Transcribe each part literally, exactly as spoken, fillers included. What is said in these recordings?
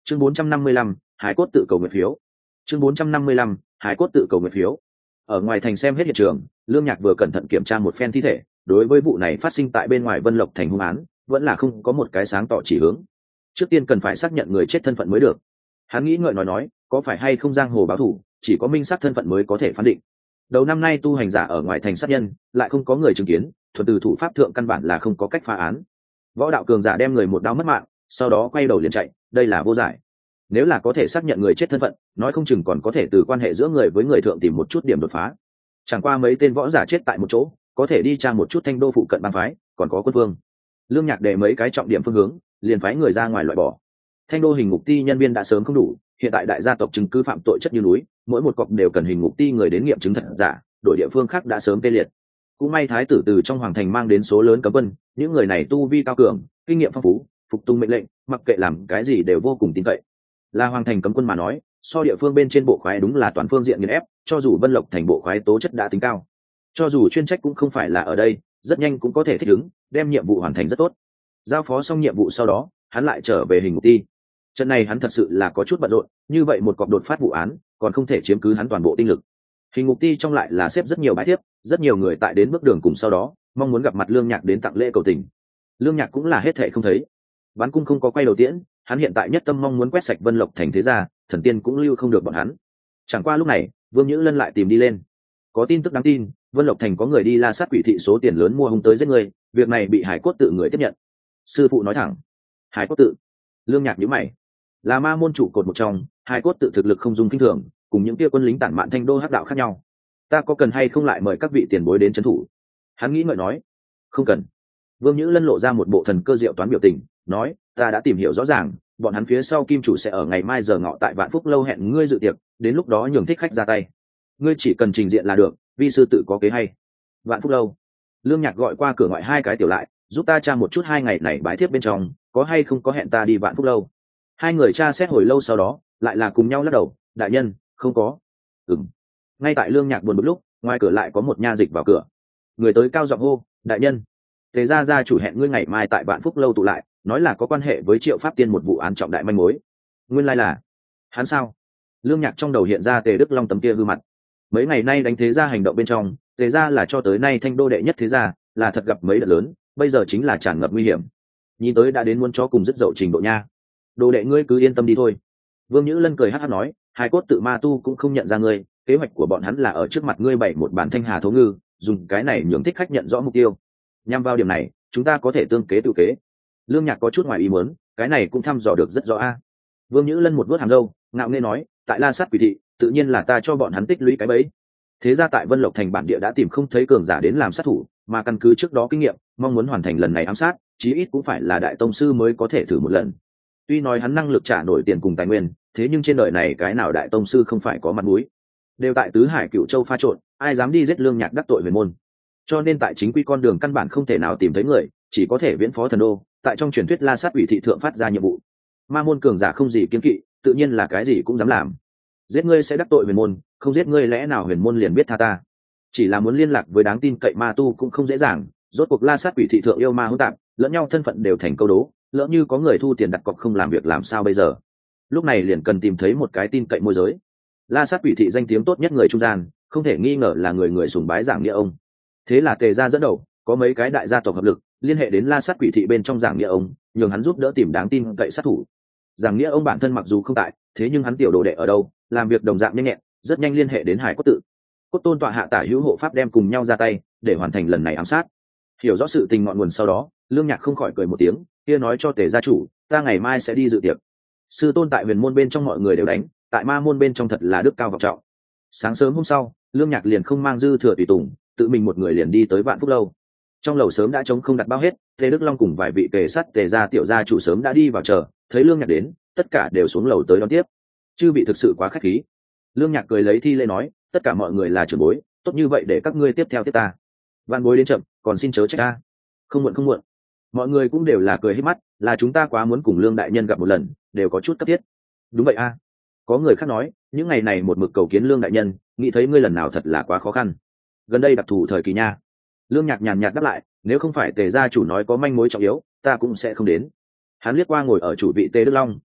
chương bốn trăm năm mươi lăm, hải cốt tự cầu nguyện phiếu. chương bốn trăm năm mươi lăm, hải cốt tự cầu nguyện phiếu. Ở ngoài thành xem hết hiện trường, Lương Nhạc vừa cẩn thận kiểm tra một phen thi thể, đối với vụ này phát sinh tại bên ngoài Vân Lộc thành hung án, vẫn là không có một cái sáng tỏ chỉ hướng. Trước tiên cần phải xác nhận người chết thân phận mới được. Hắn nghĩ ngợi nói nói, có phải hay không giang hồ báo thù, chỉ có minh xác thân phận mới có thể phán định. Đầu năm nay tu hành giả ở ngoài thành sát nhân, lại không có người chứng kiến, thuần từ thủ pháp thượng căn bản là không có cách phá án. Võ đạo cường giả đem người một đao mất mạng, sau đó quay đầu liền chạy, đây là vô giải. Nếu là có thể xác nhận người chết thân phận, nói không chừng còn có thể từ quan hệ giữa người với người thượng tìm một chút điểm đột phá. Chẳng qua mấy tên võ giả chết tại một chỗ, có thể đi tra một chút Thanh Đô phụ cận bang phái, còn có quân vương. Lương Nhạc để mấy cái trọng điểm phương hướng, liền phái người ra ngoài loại bỏ. Thanh Đô hình ngục ti nhân viên đã sớm không đủ, hiện tại đại gia tộc chứng cứ phạm tội chất như núi, mỗi một cọc đều cần hình ngục ti người đến nghiệm chứng thật giả, đội địa phương khác đã sớm tê liệt. Cũng may thái tử từ trong hoàng thành mang đến số lớn cấm quân, những người này tu vi cao cường, kinh nghiệm phong phú, phục tùng mệnh lệnh, mặc kệ làm cái gì đều vô cùng tin cậy. Là hoàng thành cấm quân mà nói, so địa phương bên trên bộ khoái đúng là toàn phương diện nghiền ép, cho dù Vân Lộc thành bộ khoái tố chất đã tính cao, cho dù chuyên trách cũng không phải là ở đây, rất nhanh cũng có thể thích ứng, đem nhiệm vụ hoàn thành rất tốt. Giao phó xong nhiệm vụ sau đó, hắn lại trở về hình ngục ti. Trận này hắn thật sự là có chút bận rộn, như vậy một cọc đột phát vụ án, còn không thể chiếm cứ hắn toàn bộ tinh lực. Hình ngục ti trong lại là xếp rất nhiều bãi thiếp, rất nhiều người tại đến bước đường cùng sau đó, mong muốn gặp mặt Lương Nhạc đến tặng lễ cầu tình. Lương Nhạc cũng là hết thệ không thấy. Bán cung không có quay đầu tiễn, hắn hiện tại nhất tâm mong muốn quét sạch Vân Lộc thành thế gia, thần tiên cũng lưu không được bọn hắn. Chẳng qua lúc này, Vương Nhữ Lân lại tìm đi lên. Có tin tức đáng tin, Vân Lộc thành có người đi la sát quỷ thị số tiền lớn mua hung tới giết người, việc này bị Hải Cốt tự người tiếp nhận. Sư phụ nói thẳng. Hải Cốt tự? Lương Nhạc nhíu mày. Là ma môn chủ cột một trong, Hải Cốt tự thực lực không dung kinh thường, cùng những kia quân lính tản mạn Thanh Đô hắc đạo khác nhau. Ta có cần hay không lại mời các vị tiền bối đến trấn thủ? Hắn nghĩ ngợi nói. Không cần. Vương Nhữ Lân lộ ra một bộ thần cơ diệu toán biểu tình, nói, ta đã tìm hiểu rõ ràng, bọn hắn phía sau kim chủ sẽ ở ngày mai giờ ngọ tại Vạn Phúc lâu hẹn ngươi dự tiệc, đến lúc đó nhường thích khách ra tay. Ngươi chỉ cần trình diện là được, vi sư tự có kế hay. Vạn Phúc lâu. Lương Nhạc gọi qua cửa ngoại hai cái tiểu lại, giúp ta tra một chút hai ngày này bái thiếp bên trong, có hay không có hẹn ta đi Vạn Phúc lâu. Hai người tra xét hồi lâu sau đó, lại là cùng nhau lắc đầu, đại nhân, không có. Ừm. Ngay tại Lương Nhạc buồn bực lúc, ngoài cửa lại có một nha dịch vào cửa. Người tới cao giọng hô, đại nhân, Tề gia gia chủ hẹn ngươi ngày mai tại Vạn Phúc lâu tụ lại, nói là có quan hệ với Triệu Pháp Tiên một vụ án trọng đại manh mối. Nguyên lai là hắn sao? Lương Nhạc trong đầu hiện ra Tề Đức Long tấm kia gương mặt. Mấy ngày nay đánh thế gia hành động bên trong, Tề gia là cho tới nay Thanh Đô đệ nhất thế gia, là thật gặp mấy đợt lớn, bây giờ chính là tràn ngập nguy hiểm. Nhìn tới đã đến muốn cho cùng rất dậu trình độ nha. Đồ đệ ngươi cứ yên tâm đi thôi. Vương Nhữ Lân cười hắc hắc nói, Hải Cốt tự ma tu cũng không nhận ra ngươi, kế hoạch của bọn hắn là ở trước mặt ngươi bày một bản thanh hà thấu ngư, dùng cái này nhường thích khách nhận rõ mục tiêu. Nhằm vào điểm này, chúng ta có thể tương kế tự kế. Lương Nhạc có chút ngoài ý muốn, cái này cũng thăm dò được rất rõ a. Vương Nhữ Lân một vuốt hàm râu, ngạo nghễ nói, tại La Sát quỷ thị, tự nhiên là ta cho bọn hắn tích lũy cái bẫy. Thế ra tại Vân Lộc thành bản địa đã tìm không thấy cường giả đến làm sát thủ, mà căn cứ trước đó kinh nghiệm, mong muốn hoàn thành lần này ám sát, chí ít cũng phải là đại tông sư mới có thể thử một lần. Tuy nói hắn năng lực trả nổi tiền cùng tài nguyên, thế nhưng trên đời này cái nào đại tông sư không phải có mặt mũi. Đều tại tứ hải Cửu Châu pha trộn, ai dám đi giết Lương Nhạc đắc tội huyền môn. Cho nên tại chính quy con đường căn bản không thể nào tìm thấy người, chỉ có thể viễn phó thần đô, tại trong truyền thuyết La Sát ủy thị thượng phát ra nhiệm vụ. Ma môn cường giả không gì kiêng kỵ, tự nhiên là cái gì cũng dám làm. Giết ngươi sẽ đắc tội huyền môn, không giết ngươi lẽ nào huyền môn liền biết tha ta. Chỉ là muốn liên lạc với đáng tin cậy ma tu cũng không dễ dàng, rốt cuộc La Sát ủy thị thượng yêu ma hỗn tạp, lẫn nhau thân phận đều thành câu đố, lỡ như có người thu tiền đặt cọc không làm việc làm sao bây giờ. Lúc này liền cần tìm thấy một cái tin cậy môi giới. La Sát ủy thị danh tiếng tốt nhất người trung gian, không thể nghi ngờ là người người sùng bái giảng nghĩa ông. Thế là Tề gia dẫn đầu, có mấy cái đại gia tộc hợp lực, liên hệ đến La Sát quỷ thị bên trong giảng nghĩa ông, nhường hắn giúp đỡ tìm đáng tin cậy sát thủ. Giảng nghĩa ông bản thân mặc dù không tại, thế nhưng hắn tiểu đồ đệ ở đâu, làm việc đồng dạng nhanh nhẹn, rất nhanh liên hệ đến Hải Cốt tự. Cốt tôn tọa hạ tả hữu hộ pháp đem cùng nhau ra tay, để hoàn thành lần này ám sát. Hiểu rõ sự tình ngọn nguồn sau đó, Lương Nhạc không khỏi cười một tiếng, kia nói cho Tề gia chủ, ta ngày mai sẽ đi dự tiệc. Sư tôn tại huyền môn bên trong mọi người đều đánh, tại ma môn bên trong thật là đức cao vọng trọng. Sáng sớm hôm sau, Lương Nhạc liền không mang dư thừa tùy tùng, tự mình một người liền đi tới Vạn Phúc lâu. Trong lầu sớm đã trống không đặt bao hết, Tề Đức Long cùng vài vị kề sát Tề gia tiểu gia chủ sớm đã đi vào chờ, thấy Lương Nhạc đến, tất cả đều xuống lầu tới đón tiếp. Chư vị thực sự quá khách khí. Lương Nhạc cười lấy thi lễ nói, tất cả mọi người là trưởng bối, tốt như vậy để các ngươi tiếp theo tiếp ta. Vạn bối đến chậm, còn xin chớ trách ta. Không muộn không muộn. Mọi người cũng đều là cười hết mắt, là chúng ta quá muốn cùng Lương đại nhân gặp một lần, đều có chút cấp thiết. Đúng vậy a. Có người khác nói, những ngày này một mực cầu kiến Lương đại nhân, nghĩ thấy ngươi lần nào thật là quá khó khăn. Gần đây đặc thù thời kỳ nha. Lương Nhạc nhàn nhạt đáp lại, nếu không phải Tề gia chủ nói có manh mối trọng yếu, ta cũng sẽ không đến. Hắn liếc qua ngồi ở chủ vị Tề Đức Long,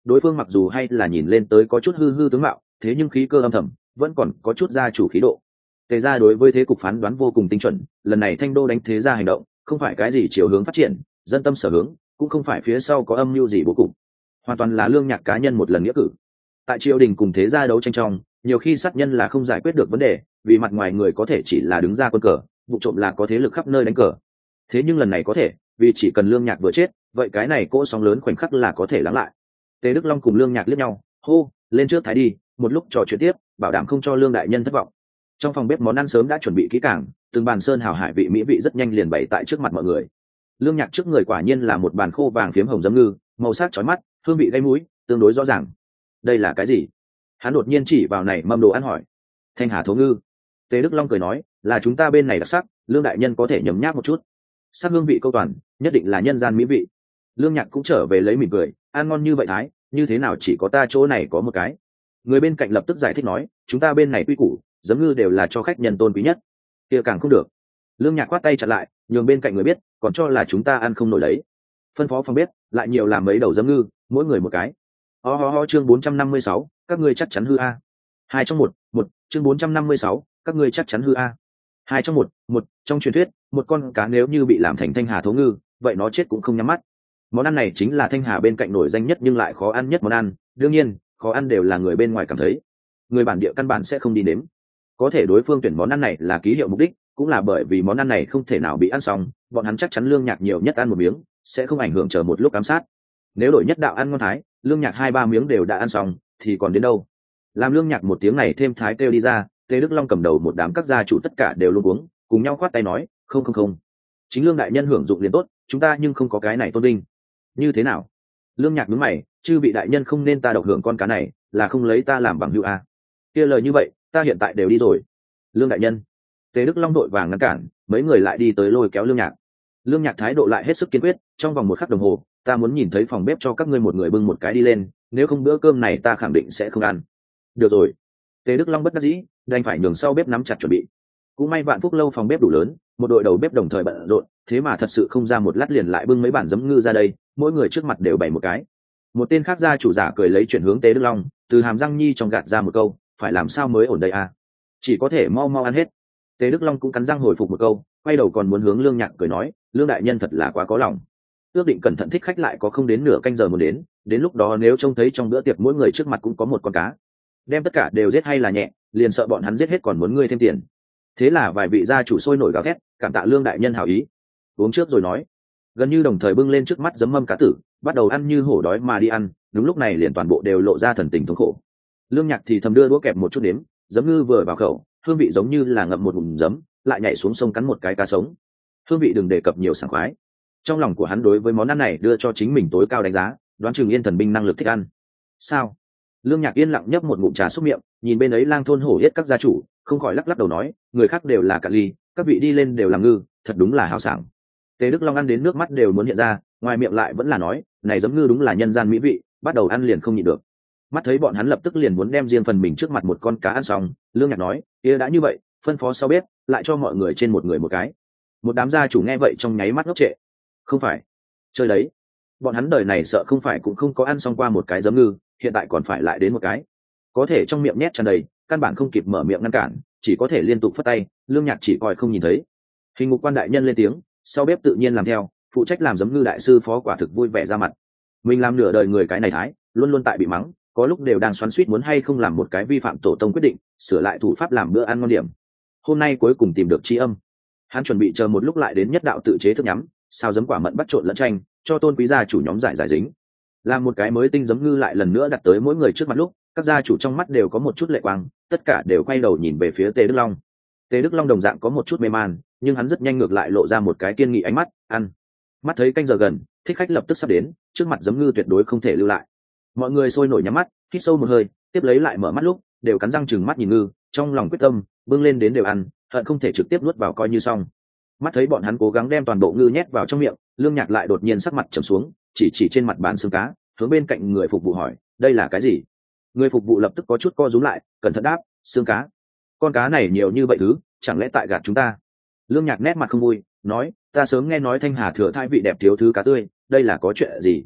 đối phương mặc dù hay là nhìn lên tới có chút hư hư tướng mạo, thế nhưng khí cơ âm thầm vẫn còn có chút gia chủ khí độ. Tề gia đối với thế cục phán đoán vô cùng tinh chuẩn, lần này Thanh Đô đánh thế gia hành động, không phải cái gì chiều hướng phát triển, dân tâm sở hướng, cũng không phải phía sau có âm mưu gì bố cục, hoàn toàn là Lương Nhạc cá nhân một lần nghĩa cử. Tại triều đình cùng thế gia đấu tranh trong, nhiều khi sát nhân là không giải quyết được vấn đề, vì mặt ngoài người có thể chỉ là đứng ra quân cờ, vụ trộm là có thế lực khắp nơi đánh cờ. Thế nhưng lần này có thể, vì chỉ cần Lương Nhạc vừa chết, vậy cái này cỗ sóng lớn khoảnh khắc là có thể lắng lại. Tề Đức Long cùng Lương Nhạc liếc nhau, hô, lên trước thái đi, một lúc trò chuyện tiếp, bảo đảm không cho Lương đại nhân thất vọng. Trong phòng bếp món ăn sớm đã chuẩn bị kỹ càng, từng bàn sơn hào hải vị mỹ vị rất nhanh liền bày tại trước mặt mọi người. Lương Nhạc trước người quả nhiên là một bàn khô vàng phiếm hồng giấm ngư, màu sắc chói mắt, hương vị gây mũi, tương đối rõ ràng. Đây là cái gì? Hắn đột nhiên chỉ vào này mâm đồ ăn hỏi. Thanh Hà thố ngư. Tề Đức Long cười nói, là chúng ta bên này đặc sắc, Lương đại nhân có thể nhấm nháp một chút. Sắc hương vị câu toàn, nhất định là nhân gian mỹ vị. Lương Nhạc cũng trở về lấy mỉm cười, ăn ngon như vậy thái, như thế nào chỉ có ta chỗ này có một cái. Người bên cạnh lập tức giải thích nói, chúng ta bên này quy củ, giấm ngư đều là cho khách nhân tôn quý nhất. Kia càng không được. Lương Nhạc quát tay chặn lại, nhường bên cạnh người biết, còn cho là chúng ta ăn không nổi đấy. Phân phó phòng bếp, lại nhiều làm mấy đầu giấm ngư, mỗi người một cái. Ho ho ho chương bốn trăm năm mươi sáu, các ngươi chắc chắn hư a. Hai trong một, một, chương bốn trăm năm mươi sáu, các ngươi chắc chắn hư a. Hai trong một, một, trong truyền thuyết, một con cá nếu như bị làm thành Thanh Hà thố ngư, vậy nó chết cũng không nhắm mắt. Món ăn này chính là Thanh Hà bên cạnh nổi danh nhất nhưng lại khó ăn nhất món ăn, đương nhiên, khó ăn đều là người bên ngoài cảm thấy. Người bản địa căn bản sẽ không đi nếm. Có thể đối phương tuyển món ăn này là ký hiệu mục đích, cũng là bởi vì món ăn này không thể nào bị ăn xong, bọn hắn chắc chắn Lương Nhạc nhiều nhất ăn một miếng, sẽ không ảnh hưởng chờ một lúc ám sát. Nếu đổi nhất đạo ăn ngon thái, Lương Nhạc hai ba miếng đều đã ăn xong, thì còn đến đâu? Làm Lương Nhạc một tiếng này thêm thái kêu đi ra, Tề Đức Long cầm đầu một đám các gia chủ tất cả đều luôn uống, cùng nhau khoát tay nói, không không không, chính Lương đại nhân hưởng dụng liền tốt, chúng ta nhưng không có cái này tôn vinh. Như thế nào? Lương Nhạc nhướng mày, chư vị đại nhân không nên ta độc hưởng con cá này, là không lấy ta làm bằng hữu a. Kia lời như vậy, ta hiện tại đều đi rồi. Lương đại nhân. Tề Đức Long đội vàng ngăn cản, mấy người lại đi tới lôi kéo Lương Nhạc. Lương Nhạc thái độ lại hết sức kiên quyết, trong vòng một khắc đồng hồ, ta muốn nhìn thấy phòng bếp cho các ngươi một người bưng một cái đi lên, nếu không bữa cơm này ta khẳng định sẽ không ăn. Được rồi. Tề Đức Long bất đắc dĩ, đành phải nhường sau bếp nắm chặt chuẩn bị. Cũng may Vạn Phúc lâu phòng bếp đủ lớn, một đội đầu bếp đồng thời bận rộn, thế mà thật sự không ra một lát liền lại bưng mấy bản giấm ngư ra đây, mỗi người trước mặt đều bày một cái. Một tên khác gia chủ giả cười lấy chuyển hướng Tề Đức Long, từ hàm răng nhi trong gạt ra một câu, phải làm sao mới ổn đây à? Chỉ có thể mau mau ăn hết. Tề Đức Long cũng cắn răng hồi phục một câu, quay đầu còn muốn hướng Lương Nhạc cười nói, Lương đại nhân thật là quá có lòng. Ước định cẩn thận thích khách lại có không đến nửa canh giờ muốn đến, đến lúc đó nếu trông thấy trong bữa tiệc mỗi người trước mặt cũng có một con cá, đem tất cả đều giết hay là nhẹ, liền sợ bọn hắn giết hết còn muốn ngươi thêm tiền. Thế là vài vị gia chủ sôi nổi gào thét, cảm tạ Lương đại nhân hảo ý. Uống trước rồi nói. Gần như đồng thời bưng lên trước mắt giấm mâm cá tử, bắt đầu ăn như hổ đói mà đi ăn, đúng lúc này liền toàn bộ đều lộ ra thần tình thống khổ. Lương Nhạc thì thầm đưa đũa kẹp một chút đếm, giấm ngư vừa vào khẩu, hương vị giống như là ngậm một ngụm giấm, lại nhảy xuống sông cắn một cái cá sống. Hương vị đừng đề cập nhiều sảng khoái. Trong lòng của hắn đối với món ăn này đưa cho chính mình tối cao đánh giá, đoán chừng Yên Thần binh năng lực thích ăn. Sao? Lương Nhạc yên lặng nhấp một ngụm trà xúc miệng, nhìn bên ấy lang thôn hổ yết các gia chủ, không khỏi lắc lắc đầu nói, người khác đều là cạn ly, các vị đi lên đều là ngư, thật đúng là hào sảng. Tề Đức Long ăn đến nước mắt đều muốn hiện ra, ngoài miệng lại vẫn là nói, này giấm ngư đúng là nhân gian mỹ vị, bắt đầu ăn liền không nhịn được. Mắt thấy bọn hắn lập tức liền muốn đem riêng phần mình trước mặt một con cá ăn xong, Lương Nhạc nói, kia đã như vậy, phân phó sau bếp, lại cho mọi người trên một người một cái. Một đám gia chủ nghe vậy trong nháy mắt ngốc trệ. Không phải, chơi đấy. Bọn hắn đời này sợ không phải cũng không có ăn xong qua một cái giấm ngư, hiện tại còn phải lại đến một cái. Có thể trong miệng nhét tràn đầy, căn bản không kịp mở miệng ngăn cản, chỉ có thể liên tục phất tay, Lương Nhạc chỉ coi không nhìn thấy. Hình ngục quan đại nhân lên tiếng, sau bếp tự nhiên làm theo, phụ trách làm giấm ngư đại sư phó quả thực vui vẻ ra mặt. Mình làm nửa đời người cái này thái, luôn luôn tại bị mắng, có lúc đều đang xoắn xuýt muốn hay không làm một cái vi phạm tổ tông quyết định, sửa lại thủ pháp làm bữa ăn ngon điểm. Hôm nay cuối cùng tìm được tri âm, hắn chuẩn bị chờ một lúc lại đến nhất đạo tự chế thức nhắm, sao giấm quả mận bắt trộn lẫn chanh, cho tôn quý gia chủ nhóm giải giải dính. Làm một cái mới tinh giấm ngư lại lần nữa đặt tới mỗi người trước mặt lúc, các gia chủ trong mắt đều có một chút lệ quang, tất cả đều quay đầu nhìn về phía Tề Đức Long. Tề Đức Long đồng dạng có một chút mê man, nhưng hắn rất nhanh ngược lại lộ ra một cái kiên nghị ánh mắt, ăn. Mắt thấy canh giờ gần, thích khách lập tức sắp đến, trước mặt giấm ngư tuyệt đối không thể lưu lại. Mọi người sôi nổi nhắm mắt, hít sâu một hơi, tiếp lấy lại mở mắt lúc, đều cắn răng chừng mắt nhìn ngư, trong lòng quyết tâm, bưng lên đến đều ăn, hận không thể trực tiếp nuốt vào coi như xong. Mắt thấy bọn hắn cố gắng đem toàn bộ ngư nhét vào trong miệng, Lương Nhạc lại đột nhiên sắc mặt trầm xuống, chỉ chỉ trên mặt bàn xương cá, hướng bên cạnh người phục vụ hỏi, đây là cái gì? Người phục vụ lập tức có chút co rúm lại, cẩn thận đáp, xương cá. Con cá này nhiều như vậy thứ, chẳng lẽ tại gạt chúng ta? Lương Nhạc nét mặt không vui, nói, ta sớm nghe nói Thanh Hà thừa thai vị đẹp thiếu thứ cá tươi, đây là có chuyện gì?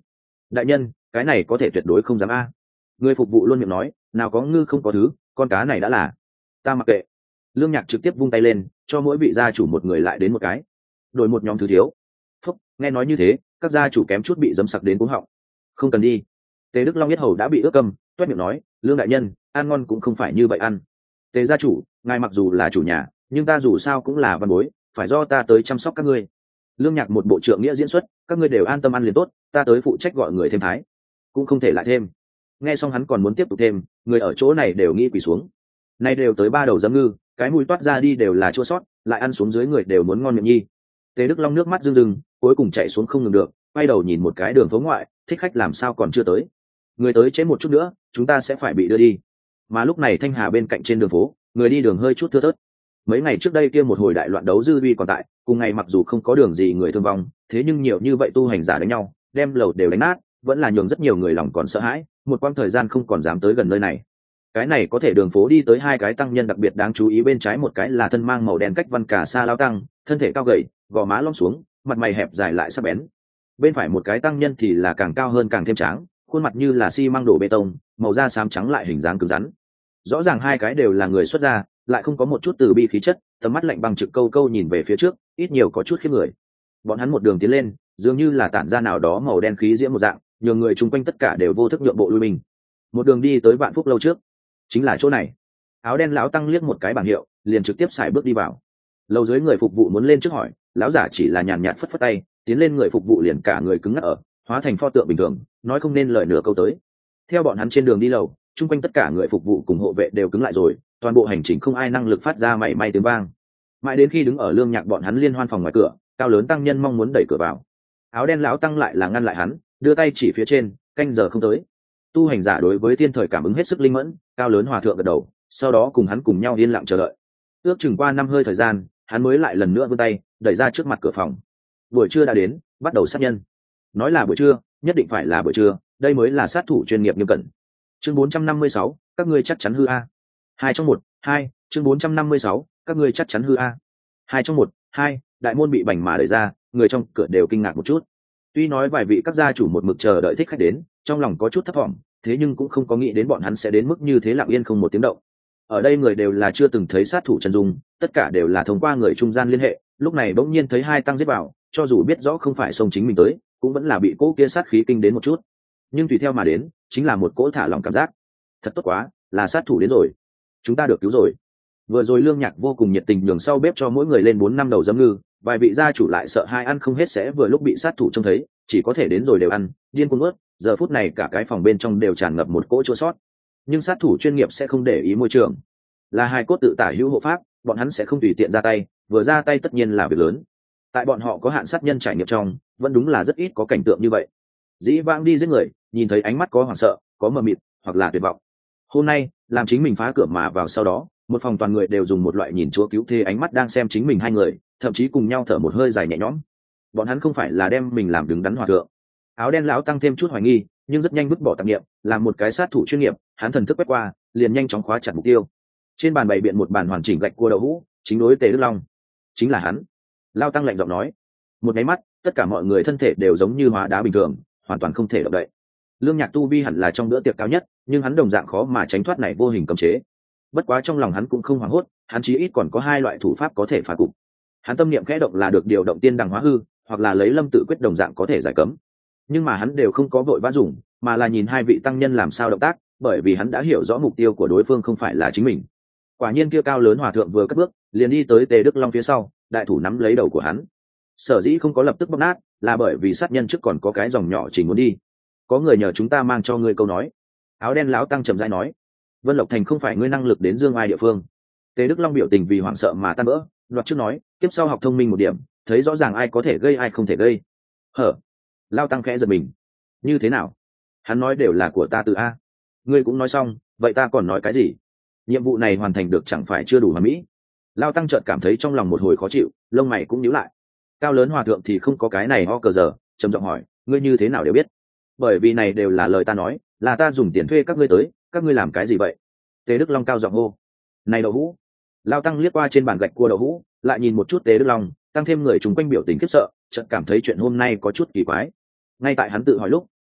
đại nhân, cái này có thể tuyệt đối không dám a. Người phục vụ luôn miệng nói, nào có ngư không có thứ, con cá này đã là. Ta mặc kệ. Lương Nhạc trực tiếp vung tay lên, cho mỗi vị gia chủ một người lại đến một cái, đổi một nhóm thứ thiếu. Phúc, nghe nói như thế, các gia chủ kém chút bị dấm sặc đến cuống họng. Không cần đi. Tề Đức Long biết hầu đã bị ướt câm, toét miệng nói, Lương đại nhân, ăn ngon cũng không phải như vậy ăn. Tề gia chủ, ngài mặc dù là chủ nhà, nhưng ta dù sao cũng là văn bối, phải do ta tới chăm sóc các ngươi. Lương Nhạc một bộ trượng nghĩa diễn xuất, các ngươi đều an tâm ăn liền tốt, ta tới phụ trách gọi người thêm thái, cũng không thể lại thêm. Nghe xong hắn còn muốn tiếp tục thêm, người ở chỗ này đều nghĩ quỳ xuống. Nay đều tới ba đầu giấm ngư, cái mùi toát ra đi đều là chua sót, lại ăn xuống dưới người đều muốn ngon miệng nhi. Tề Đức Long nước mắt rưng rưng, cuối cùng chạy xuống không ngừng được, quay đầu nhìn một cái đường phố ngoại, thích khách làm sao còn chưa tới. Người tới chế một chút nữa, chúng ta sẽ phải bị đưa đi. Mà lúc này Thanh Hà bên cạnh trên đường phố, người đi đường hơi chút thưa thớt. Mấy ngày trước đây kia một hồi đại loạn đấu dư uy còn tại, cùng ngày mặc dù không có đường gì người thương vong, thế nhưng nhiều như vậy tu hành giả đánh nhau, đem lầu đều đánh nát, vẫn là nhường rất nhiều người lòng còn sợ hãi, một quãng thời gian không còn dám tới gần nơi này. Cái này có thể đường phố đi tới hai cái tăng nhân đặc biệt đáng chú ý, bên trái một cái là thân mang màu đen cách văn cả sa lao tăng, thân thể cao gầy, gò má lõm xuống, mặt mày hẹp dài lại sắc bén. Bên phải một cái tăng nhân thì là càng cao hơn càng thêm tráng, khuôn mặt như là xi măng đổ bê tông, màu da xám trắng lại hình dáng cứng rắn. Rõ ràng hai cái đều là người xuất gia, lại không có một chút từ bi khí chất, tầm mắt lạnh băng trực câu câu nhìn về phía trước, ít nhiều có chút khiếp người. Bọn hắn một đường tiến lên, dường như là tản ra nào đó màu đen khí diễm một dạng, nhường người chung quanh tất cả đều vô thức nhượng bộ lui mình. Một đường đi tới Vạn Phúc lâu trước, chính là chỗ này. Áo đen lão tăng liếc một cái bảng hiệu, liền trực tiếp xài bước đi vào. Lâu dưới người phục vụ muốn lên trước hỏi, lão giả chỉ là nhàn nhạt phất phất tay, tiến lên người phục vụ liền cả người cứng ngắc ở, hóa thành pho tượng bình thường, nói không nên lời nửa câu tới. Theo bọn hắn trên đường đi lầu, chung quanh tất cả người phục vụ cùng hộ vệ đều cứng lại rồi, toàn bộ hành trình không ai năng lực phát ra mảy may tiếng vang. Mãi đến khi đứng ở Lương Nhạc bọn hắn liên hoan phòng ngoài cửa, cao lớn tăng nhân mong muốn đẩy cửa vào. Áo đen lão tăng lại là ngăn lại hắn, đưa tay chỉ phía trên, canh giờ không tới. Tu hành giả đối với thiên thời cảm ứng hết sức linh mẫn, cao lớn hòa thượng gật đầu, sau đó cùng hắn cùng nhau yên lặng chờ đợi. Ước chừng qua năm hơi thời gian, hắn mới lại lần nữa vươn tay, đẩy ra trước mặt cửa phòng. Buổi trưa đã đến, bắt đầu sát nhân. Nói là buổi trưa, nhất định phải là buổi trưa, đây mới là sát thủ chuyên nghiệp nghiêm cẩn. Chương bốn trăm năm mươi sáu, các ngươi chắc chắn hư a. Hai trong một, hai, chương bốn trăm năm mươi sáu, các ngươi chắc chắn hư a. Hai trong một, hai, đại môn bị bành mà đẩy ra, người trong cửa đều kinh ngạc một chút. Tuy nói vài vị các gia chủ một mực chờ đợi thích khách đến, trong lòng có chút thấp vọng, thế nhưng cũng không có nghĩ đến bọn hắn sẽ đến mức như thế lặng yên không một tiếng động. Ở đây người đều là chưa từng thấy sát thủ chân dung, tất cả đều là thông qua người trung gian liên hệ, lúc này bỗng nhiên thấy hai tăng giết vào, cho dù biết rõ không phải xông chính mình tới, cũng vẫn là bị cỗ kia sát khí kinh đến một chút. Nhưng tùy theo mà đến, chính là một cỗ thả lòng cảm giác. Thật tốt quá, là sát thủ đến rồi. Chúng ta được cứu rồi. Vừa rồi Lương Nhạc vô cùng nhiệt tình nhường sau bếp cho mỗi người lên bốn năm đầu giấm ngư, vài vị gia chủ lại sợ hai ăn không hết sẽ vừa lúc bị sát thủ trông thấy, chỉ có thể đến rồi đều ăn, điên cuồng ướt, giờ phút này cả cái phòng bên trong đều tràn ngập một cỗ chua sót. Nhưng sát thủ chuyên nghiệp sẽ không để ý môi trường, là hai cốt tự tả hữu hộ pháp, bọn hắn sẽ không tùy tiện ra tay, vừa ra tay tất nhiên là việc lớn. Tại bọn họ có hạn sát nhân trải nghiệm trong, vẫn đúng là rất ít có cảnh tượng như vậy. Dĩ vãng đi giết người, nhìn thấy ánh mắt có hoảng sợ, có mờ mịt, hoặc là tuyệt vọng. Hôm nay, làm chính mình phá cửa mà vào, sau đó, một phòng toàn người đều dùng một loại nhìn chúa cứu thế ánh mắt đang xem chính mình hai người, thậm chí cùng nhau thở một hơi dài nhẹ nhõm. Bọn hắn không phải là đem mình làm đứng đắn hòa thượng. Áo đen lão tăng thêm chút hoài nghi, nhưng rất nhanh vứt bỏ tạp niệm, làm một cái sát thủ chuyên nghiệp, hắn thần thức quét qua, liền nhanh chóng khóa chặt mục tiêu. Trên bàn bày biện một bàn hoàn chỉnh gạch cua đậu hũ, chính đối Tề Đức Long. Chính là hắn. Lão tăng lạnh giọng nói. Một cái mắt, tất cả mọi người thân thể đều giống như hóa đá bình thường, hoàn toàn không thể động đậy. Lương Nhạc tu vi hẳn là trong bữa tiệc cao nhất, nhưng hắn đồng dạng khó mà tránh thoát này vô hình cấm chế. Bất quá trong lòng hắn cũng không hoảng hốt, hắn chí ít còn có hai loại thủ pháp có thể phá cục. Hắn tâm niệm khẽ động là được điều động tiên đằng hóa hư, hoặc là lấy lâm tự quyết đồng dạng có thể giải cấm. Nhưng mà hắn đều không có vội vã dùng, mà là nhìn hai vị tăng nhân làm sao động tác, bởi vì hắn đã hiểu rõ mục tiêu của đối phương không phải là chính mình. Quả nhiên kia cao lớn hòa thượng vừa cất bước, liền đi tới Tề Đức Long phía sau, đại thủ nắm lấy đầu của hắn. Sở dĩ không có lập tức bóp nát, là bởi vì sát nhân trước còn có cái dòng nhỏ trình muốn đi. Có người nhờ chúng ta mang cho ngươi câu nói. Áo đen lão tăng trầm rãi nói. Vân Lộc Thành không phải ngươi năng lực đến dương ai địa phương. Tề Đức Long biểu tình vì hoảng sợ mà tan vỡ, loạt trước nói, tiếp sau học thông minh một điểm, thấy rõ ràng ai có thể gây ai không thể gây. Hở? Lao tăng khẽ giật mình. Như thế nào? Hắn nói đều là của ta từ a. Ngươi cũng nói xong, vậy ta còn nói cái gì? Nhiệm vụ này hoàn thành được chẳng phải chưa đủ hoàn mỹ. Lao tăng chợt cảm thấy trong lòng một hồi khó chịu, lông mày cũng nhíu lại. Cao lớn hòa thượng thì không có cái này ho cờ giờ, trầm giọng hỏi, ngươi như thế nào đều biết? Bởi vì này đều là lời ta nói, là ta dùng tiền thuê các ngươi tới, các ngươi làm cái gì vậy? Tề Đức Long cao giọng hô. Này đậu hũ. Lao tăng liếc qua trên bàn gạch cua đậu hũ, lại nhìn một chút Tề Đức Long, tăng thêm người chúng quanh biểu tình khiếp sợ, chợt cảm thấy chuyện hôm nay có chút kỳ quái. Ngay tại hắn tự hỏi lúc,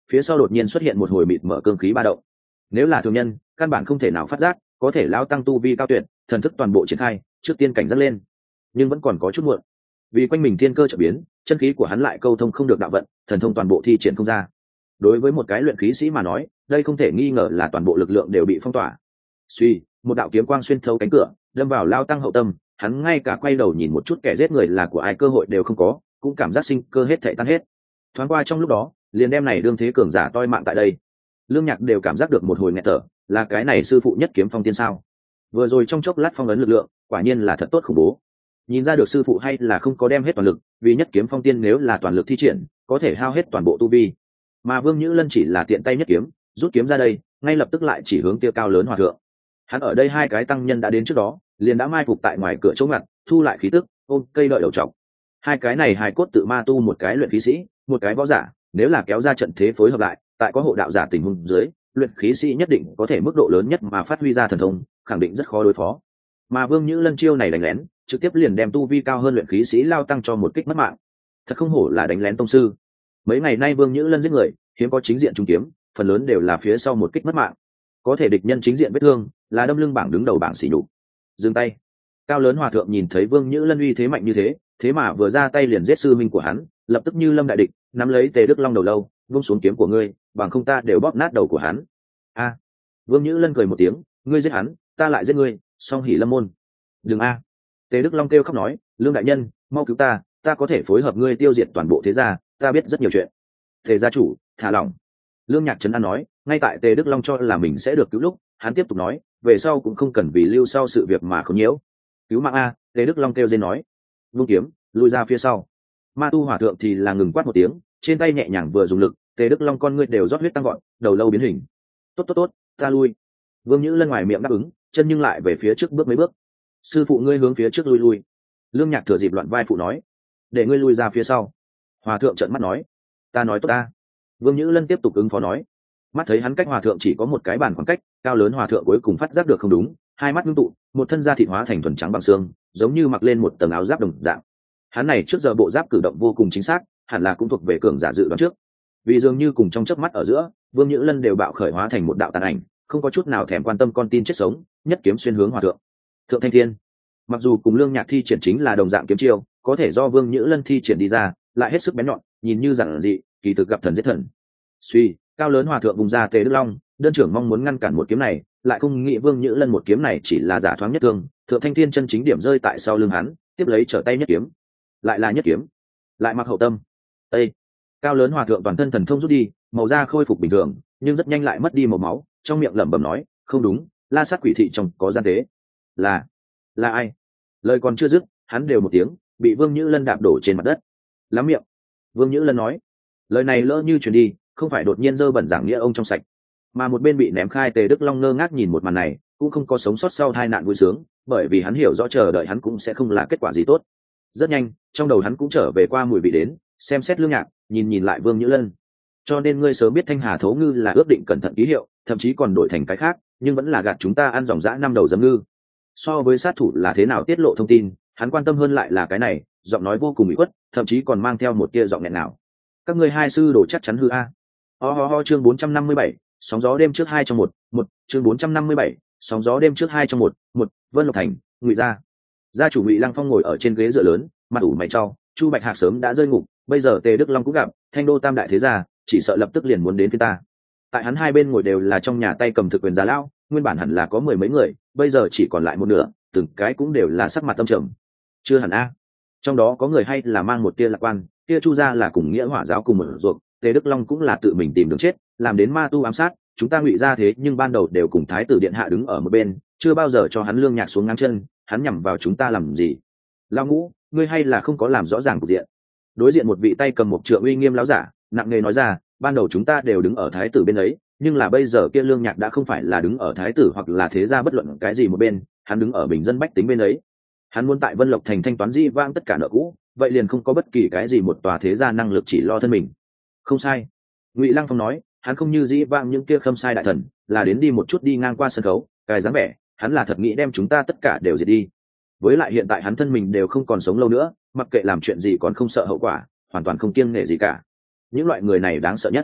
phía sau đột nhiên xuất hiện một hồi mịt mở cương khí ba động. Nếu là thường nhân căn bản không thể nào phát giác, có thể lao tăng tu vi cao tuyệt, thần thức toàn bộ triển khai, trước tiên cảnh giác lên, nhưng vẫn còn có chút muộn, vì quanh mình thiên cơ trở biến, chân khí của hắn lại câu thông không được đạo vận, thần thông toàn bộ thi triển không ra. Đối với một cái luyện khí sĩ mà nói, đây không thể nghi ngờ là toàn bộ lực lượng đều bị phong tỏa. Suy, một đạo kiếm quang xuyên thấu cánh cửa, đâm vào lao tăng hậu tâm, hắn ngay cả quay đầu nhìn một chút kẻ giết người là của ai cơ hội đều không có, cũng cảm giác sinh cơ hết thảy tan hết. Thoáng qua trong lúc đó, liền đem này đương thế cường giả toi mạng tại đây. Lương Nhạc đều cảm giác được một hồi nghẹt thở, là cái này sư phụ nhất kiếm phong tiên sao? Vừa rồi trong chốc lát phong ấn lực lượng, quả nhiên là thật tốt khủng bố. Nhìn ra được sư phụ hay là không có đem hết toàn lực, vì nhất kiếm phong tiên nếu là toàn lực thi triển, có thể hao hết toàn bộ tu vi. Mà Vương Nhữ Lân chỉ là tiện tay nhất kiếm, rút kiếm ra đây, ngay lập tức lại chỉ hướng kia Cao Lớn Hòa thượng. Hắn ở đây hai cái tăng nhân đã đến trước đó, liền đã mai phục tại ngoài cửa chỗ ngặt, thu lại khí tức, ôm cây đợi đầu trọng. Hai cái này hài cốt tự ma tu, một cái luyện khí sĩ, một cái võ giả, nếu là kéo ra trận thế phối hợp lại, tại có hộ đạo giả tình huống dưới, luyện khí sĩ nhất định có thể mức độ lớn nhất mà phát huy ra thần thông, khẳng định rất khó đối phó. Mà Vương Nhữ Lân chiêu này đánh lén, trực tiếp liền đem tu vi cao hơn luyện khí sĩ lao tăng cho một kích mất mạng. Thật không hổ là đánh lén tông sư. Mấy ngày nay Vương Nhữ Lân giết người, hiếm có chính diện trung kiếm, phần lớn đều là phía sau một kích mất mạng. Có thể địch nhân chính diện vết thương, là đâm lưng bảng đứng đầu bảng xỉ nhục. Dừng tay. Cao Lớn Hòa thượng nhìn thấy Vương Nhữ Lân uy thế mạnh như thế, thế mà vừa ra tay liền giết sư minh của hắn, lập tức như lâm đại địch, nắm lấy Tề Đức Long đầu lâu, vung xuống kiếm của ngươi, bằng không ta đều bóp nát đầu của hắn. A. Vương Nhữ Lân cười một tiếng, ngươi giết hắn, ta lại giết ngươi, song hỉ lâm môn. Đừng a. Tề Đức Long kêu khóc nói, Lương đại nhân, mau cứu ta, ta có thể phối hợp ngươi tiêu diệt toàn bộ thế gia, ta biết rất nhiều chuyện. Tề gia chủ, thả lỏng. Lương Nhạc trấn an nói, ngay tại Tề Đức Long cho là mình sẽ được cứu lúc, hắn tiếp tục nói, về sau cũng không cần vì lưu sau sự việc mà không nhiễu. Cứu mạng a. Tề Đức Long kêu dên nói. Vung kiếm, lùi ra phía sau. Ma tu hòa thượng thì là ngừng quát một tiếng, trên tay nhẹ nhàng vừa dùng lực, Tề Đức Long con ngươi đều rót huyết tăng gọn, đầu lâu biến hình. Tốt tốt tốt, ta lui. Vương Nhữ Lân ngoài miệng đáp ứng, chân nhưng lại về phía trước bước mấy bước. Sư phụ ngươi hướng phía trước lui lui. Lương Nhạc thừa dịp loạn vai phụ nói, để ngươi lui ra phía sau. Hòa thượng trợn mắt nói, ta nói tốt ta. Vương Nhữ Lân tiếp tục ứng phó nói. Mắt thấy hắn cách hòa thượng chỉ có một cái bàn khoảng cách, Cao Lớn Hòa thượng cuối cùng phát giác được không đúng, hai mắt ngưng tụ, một thân da thịt hóa thành thuần trắng bằng xương, giống như mặc lên một tầng áo giáp đồng dạng. Hắn này trước giờ bộ giáp cử động vô cùng chính xác, hẳn là cũng thuộc về cường giả dự đoán trước. Vì dường như cùng trong chớp mắt ở giữa, Vương Nhữ Lân đều bạo khởi hóa thành một đạo tàn ảnh, không có chút nào thèm quan tâm con tin chết sống, nhất kiếm xuyên hướng hòa thượng. Thượng Thanh Thiên, mặc dù cùng Lương Nhạc thi triển chính là đồng dạng kiếm chiêu, có thể do Vương Nhữ Lân thi triển đi ra, lại hết sức bén nhọn, nhìn như giản dị, kỳ thực gặp thần giết thần. Suy, Cao Lớn Hòa thượng vùng ra Tề Đức Long, đơn trưởng mong muốn ngăn cản một kiếm này, lại không nghĩ Vương Nhữ Lân một kiếm này chỉ là giả thoáng nhất thương, Thượng Thanh Thiên chân chính điểm rơi tại sau lưng hắn, tiếp lấy trở tay nhất kiếm, lại là nhất kiếm, lại mặc hậu tâm. Ê! Cao Lớn Hòa thượng toàn thân thần thông rút đi, màu da khôi phục bình thường, nhưng rất nhanh lại mất đi màu máu, trong miệng lẩm bẩm nói, không đúng, La Sát quỷ thị trong có gian tế. Là, là ai? Lời còn chưa dứt, hắn đều một tiếng, bị Vương Nhữ Lân đạp đổ trên mặt đất. Lắm miệng. Vương Nhữ Lân nói, lời này lỡ như truyền đi, không phải đột nhiên dơ bẩn giảng nghĩa ông trong sạch, mà một bên bị ném khai Tề Đức Long ngơ ngác nhìn một màn này, cũng không có sống sót sau tai nạn vui sướng, bởi vì hắn hiểu rõ chờ đợi hắn cũng sẽ không là kết quả gì tốt. Rất nhanh, trong đầu hắn cũng trở về qua mùi vị đến, xem xét Lương Nhạc, nhìn nhìn lại Vương Nhữ Lân. Cho nên ngươi sớm biết Thanh Hà Thấu Ngư là ước định cẩn thận ký hiệu, thậm chí còn đổi thành cái khác, nhưng vẫn là gạt chúng ta ăn dòng dã năm đầu giấm ngư. So với sát thủ là thế nào tiết lộ thông tin, hắn quan tâm hơn lại là cái này, giọng nói vô cùng ủy khuất, thậm chí còn mang theo một tia giọng nghẹn nào. Các ngươi hai sư đồ chắc chắn hư a. Ho ho ho chương bốn trăm năm mươi bảy, sóng gió đêm trước hai trong một, một, chương bốn trăm năm mươi bảy, sóng gió đêm trước hai trong một, một, Vân Lộc Thành, Ngụy gia. Gia chủ Ngụy Lăng Phong ngồi ở trên ghế dựa lớn, mặt ủ mày trao, Chu Bạch Hạc sớm đã rơi ngục, bây giờ Tề Đức Long cũng gặp, Thanh Đô tam đại thế gia, chỉ sợ lập tức liền muốn đến phía ta. Tại hắn hai bên ngồi đều là trong nhà tay cầm thực quyền gia lão, nguyên bản hẳn là có mười mấy người, bây giờ chỉ còn lại một nửa, từng cái cũng đều là sắc mặt tâm trầm. Chưa hẳn a. Trong đó có người hay là mang một tia lạc quan, kia Chu gia là cùng nghĩa hỏa giáo cùng một ruột, Tề Đức Long cũng là tự mình tìm đường chết, làm đến ma tu ám sát, chúng ta Ngụy gia thế nhưng ban đầu đều cùng thái tử điện hạ đứng ở một bên, chưa bao giờ cho hắn Lương Nhạc xuống ngang chân, hắn nhằm vào chúng ta làm gì? Lão Ngũ, ngươi hay là không có làm rõ ràng cục diện. Đối diện một vị tay cầm một trượng uy nghiêm lão giả, nặng nề nói ra, ban đầu chúng ta đều đứng ở thái tử bên ấy, nhưng là bây giờ kia Lương Nhạc đã không phải là đứng ở thái tử hoặc là thế gia bất luận cái gì một bên, hắn đứng ở bình dân bách tính bên ấy. Hắn muốn tại Vân Lộc Thành thanh toán di vang tất cả nợ cũ, vậy liền không có bất kỳ cái gì một tòa thế gia năng lực chỉ lo thân mình. Không sai. Ngụy Lăng Phong nói, hắn không như dĩ vang những kia khâm sai đại thần, là đến đi một chút đi ngang qua sân khấu, cái dáng vẻ, hắn là thật nghĩ đem chúng ta tất cả đều diệt đi. Với lại hiện tại hắn thân mình đều không còn sống lâu nữa, mặc kệ làm chuyện gì còn không sợ hậu quả, hoàn toàn không kiêng nể gì cả. Những loại người này đáng sợ nhất.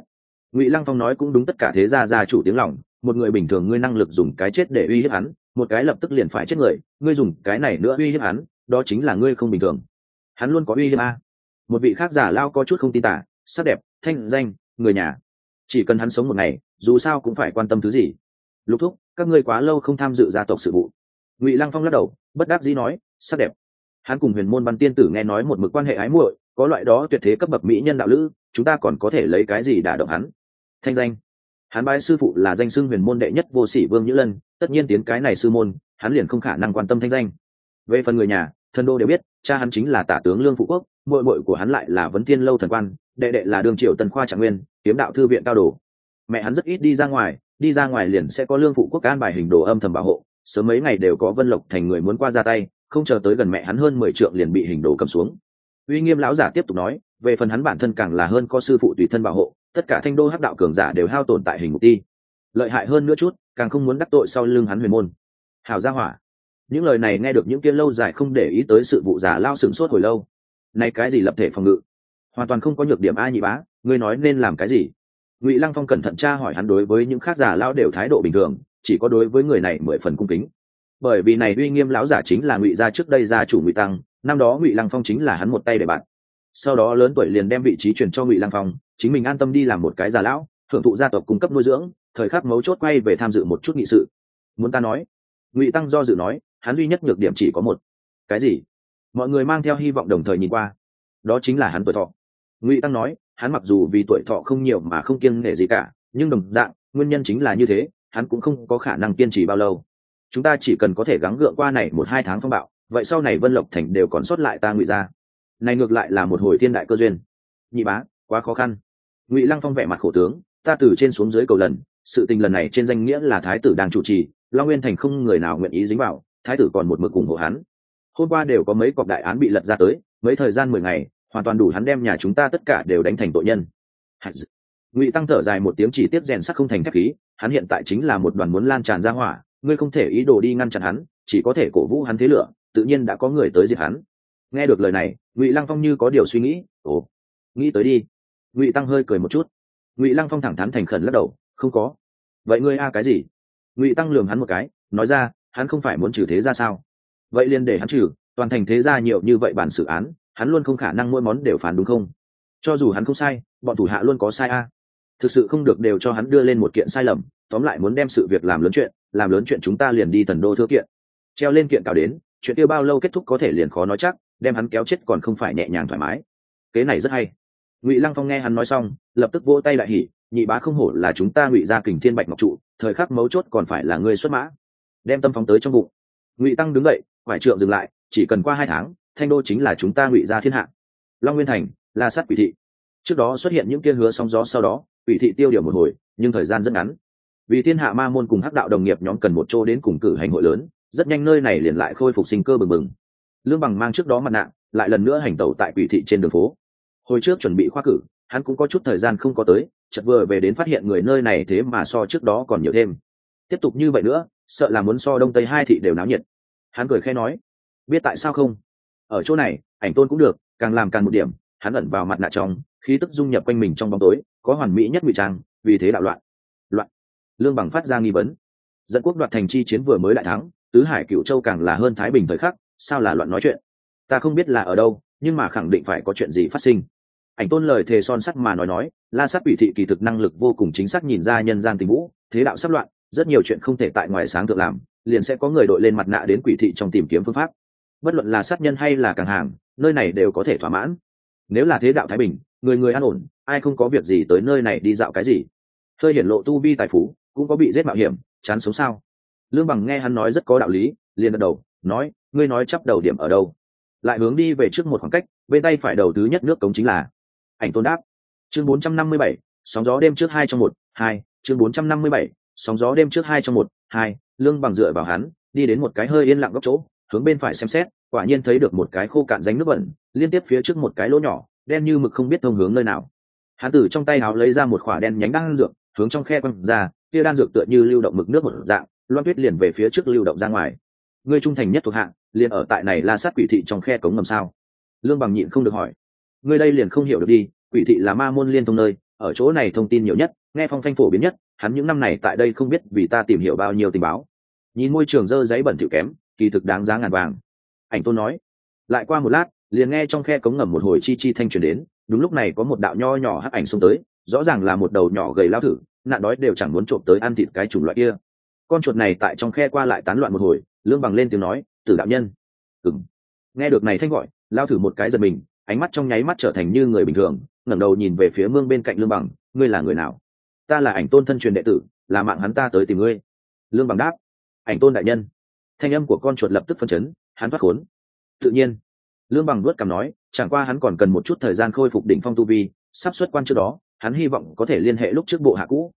Ngụy Lăng Phong nói cũng đúng, tất cả thế gia gia chủ tiếng lòng, một người bình thường ngươi năng lực dùng cái chết để uy hiếp hắn, một cái lập tức liền phải chết người, ngươi dùng cái này nữa uy hiếp hắn, đó chính là ngươi không bình thường. Hắn luôn có uy hiếp a. Một vị khác giả lao có chút không tin tả, sắc đẹp, thanh danh, người nhà, chỉ cần hắn sống một ngày, dù sao cũng phải quan tâm thứ gì. Lục thúc, các ngươi quá lâu không tham dự gia tộc sự vụ. Ngụy Lăng Phong lắc đầu, bất đắc dĩ nói, sắc đẹp. Hắn cùng Huyền Môn Văn tiên tử nghe nói một mực quan hệ ái muội, có loại đó tuyệt thế cấp bậc mỹ nhân đạo lữ, chúng ta còn có thể lấy cái gì đả động hắn? Thanh danh. Hắn bái sư phụ là danh xưng Huyền Môn đệ nhất vô sỉ Vương Nhữ Lân, tất nhiên tiến cái này sư môn, hắn liền không khả năng quan tâm thanh danh. Về phần người nhà, thần đô đều biết, cha hắn chính là Tả tướng Lương Phụ Quốc, muội muội của hắn lại là Vấn Thiên lâu thần quan, đệ đệ là Đường Triều Tần khoa trạng nguyên, kiếm đạo thư viện cao đồ. Mẹ hắn rất ít đi ra ngoài, đi ra ngoài liền sẽ có Lương Phụ Quốc an bài hình đồ âm thầm bảo hộ, sớm mấy ngày đều có Vân Lộc thành người muốn qua ra tay, không chờ tới gần mẹ hắn hơn mười trượng liền bị hình đồ cầm xuống. Uy Nghiêm lão giả tiếp tục nói, về phần hắn bản thân càng là hơn có sư phụ tùy thân bảo hộ, tất cả thanh đô hắc đạo cường giả đều hao tổn tại hình mục ti. Lợi hại hơn nữa chút, càng không muốn đắc tội sau lưng hắn Huyền Môn. Hảo gia hỏa. Những lời này nghe được những kia lâu dài không để ý tới sự vụ giả lao sừng sốt hồi lâu. Này cái gì lập thể phòng ngự, hoàn toàn không có nhược điểm. A Nhị bá, ngươi nói nên làm cái gì? Ngụy Lăng Phong cẩn thận tra hỏi hắn, đối với những khác giả lao đều thái độ bình thường, chỉ có đối với người này mười phần cung kính. Bởi vì này Uy Nghiêm lão giả chính là Ngụy gia trước đây gia chủ Ngụy Tăng, năm đó Ngụy Lăng Phong chính là hắn một tay để bạn. Sau đó lớn tuổi liền đem vị trí truyền cho Ngụy Lăng Phong, chính mình an tâm đi làm một cái già lão, hưởng thụ gia tộc cung cấp nuôi dưỡng, thời khắc mấu chốt quay về tham dự một chút nghị sự. Muốn ta nói, Ngụy Tăng do dự nói, hắn duy nhất nhược điểm chỉ có một. Cái gì? Mọi người mang theo hy vọng đồng thời nhìn qua. Đó chính là hắn tuổi thọ. Ngụy Tăng nói, hắn mặc dù vì tuổi thọ không nhiều mà không kiêng nể gì cả, nhưng đồng dạng, nguyên nhân chính là như thế, hắn cũng không có khả năng kiên trì bao lâu. Chúng ta chỉ cần có thể gắng gượng qua này một hai tháng phong bạo, vậy sau này Vân Lộc thành đều còn sót lại ta Ngụy gia. Này ngược lại là một hồi thiên đại cơ duyên. Nhị bá, quá khó khăn. Ngụy Lăng Phong vẻ mặt khổ tướng, ta từ trên xuống dưới cầu lần, sự tình lần này trên danh nghĩa là thái tử đang chủ trì, Long Nguyên thành không người nào nguyện ý dính vào, thái tử còn một mực ủng hộ hắn. Hôm qua đều có mấy cọc đại án bị lật ra tới, mấy thời gian mười ngày, hoàn toàn đủ hắn đem nhà chúng ta tất cả đều đánh thành tội nhân. Ngụy Tăng thở dài một tiếng, chỉ tiếp rèn sắt không thành thép khí, hắn hiện tại chính là một đoàn muốn lan tràn ra hỏa, ngươi không thể ý đồ đi ngăn chặn hắn, chỉ có thể cổ vũ hắn thế lửa, tự nhiên đã có người tới diệt hắn. Nghe được lời này, Ngụy Lăng Phong như có điều suy nghĩ, ồ, nghĩ tới đi. Ngụy Tăng hơi cười một chút. Ngụy Lăng Phong thẳng thắn thành khẩn lắc đầu, không có. Vậy ngươi a cái gì? Ngụy Tăng lườm hắn một cái, nói ra, hắn không phải muốn trừ thế gia sao? Vậy liền để hắn trừ, toàn thành thế gia nhiều như vậy bản xử án, hắn luôn không khả năng mỗi món đều phán đúng không? Cho dù hắn không sai, bọn thủ hạ luôn có sai a. Thực sự không được đều cho hắn đưa lên một kiện sai lầm, tóm lại muốn đem sự việc làm lớn chuyện, làm lớn chuyện chúng ta liền đi Thần Đô thưa kiện. Treo lên kiện cào đến, chuyện tiêu bao lâu kết thúc có thể liền khó nói chắc, đem hắn kéo chết còn không phải nhẹ nhàng thoải mái. Kế này rất hay. Ngụy Lăng Phong nghe hắn nói xong, lập tức vỗ tay đại hỉ, nhị bá không hổ là chúng ta Ngụy gia Kình Thiên Bạch Ngọc trụ, thời khắc mấu chốt còn phải là ngươi xuất mã. Đem tâm phóng tới trong bụng. Ngụy Tăng đứng dậy, quải trượng dừng lại, chỉ cần qua hai tháng, Thanh Đô chính là chúng ta Ngụy gia thiên hạ. Long Nguyên thành, La Sát Quỷ thị. Trước đó xuất hiện những kia hứa sóng gió, sau đó Quỷ thị tiêu điều một hồi, nhưng thời gian rất ngắn. Vì thiên hạ ma môn cùng hắc đạo đồng nghiệp nhóm cần một chỗ đến cùng cử hành hội lớn, rất nhanh nơi này liền lại khôi phục sinh cơ bừng bừng. Lương Bằng mang trước đó mặt nạ, lại lần nữa hành tẩu tại Quỷ thị trên đường phố. Hồi trước chuẩn bị khoa cử, hắn cũng có chút thời gian không có tới, chợt vừa về đến phát hiện người nơi này thế mà so trước đó còn nhiều thêm. Tiếp tục như vậy nữa, sợ là muốn so đông tây hai thị đều náo nhiệt. Hắn cười khẽ nói, biết tại sao không? Ở chỗ này, Ảnh Tôn cũng được, càng làm càng một điểm, hắn ẩn vào mặt nạ trong, khí tức dung nhập quanh mình trong bóng tối, có hoàn mỹ nhất ngụy trang, vì thế đạo loạn. Loạn. Lương Bằng phát ra nghi vấn. Dẫn quốc đoạt thành chi chiến vừa mới đại thắng, tứ hải cửu châu càng là hơn thái bình thời khắc, sao là loạn nói chuyện? Ta không biết là ở đâu, nhưng mà khẳng định phải có chuyện gì phát sinh. Ảnh Tôn lời thề son sắt mà nói nói, La Sát Quỷ thị kỳ thực năng lực vô cùng chính xác nhìn ra nhân gian tình vũ, thế đạo sắp loạn, rất nhiều chuyện không thể tại ngoài sáng thượng làm, liền sẽ có người đội lên mặt nạ đến Quỷ thị trong tìm kiếm phương pháp. Bất luận là sát nhân hay là càng hàng, nơi này đều có thể thỏa mãn. Nếu là thế đạo thái bình, người người an ổn, ai không có việc gì tới nơi này đi dạo cái gì? Hơi hiển lộ tu vi tài phú, cũng có bị giết mạo hiểm, chán sống sao? Lương Bằng nghe hắn nói rất có đạo lý, liền gật đầu, nói, ngươi nói chắp đầu điểm ở đâu? Lại hướng đi về trước một khoảng cách, bên tay phải đầu thứ nhất nước cống chính là. Ảnh Tôn đáp. Chương bốn trăm năm mươi bảy, sóng gió đêm trước hai trong một, hai, chương bốn trăm năm mươi bảy, sóng gió đêm trước hai trong một, hai, Lương Bằng dựa vào hắn, đi đến một cái hơi yên lặng góc chỗ, hướng bên phải xem xét, quả nhiên thấy được một cái khô cạn rãnh nước bẩn, liên tiếp phía trước một cái lỗ nhỏ, đen như mực không biết thông hướng nơi nào. Hắn từ trong tay áo lấy ra một khỏa đen nhánh đan dược, hướng trong khe quăng ra, kia đan dược tựa như lưu động mực nước một dạng, loan tuyết liền về phía trước lưu động ra ngoài. Ngươi trung thành nhất thuộc hạng, liền ở tại này La Sát Quỷ thị trong khe cống ngầm sao? Lương Bằng nhịn không được hỏi. Ngươi đây liền không hiểu được đi, Quỷ thị là ma môn liên thông nơi, ở chỗ này thông tin nhiều nhất, nghe phong phanh phổ biến nhất, hắn những năm này tại đây không biết vì ta tìm hiểu bao nhiêu tình báo. Nhìn môi trường dơ giấy bẩn thỉu kém, kỳ thực đáng giá ngàn vàng. Ảnh Tôn nói. Lại qua một lát, liền nghe trong khe cống ngầm một hồi chi chi thanh truyền đến, đúng lúc này có một đạo nho nhỏ hắc ảnh xông tới, rõ ràng là một đầu nhỏ gầy lao thử, nạn đói đều chẳng muốn trộm tới ăn thịt cái chủng loại kia. Con chuột này tại trong khe qua lại tán loạn một hồi, Lương Bằng lên tiếng nói, "Tử đạo nhân." Ừm. Nghe được này thanh gọi, lao thử một cái giật mình, ánh mắt trong nháy mắt trở thành như người bình thường, ngẩng đầu nhìn về phía mương bên cạnh Lương Bằng, "Ngươi là người nào?" "Ta là Ảnh Tôn thân truyền đệ tử, là mạng hắn ta tới tìm ngươi." Lương Bằng đáp. "Ảnh Tôn đại nhân." Thanh âm của con chuột lập tức phân chấn, hắn thoát khốn. Tự nhiên. Lương Bằng vuốt cằm nói, chẳng qua hắn còn cần một chút thời gian khôi phục đỉnh phong tu vi, sắp xuất quan trước đó, hắn hy vọng có thể liên hệ lúc trước bộ hạ cũ.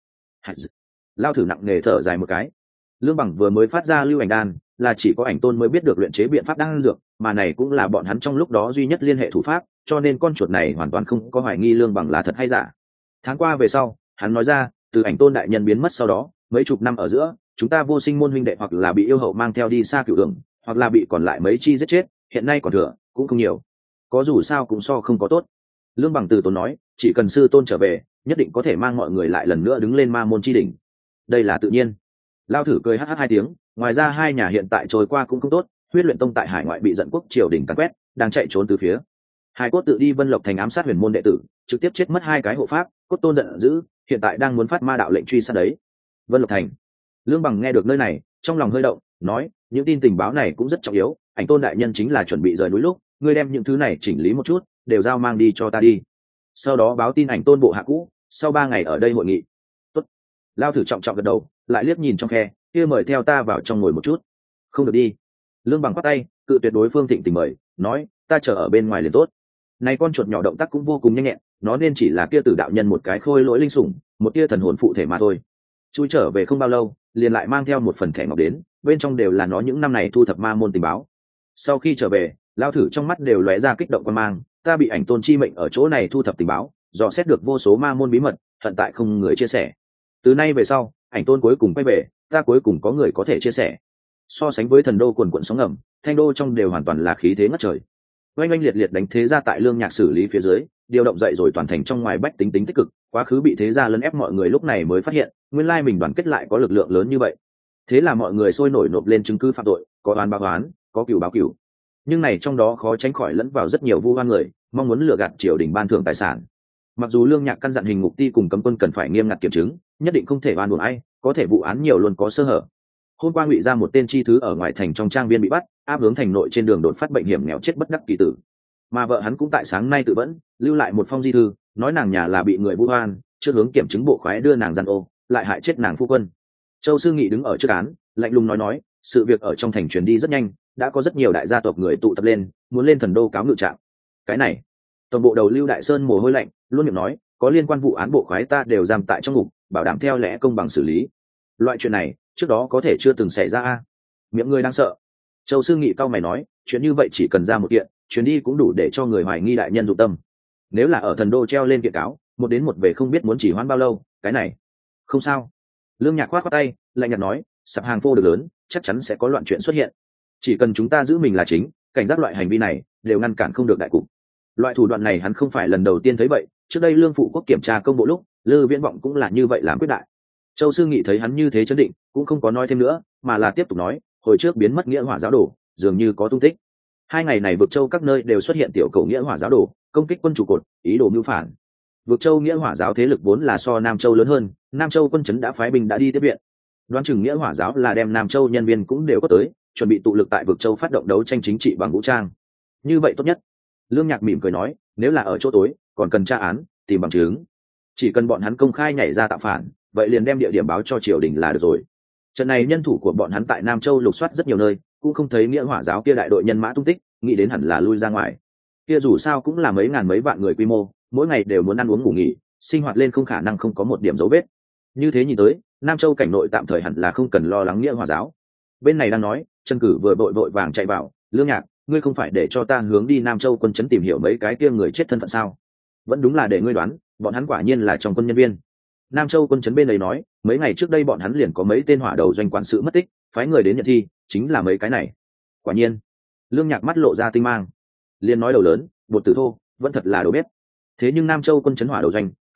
Lao thử nặng nề thở dài một cái. Lương Bằng vừa mới phát ra lưu ảnh đan, là chỉ có Ảnh Tôn mới biết được luyện chế biện pháp đan dược, mà này cũng là bọn hắn trong lúc đó duy nhất liên hệ thủ pháp, cho nên con chuột này hoàn toàn không có hoài nghi Lương Bằng là thật hay giả. Tháng qua về sau, hắn nói ra, từ Ảnh Tôn đại nhân biến mất sau đó, mấy chục năm ở giữa, chúng ta vô sinh môn huynh đệ hoặc là bị yêu hậu mang theo đi xa cửu đường, hoặc là bị còn lại mấy chi giết chết, hiện nay còn thừa cũng không nhiều, có dù sao cũng so không có tốt. Lương Bằng từ tốn nói, chỉ cần sư tôn trở về, nhất định có thể mang mọi người lại lần nữa đứng lên ma môn chi đỉnh. Đây là tự nhiên. Lao thử cười hh hai tiếng, ngoài ra hai nhà hiện tại trôi qua cũng không tốt, Huyết Luyện Tông tại hải ngoại bị giận quốc triều đình càn quét, đang chạy trốn từ phía Hải Cốt tự đi Vân Lộc thành ám sát huyền môn đệ tử, trực tiếp chết mất hai cái hộ pháp, Cốt Tôn giận dữ, hiện tại đang muốn phát ma đạo lệnh truy sát đấy. Vân Lộc thành. Lương Bằng nghe được nơi này, trong lòng hơi động, nói, những tin tình báo này cũng rất trọng yếu, Ảnh Tôn đại nhân chính là chuẩn bị rời núi lúc, ngươi đem những thứ này chỉnh lý một chút, đều giao mang đi cho ta đi. Sau đó báo tin Ảnh Tôn bộ hạ cũ, sau ba ngày ở đây hội nghị. Tốt. Lao thử trọng trọng gật đầu, lại liếc nhìn trong khe, kia mời theo ta vào trong ngồi một chút. Không được đi. Lương Bằng quát tay, cự tuyệt đối phương thịnh tình mời, nói, ta chờ ở bên ngoài liền tốt. Này con chuột nhỏ động tác cũng vô cùng nhanh nhẹn, nó nên chỉ là kia tử đạo nhân một cái khôi lỗi linh sủng, một tia thần hồn phụ thể mà thôi. Chui trở về không bao lâu, liền lại mang theo một phần thẻ ngọc đến, bên trong đều là nó những năm này thu thập ma môn tình báo. Sau khi trở về, Lao thử trong mắt đều lóe ra kích động quan mang, ta bị Ảnh Tôn chi mệnh ở chỗ này thu thập tình báo, dò xét được vô số ma môn bí mật, hiện tại không người chia sẻ. Từ nay về sau, Ảnh Tôn cuối cùng quay về, ta cuối cùng có người có thể chia sẻ. So sánh với thần đô quần quận sóng ngầm, thanh đô trong đều hoàn toàn là khí thế ngất trời. Oanh oanh liệt liệt đánh thế gia tại Lương Nhạc xử lý phía dưới, điều động dậy rồi toàn thành trong ngoài bách tính tính tích cực, quá khứ bị thế gia lấn ép mọi người lúc này mới phát hiện, nguyên lai mình đoàn kết lại có lực lượng lớn như vậy. Thế là mọi người sôi nổi nộp lên chứng cứ phạm tội, có oán báo oán, có cửu báo cửu. Nhưng này trong đó khó tránh khỏi lẫn vào rất nhiều vu oan người, mong muốn lừa gạt triều đình ban thưởng tài sản. Mặc dù Lương Nhạc căn dặn hình ngục ti cùng cấm quân cần phải nghiêm ngặt kiểm chứng, nhất định không thể oan uổng ai, có thể vụ án nhiều luôn có sơ hở. Hôm qua ngụy ra một tên chi thứ ở ngoài thành trong trang viên bị bắt, áp hướng thành nội trên đường đột phát bệnh hiểm nghèo chết bất đắc kỳ tử. Mà vợ hắn cũng tại sáng nay tự vẫn lưu lại một phong di thư, nói nàng nhà là bị người vu oan, chưa hướng kiểm chứng bộ khoái đưa nàng gian ô, lại hại chết nàng phu quân. Châu Sư Nghị đứng ở trước án, lạnh lùng nói nói, sự việc ở trong thành truyền đi rất nhanh, đã có rất nhiều đại gia tộc người tụ tập lên, muốn lên thần đô cáo ngự trạng. Cái này, toàn bộ đầu Lưu Đại Sơn mồ hôi lạnh, luôn miệng nói, có liên quan vụ án bộ khoái ta đều giam tại trong ngục, bảo đảm theo lẽ công bằng xử lý. Loại chuyện này, trước đó có thể chưa từng xảy ra a. Miệng người đang sợ. Châu Sư Nghị cao mày nói, chuyện như vậy chỉ cần ra một kiện, chuyến đi cũng đủ để cho người hoài nghi đại nhân dụng tâm. Nếu là ở thần đô treo lên kiện cáo, một đến một về không biết muốn chỉ hoãn bao lâu, cái này không sao. Lương Nhạc khoát khoát tay, lạnh nhạt nói, sạp hàng phô được lớn, chắc chắn sẽ có loạn chuyện xuất hiện. Chỉ cần chúng ta giữ mình là chính, cảnh giác loại hành vi này đều ngăn cản không được đại cục. Loại thủ đoạn này hắn không phải lần đầu tiên thấy vậy, trước đây Lương phụ quốc kiểm tra công bộ lúc, Lư Viễn Vọng cũng là như vậy làm quyết đại. Châu Sư Nghị thấy hắn như thế chấn định, cũng không có nói thêm nữa, mà là tiếp tục nói, hồi trước biến mất nghĩa hỏa giáo đồ, dường như có tung tích. Hai ngày này vực châu các nơi đều xuất hiện tiểu cầu nghĩa hỏa giáo đồ, công kích quân trụ cột, ý đồ mưu phản. Vực châu nghĩa hỏa giáo thế lực vốn là so Nam Châu lớn hơn, Nam Châu quân chấn đã phái binh đã đi tiếp viện. Đoán chừng nghĩa hỏa giáo là đem Nam Châu nhân viên cũng đều có tới, chuẩn bị tụ lực tại vực châu phát động đấu tranh chính trị bằng vũ trang. Như vậy tốt nhất. Lương Nhạc mỉm cười nói, nếu là ở chỗ tối, còn cần tra án, tìm bằng chứng. Chỉ cần bọn hắn công khai nhảy ra tạo phản, vậy liền đem địa điểm báo cho triều đình là được rồi. Trận này nhân thủ của bọn hắn tại Nam Châu lục soát rất nhiều nơi, cũng không thấy nghĩa hỏa giáo kia đại đội nhân mã tung tích, nghĩ đến hẳn là lui ra ngoài. Kia dù sao cũng là mấy ngàn mấy vạn người quy mô, mỗi ngày đều muốn ăn uống ngủ nghỉ, sinh hoạt lên không khả năng không có một điểm dấu vết. Như thế nhìn tới, Nam Châu cảnh nội tạm thời hẳn là không cần lo lắng nghĩa hỏa giáo. Bên này đang nói, Trần Cử vừa vội vội vàng chạy vào, Lương Nhạc, ngươi không phải để cho ta hướng đi Nam Châu quân trấn tìm hiểu mấy cái kia người chết thân phận sao? Vẫn đúng là để ngươi đoán, bọn hắn quả nhiên là trong quân nhân viên. Nam Châu quân trấn bên này nói, mấy ngày trước đây bọn hắn liền có mấy tên hỏa đầu doanh quản sự mất tích, phái người đến nhận thi, chính là mấy cái này. Quả nhiên. Lương Nhạc mắt lộ ra tinh mang, liền nói đầu lớn, bột tử thô, vẫn thật là đầu bếp. Thế nhưng Nam Châu quân trấn hỏa đầu doanh,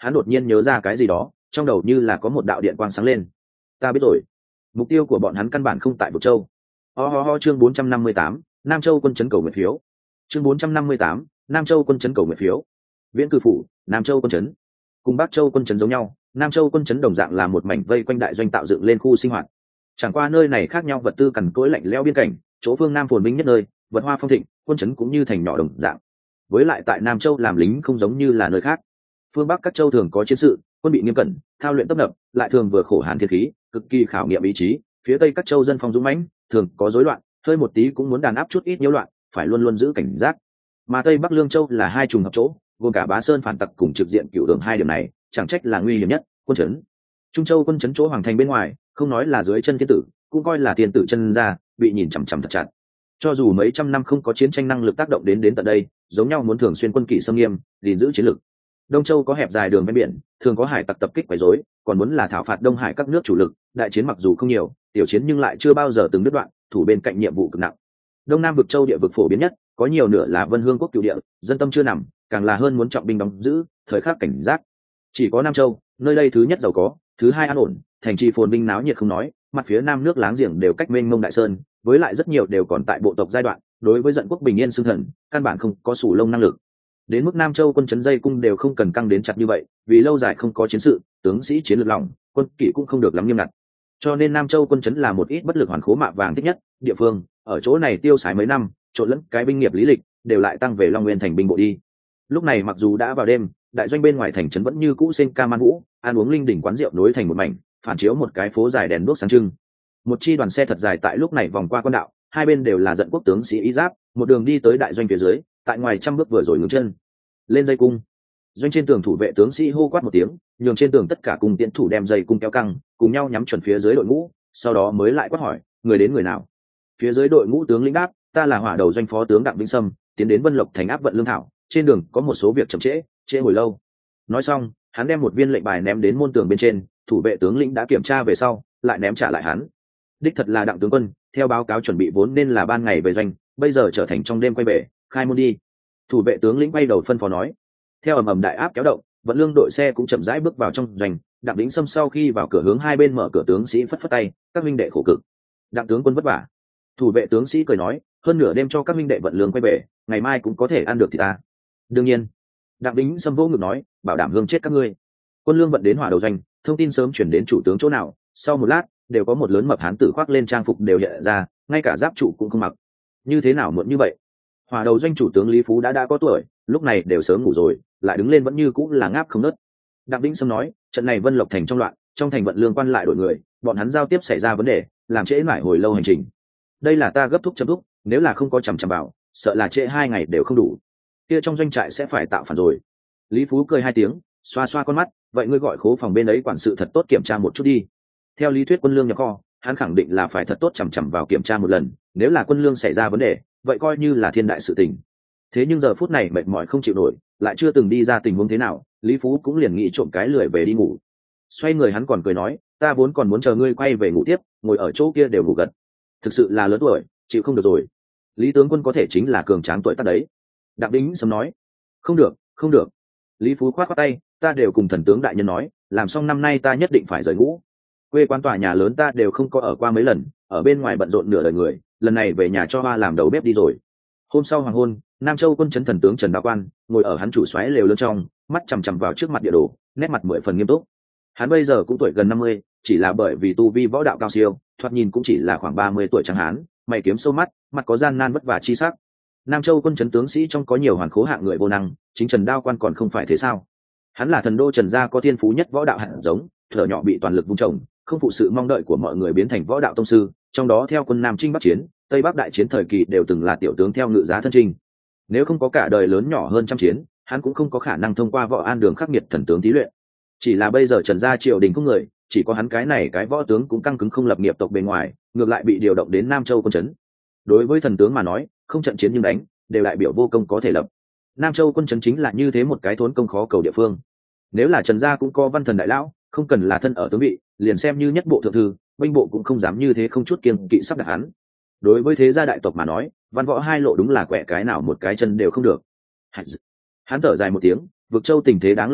hắn đột nhiên nhớ ra cái gì đó, trong đầu như là có một đạo điện quang sáng lên. Ta biết rồi, mục tiêu của bọn hắn căn bản không tại Vực Châu. Ho ho ho, chương bốn trăm năm mươi tám, Nam Châu quân chấn cầu nguyện phiếu. Chương bốn trăm năm mươi tám, Nam Châu quân chấn cầu nguyện phiếu. Viễn Cử phủ, Nam Châu quân chấn. Cùng Bắc Châu quân chấn giống nhau, Nam Châu quân chấn đồng dạng là một mảnh vây quanh đại doanh tạo dựng lên khu sinh hoạt. Chẳng qua nơi này khác nhau vật tư cằn cỗi lạnh lẽo biên cảnh, chỗ phương Nam phồn vinh nhất nơi, vật hoa phong thịnh, quân chấn cũng như thành nhỏ đồng dạng. Với lại tại Nam Châu làm lính không giống như là nơi khác. Phương Bắc các châu thường có chiến sự, quân bị nghiêm cẩn, thao luyện tấp nập, lại thường vừa khổ hàn thiên khí, cực kỳ khảo nghiệm ý chí. Phía Tây các châu dân phong dũng mãnh, thường có rối loạn, hơi một tí cũng muốn đàn áp chút ít nhiễu loạn, phải luôn luôn giữ cảnh giác. Mà Tây Bắc Lương Châu là hai trùng hợp chỗ, gồm cả Bá Sơn phản tặc cùng trực diện cựu đường hai điểm này, chẳng trách là nguy hiểm nhất. Quân trấn Trung Châu quân trấn chỗ hoàng thành bên ngoài, không nói là dưới chân thiên tử, cũng coi là thiên tử chân ra, bị nhìn chằm chằm thật chặt. Cho dù mấy trăm năm không có chiến tranh năng lực tác động đến đến tận đây, giống nhau muốn thường xuyên quân kỷ xâm nghiêm, gìn giữ chiến lược. Đông Châu có hẹp dài đường ven biển, thường có hải tặc tập kích quấy rối, còn muốn là thảo phạt Đông Hải các nước chủ lực, đại chiến mặc dù không nhiều, tiểu chiến nhưng lại chưa bao giờ từng đứt đoạn, thủ bên cạnh nhiệm vụ cực nặng. Đông Nam Vực Châu địa vực phổ biến nhất, có nhiều nửa là Vân Hương quốc cựu địa, dân tâm chưa nằm, càng là hơn muốn trọng binh đóng giữ, thời khắc cảnh giác. Chỉ có Nam Châu, nơi đây thứ nhất giàu có, thứ hai an ổn, thành trì phồn binh náo nhiệt không nói, mặt phía nam nước láng giềng đều cách mênh mông đại sơn, với lại rất nhiều đều còn tại bộ tộc giai đoạn, đối với giận quốc bình yên xưng thần, căn bản không có sủ lông năng lực. Đến mức Nam Châu quân trấn dây cung đều không cần căng đến chặt như vậy, vì lâu dài không có chiến sự, tướng sĩ chiến lược lỏng, quân kỵ cũng không được lắm nghiêm ngặt. Cho nên Nam Châu quân trấn là một ít bất lực hoàn khố mạ vàng thích nhất địa phương, ở chỗ này tiêu xài mấy năm, trộn lẫn cái binh nghiệp lý lịch, đều lại tăng về Long Nguyên thành binh bộ đi. Lúc này mặc dù đã vào đêm, đại doanh bên ngoài thành trấn vẫn như cũ sen ca man vũ, ăn uống linh đỉnh quán rượu nối thành một mảnh, phản chiếu một cái phố dài đèn đuốc sáng trưng. Một chi đoàn xe thật dài tại lúc này vòng qua quan đạo, hai bên đều là dẫn quốc tướng sĩ y giáp, một đường đi tới đại doanh phía dưới, tại ngoài trăm bước vừa rồi ngừng chân. Lên dây cung. Doanh trên tường thủ vệ tướng sĩ hô quát một tiếng, nhường trên tường tất cả cùng tiễn thủ đem dây cung kéo căng, cùng nhau nhắm chuẩn phía dưới đội ngũ, sau đó mới lại quát hỏi, người đến người nào? Phía dưới đội ngũ tướng lĩnh đáp, ta là Hỏa Đầu doanh phó tướng Đặng Vĩnh Sâm, tiến đến Vân Lộc thành áp vận lương thảo, trên đường có một số việc chậm trễ, trễ hồi lâu. Nói xong, hắn đem một viên lệnh bài ném đến môn tường bên trên, thủ vệ tướng lĩnh đã kiểm tra về sau, lại ném trả lại hắn. Đích thật là Đặng tướng quân, theo báo cáo chuẩn bị vốn nên là ban ngày về doanh, bây giờ trở thành trong đêm quay về, khai môn đi. Thủ vệ tướng lĩnh quay đầu phân phó nói. Theo ầm ầm đại áp kéo động, vận lương đội xe cũng chậm rãi bước vào trong doanh. Đặng Vĩnh Sâm sau khi vào cửa hướng hai bên mở cửa, tướng sĩ phất phất tay, các minh đệ khổ cực. Đặng tướng quân vất vả. Thủ vệ tướng sĩ cười nói, hơn nửa đêm cho các minh đệ vận lương quay về, ngày mai cũng có thể ăn được thì ta. Đương nhiên. Đặng Vĩnh Sâm vô ngực nói, bảo đảm hương chết các ngươi. Quân lương vận đến Hỏa Đầu doanh, thông tin sớm chuyển đến chủ tướng chỗ nào, sau một lát đều có một lớn mập hán tử khoác lên trang phục đều hiện ra, ngay cả giáp trụ cũng không mặc. Như thế nào muộn như vậy? Hỏa Đầu doanh chủ tướng Lý Phú đã đã có tuổi, lúc này đều sớm ngủ rồi, lại đứng lên vẫn như cũng là ngáp không nớt. Đặng Vĩnh Sâm nói, trận này Vân Lộc thành trong loạn, trong thành vận lương quan lại đổi người, bọn hắn giao tiếp xảy ra vấn đề, làm trễ mãi hồi lâu hành trình. Đây là ta gấp thúc chấm thúc, nếu là không có chằm chằm bảo, sợ là trễ hai ngày đều không đủ. Kia trong doanh trại sẽ phải tạo phản rồi. Lý Phú cười hai tiếng, xoa xoa con mắt, vậy ngươi gọi khố phòng bên ấy quản sự thật tốt kiểm tra một chút đi. Theo lý thuyết quân lương nhập kho, hắn khẳng định là phải thật tốt chằm chằm vào kiểm tra một lần, nếu là quân lương xảy ra vấn đề, vậy coi như là thiên đại sự tình. Thế nhưng giờ phút này mệt mỏi không chịu nổi, lại chưa từng đi ra tình huống thế nào, Lý Phú cũng liền nghĩ trộm cái lười về đi ngủ. Xoay người hắn còn cười nói, ta vốn còn muốn chờ ngươi quay về ngủ tiếp, ngồi ở chỗ kia đều ngủ gật. Thực sự là lớn tuổi, chịu không được rồi. Lý tướng quân có thể chính là cường tráng tuổi tác đấy. Đặng Vĩnh Sâm nói, không được, không được. Lý Phú khoát khoát tay, ta đều cùng thần tướng đại nhân nói, làm xong năm nay ta nhất định phải rời ngũ. Quê quán tòa nhà lớn ta đều không có ở qua mấy lần, ở bên ngoài bận rộn nửa đời người, lần này về nhà cho hoa làm đầu bếp đi rồi. Hôm sau hoàng hôn, Nam Châu quân trấn thần tướng Trần Đao Quan ngồi ở hắn chủ xoáy lều lưng trong, mắt chằm chằm vào trước mặt địa đồ, nét mặt mười phần nghiêm túc. Hắn bây giờ cũng tuổi gần năm mươi, chỉ là bởi vì tu vi võ đạo cao siêu, thoạt nhìn cũng chỉ là khoảng ba mươi tuổi trắng hán, mày kiếm sâu mắt, mặt có gian nan vất vả chi sắc. Nam Châu quân trấn tướng sĩ trong có nhiều hoàn khố hạng người vô năng, chính Trần Đao Quan còn không phải thế sao? Hắn là thần đô Trần gia có thiên phú nhất võ đạo hạt giống, thở nhỏ bị toàn lực vung trồng, không phụ sự mong đợi của mọi người biến thành võ đạo tông sư, trong đó theo quân Nam Chinh Bắc chiến, Tây Bắc đại chiến thời kỳ đều từng là tiểu tướng theo ngự giá thân trinh. Nếu không có cả đời lớn nhỏ hơn trăm chiến, hắn cũng không có khả năng thông qua võ an đường khắc nghiệt thần tướng thí luyện. Chỉ là bây giờ Trần gia triều đình không người, chỉ có hắn cái này cái võ tướng cũng căng cứng không lập nghiệp tộc bề ngoài, ngược lại bị điều động đến Nam Châu quân trấn. Đối với thần tướng mà nói, không trận chiến nhưng đánh, đều đại biểu vô công có thể lập. Nam Châu quân trấn chính là như thế một cái thốn công khó cầu địa phương. Nếu là Trần gia cũng có văn thần đại lão, không cần là thân ở tướng vị, liền xem như nhất bộ thượng thư, binh bộ cũng không dám như thế không chút kiêng kỵ sắp đặt hắn. Đối với thế gia đại tộc mà nói, văn võ hai lộ đúng là quẹ cái nào một cái chân đều không được. Hắn thở dài một tiếng, Vực Châu tình thế đáng lo à,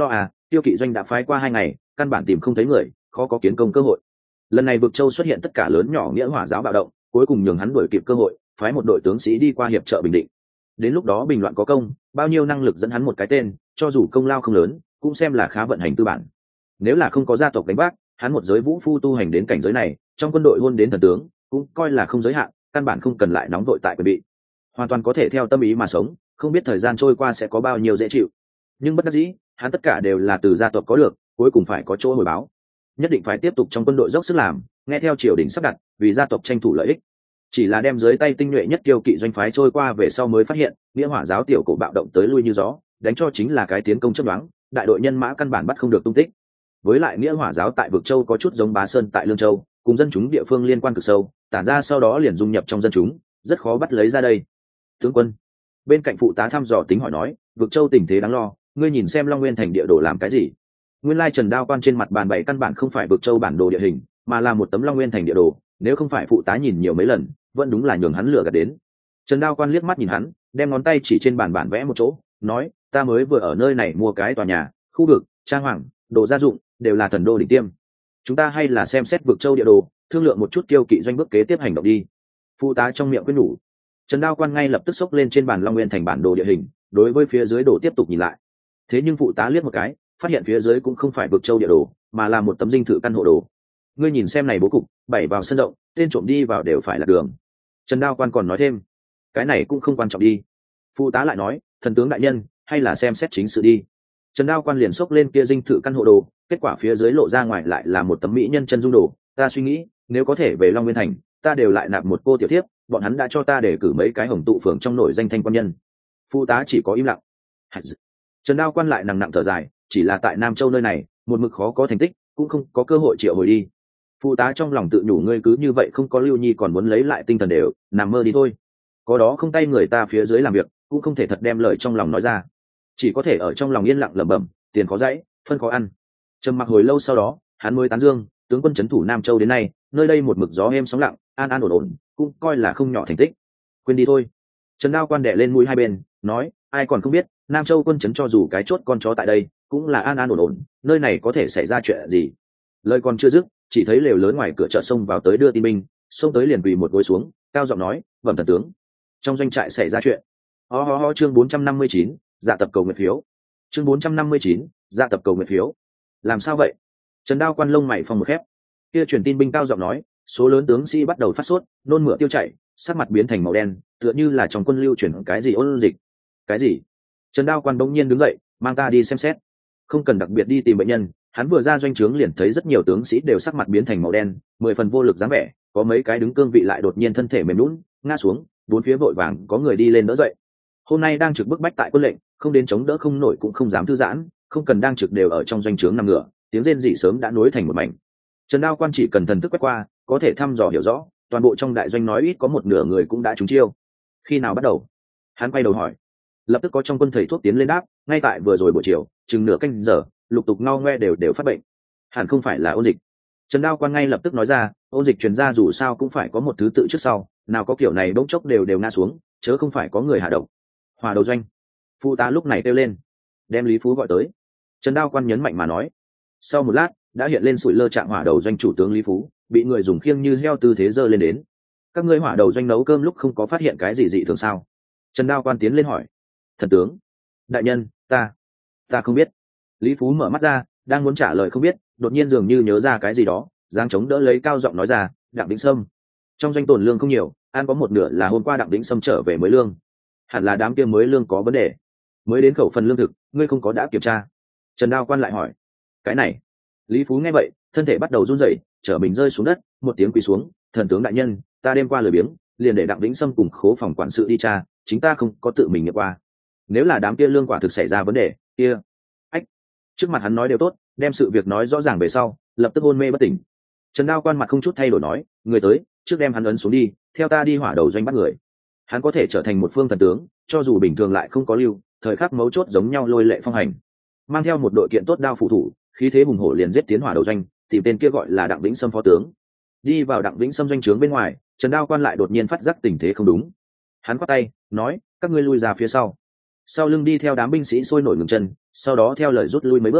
tiêu kỵ doanh đã phái qua hai ngày, căn bản tìm không thấy người, khó có kiến công cơ hội. Lần này vực châu xuất hiện tất cả lớn nhỏ nghĩa hỏa giáo bạo động, cuối cùng nhường hắn đuổi kịp cơ hội, phái một đội tướng sĩ đi qua hiệp trợ bình định. Đến lúc đó bình loạn có công, bao nhiêu năng lực dẫn hắn một cái tên, cho dù công lao không lớn, cũng xem là khá vận hành tư bản. Nếu là không có gia tộc đánh bác, hắn một giới vũ phu tu hành đến cảnh giới này, trong quân đội hôn đến thần tướng, cũng coi là không giới hạn, căn bản không cần lại nóng vội tại quyền bị, hoàn toàn có thể theo tâm ý mà sống, không biết thời gian trôi qua sẽ có bao nhiêu dễ chịu. Nhưng bất đắc dĩ, hắn tất cả đều là từ gia tộc có được, cuối cùng phải có chỗ hồi báo, nhất định phải tiếp tục trong quân đội dốc sức làm, nghe theo triều đình sắp đặt, vì gia tộc tranh thủ lợi ích. Chỉ là đem dưới tay tinh nhuệ nhất tiêu kỵ doanh phái trôi qua về sau mới phát hiện, nghĩa hỏa giáo tiểu cổ bạo động tới lui như gió, đánh cho chính là cái tiến công chấp đoán, đại đội nhân mã căn bản bắt không được tung tích. Với lại nghĩa hỏa giáo tại vực châu có chút giống Bá Sơn tại Lương Châu, cùng dân chúng địa phương liên quan cực sâu, tản ra sau đó liền dung nhập trong dân chúng, rất khó bắt lấy ra đây. Tướng quân, bên cạnh phụ tá thăm dò tính hỏi nói, vực châu tình thế đáng lo, ngươi nhìn xem Long Nguyên thành địa đồ làm cái gì? Nguyên lai Trần Đao Quan trên mặt bàn bày căn bản không phải vực châu bản đồ địa hình, mà là một tấm Long Nguyên thành địa đồ, nếu không phải phụ tá nhìn nhiều mấy lần, vẫn đúng là nhường hắn lừa gạt đến. Trần Đao Quan liếc mắt nhìn hắn, đem ngón tay chỉ trên bàn bản vẽ một chỗ, nói, ta mới vừa ở nơi này mua cái tòa nhà, khu vực, trang hoàng, đồ gia dụng, đều là thần đô đỉnh tiêm. Chúng ta hay là xem xét vực châu địa đồ, thương lượng một chút kiêu kỵ doanh bước kế tiếp hành động đi. Phụ tá trong miệng quyết nhủ. Trần Đao Quan ngay lập tức xốc lên trên bàn Long Nguyên thành bản đồ địa hình, đối với phía dưới đồ tiếp tục nhìn lại. Thế nhưng phụ tá liếc một cái, phát hiện phía dưới cũng không phải vực châu địa đồ, mà là một tấm dinh thự căn hộ đồ. Ngươi nhìn xem này bố cục, bảy vào sân rộng, tên trộm đi vào đều phải là đường. Trần Đao Quan còn nói thêm, cái này cũng không quan trọng đi. Phụ tá lại nói, thần tướng đại nhân, hay là xem xét chính sự đi. Trần Đao Quan liền xốc lên kia dinh thự căn hộ đồ, kết quả phía dưới lộ ra ngoài lại là một tấm mỹ nhân chân dung đồ. Ta suy nghĩ, nếu có thể về Long Nguyên thành, ta đều lại nạp một cô tiểu thiếp, bọn hắn đã cho ta để cử mấy cái hồng tụ phường trong nổi danh thanh quan nhân. Phụ tá chỉ có im lặng. Trần Đao Quan lại nặng nặng thở dài, chỉ là tại Nam Châu nơi này, một mực khó có thành tích, cũng không có cơ hội triệu hồi đi. Phụ tá trong lòng tự nhủ, ngươi cứ như vậy không có lưu nhi còn muốn lấy lại tinh thần đều, nằm mơ đi thôi. Có đó không tay người ta phía dưới làm việc, cũng không thể thật đem lời trong lòng nói ra, chỉ có thể ở trong lòng yên lặng lẩm bẩm, tiền khó dãy, phân khó ăn. Trầm mặc hồi lâu sau đó, hắn mới tán dương, tướng quân trấn thủ Nam Châu đến nay, nơi đây một mực gió êm sóng lặng, an an ổn ổn, cũng coi là không nhỏ thành tích. Quên đi thôi. Trần Đao Quan đẻ lên mũi hai bên, nói, ai còn không biết, Nam Châu quân trấn cho dù cái chốt con chó tại đây, cũng là an an ổn ổn, nơi này có thể xảy ra chuyện gì? Lời còn chưa dứt, chỉ thấy lều lớn ngoài cửa chợ xông vào tới đưa tin binh, xông tới liền quỳ một gối xuống, cao giọng nói, bẩm thần tướng, trong doanh trại xảy ra chuyện. Ho ho ho, chương bốn trăm năm mươi chín, dạ tập cầu nguyện phiếu. Chương bốn trăm năm mươi chín, dạ tập cầu nguyện phiếu. Làm sao vậy? Trần Đao Quan lông mày phong một khép. Kia truyền tin binh cao giọng nói, số lớn tướng sĩ bắt đầu phát sốt, nôn mửa tiêu chảy, sắc mặt biến thành màu đen, tựa như là trong quân lưu chuyển cái gì ôn dịch. Cái gì? Trần Đao Quan bỗng nhiên đứng dậy, mang ta đi xem xét. Không cần đặc biệt đi tìm bệnh nhân, hắn vừa ra doanh trướng liền thấy rất nhiều tướng sĩ đều sắc mặt biến thành màu đen, mười phần vô lực dáng vẻ, có mấy cái đứng cương vị lại đột nhiên thân thể mềm nhũn, ngã xuống, bốn phía vội vàng có người đi lên đỡ dậy. Hôm nay đang trực bức bách tại quân lệnh, không đến chống đỡ không nổi cũng không dám thư giãn, không cần đang trực đều ở trong doanh trướng nằm ngửa, tiếng rên rỉ sớm đã nối thành một mảnh. Trần Đao Quan chỉ cần thần thức quét qua, có thể thăm dò hiểu rõ, toàn bộ trong đại doanh nói ít có một nửa người cũng đã trúng chiêu. Khi nào bắt đầu? Hắn quay đầu hỏi. Lập tức có trong quân thầy thuốc tiến lên đáp, ngay tại vừa rồi buổi chiều, chừng nửa canh giờ, lục tục ngao ngoe đều đều phát bệnh. Hẳn không phải là ôn dịch. Trần Đao Quan ngay lập tức nói ra, ôn dịch truyền ra dù sao cũng phải có một thứ tự trước sau, nào có kiểu này bỗng chốc đều đều ngã xuống, chớ không phải có người hạ độc. Hòa đầu doanh. Phụ tá lúc này kêu lên, đem Lý Phú gọi tới. Trần Đao Quan nhấn mạnh mà nói. Sau một lát, đã hiện lên sủi lơ trạng hỏa đầu doanh chủ tướng Lý Phú, bị người dùng khiêng như heo tư thế giơ lên đến. Các ngươi hỏa đầu doanh nấu cơm lúc không có phát hiện cái gì dị thường sao? Trần Đao Quan tiến lên hỏi. Thần tướng, đại nhân, ta, ta không biết. Lý Phú mở mắt ra, đang muốn trả lời không biết, đột nhiên dường như nhớ ra cái gì đó, giang chống đỡ lấy cao giọng nói ra, Đặng Đĩnh Sâm, trong doanh tồn lương không nhiều, ăn có một nửa là hôm qua Đặng Đĩnh Sâm trở về mới lương, hẳn là đám kia mới lương có vấn đề, mới đến khẩu phần lương thực, ngươi không có đã kiểm tra? Trần Đao Quan lại hỏi. Cái này. Lý Phú nghe vậy, thân thể bắt đầu run rẩy, trở mình rơi xuống đất, một tiếng quỳ xuống, thần tướng đại nhân, ta đêm qua lười biếng, liền để Đặng Đĩnh Sâm cùng khố phòng quản sự đi tra, chính ta không có tự mình nghiệm qua. Nếu là đám kia lương quả thực xảy ra vấn đề, kia, ách. Trước mặt hắn nói đều tốt, đem sự việc nói rõ ràng về sau, lập tức hôn mê bất tỉnh. Trần Đao Quan mặt không chút thay đổi nói, người tới, trước đem hắn ấn xuống đi, theo ta đi hỏa đầu doanh bắt người. Hắn có thể trở thành một phương thần tướng, cho dù bình thường lại không có lưu, thời khắc mấu chốt giống nhau lôi lệ phong hành. Mang theo một đội kiện tốt đao phụ thủ, khí thế hùng hổ liền giết tiến hỏa đầu doanh, tìm tên kia gọi là Đặng Vĩnh Sâm phó tướng. Đi vào Đặng Vĩnh Sâm doanh trướng bên ngoài, Trần Đao Quan lại đột nhiên phát giác tình thế không đúng. Hắn quát tay, nói, các ngươi lui ra phía sau. Sau lưng đi theo đám binh sĩ sôi nổi ngừng chân, sau đó theo lời rút lui mấy bước.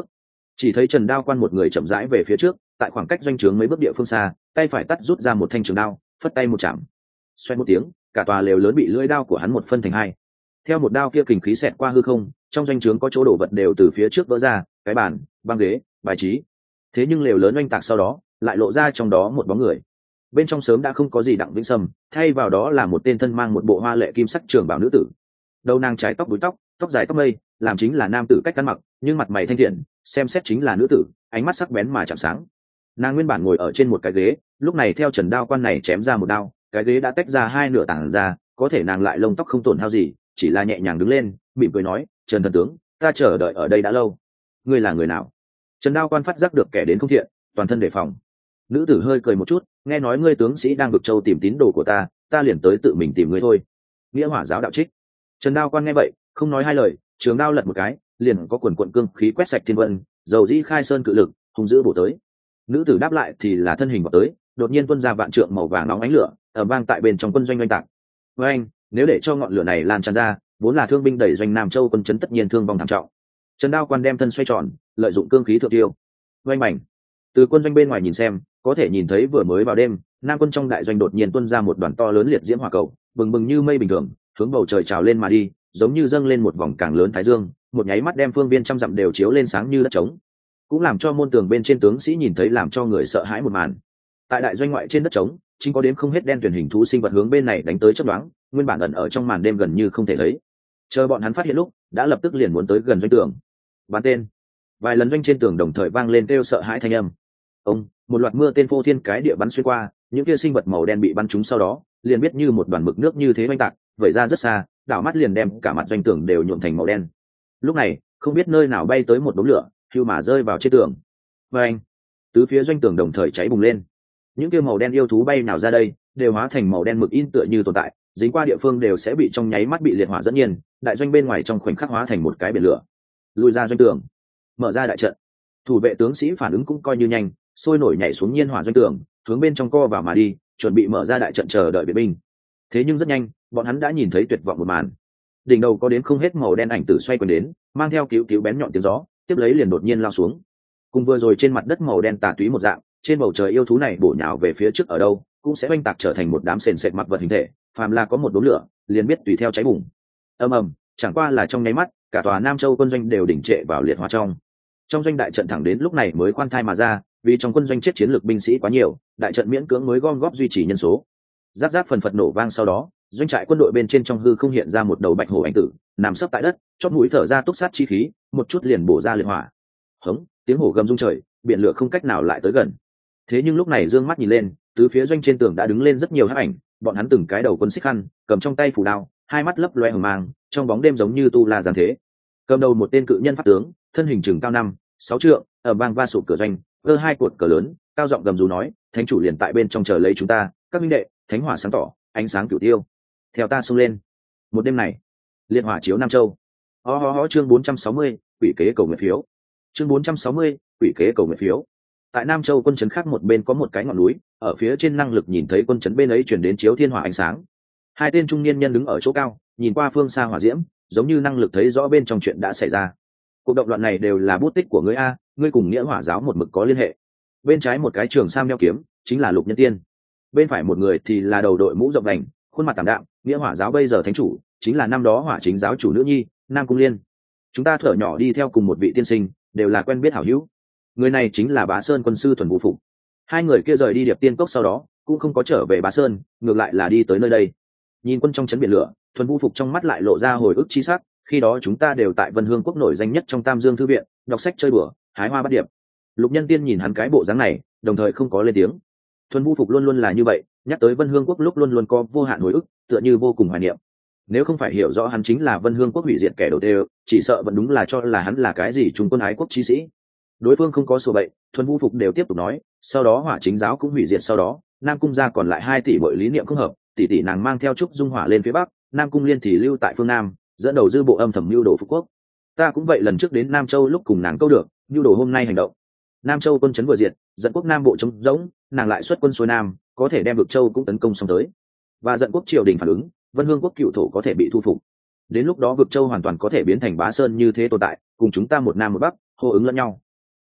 Chỉ thấy Trần Đao Quan một người chậm rãi về phía trước, tại khoảng cách doanh trướng mấy bước địa phương xa, tay phải tắt rút ra một thanh trường đao, phất tay một chạm, xoay một tiếng, cả tòa lều lớn bị lưỡi đao của hắn một phân thành hai. Theo một đao kia kình khí xẹt qua hư không, trong doanh trướng có chỗ đổ vật đều từ phía trước vỡ ra, cái bàn, băng ghế, bài trí. Thế nhưng lều lớn oanh tạc sau đó, lại lộ ra trong đó một bóng người. Bên trong sớm đã không có gì Đặng Vĩnh Sâm, thay vào đó là một tên thân mang một bộ hoa lệ kim sắc trường bảo nữ tử. Đầu nàng trái tóc búi tóc, tóc dài tóc mây, làm chính là nam tử cách ăn mặc, nhưng mặt mày thanh thiện, xem xét chính là nữ tử, ánh mắt sắc bén mà chạm sáng. Nàng nguyên bản ngồi ở trên một cái ghế, lúc này theo Trần Đao Quan này chém ra một đao, cái ghế đã tách ra hai nửa tảng ra, có thể nàng lại lông tóc không tổn hao gì, chỉ là nhẹ nhàng đứng lên, mỉm cười nói: "Trần thần tướng, ta chờ đợi ở đây đã lâu. Ngươi là người nào?" Trần Đao Quan phát giác được kẻ đến không thiện, toàn thân đề phòng. Nữ tử hơi cười một chút, nghe nói ngươi tướng sĩ đang vực châu tìm tín đồ của ta, ta liền tới tự mình tìm ngươi thôi. Nghĩa Hỏa giáo đạo trích. Trần Đao Quan nghe vậy, không nói hai lời, trường đao lật một cái, liền có quần quần cương khí quét sạch thiên vân, dầu dĩ khai sơn cự lực, hung dữ bổ tới. Nữ tử đáp lại thì là thân hình vào tới, đột nhiên tuôn ra vạn trượng màu vàng nóng ánh lửa, ở vang tại bên trong quân doanh oanh tạc. Với anh, nếu để cho ngọn lửa này lan tràn ra, vốn là thương binh đẩy doanh Nam Châu quân chấn tất nhiên thương vong thảm trọng. Trần Đao Quan đem thân xoay tròn, lợi dụng cương khí thượng tiêu. Oanh mảnh. Từ quân doanh bên ngoài nhìn xem, có thể nhìn thấy vừa mới vào đêm, Nam quân trong đại doanh đột nhiên tuôn ra một đoàn to lớn liệt diễm hỏa cầu, bừng bừng như mây bình thường, hướng bầu trời trào lên mà đi, giống như dâng lên một vòng càng lớn thái dương, một nháy mắt đem phương viên trăm dặm đều chiếu lên sáng như đất trống, cũng làm cho môn tường bên trên tướng sĩ nhìn thấy làm cho người sợ hãi một màn. Tại đại doanh ngoại trên đất trống, chính có đến không hết đen tuyển hình thú sinh vật hướng bên này đánh tới chớp nhoáng, nguyên bản ẩn ở trong màn đêm gần như không thể thấy. Chờ bọn hắn phát hiện lúc, đã lập tức liền muốn tới gần doanh tường. Bắn tên. Vài lần doanh trên tường đồng thời vang lên kêu sợ hãi thanh âm. Ông, một loạt mưa tên phô thiên cái địa bắn xuyên qua, những kia sinh vật màu đen bị bắn trúng sau đó, liền biết như một đoàn mực nước như thế oanh tạc, vẩy ra rất xa, đảo mắt liền đem cả mặt doanh tường đều nhuộm thành màu đen. Lúc này, không biết nơi nào bay tới một đống lửa, hưu mà rơi vào trên tường. Và anh, tứ phía doanh tường đồng thời cháy bùng lên. Những kia màu đen yêu thú bay nào ra đây, đều hóa thành màu đen mực in tựa như tồn tại, dính qua địa phương đều sẽ bị trong nháy mắt bị liệt hỏa dẫn nhiên, đại doanh bên ngoài trong khoảnh khắc hóa thành một cái biển lửa. Lùi ra doanh tường, mở ra đại trận. Thủ vệ tướng sĩ phản ứng cũng coi như nhanh, sôi nổi nhảy xuống nhiên hỏa doanh tường, hướng bên trong co vào mà đi, chuẩn bị mở ra đại trận chờ đợi viện binh. Thế nhưng rất nhanh, bọn hắn đã nhìn thấy tuyệt vọng một màn. Đỉnh đầu có đến không hết màu đen ảnh tử xoay quanh đến, mang theo cứu cứu bén nhọn tiếng gió, tiếp lấy liền đột nhiên lao xuống. Cùng vừa rồi trên mặt đất màu đen tà túy một dạng, trên bầu trời yêu thú này bổ nhào về phía trước ở đâu, cũng sẽ oanh tạc trở thành một đám sền sệt mặc vật hình thể, phàm là có một đốm lửa, liền biết tùy theo cháy bùng. Ầm ầm, chẳng qua là trong nháy mắt, cả tòa Nam Châu quân doanh đều đỉnh trệ vào liệt hỏa trong. Trong doanh đại trận thẳng đến lúc này mới khoan thai mà ra, vì trong quân doanh chết chiến lược binh sĩ quá nhiều, đại trận miễn cưỡng mới gom góp duy trì nhân số. Giáp giáp phần phật nổ vang sau đó, doanh trại quân đội bên trên trong hư không hiện ra một đầu bạch hổ ảnh tử, nằm sấp tại đất, chót mũi thở ra túc sát chi khí, một chút liền bổ ra liệt hỏa. Hống, tiếng hổ gầm rung trời, biển lửa không cách nào lại tới gần. Thế nhưng lúc này dương mắt nhìn lên, tứ phía doanh trên tường đã đứng lên rất nhiều hắc ảnh, bọn hắn từng cái đầu quân xích khăn, cầm trong tay phủ đao, hai mắt lấp loe hờ mang, trong bóng đêm giống như tu la giáng thế. Cầm đầu một tên cự nhân pháp tướng, thân hình chừng cao năm, sáu trượng, ở bang va sụp cửa doanh, cơ hai cột cờ lớn, cao giọng gầm rú nói: "Thánh chủ liền tại bên trong chờ lấy chúng ta, các minh đệ, thánh hỏa sáng tỏ, ánh sáng cửu tiêu, theo ta xông lên." Một đêm này, liệt hỏa chiếu Nam Châu. Ho ho ho, chương bốn trăm sáu mươi, quỷ kế cầu nguyện phiếu. Chương bốn trăm sáu mươi, quỷ kế cầu nguyện phiếu. Tại Nam Châu quân trấn khác một bên có một cái ngọn núi, ở phía trên năng lực nhìn thấy quân trấn bên ấy truyền đến chiếu thiên hỏa ánh sáng. Hai tên trung niên nhân đứng ở chỗ cao, nhìn qua phương xa hỏa diễm, giống như năng lực thấy rõ bên trong chuyện đã xảy ra. Cuộc động loạn này đều là bút tích của ngươi a, ngươi cùng Nghĩa Hỏa giáo một mực có liên hệ. Bên trái một cái trường sam đeo kiếm, chính là Lục Nhân Tiên. Bên phải một người thì là đầu đội mũ rộng vành, khuôn mặt tạm đạm, Nghĩa Hỏa giáo bây giờ thánh chủ, chính là năm đó Hỏa Chính giáo chủ nữ nhi, Nam Cung Liên. Chúng ta thở nhỏ đi theo cùng một vị tiên sinh, đều là quen biết hảo hữu. Người này chính là Bá Sơn quân sư Thuần Vũ Phục. Hai người kia rời đi Điệp Tiên Cốc sau đó, cũng không có trở về Bá Sơn, ngược lại là đi tới nơi đây. Nhìn quân trong trấn biển lửa, Thuần Vũ Phục trong mắt lại lộ ra hồi ức chi sắc, khi đó chúng ta đều tại Vân Hương quốc nổi danh nhất trong Tam Dương thư viện, đọc sách chơi bừa, hái hoa bắt điệp. Lục Nhân Tiên nhìn hắn cái bộ dáng này, đồng thời không có lên tiếng. Thuần Vũ Phục luôn luôn là như vậy, nhắc tới Vân Hương quốc lúc luôn luôn có vô hạn hồi ức, tựa như vô cùng hoài niệm. Nếu không phải hiểu rõ hắn chính là Vân Hương quốc hủy diệt kẻ đầu tiên, chỉ sợ vẫn đúng là cho là hắn là cái gì trung quân ái quốc chí sĩ. Đối phương không có sổ bậy, Thuần Vũ Phục đều tiếp tục nói, sau đó Hỏa Chính giáo cũng hủy diệt, sau đó Nam Cung gia còn lại hai tỷ bội lý niệm không hợp, tỷ tỷ nàng mang theo trúc dung hỏa lên phía bắc, Nam Cung Liên thì lưu tại phương nam, dẫn đầu dư bộ âm thầm mưu đồ phục quốc. Ta cũng vậy, lần trước đến Nam Châu lúc cùng nàng câu được, mưu đồ hôm nay hành động. Nam Châu quân trấn vừa diệt, dẫn quốc Nam bộ trống rỗng, nàng lại xuất quân xuôi nam, có thể đem Vực Châu cũng tấn công xong tới, và dẫn quốc triều đình phản ứng, Vân Hương quốc cựu thổ có thể bị thu phục. Đến lúc đó Vực Châu hoàn toàn có thể biến thành Bá Sơn như thế tồn tại, cùng chúng ta một nam một bắc, hô ứng lẫn nhau.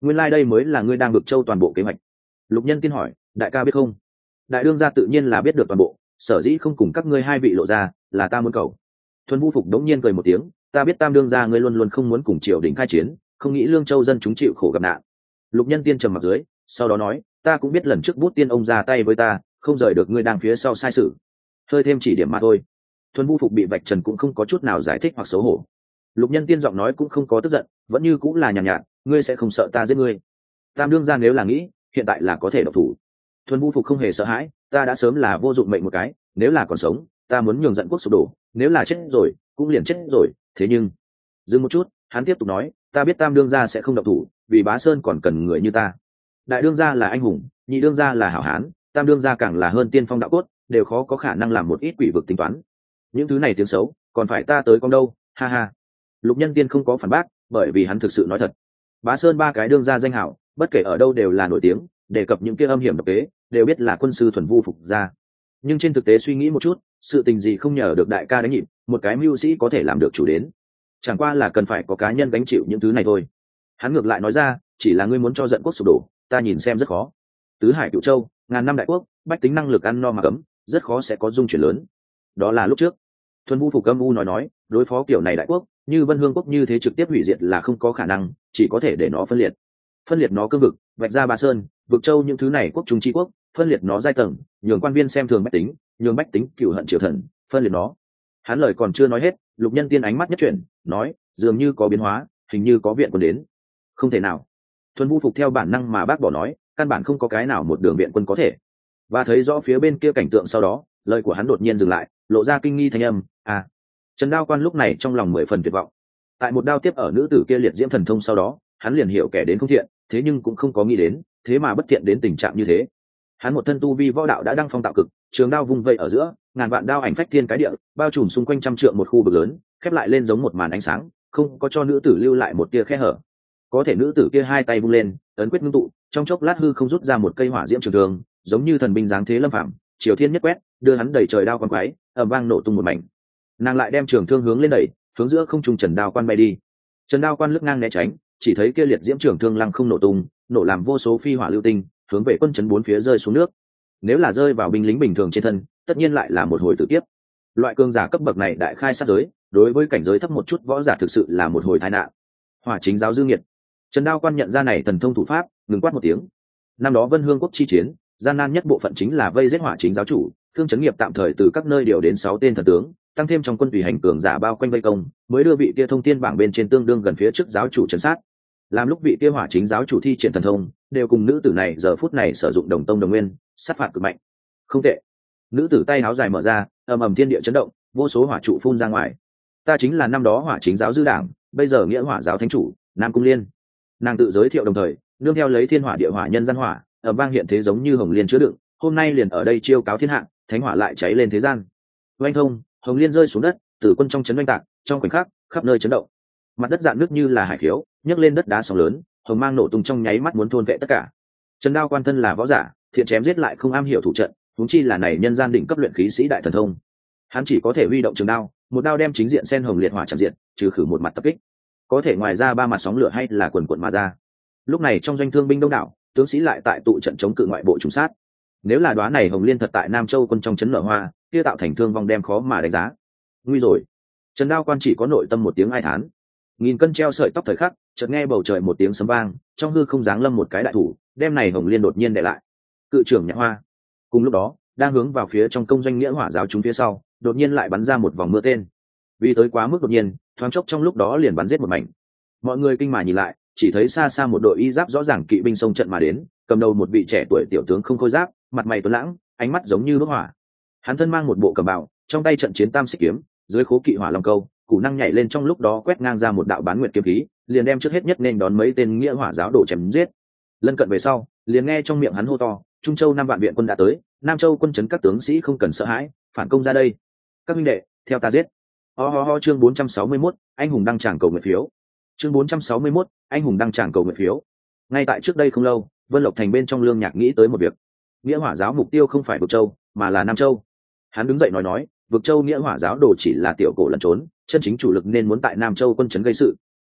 nguyên lai、like、đây mới là ngươi đang vực châu toàn bộ kế hoạch. Lục Nhân Tiên hỏi, đại ca biết không? Đại đương gia tự nhiên là biết được toàn bộ, sở dĩ không cùng các ngươi hai vị lộ ra là ta muốn cầu. Thuần Vu Phục đống nhiên cười một tiếng, ta biết tam đương gia ngươi luôn luôn không muốn cùng triều đình khai chiến, không nghĩ lương châu dân chúng chịu khổ gặp nạn. Lục Nhân Tiên trầm mặt dưới, sau đó nói, ta cũng biết lần trước bút tiên ông ra tay với ta, không rời được ngươi đang phía sau sai sự, hơi thêm chỉ điểm mà thôi. Thuần Vu Phục bị vạch trần cũng không có chút nào giải thích hoặc xấu hổ. Lục Nhân Tiên giọng nói cũng không có tức giận, vẫn như cũng là nhàn nhạt, nhạt, ngươi sẽ không sợ ta giết ngươi. Tam đương gia nếu là nghĩ hiện tại là có thể độc thủ. Thuần Vu Phục không hề sợ hãi, ta đã sớm là vô dụng mệnh một cái, nếu là còn sống ta muốn nhường giận quốc sụp đổ, nếu là chết rồi cũng liền chết rồi. Thế nhưng dừng một chút, hắn tiếp tục nói, ta biết tam đương gia sẽ không độc thủ, vì Bá Sơn còn cần người như ta. Đại đương gia là anh hùng, nhị đương gia là hảo hán, tam đương gia càng là hơn tiên phong đạo cốt, đều khó có khả năng làm một ít quỷ vực tính toán. Những thứ này tiếng xấu còn phải ta tới con đâu, ha ha. Lục Nhân Tiên không có phản bác, bởi vì hắn thực sự nói thật. Bá Sơn ba cái đương gia danh hảo, bất kể ở đâu đều là nổi tiếng, đề cập những kia âm hiểm độc kế đều biết là quân sư Thuần Vu Phục ra. Nhưng trên thực tế suy nghĩ một chút, sự tình gì không nhờ được đại ca đánh nhịp, một cái mưu sĩ có thể làm được chủ đến, chẳng qua là cần phải có cá nhân gánh chịu những thứ này thôi. Hắn ngược lại nói ra, chỉ là ngươi muốn cho giận quốc sụp đổ, ta nhìn xem rất khó. Tứ hải cựu châu, ngàn năm đại quốc, bách tính năng lực ăn no mà cấm, rất khó sẽ có dung chuyển lớn. Đó là lúc trước. Thuần Vu Phục âm u nói nói, đối phó kiểu này đại quốc, như Vân Hương quốc như thế trực tiếp hủy diệt là không có khả năng, chỉ có thể để nó phân liệt. Phân liệt nó cương vực, vạch ra Ba Sơn, vực châu những thứ này quốc trung chi quốc, phân liệt nó giai tầng, nhường quan viên xem thường bách tính, nhường bách tính cựu hận triều thần, phân liệt nó. Hắn lời còn chưa nói hết, Lục Nhân Tiên ánh mắt nhất chuyển, nói, dường như có biến hóa, hình như có viện quân đến. Không thể nào. Thuần Vu Phục theo bản năng mà bác bỏ nói, căn bản không có cái nào một đường viện quân có thể. Và thấy rõ phía bên kia cảnh tượng sau đó, lời của hắn đột nhiên dừng lại, lộ ra kinh nghi thanh âm, à. Trần Đao Quan lúc này trong lòng mười phần tuyệt vọng. Tại một đao tiếp ở nữ tử kia liệt diễm thần thông sau đó, hắn liền hiểu kẻ đến không thiện, thế nhưng cũng không có nghĩ đến, thế mà bất thiện đến tình trạng như thế. Hắn một thân tu vi võ đạo đã đăng phong tạo cực, trường đao vung vẩy ở giữa, ngàn vạn đao ảnh phách thiên cái địa, bao trùm xung quanh trăm trượng một khu vực lớn, khép lại lên giống một màn ánh sáng, không có cho nữ tử lưu lại một tia khe hở. Có thể nữ tử kia hai tay vung lên, ấn quyết ngưng tụ, trong chốc lát hư không rút ra một cây hỏa diễm trường thương, giống như thần binh giáng thế lâm phạm, chiều thiên nhất quét, đưa hắn đẩy trời đao quan quái, ầm vang nổ tung một mảnh. Nàng lại đem trường thương hướng lên đẩy, hướng giữa không trung Trần Đao Quan bay đi. Trần Đao Quan lướt ngang né tránh, chỉ thấy kia liệt diễm trường thương lăng không nổ tung, nổ làm vô số phi hỏa lưu tinh, hướng về quân trấn bốn phía rơi xuống nước. Nếu là rơi vào binh lính bình thường trên thân, tất nhiên lại là một hồi tử kiếp. Loại cường giả cấp bậc này đại khai sát giới, đối với cảnh giới thấp một chút võ giả thực sự là một hồi tai nạn. Hỏa chính giáo dư nghiệt. Trần Đao Quan nhận ra này thần thông thủ pháp, ngừng quát một tiếng. Năm đó Vân Hương quốc chi chiến, gian nan nhất bộ phận chính là vây giết hỏa chính giáo chủ, Thương Chấn Nghiệp tạm thời từ các nơi điều đến sáu tên thần tướng, tăng thêm trong quân tùy hành cường giả bao quanh vây công, mới đưa vị kia thông thiên bảng bên trên tương đương gần phía trước giáo chủ trấn sát. Làm lúc vị kia hỏa chính giáo chủ thi triển thần thông, đều cùng nữ tử này giờ phút này sử dụng đồng tông đồng nguyên, sát phạt cực mạnh. Không tệ. Nữ tử tay háo dài mở ra, ầm ầm thiên địa chấn động, vô số hỏa trụ phun ra ngoài. Ta chính là năm đó hỏa chính giáo dư đảng, bây giờ nghĩa hỏa giáo thánh chủ, Nam Cung Liên. Nàng tự giới thiệu đồng thời, nương theo lấy thiên hỏa địa hỏa nhân gian hỏa, ầm vang hiện thế giống như hồng liên chứa đựng, hôm nay liền ở đây chiêu cáo thiên hạ, thánh hỏa lại cháy lên thế gian. Oanh thông, hồng liên rơi xuống đất, tử quân trong chấn oanh tạc, trong khoảnh khắc, khắp nơi chấn động. Mặt đất dạn nước như là hải khiếu, nhấc lên đất đá sóng lớn, hồng mang nổ tung trong nháy mắt muốn thôn vệ tất cả. Trần Đao Quan thân là võ giả, thiện chém giết lại không am hiểu thủ trận, huống chi là này nhân gian đỉnh cấp luyện khí sĩ đại thần thông. Hắn chỉ có thể huy động trường đao, một đao đem chính diện sen hồng liệt hỏa chạm diện, trừ khử một mặt tập kích. Có thể ngoài ra ba mặt sóng lửa hay là quần quần mà ra. Lúc này trong doanh thương binh đông đảo, tướng sĩ lại tại tụ trận chống cự ngoại bộ trùng sát. Nếu là đoán này hồng liên thật tại Nam Châu quân trong chấn nở hoa, kia tạo thành thương vong đem khó mà đánh giá. Nguy rồi. Trần Đao Quan chỉ có nội tâm một tiếng ai thán. Nghìn cân treo sợi tóc thời khắc, chợt nghe bầu trời một tiếng sấm vang, trong hư không giáng lâm một cái đại thủ, đem này hồng liên đột nhiên đè lại. Cự trưởng Nhã Hoa. Cùng lúc đó, đang hướng vào phía trong công doanh nghĩa hỏa giáo chúng phía sau, đột nhiên lại bắn ra một vòng mưa tên. Vì tới quá mức đột nhiên, thoáng chốc trong lúc đó liền bắn giết một mảnh. Mọi người kinh mà nhìn lại, chỉ thấy xa xa một đội y giáp rõ ràng kỵ binh xông trận mà đến, cầm đầu một vị trẻ tuổi tiểu tướng không khôi giáp, mặt mày tuấn lãng, ánh mắt giống như đốt hỏa. Hắn thân mang một bộ cẩm bào, trong tay trận chiến tam xích kiếm, dưới khố kỵ hỏa long câu, củ năng nhảy lên trong lúc đó quét ngang ra một đạo bán nguyệt kiếm khí, liền đem trước hết nhất nên đón mấy tên nghĩa hỏa giáo đổ chém giết. Lân cận về sau, liền nghe trong miệng hắn hô to, Trung Châu năm vạn viện quân đã tới, Nam Châu quân trấn các tướng sĩ không cần sợ hãi, phản công ra đây. Các huynh đệ, theo ta giết. Ho ho ho chương bốn trăm sáu mươi mốt, anh hùng đăng tràng cầu nguyện phiếu. Chương bốn trăm sáu mươi mốt, anh hùng đăng tràng cầu nguyện phiếu. Ngay tại trước đây không lâu, Vân Lộc Thành bên trong Lương Nhạc nghĩ tới một việc. Nghĩa hỏa giáo mục tiêu không phải Vực Châu, mà là Nam Châu. Hắn đứng dậy nói nói, Vực Châu nghĩa hỏa giáo đồ chỉ là tiểu cổ lẩn trốn, chân chính chủ lực nên muốn tại Nam Châu quân trấn gây sự.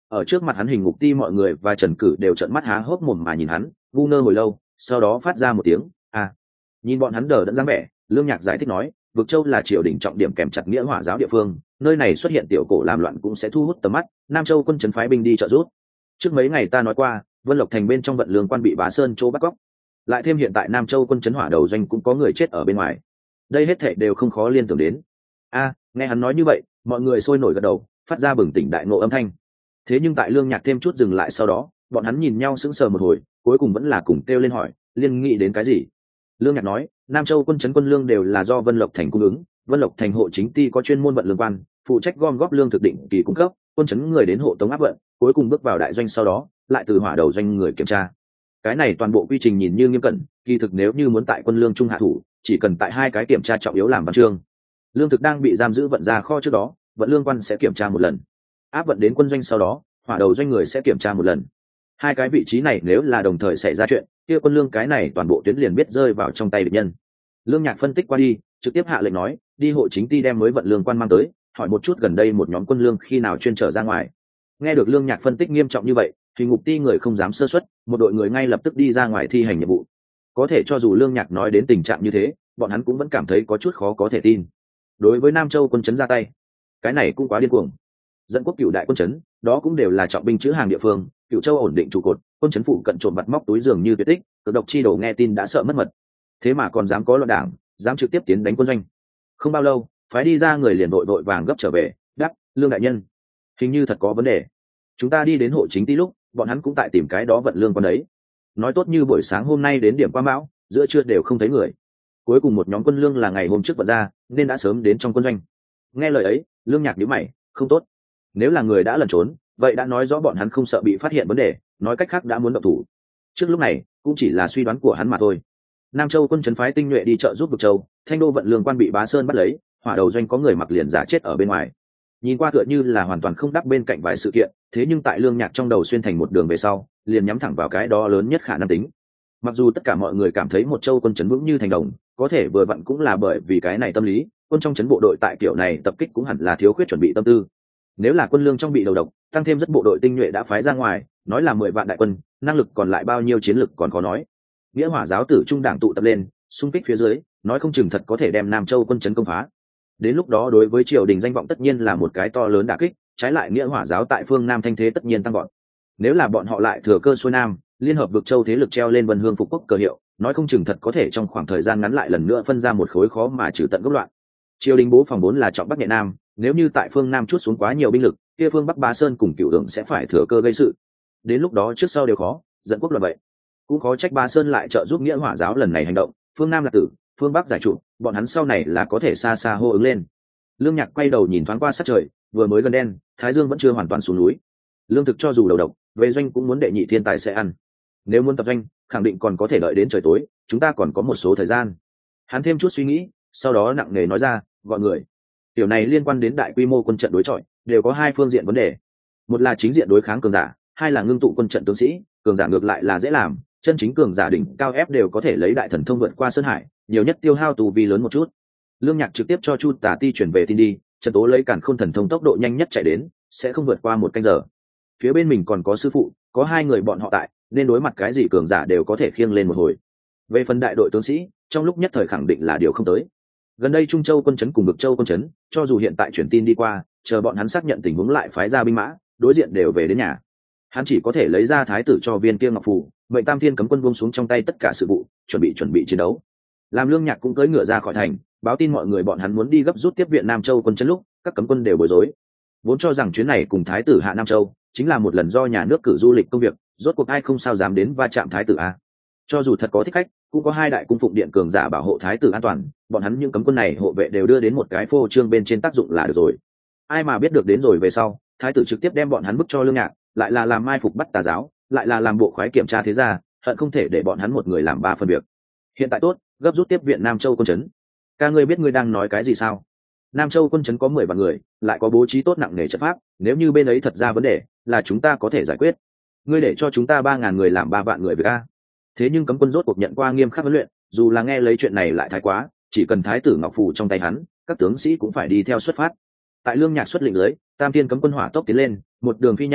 Ở trước mặt hắn Hình Ngục Ti mọi người và Trần Cử đều trợn mắt há hốc mồm mà nhìn hắn, ngu ngơ hồi lâu, sau đó phát ra một tiếng a. Nhìn bọn hắn đờ đẫn dáng vẻ, Lương Nhạc giải thích nói, Vực Châu là triều đình trọng điểm kèm chặt nghĩa hỏa giáo địa phương, nơi này xuất hiện tiểu cổ làm loạn cũng sẽ thu hút tầm mắt, Nam Châu quân trấn phái binh đi trợ giúp. Trước mấy ngày ta nói qua, Vân Lộc thành bên trong Vận Lương quan bị Bá Sơn chỗ bắt cóc, lại thêm hiện tại Nam Châu quân trấn hỏa đầu doanh cũng có người chết ở bên ngoài, đây hết thảy đều không khó liên tưởng đến. A, nghe hắn nói như vậy, mọi người sôi nổi gật đầu, phát ra bừng tỉnh đại ngộ âm thanh. Thế nhưng tại Lương Nhạc thêm chút dừng lại sau đó, bọn hắn nhìn nhau sững sờ một hồi, cuối cùng vẫn là cùng kêu lên hỏi, liên nghĩ đến cái gì? Lương Nhạc nói, Nam Châu quân trấn quân lương đều là do Vân Lộc thành cung ứng, Vân Lộc thành hộ chính ty có chuyên môn vận lương quan, phụ trách gom góp lương thực định kỳ cung cấp, quân trấn người đến hộ tống áp vận, cuối cùng bước vào đại doanh sau đó, lại từ hỏa đầu doanh người kiểm tra. Cái này toàn bộ quy trình nhìn như nghiêm cẩn, kỳ thực nếu như muốn tại quân lương trung hạ thủ, chỉ cần tại hai cái kiểm tra trọng yếu làm văn chương. Lương thực đang bị giam giữ vận ra kho trước đó, vận lương quan sẽ kiểm tra một lần. Áp vận đến quân doanh sau đó, hỏa đầu doanh người sẽ kiểm tra một lần. Hai cái vị trí này nếu là đồng thời xảy ra chuyện, kia quân lương cái này toàn bộ tuyến liền biết rơi vào trong tay địch nhân. Lương Nhạc phân tích qua đi, trực tiếp hạ lệnh nói, đi hộ chính ty đem mới vận lương quan mang tới, hỏi một chút gần đây một nhóm quân lương khi nào chuyên trở ra ngoài. Nghe được Lương Nhạc phân tích nghiêm trọng như vậy, thì Ngục Ti người không dám sơ suất, một đội người ngay lập tức đi ra ngoài thi hành nhiệm vụ. Có thể cho dù Lương Nhạc nói đến tình trạng như thế, bọn hắn cũng vẫn cảm thấy có chút khó có thể tin. Đối với Nam Châu quân trấn ra tay, cái này cũng quá điên cuồng. Dẫn quốc cửu đại quân trấn, đó cũng đều là trọng binh chữ hàng địa phương, Cửu Châu ổn định trụ cột, quân trấn phụ cận trộm vặt móc túi giường như tuyệt tích, cực độc chi đồ nghe tin đã sợ mất mật. Thế mà còn dám có loạn đảng, dám trực tiếp tiến đánh quân doanh. Không bao lâu, phái đi ra người liền đội đội vàng gấp trở về, đáp, Lương đại nhân, hình như thật có vấn đề. Chúng ta đi đến hộ chính ty lúc, bọn hắn cũng tại tìm cái đó vận lương con đấy. Nói tốt như buổi sáng hôm nay đến điểm qua mão, giữa trưa đều không thấy người. Cuối cùng một nhóm quân lương là ngày hôm trước vận ra, nên đã sớm đến trong quân doanh. Nghe lời ấy, Lương Nhạc nhíu mày, không tốt. Nếu là người đã lẩn trốn, vậy đã nói rõ bọn hắn không sợ bị phát hiện vấn đề, nói cách khác đã muốn động thủ. Trước lúc này, cũng chỉ là suy đoán của hắn mà thôi. Nam Châu quân trấn phái tinh nhuệ đi trợ giúp Vực Châu, Thanh Đô vận lương quan bị Bá Sơn bắt lấy, hỏa đầu doanh có người mặc liền giả chết ở bên ngoài. Nhìn qua tựa như là hoàn toàn không đắp bên cạnh vài sự kiện, thế nhưng tại Lương Nhạc trong đầu xuyên thành một đường về sau, liền nhắm thẳng vào cái đó lớn nhất khả năng tính. Mặc dù tất cả mọi người cảm thấy một Châu quân trấn vững như thành đồng, có thể vừa vặn cũng là bởi vì cái này tâm lý, quân trong trấn bộ đội tại kiểu này tập kích cũng hẳn là thiếu khuyết chuẩn bị tâm tư. Nếu là quân lương trong bị đầu độc, tăng thêm rất bộ đội tinh nhuệ đã phái ra ngoài, nói là mười vạn đại quân, năng lực còn lại bao nhiêu chiến lực còn khó nói. Nghĩa hỏa giáo tử trung đảng tụ tập lên, xung kích phía dưới, nói không chừng thật có thể đem Nam Châu quân trấn công phá. Đến lúc đó đối với triều đình danh vọng tất nhiên là một cái to lớn đả kích, trái lại nghĩa hỏa giáo tại phương Nam thanh thế tất nhiên tăng gọn. Nếu là bọn họ lại thừa cơ xuôi Nam, liên hợp Vực Châu thế lực treo lên Vân Hương phục quốc cờ hiệu, nói không chừng thật có thể trong khoảng thời gian ngắn lại lần nữa phân ra một khối khó mà trừ tận gốc loạn. Triều đình bố phòng vốn là trọng Bắc nhẹ Nam, nếu như tại phương Nam chút xuống quá nhiều binh lực, kia phương Bắc Bá Sơn cùng Cửu Đường sẽ phải thừa cơ gây sự. Đến lúc đó trước sau đều khó, dẫn quốc loạn vậy. Cũng khó trách Bá Sơn lại trợ giúp nghĩa hỏa giáo lần này hành động, phương Nam là tử, phương Bắc giải trụ, bọn hắn sau này là có thể xa xa hô ứng lên. Lương Nhạc quay đầu nhìn thoáng qua sát trời, vừa mới gần đen, thái dương vẫn chưa hoàn toàn xuống núi. Lương thực cho dù đầu độc, về doanh cũng muốn đệ nhị thiên tài sẽ ăn. Nếu muốn tập doanh, khẳng định còn có thể đợi đến trời tối, chúng ta còn có một số thời gian. Hắn thêm chút suy nghĩ, sau đó nặng nề nói ra, gọi người. Điều này liên quan đến đại quy mô quân trận đối chọi, đều có hai phương diện vấn đề. Một là chính diện đối kháng cường giả, hai là ngưng tụ quân trận tướng sĩ, cường giả ngược lại là dễ làm, chân chính cường giả đỉnh cao ép đều có thể lấy đại thần thông vượt qua sơn hải, nhiều nhất tiêu hao tù vi lớn một chút. Lương Nhạc trực tiếp cho Chu Tả Ti chuyển về tin đi, Trần Tố lấy cản khôn thần thông tốc độ nhanh nhất chạy đến, sẽ không vượt qua một canh giờ. Phía bên mình còn có sư phụ, có hai người bọn họ tại, nên đối mặt cái gì cường giả đều có thể khiêng lên một hồi. Về phần đại đội tướng sĩ, trong lúc nhất thời khẳng định là điều không tới. Gần đây Trung Châu quân trấn cùng Vực Châu quân trấn, cho dù hiện tại chuyển tin đi qua, chờ bọn hắn xác nhận tình huống lại phái ra binh mã, đối diện đều về đến nhà. Hắn chỉ có thể lấy ra thái tử cho viên kia ngọc phù, mệnh Tam Thiên cấm quân buông xuống trong tay tất cả sự vụ, chuẩn bị chuẩn bị chiến đấu. Làm Lương Nhạc cũng cưỡi ngựa ra khỏi thành, báo tin mọi người bọn hắn muốn đi gấp rút tiếp viện Nam Châu quân trấn lúc, các cấm quân đều bối rối. Vốn cho rằng chuyến này cùng thái tử hạ Nam Châu chính là một lần do nhà nước cử du lịch công việc, rốt cuộc ai không sao dám đến va chạm thái tử a. Cho dù thật có thích khách, cũng có hai đại cung phụng điện cường giả bảo hộ thái tử an toàn, bọn hắn những cấm quân này hộ vệ đều đưa đến một cái phô trương bên trên tác dụng là được rồi. Ai mà biết được đến rồi về sau, thái tử trực tiếp đem bọn hắn bức cho Lương Nhạc, lại là làm mai phục bắt tà giáo, lại là làm bộ khoái kiểm tra thế gia, hận không thể để bọn hắn một người làm ba phần việc. Hiện tại tốt, gấp rút tiếp viện Nam Châu quân trấn. Ca ngươi biết ngươi đang nói cái gì sao? Nam Châu quân trấn có mười vạn người, lại có bố trí tốt nặng nề trận pháp, nếu như bên ấy thật ra vấn đề, là chúng ta có thể giải quyết. Ngươi để cho chúng ta ba ngàn người làm ba vạn người việc a. Thế nhưng cấm quân rốt cuộc nhận qua nghiêm khắc huấn luyện, dù là nghe lấy chuyện này lại thái quá, chỉ cần thái tử ngọc phù trong tay hắn, các tướng sĩ cũng phải đi theo xuất phát. Tại Lương Nhạc xuất lệnh dưới, Tam Thiên cấm quân hỏa tốc tiến lên, một đường phi nhanh,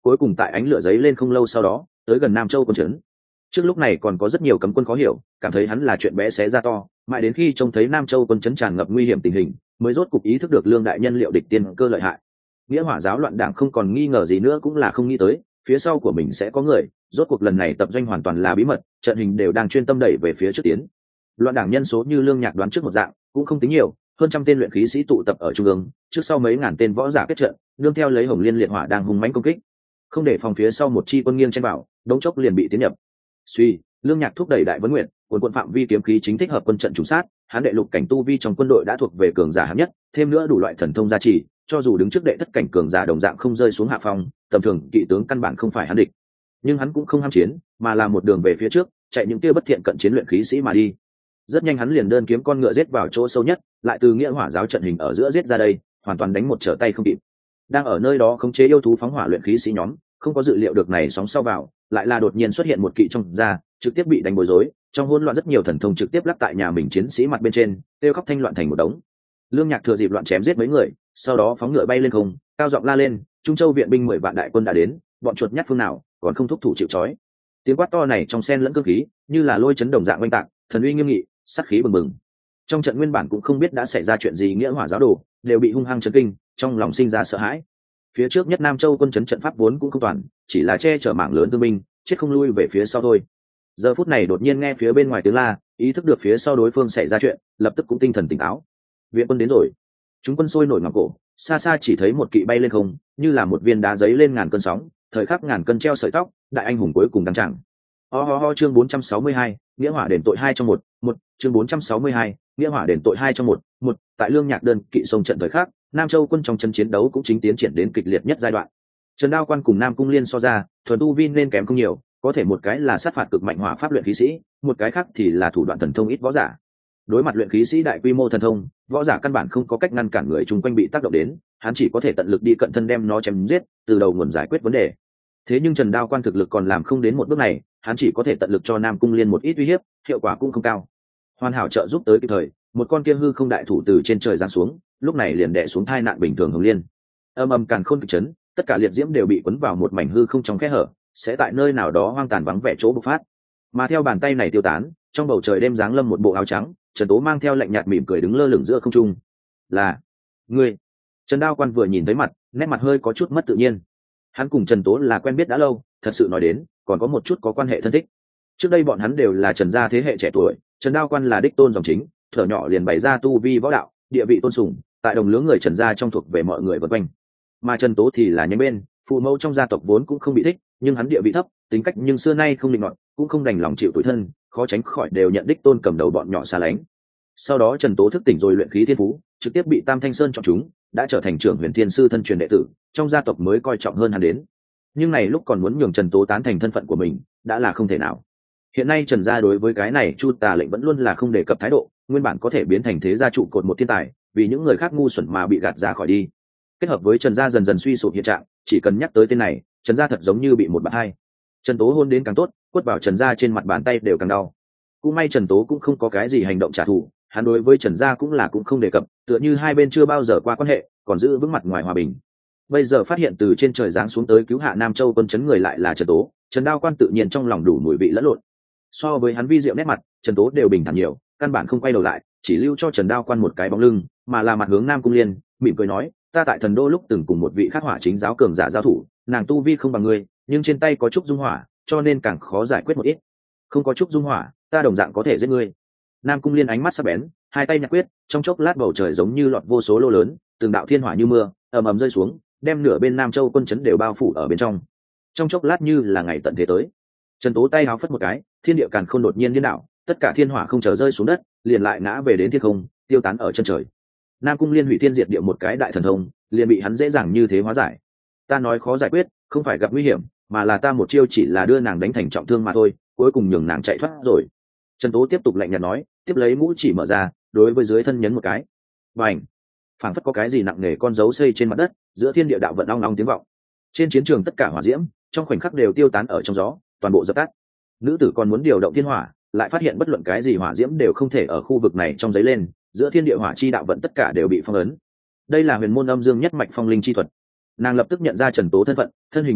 cuối cùng tại ánh lửa giấy lên không lâu sau đó tới gần Nam Châu quân trấn. Trước lúc này còn có rất nhiều cấm quân khó hiểu, cảm thấy hắn là chuyện bé xé ra to, mãi đến khi trông thấy Nam Châu quân trấn tràn ngập nguy hiểm tình hình, mới rốt cục ý thức được Lương đại nhân liệu địch tiên cơ lợi hại. Nghĩa Hỏa giáo loạn đảng không còn nghi ngờ gì nữa cũng là không nghĩ tới, phía sau của mình sẽ có người, rốt cuộc lần này tập doanh hoàn toàn là bí mật, trận hình đều đang chuyên tâm đẩy về phía trước tiến. Loạn đảng nhân số như Lương Nhạc đoán trước một dạng, cũng không tính nhiều, hơn trăm tên luyện khí sĩ tụ tập ở trung ương, trước sau mấy ngàn tên võ giả kết trận, nương theo lấy Hồng Liên liệt hỏa đang hung mãnh công kích. Không để phòng phía sau một chi quân nghiêng chen vào, đống chốc liền bị tiến nhập. Suy, Lương Nhạc thúc đẩy đại vấn nguyện, quân quân phạm vi kiếm khí chính thích hợp quân trận trùng sát, hắn đệ lục cảnh tu vi trong quân đội đã thuộc về cường giả hạng nhất, thêm nữa đủ loại thần thông gia trì, cho dù đứng trước đệ thất cảnh cường giả đồng dạng không rơi xuống hạ phong, tầm thường kỵ tướng căn bản không phải hắn địch. Nhưng hắn cũng không ham chiến, mà là một đường về phía trước, chạy những kia bất thiện cận chiến luyện khí sĩ mà đi. Rất nhanh hắn liền đơn kiếm con ngựa giết vào chỗ sâu nhất, lại từ Nghĩa Hỏa giáo trận hình ở giữa giết ra đây, hoàn toàn đánh một trở tay không kịp. Đang ở nơi đó khống chế yêu thú phóng hỏa luyện khí sĩ nhóm, không có dự liệu được này sóng sau vào, lại là đột nhiên xuất hiện một kỵ trong ra, trực tiếp bị đánh bối rối, trong hỗn loạn rất nhiều thần thông trực tiếp lắp tại nhà mình chiến sĩ mặt bên trên, tiêu khóc thanh loạn thành một đống. Lương Nhạc thừa dịp loạn chém giết mấy người, sau đó phóng ngựa bay lên không, cao giọng la lên, Trung Châu viện binh mười vạn đại quân đã đến, bọn chuột nhắt phương nào còn không thúc thủ chịu trói. Tiếng quát to này trong sen lẫn cương khí, như là lôi chấn đồng dạng oanh tạc, thần uy nghiêm nghị, sát khí bừng bừng. Trong trận nguyên bản cũng không biết đã xảy ra chuyện gì, Nghĩa Hỏa giáo đồ đều bị hung hăng chấn kinh, trong lòng sinh ra sợ hãi. Phía trước nhất Nam Châu quân trấn trận pháp vốn cũng không toàn, chỉ là che chở mảng lớn thương binh, chết không lui về phía sau thôi. Giờ phút này đột nhiên nghe phía bên ngoài tiếng la, ý thức được phía sau đối phương xảy ra chuyện, lập tức cũng tinh thần tỉnh táo. Viện quân đến rồi. Chúng quân sôi nổi ngọc cổ, xa xa chỉ thấy một kỵ bay lên không, như là một viên đá giấy lên ngàn cơn sóng, thời khắc ngàn cân treo sợi tóc, đại anh hùng cuối cùng đăng tràng. Ho ho ho chương bốn trăm sáu mươi hai, Nghĩa Hỏa đền tội hai trong một, một chương bốn trăm sáu mươi hai, Nghĩa Hỏa đền tội hai trong một, một tại Lương Nhạc đơn kỵ sông trận thời khắc, Nam Châu quân trong trận chiến đấu cũng chính tiến triển đến kịch liệt nhất giai đoạn. Trần Đao Quan cùng Nam Cung Liên so ra, thuần tu vi nên kém không nhiều, có thể một cái là sát phạt cực mạnh hỏa pháp luyện khí sĩ, một cái khác thì là thủ đoạn thần thông ít võ giả. Đối mặt luyện khí sĩ đại quy mô thần thông, võ giả căn bản không có cách ngăn cản người chung quanh bị tác động đến, hắn chỉ có thể tận lực đi cận thân đem nó chém giết, từ đầu nguồn giải quyết vấn đề. Thế nhưng Trần Đao Quan thực lực còn làm không đến một bước này, hắn chỉ có thể tận lực cho Nam Cung Liên một ít uy hiếp, hiệu quả cũng không cao. Hoàn hảo trợ giúp tới kịp thời, một con kia hư không đại thủ từ trên trời giáng xuống, lúc này liền đè xuống thai nạn bình thường Hồng Liên. Âm âm càn khôn kịch chấn, tất cả liệt diễm đều bị cuốn vào một mảnh hư không trong kẽ hở, sẽ tại nơi nào đó hoang tàn vắng vẻ chỗ bộc phát. Mà theo bàn tay này tiêu tán, trong bầu trời đêm giáng lâm một bộ áo trắng, Trần Tố mang theo lạnh nhạt mỉm cười đứng lơ lửng giữa không trung. Là ngươi? Trần Đao Quan vừa nhìn thấy mặt, nét mặt hơi có chút mất tự nhiên. Hắn cùng Trần Tố là quen biết đã lâu, thật sự nói đến, còn có một chút có quan hệ thân thích. Trước đây bọn hắn đều là Trần gia thế hệ trẻ tuổi, Trần Đao Quan là đích tôn dòng chính, thở nhỏ liền bày ra tu vi võ đạo, địa vị tôn sùng, tại đồng lứa người Trần gia trong thuộc về mọi người vây quanh. Mà Trần Tố thì là nhánh bên, phụ mẫu trong gia tộc vốn cũng không bị thích, nhưng hắn địa vị thấp, tính cách nhưng xưa nay không định nọt, cũng không đành lòng chịu tủi thân, khó tránh khỏi đều nhận đích tôn cầm đầu bọn nhỏ xa lánh. Sau đó Trần Tố thức tỉnh rồi luyện khí thiên phú, trực tiếp bị Tam Thanh Sơn chọn chúng, đã trở thành trưởng Huyền Thiên sư thân truyền đệ tử, trong gia tộc mới coi trọng hơn hắn đến. Nhưng này lúc còn muốn nhường Trần Tố tán thành thân phận của mình, đã là không thể nào. Hiện nay Trần gia đối với cái này Chu Tà lệnh vẫn luôn là không đề cập thái độ, nguyên bản có thể biến thành thế gia trụ cột một thiên tài, vì những người khác ngu xuẩn mà bị gạt ra khỏi đi. Kết hợp với Trần gia dần dần suy sụp hiện trạng, chỉ cần nhắc tới tên này, Trần gia thật giống như bị một bạt hai. Trần Tố hôn đến càng tốt, quất vào Trần gia trên mặt bàn tay đều càng đau. Cũng may Trần Tố cũng không có cái gì hành động trả thù, hắn đối với Trần gia cũng là cũng không đề cập, tựa như hai bên chưa bao giờ qua quan hệ, còn giữ vững mặt ngoài hòa bình. Bây giờ phát hiện từ trên trời giáng xuống tới cứu hạ Nam Châu quân chấn người lại là Trần Tố, Trần Đao Quan tự nhiên trong lòng đủ mùi vị lẫn lộn. So với hắn vi diệu nét mặt, Trần Tố đều bình thản nhiều, căn bản không quay đầu lại, chỉ lưu cho Trần Đao Quan một cái bóng lưng, mà là mặt hướng Nam Cung Liên, mỉm cười nói, ta tại Thần Đô lúc từng cùng một vị khắc hỏa chính giáo cường giả giao thủ, nàng tu vi không bằng ngươi, nhưng trên tay có chút dung hỏa, cho nên càng khó giải quyết một ít. Không có chút dung hỏa, ta đồng dạng có thể giết ngươi. Nam Cung Liên ánh mắt sắc bén, hai tay nhặt quyết, trong chốc lát bầu trời giống như lọt vô số lô lớn, từng đạo thiên hỏa như mưa, ầm ầm rơi xuống, đem nửa bên Nam Châu quân chấn đều bao phủ ở bên trong. Trong chốc lát như là ngày tận thế tới. Trần Tố tay háo phất một cái, thiên địa càn khôn đột nhiên điên đảo, tất cả thiên hỏa không chờ rơi xuống đất, liền lại ngã về đến thiên không, tiêu tán ở chân trời. Nam Cung Liên hủy thiên diệt địa một cái đại thần thông, liền bị hắn dễ dàng như thế hóa giải. Ta nói khó giải quyết, không phải gặp nguy hiểm, mà là ta một chiêu chỉ là đưa nàng đánh thành trọng thương mà thôi, cuối cùng nhường nàng chạy thoát rồi. Trần Tố tiếp tục lạnh nhạt nói, tiếp lấy mũ chỉ mở ra, đối với dưới thân nhấn một cái. Bành! Phảng phất có cái gì nặng nề con dấu xây trên mặt đất, giữa thiên địa đạo vận ong ong tiếng vọng. Trên chiến trường tất cả hỏa diễm, trong khoảnh khắc đều tiêu tán ở trong gió, toàn bộ dập tắt. Nữ tử còn muốn điều động thiên hỏa, lại phát hiện bất luận cái gì hỏa diễm đều không thể ở khu vực này trong giấy lên, giữa thiên địa hỏa chi đạo vận tất cả đều bị phong ấn. Đây là huyền môn âm dương nhất mạch phong linh chi thuật. Nàng lập tức nhận ra Trần Tố thân phận, thân hình bay ngược,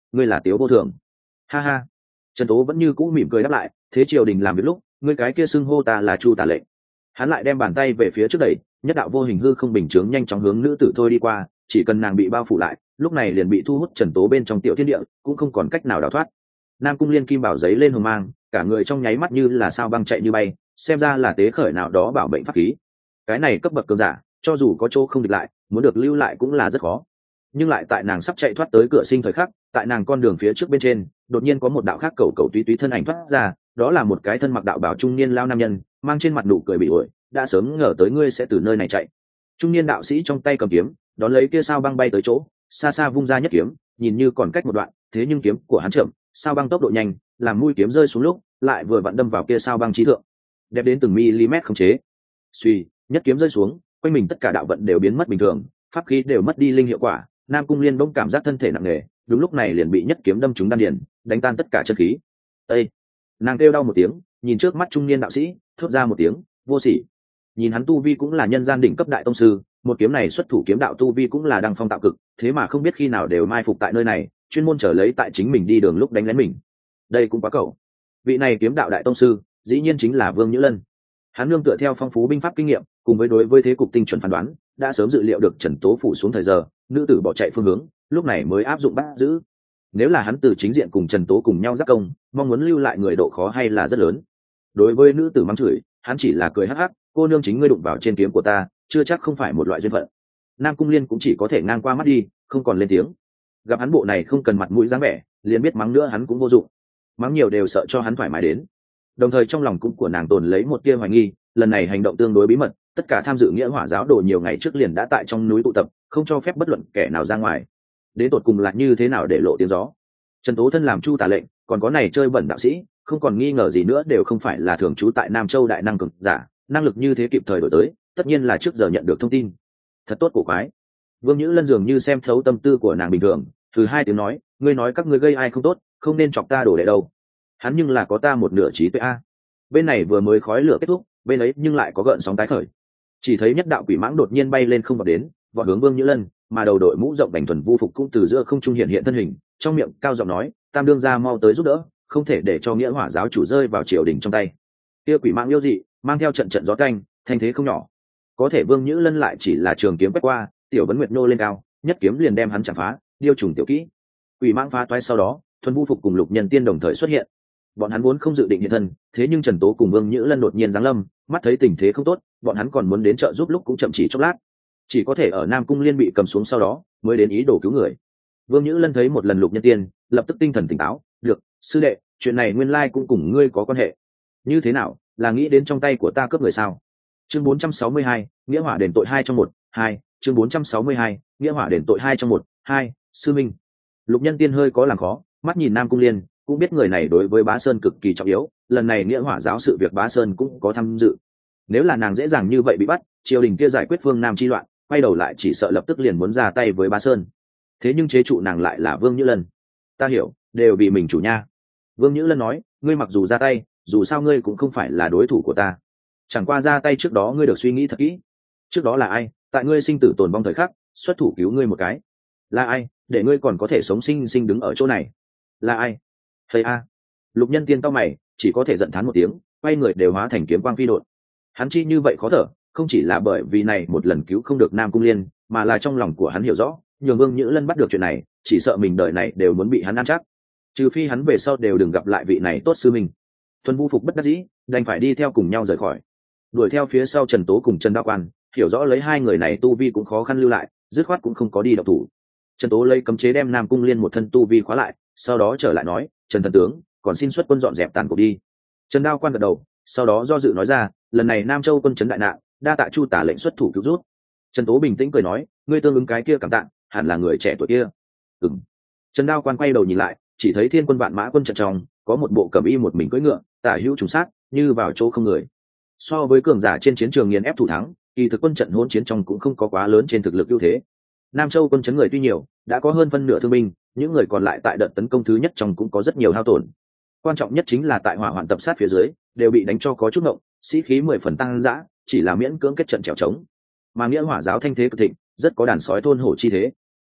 ngươi là Tiếu Vô Thường. Ha ha. Trần Tố vẫn như cũ mỉm cười đáp lại, thế triều đình làm việc lúc ngươi cái kia xưng hô ta là Chu Tả Lệnh. Hắn lại đem bàn tay về phía trước đẩy, nhất đạo vô hình hư không bình chướng nhanh chóng hướng nữ tử thôi đi qua, chỉ cần nàng bị bao phủ lại, lúc này liền bị thu hút Trần Tố bên trong tiểu thiên địa, cũng không còn cách nào đào thoát. Nam Cung Liên kim bảo giấy lên hồng mang, cả người trong nháy mắt như là sao băng chạy như bay, xem ra là tế khởi nào đó bảo mệnh pháp khí. Cái này cấp bậc cường giả, cho dù có chỗ không địch lại, muốn được lưu lại cũng là rất khó. Nhưng lại tại nàng sắp chạy thoát tới cửa sinh thời khắc, tại nàng con đường phía trước bên trên, đột nhiên có một đạo khác cầu cầu túy túy thân ảnh thoát ra, đó là một cái thân mặc đạo bào trung niên lao nam nhân, mang trên mặt nụ cười bị ổi, đã sớm ngờ tới ngươi sẽ từ nơi này chạy. Trung niên đạo sĩ trong tay cầm kiếm, đón lấy kia sao băng bay tới chỗ, xa xa vung ra nhất kiếm, nhìn như còn cách một đoạn, thế nhưng kiếm của hắn chậm, sao băng tốc độ nhanh, làm mũi kiếm rơi xuống lúc, lại vừa vặn đâm vào kia sao băng trí thượng, đẹp đến từng mm khống chế. Suy, nhất kiếm rơi xuống, quanh mình tất cả đạo vận đều biến mất bình thường, pháp khí đều mất đi linh hiệu quả. Nam Cung Liên bỗng cảm giác thân thể nặng nề, đúng lúc này liền bị nhất kiếm đâm trúng đan điền, đánh tan tất cả chân khí. Ê! Nàng kêu đau một tiếng, nhìn trước mắt trung niên đạo sĩ, thốt ra một tiếng, vô sỉ. Nhìn hắn tu vi cũng là nhân gian đỉnh cấp đại tông sư, một kiếm này xuất thủ kiếm đạo tu vi cũng là đăng phong tạo cực, thế mà không biết khi nào đều mai phục tại nơi này, chuyên môn trở lấy tại chính mình đi đường lúc đánh lén mình. Đây cũng quá cẩu. Vị này kiếm đạo đại tông sư, dĩ nhiên chính là Vương Nhữ Lân. Hắn nương tựa theo phong phú binh pháp kinh nghiệm, cùng với đối với thế cục tinh chuẩn phán đoán, đã sớm dự liệu được Trần Tố phủ xuống thời giờ, nữ tử bỏ chạy phương hướng, lúc này mới áp dụng bắt giữ. Nếu là hắn từ chính diện cùng Trần Tố cùng nhau giáp công, mong muốn lưu lại người độ khó hay là rất lớn. Đối với nữ tử mắng chửi, hắn chỉ là cười hắc hắc, cô nương chính ngươi đụng vào trên kiếm của ta, chưa chắc không phải một loại duyên phận. Nam Cung Liên cũng chỉ có thể ngang qua mắt đi, không còn lên tiếng. Gặp hắn bộ này không cần mặt mũi dáng vẻ, liền biết mắng nữa hắn cũng vô dụng, mắng nhiều đều sợ cho hắn thoải mái đến. Đồng thời trong lòng cũng của nàng tồn lấy một tia hoài nghi, lần này hành động tương đối bí mật, tất cả tham dự nghĩa hỏa giáo đồ nhiều ngày trước liền đã tại trong núi tụ tập, không cho phép bất luận kẻ nào ra ngoài. Đến tột cùng là như thế nào để lộ tiếng gió? Trần Tố thân làm Chu Tả Lệnh, còn có này chơi bẩn đạo sĩ, không còn nghi ngờ gì nữa đều không phải là thường trú tại Nam Châu đại năng cường giả, năng lực như thế kịp thời đổi tới, tất nhiên là trước giờ nhận được thông tin. Thật tốt cổ quái. Vương Nhữ Lân dường như xem thấu tâm tư của nàng bình thường, từ hai tiếng nói, ngươi nói các ngươi gây ai không tốt, không nên chọc ta đổ đệ đâu. Hắn nhưng là có ta một nửa trí tuệ a. Bên này vừa mới khói lửa kết thúc, bên ấy nhưng lại có gợn sóng tái khởi. Chỉ thấy nhất đạo quỷ mãng đột nhiên bay lên không vọt đến, vọt hướng Vương Nhữ Lân, mà đầu đội mũ rộng bành thuần vu phục cũng từ giữa không trung hiện hiện thân hình, trong miệng cao giọng nói, tam đương gia mau tới giúp đỡ, không thể để cho nghĩa hỏa giáo chủ rơi vào triều đình trong tay. Kia quỷ mãng yêu dị, mang theo trận trận gió canh, thanh thế không nhỏ. Có thể Vương Nhữ Lân lại chỉ là trường kiếm quét qua, tiểu vấn nguyệt nô lên cao, nhất kiếm liền đem hắn chạm phá, điêu trùng tiểu kỹ. Quỷ mãng phá toái sau đó, thuần vu phục cùng lục nhân tiên đồng thời xuất hiện. Bọn hắn vốn không dự định hiện thân, thế nhưng Trần Tố cùng Vương Nhữ Lân đột nhiên giáng lâm, mắt thấy tình thế không tốt, bọn hắn còn muốn đến trợ giúp lúc cũng chậm chỉ chốc lát, chỉ có thể ở Nam Cung Liên bị cầm xuống sau đó mới đến ý đồ cứu người. Vương Nhữ Lân thấy một lần lục nhân tiên, lập tức tinh thần tỉnh táo, được, sư đệ, chuyện này nguyên lai cũng cùng ngươi có quan hệ. Như thế nào, là nghĩ đến trong tay của ta cướp người sao? Chương bốn trăm sáu mươi hai, nghĩa hỏa đền tội hai trong một, hai, chương bốn trăm sáu mươi hai, nghĩa hỏa đền tội hai trong một, hai, sư minh. Lục nhân tiên hơi có làm khó, mắt nhìn Nam Cung Liên, cũng biết người này đối với Bá Sơn cực kỳ trọng yếu, lần này nghĩa hỏa giáo sự việc Bá Sơn cũng có tham dự. Nếu là nàng dễ dàng như vậy bị bắt, triều đình kia giải quyết phương Nam chi loạn, quay đầu lại chỉ sợ lập tức liền muốn ra tay với Bá Sơn. Thế nhưng chế trụ nàng lại là Vương Nhữ Lân. Ta hiểu, đều vì mình chủ nha. Vương Nhữ Lân nói, ngươi mặc dù ra tay, dù sao ngươi cũng không phải là đối thủ của ta. Chẳng qua ra tay trước đó ngươi được suy nghĩ thật kỹ. Trước đó là ai, tại ngươi sinh tử tồn vong thời khắc, xuất thủ cứu ngươi một cái. Là ai, để ngươi còn có thể sống sinh sinh đứng ở chỗ này. Là ai? Thầy a. Lục nhân tiên cao mày, chỉ có thể giận thán một tiếng, quay người đều hóa thành kiếm quang phi đột. Hắn chi như vậy khó thở, không chỉ là bởi vì này một lần cứu không được Nam Cung Liên, mà là trong lòng của hắn hiểu rõ, nhường Vương Nhữ Lân bắt được chuyện này, chỉ sợ mình đời này đều muốn bị hắn ăn chắc. Trừ phi hắn về sau đều đừng gặp lại vị này tốt sư mình. Thuần Vu phục bất đắc dĩ, đành phải đi theo cùng nhau rời khỏi. Đuổi theo phía sau Trần Tố cùng Trần Đao Quan, hiểu rõ lấy hai người này tu vi cũng khó khăn lưu lại, dứt khoát cũng không có đi động thủ. Trần Tố lấy cấm chế đem Nam Cung Liên một thân tu vi khóa lại, sau đó trở lại nói, Trần thần tướng, còn xin xuất quân dọn dẹp tàn cuộc đi. Trần Đao Quan gật đầu, sau đó do dự nói ra, lần này Nam Châu quân chấn đại nạn, đa tạ Chu Tả lệnh xuất thủ cứu rút. Trần Tố bình tĩnh cười nói, ngươi tương ứng cái kia cảm tạ, hẳn là người trẻ tuổi kia. Ừm. Trần Đao Quan quay đầu nhìn lại, chỉ thấy thiên quân vạn mã quân trận trong, có một bộ cẩm y một mình cưỡi ngựa, tả hữu trùng sát, như vào chỗ không người. So với cường giả trên chiến trường nghiền ép thủ thắng, kỳ thực quân trận hỗn chiến trong cũng không có quá lớn trên thực lực ưu thế. Nam Châu quân chấn người tuy nhiều, đã có hơn phân nửa thương binh, những người còn lại tại đợt tấn công thứ nhất trong cũng có rất nhiều hao tổn. Quan trọng nhất chính là tại hỏa hoạn tập sát phía dưới, đều bị đánh cho có chút ngộng, sĩ khí mười phần tăng dã, chỉ là miễn cưỡng kết trận trèo trống. Mà nghĩa hỏa giáo thanh thế cực thịnh, rất có đàn sói thôn hổ chi thế.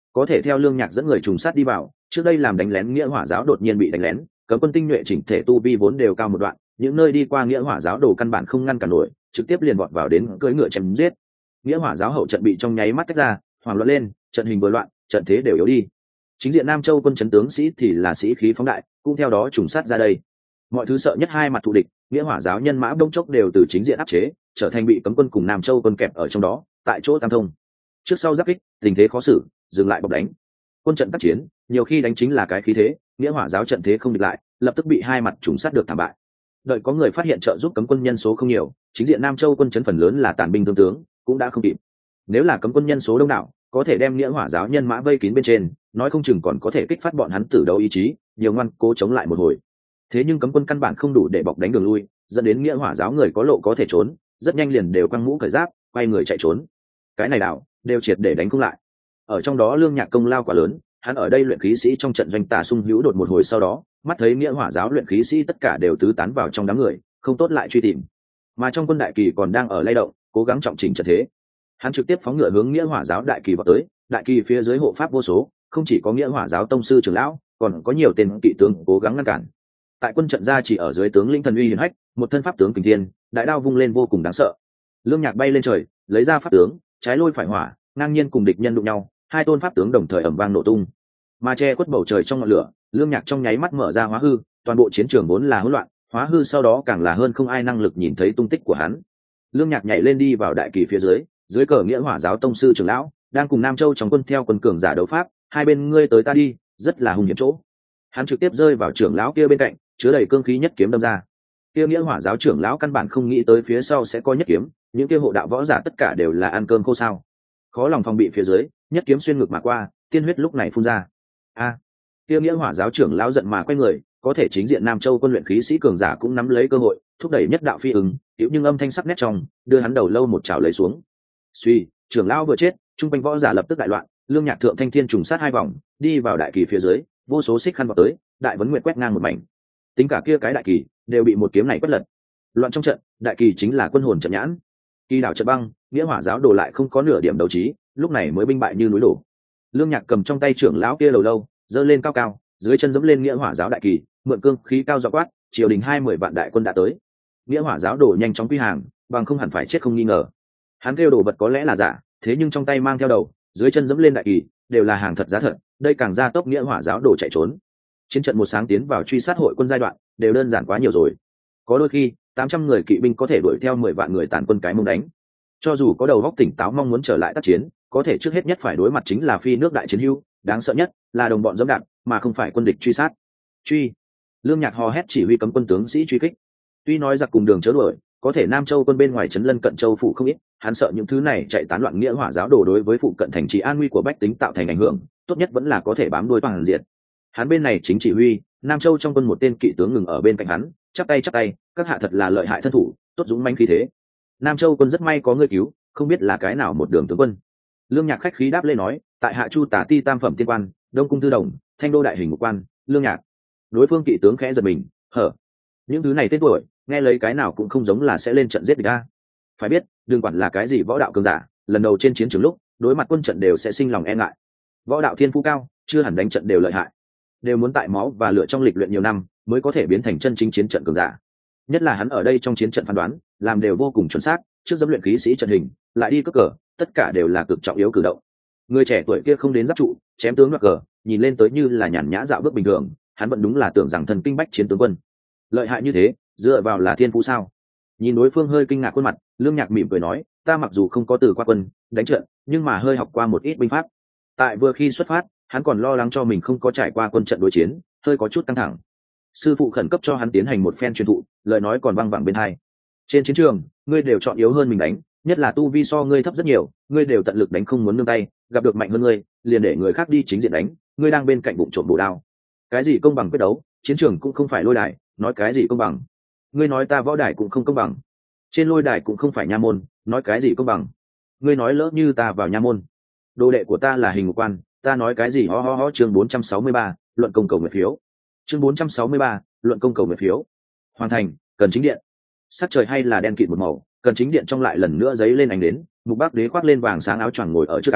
có thể theo Lương Nhạc dẫn người trùng sát đi vào, trước đây làm đánh lén Nghĩa Hỏa giáo đột nhiên bị đánh lén, cấm quân tinh nhuệ chỉnh thể tu vi vốn đều cao một đoạn, những nơi đi qua Nghĩa Hỏa giáo đồ căn bản không ngăn cản nổi, trực tiếp liền vọt vào đến cưỡi ngựa chém giết. Nghĩa Hỏa giáo hậu trận bị trong nháy mắt tách ra, hoảng loạn lên, trận hình vừa loạn, trận thế đều yếu đi. Chính diện Nam Châu quân chấn tướng sĩ thì là sĩ khí phóng đại, cũng theo đó trùng sát ra đây. Mọi thứ sợ nhất hai mặt thù địch, Nghĩa Hỏa giáo nhân mã đông chốc đều từ chính diện áp chế, trở thành bị cấm quân cùng Nam Châu quân kẹp ở trong đó, tại chỗ tam thông. Trước sau giáp kích, tình thế khó xử, dừng lại bọc đánh. Quân trận tác chiến, nhiều khi đánh chính là cái khí thế, Nghĩa Hỏa giáo trận thế không địch lại, lập tức bị hai mặt trùng sát được thảm bại. Đợi có người phát hiện trợ giúp cấm quân nhân số không nhiều, chính diện Nam Châu quân chấn phần lớn là tàn binh thương tướng, cũng đã không kịp. Nếu là cấm quân nhân số đông đảo, có thể đem Nghĩa Hỏa giáo nhân mã vây kín bên trên, nói không chừng còn có thể kích phát bọn hắn tử đấu ý chí, nhiều ngoan cố chống lại một hồi. Thế nhưng cấm quân căn bản không đủ để bọc đánh đường lui, dẫn đến Nghĩa Hỏa giáo người có lộ có thể trốn, rất nhanh liền đều quăng mũ cởi giáp, quay người chạy trốn. Cái này đảo đều triệt để đánh không lại. Ở trong đó Lương Nhạc công lao quá lớn, hắn ở đây luyện khí sĩ trong trận doanh tà xung hữu đột một hồi sau đó, mắt thấy Nghĩa Hỏa giáo luyện khí sĩ tất cả đều tứ tán vào trong đám người, không tốt lại truy tìm. Mà trong quân đại kỳ còn đang ở lay động, cố gắng trọng chỉnh trận thế. Hắn trực tiếp phóng ngựa hướng Nghĩa Hỏa giáo đại kỳ vào tới, đại kỳ phía dưới hộ pháp vô số, không chỉ có Nghĩa Hỏa giáo tông sư trưởng lão, còn có nhiều tên kỵ tướng cố gắng ngăn cản. Tại quân trận ra chỉ ở dưới tướng lĩnh thần uy hiển hách, một thân pháp tướng kình thiên, đại đao vung lên vô cùng đáng sợ. Lương Nhạc bay lên trời, lấy ra pháp tướng, trái lôi phải hỏa, ngang nhiên cùng địch nhân đụng nhau, hai tôn pháp tướng đồng thời ầm vang nổ tung. Mà che khuất bầu trời trong ngọn lửa, Lương Nhạc trong nháy mắt mở ra hóa hư, toàn bộ chiến trường vốn là hỗn loạn, hóa hư sau đó càng là hơn không ai năng lực nhìn thấy tung tích của hắn. Lương Nhạc nhảy lên đi vào đại kỳ phía dưới, dưới cờ Nghĩa Hỏa giáo tông sư trưởng lão đang cùng Nam Châu trong quân theo quân cường giả đấu pháp, hai bên ngươi tới ta đi, rất là hung hiểm chỗ. Hắn trực tiếp rơi vào trưởng lão kia bên cạnh, chứa đầy cương khí nhất kiếm đâm ra. Kia Nghĩa Hỏa giáo trưởng lão căn bản không nghĩ tới phía sau sẽ có nhất kiếm, những kia hộ đạo võ giả tất cả đều là ăn cơm khô sao. Khó lòng phòng bị phía dưới, nhất kiếm xuyên ngực mà qua, tiên huyết lúc này phun ra. A! Kia Nghĩa Hỏa giáo trưởng lão giận mà quay người, có thể chính diện Nam Châu quân luyện khí sĩ cường giả cũng nắm lấy cơ hội, thúc đẩy nhất đạo phi ứng, yếu nhưng âm thanh sắc nét trong, đưa hắn đầu lâu một chảo lấy xuống. Suy, trưởng lão vừa chết, trung quanh võ giả lập tức đại loạn, Lương Nhạc thượng thanh thiên trùng sát hai vòng, đi vào đại kỳ phía dưới, vô số xích khăn vào tới, đại vấn nguyệt quét ngang một mảnh. Tính cả kia cái đại kỳ đều bị một kiếm này quét lật. Loạn trong trận, đại kỳ chính là quân hồn trận nhãn. Kỳ đảo trận băng, Nghĩa Hỏa giáo đổ lại không có nửa điểm đấu trí, lúc này mới binh bại như núi đổ. Lương Nhạc cầm trong tay trưởng lão kia đầu lâu, giơ lên cao cao, dưới chân giẫm lên Nghĩa Hỏa giáo đại kỳ, mượn cương khí cao dọa quát, triều đình hai mươi vạn đại quân đã tới. Nghĩa Hỏa giáo đổ nhanh chóng quy hàng, bằng không hẳn phải chết không nghi ngờ. Hắn kêu đồ vật có lẽ là giả, thế nhưng trong tay mang theo đầu, dưới chân giẫm lên đại kỳ, đều là hàng thật giá thật, đây càng gia tốc Nghĩa Hỏa giáo đổ chạy trốn. Chiến trận một sáng tiến vào truy sát hội quân giai đoạn, đều đơn giản quá nhiều rồi. Có đôi khi, tám trăm người kỵ binh có thể đuổi theo mười vạn người tàn quân cái mông đánh. Cho dù có đầu óc tỉnh táo mong muốn trở lại tác chiến, có thể trước hết nhất phải đối mặt chính là phi nước đại chiến hưu, đáng sợ nhất là đồng bọn dẫm đạp, mà không phải quân địch truy sát. Truy! Lương Nhạc hò hét chỉ huy cấm quân tướng sĩ truy kích. Tuy nói giặc cùng đường chớ đuổi, có thể Nam Châu quân bên ngoài trấn lân cận châu phủ không ít, hắn sợ những thứ này chạy tán loạn Nghĩa Hỏa giáo đồ đối với phụ cận thành trì an nguy của bách tính tạo thành ảnh hưởng, tốt nhất vẫn là có thể bám đuôi toàn diện. Hắn bên này chính chỉ huy, Nam Châu trong quân một tên kỵ tướng ngừng ở bên cạnh hắn, chắp tay chắp tay, các hạ thật là lợi hại thân thủ, tốt dũng mãnh khí thế. Nam Châu quân rất may có ngươi cứu, không biết là cái nào một đường tướng quân. Lương Nhạc khách khí đáp lên nói, tại hạ Chu Tả Ti tam phẩm tiên quan, Đông cung tư đồng, Thanh đô đại hình một quan, Lương Nhạc. Đối phương kỵ tướng khẽ giật mình, hở, những thứ này tên tuổi, nghe lấy cái nào cũng không giống là sẽ lên trận giết địch a. Phải biết, đừng quản là cái gì võ đạo cường giả, lần đầu trên chiến trường lúc, đối mặt quân trận đều sẽ sinh lòng e ngại. Võ đạo thiên phú cao, chưa hẳn đánh trận đều lợi hại, đều muốn tại máu và lửa trong lịch luyện nhiều năm mới có thể biến thành chân chính chiến trận cường giả. Nhất là hắn ở đây trong chiến trận phán đoán, làm đều vô cùng chuẩn xác, trước dẫm luyện khí sĩ trận hình, lại đi cướp cờ, tất cả đều là cực trọng yếu cử động. Người trẻ tuổi kia không đến giáp trụ, chém tướng đoạt cờ, nhìn lên tới như là nhàn nhã dạo bước bình thường, hắn vẫn đúng là tưởng rằng thần kinh bách chiến tướng quân. Lợi hại như thế, dựa vào là thiên phú sao? Nhìn đối phương hơi kinh ngạc khuôn mặt, Lương Nhạc mỉm cười nói, ta mặc dù không có từ qua quân, đánh trận, nhưng mà hơi học qua một ít binh pháp. Tại vừa khi xuất phát, hắn còn lo lắng cho mình không có trải qua quân trận đối chiến, hơi có chút căng thẳng. Sư phụ khẩn cấp cho hắn tiến hành một phen truyền thụ, lời nói còn văng vẳng bên tai. Trên chiến trường, ngươi đều chọn yếu hơn mình đánh, nhất là tu vi so ngươi thấp rất nhiều, ngươi đều tận lực đánh không muốn nương tay, gặp được mạnh hơn ngươi, liền để người khác đi chính diện đánh, ngươi đang bên cạnh bụng trộm bổ đao. Cái gì công bằng quyết đấu, chiến trường cũng không phải lôi đài, nói cái gì công bằng? Ngươi nói ta võ đài cũng không công bằng, trên lôi đài cũng không phải nha môn, nói cái gì công bằng? Ngươi nói lỡ như ta vào nha môn, đồ đệ của ta là hình ngục quan, ta nói cái gì ho ho ho. Chương bốn trăm sáu mươi ba, luận công cầu nguyện phiếu. Chương bốn trăm sáu mươi ba, luận công cầu nguyện phiếu. Hoàn thành, cần chính điện. Sắc trời hay là đen kịt một màu, cần chính điện trong lại lần nữa giấy lên ánh đến, Mục Bác Đế khoác lên vàng sáng áo choàng ngồi ở trước án,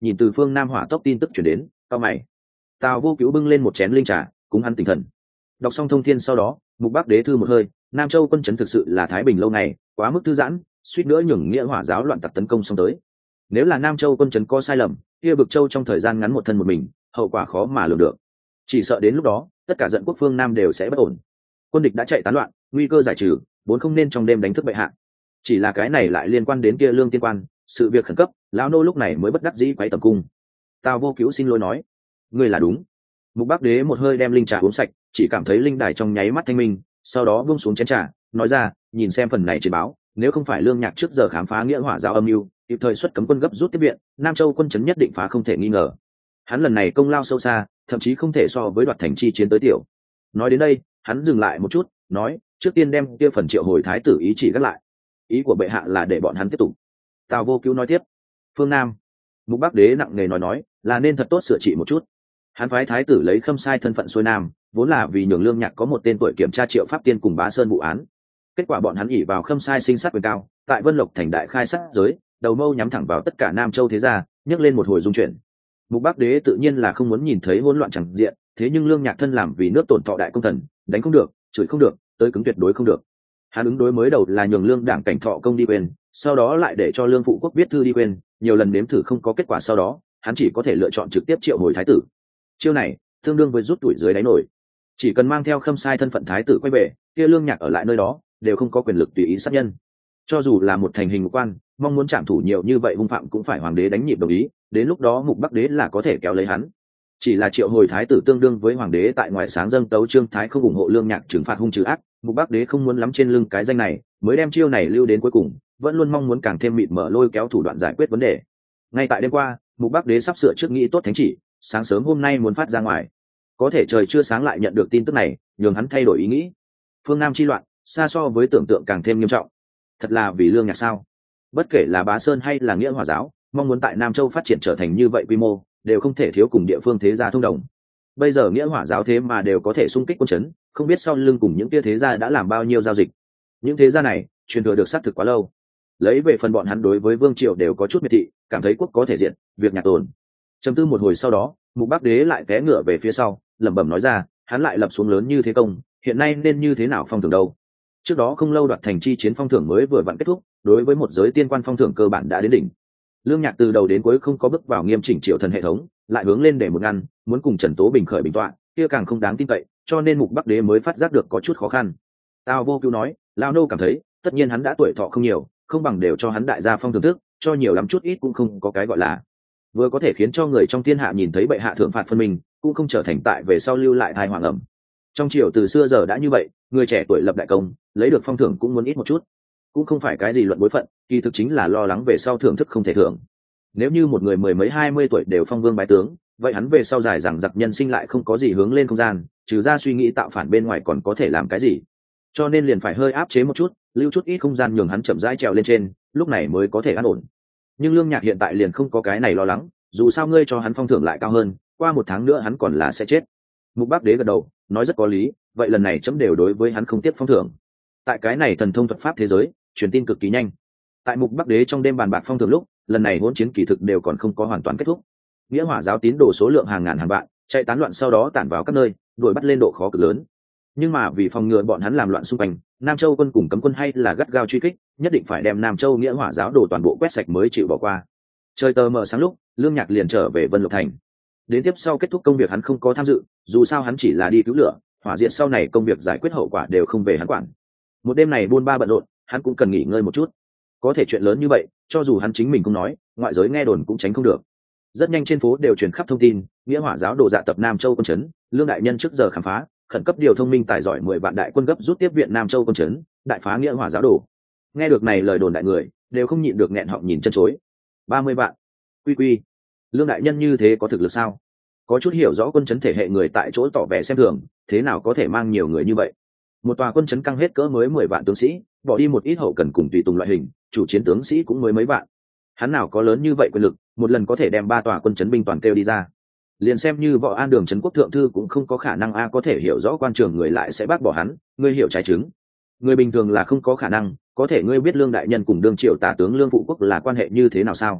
nhìn từ phương nam hỏa tốc tin tức chuyển đến, cao mày. Tào Vô Cứu bưng lên một chén linh trà cúng hắn tinh thần. Đọc xong thông thiên sau đó, Mục Bắc Đế thư một hơi, Nam Châu quân trấn thực sự là thái bình lâu ngày, quá mức thư giãn, suýt nữa nhường nghĩa hỏa giáo loạn tặc tấn công xong tới. Nếu là Nam Châu quân trấn có sai lầm, kia Bực Châu trong thời gian ngắn một thân một mình, hậu quả khó mà lường được. Chỉ sợ đến lúc đó, tất cả trận quốc phương Nam đều sẽ bất ổn. Quân địch đã chạy tán loạn, nguy cơ giải trừ, vốn không nên trong đêm đánh thức bệ hạ. Chỉ là cái này lại liên quan đến kia Lương Tiên Quan, sự việc khẩn cấp, lão nô lúc này mới bất đắc dĩ quấy tầm cung. Tào Vô Cứu xin lỗi nói, ngươi là đúng. Mục Bắc Đế một hơi đem linh trà uống sạch, chỉ cảm thấy linh đài trong nháy mắt thanh minh, sau đó buông xuống chén trà, nói ra, nhìn xem phần này trên báo, nếu không phải Lương Nhạc trước giờ khám phá nghĩa hỏa giáo âm mưu, kịp thời xuất cấm quân gấp rút tiếp viện, Nam Châu quân trấn nhất định phá không thể nghi ngờ. Hắn lần này công lao sâu xa, thậm chí không thể so với đoạt thành chi chiến tới tiểu. Nói đến đây, hắn dừng lại một chút, nói, trước tiên đem kia phần triệu hồi thái tử ý chỉ gác lại. Ý của bệ hạ là để bọn hắn tiếp tục. Tào Vô Cứu nói tiếp, phương Nam. Mục Bắc Đế nặng nề nói nói, là nên thật tốt sửa trị một chút. Hắn phái thái tử lấy Khâm Sai thân phận xuôi Nam, vốn là vì nhường Lương Nhạc có một tên tuổi kiểm tra Triệu Pháp Tiên cùng Bá Sơn vụ án. Kết quả bọn hắn ỉ vào Khâm Sai sinh sát quyền cao, tại Vân Lộc thành đại khai sát giới, đầu mâu nhắm thẳng vào tất cả Nam Châu thế gia, nhấc lên một hồi dung chuyển. Mục Bắc Đế tự nhiên là không muốn nhìn thấy hỗn loạn chẳng diện, thế nhưng Lương Nhạc thân làm vì nước tổn thọ đại công thần, đánh không được, chửi không được, tới cứng tuyệt đối không được. Hắn ứng đối mới đầu là nhường Lương đảng cảnh thọ công đi quên, sau đó lại để cho Lương phụ quốc viết thư đi quên, nhiều lần nếm thử không có kết quả sau đó, hắn chỉ có thể lựa chọn trực tiếp triệu hồi thái tử. Chiêu này tương đương với rút tuổi dưới đáy nổi, chỉ cần mang theo Khâm Sai thân phận thái tử quay về, kia Lương Nhạc ở lại nơi đó đều không có quyền lực tùy ý sát nhân. Cho dù là một thành hình quan, mong muốn trảm thủ nhiều như vậy hung phạm cũng phải hoàng đế đánh nhịp đồng ý, đến lúc đó Mục Bắc Đế là có thể kéo lấy hắn. Chỉ là triệu hồi thái tử tương đương với hoàng đế tại ngoại sáng dâng tấu trương thái không ủng hộ Lương Nhạc trừng phạt hung trừ ác, Mục Bắc Đế không muốn lắm trên lưng cái danh này, mới đem chiêu này lưu đến cuối cùng, vẫn luôn mong muốn càng thêm mịt mở lôi kéo thủ đoạn giải quyết vấn đề. Ngay tại đêm qua, Mục Bắc Đế sắp sửa trước nghĩ tốt thánh chỉ, sáng sớm hôm nay muốn phát ra ngoài. Có thể trời chưa sáng lại nhận được tin tức này, nhường hắn thay đổi ý nghĩ. Phương Nam chi loạn, xa so với tưởng tượng càng thêm nghiêm trọng. Thật là vì Lương Nhạc sao? Bất kể là Bá Sơn hay là nghĩa hỏa giáo, mong muốn tại Nam Châu phát triển trở thành như vậy quy mô, đều không thể thiếu cùng địa phương thế gia thông đồng. Bây giờ nghĩa hỏa giáo thế mà đều có thể xung kích quân trấn, không biết sau lưng cùng những kia thế gia đã làm bao nhiêu giao dịch. Những thế gia này truyền thừa được xác thực quá lâu. Lấy về phần bọn hắn đối với vương triều đều có chút miệt thị, cảm thấy quốc có thể diện, việc nhạc tồn. Trầm tư một hồi sau đó, Mục Bắc Đế lại té ngựa về phía sau, lẩm bẩm nói ra, hắn lại lập xuống lớn như thế công, hiện nay nên như thế nào phong thưởng đâu? Trước đó không lâu đoạt thành chi chiến phong thưởng mới vừa vặn kết thúc, đối với một giới tiên quan phong thưởng cơ bản đã đến đỉnh. Lương Nhạc từ đầu đến cuối không có bước vào nghiêm chỉnh triệu thần hệ thống, lại hướng lên để một ngăn, muốn cùng Trần Tố Bình khởi bình tọa, kia càng không đáng tin cậy, cho nên Mục Bắc Đế mới phát giác được có chút khó khăn. Tào Vô Cứu nói, lão nô cảm thấy, tất nhiên hắn đã tuổi thọ không nhiều, không bằng đều cho hắn đại gia phong thưởng thức, cho nhiều lắm chút ít cũng không có cái gọi là. Vừa có thể khiến cho người trong thiên hạ nhìn thấy bệ hạ thượng phạt phân mình, cũng không trở thành tại về sau lưu lại tai hoàng ẩm. Trong triều từ xưa giờ đã như vậy, người trẻ tuổi lập đại công, lấy được phong thưởng cũng muốn ít một chút, cũng không phải cái gì luận bối phận, kỳ thực chính là lo lắng về sau thưởng thức không thể thưởng. Nếu như một người mười mấy hai mươi tuổi đều phong vương bái tướng, vậy hắn về sau dài rằng giặc nhân sinh lại không có gì hướng lên không gian, trừ ra suy nghĩ tạo phản bên ngoài còn có thể làm cái gì. Cho nên liền phải hơi áp chế một chút, lưu chút ít không gian nhường hắn chậm rãi trèo lên trên, lúc này mới có thể an ổn. Nhưng Lương Nhạc hiện tại liền không có cái này lo lắng, dù sao ngươi cho hắn phong thưởng lại cao hơn, qua một tháng nữa hắn còn là sẽ chết. Mục Bắc Đế gật đầu, nói rất có lý, vậy lần này chấm đều đối với hắn không tiếp phong thưởng. Tại cái này thần thông thuật pháp thế giới, truyền tin cực kỳ nhanh. Tại Mục Bắc Đế trong đêm bàn bạc phong thưởng lúc, lần này hỗn chiến kỳ thực đều còn không có hoàn toàn kết thúc. Nghĩa hỏa giáo tín đồ số lượng hàng ngàn hàng vạn, chạy tán loạn sau đó tản vào các nơi, đuổi bắt lên độ khó cực lớn. Nhưng mà vì phòng ngừa bọn hắn làm loạn xung quanh, Nam Châu quân cùng cấm quân hay là gắt gao truy kích, nhất định phải đem Nam Châu nghĩa hỏa giáo đồ toàn bộ quét sạch mới chịu bỏ qua. Trời tờ mờ sáng lúc, Lương Nhạc liền trở về Vân Lộc thành. Đến tiếp sau kết thúc công việc hắn không có tham dự, dù sao hắn chỉ là đi cứu lửa, hỏa diện sau này công việc giải quyết hậu quả đều không về hắn quản. Một đêm này buôn ba bận rộn, hắn cũng cần nghỉ ngơi một chút. Có thể chuyện lớn như vậy, cho dù hắn chính mình cũng nói, ngoại giới nghe đồn cũng tránh không được. Rất nhanh trên phố đều truyền khắp thông tin, nghĩa hỏa giáo đồ dạ tập Nam Châu quân trấn, Lương đại nhân trước giờ khám phá, khẩn cấp điều thông minh tài giỏi mười vạn đại quân gấp rút tiếp viện Nam Châu quân trấn, đại phá nghĩa hỏa giáo đồ. Nghe được này lời đồn đại người, đều không nhịn được nghẹn họng nhìn chân chối. ba mươi vạn. Quy quy. Lương đại nhân như thế có thực lực sao? Có chút hiểu rõ quân trấn thể hệ người tại chỗ tỏ vẻ xem thường, thế nào có thể mang nhiều người như vậy? Một tòa quân trấn căng hết cỡ mới mười vạn tướng sĩ, bỏ đi một ít hậu cần cùng tùy tùng loại hình, chủ chiến tướng sĩ cũng mới mấy vạn. Hắn nào có lớn như vậy quyền lực, một lần có thể đem ba tòa quân trấn binh toàn kêu đi ra. Liền xem như Võ An Đường trấn quốc thượng thư cũng không có khả năng a có thể hiểu rõ quan trường người lại sẽ bác bỏ hắn, ngươi hiểu trái chứng. Người bình thường là không có khả năng, có thể ngươi biết Lương đại nhân cùng đương triều tả tướng Lương phụ quốc là quan hệ như thế nào sao?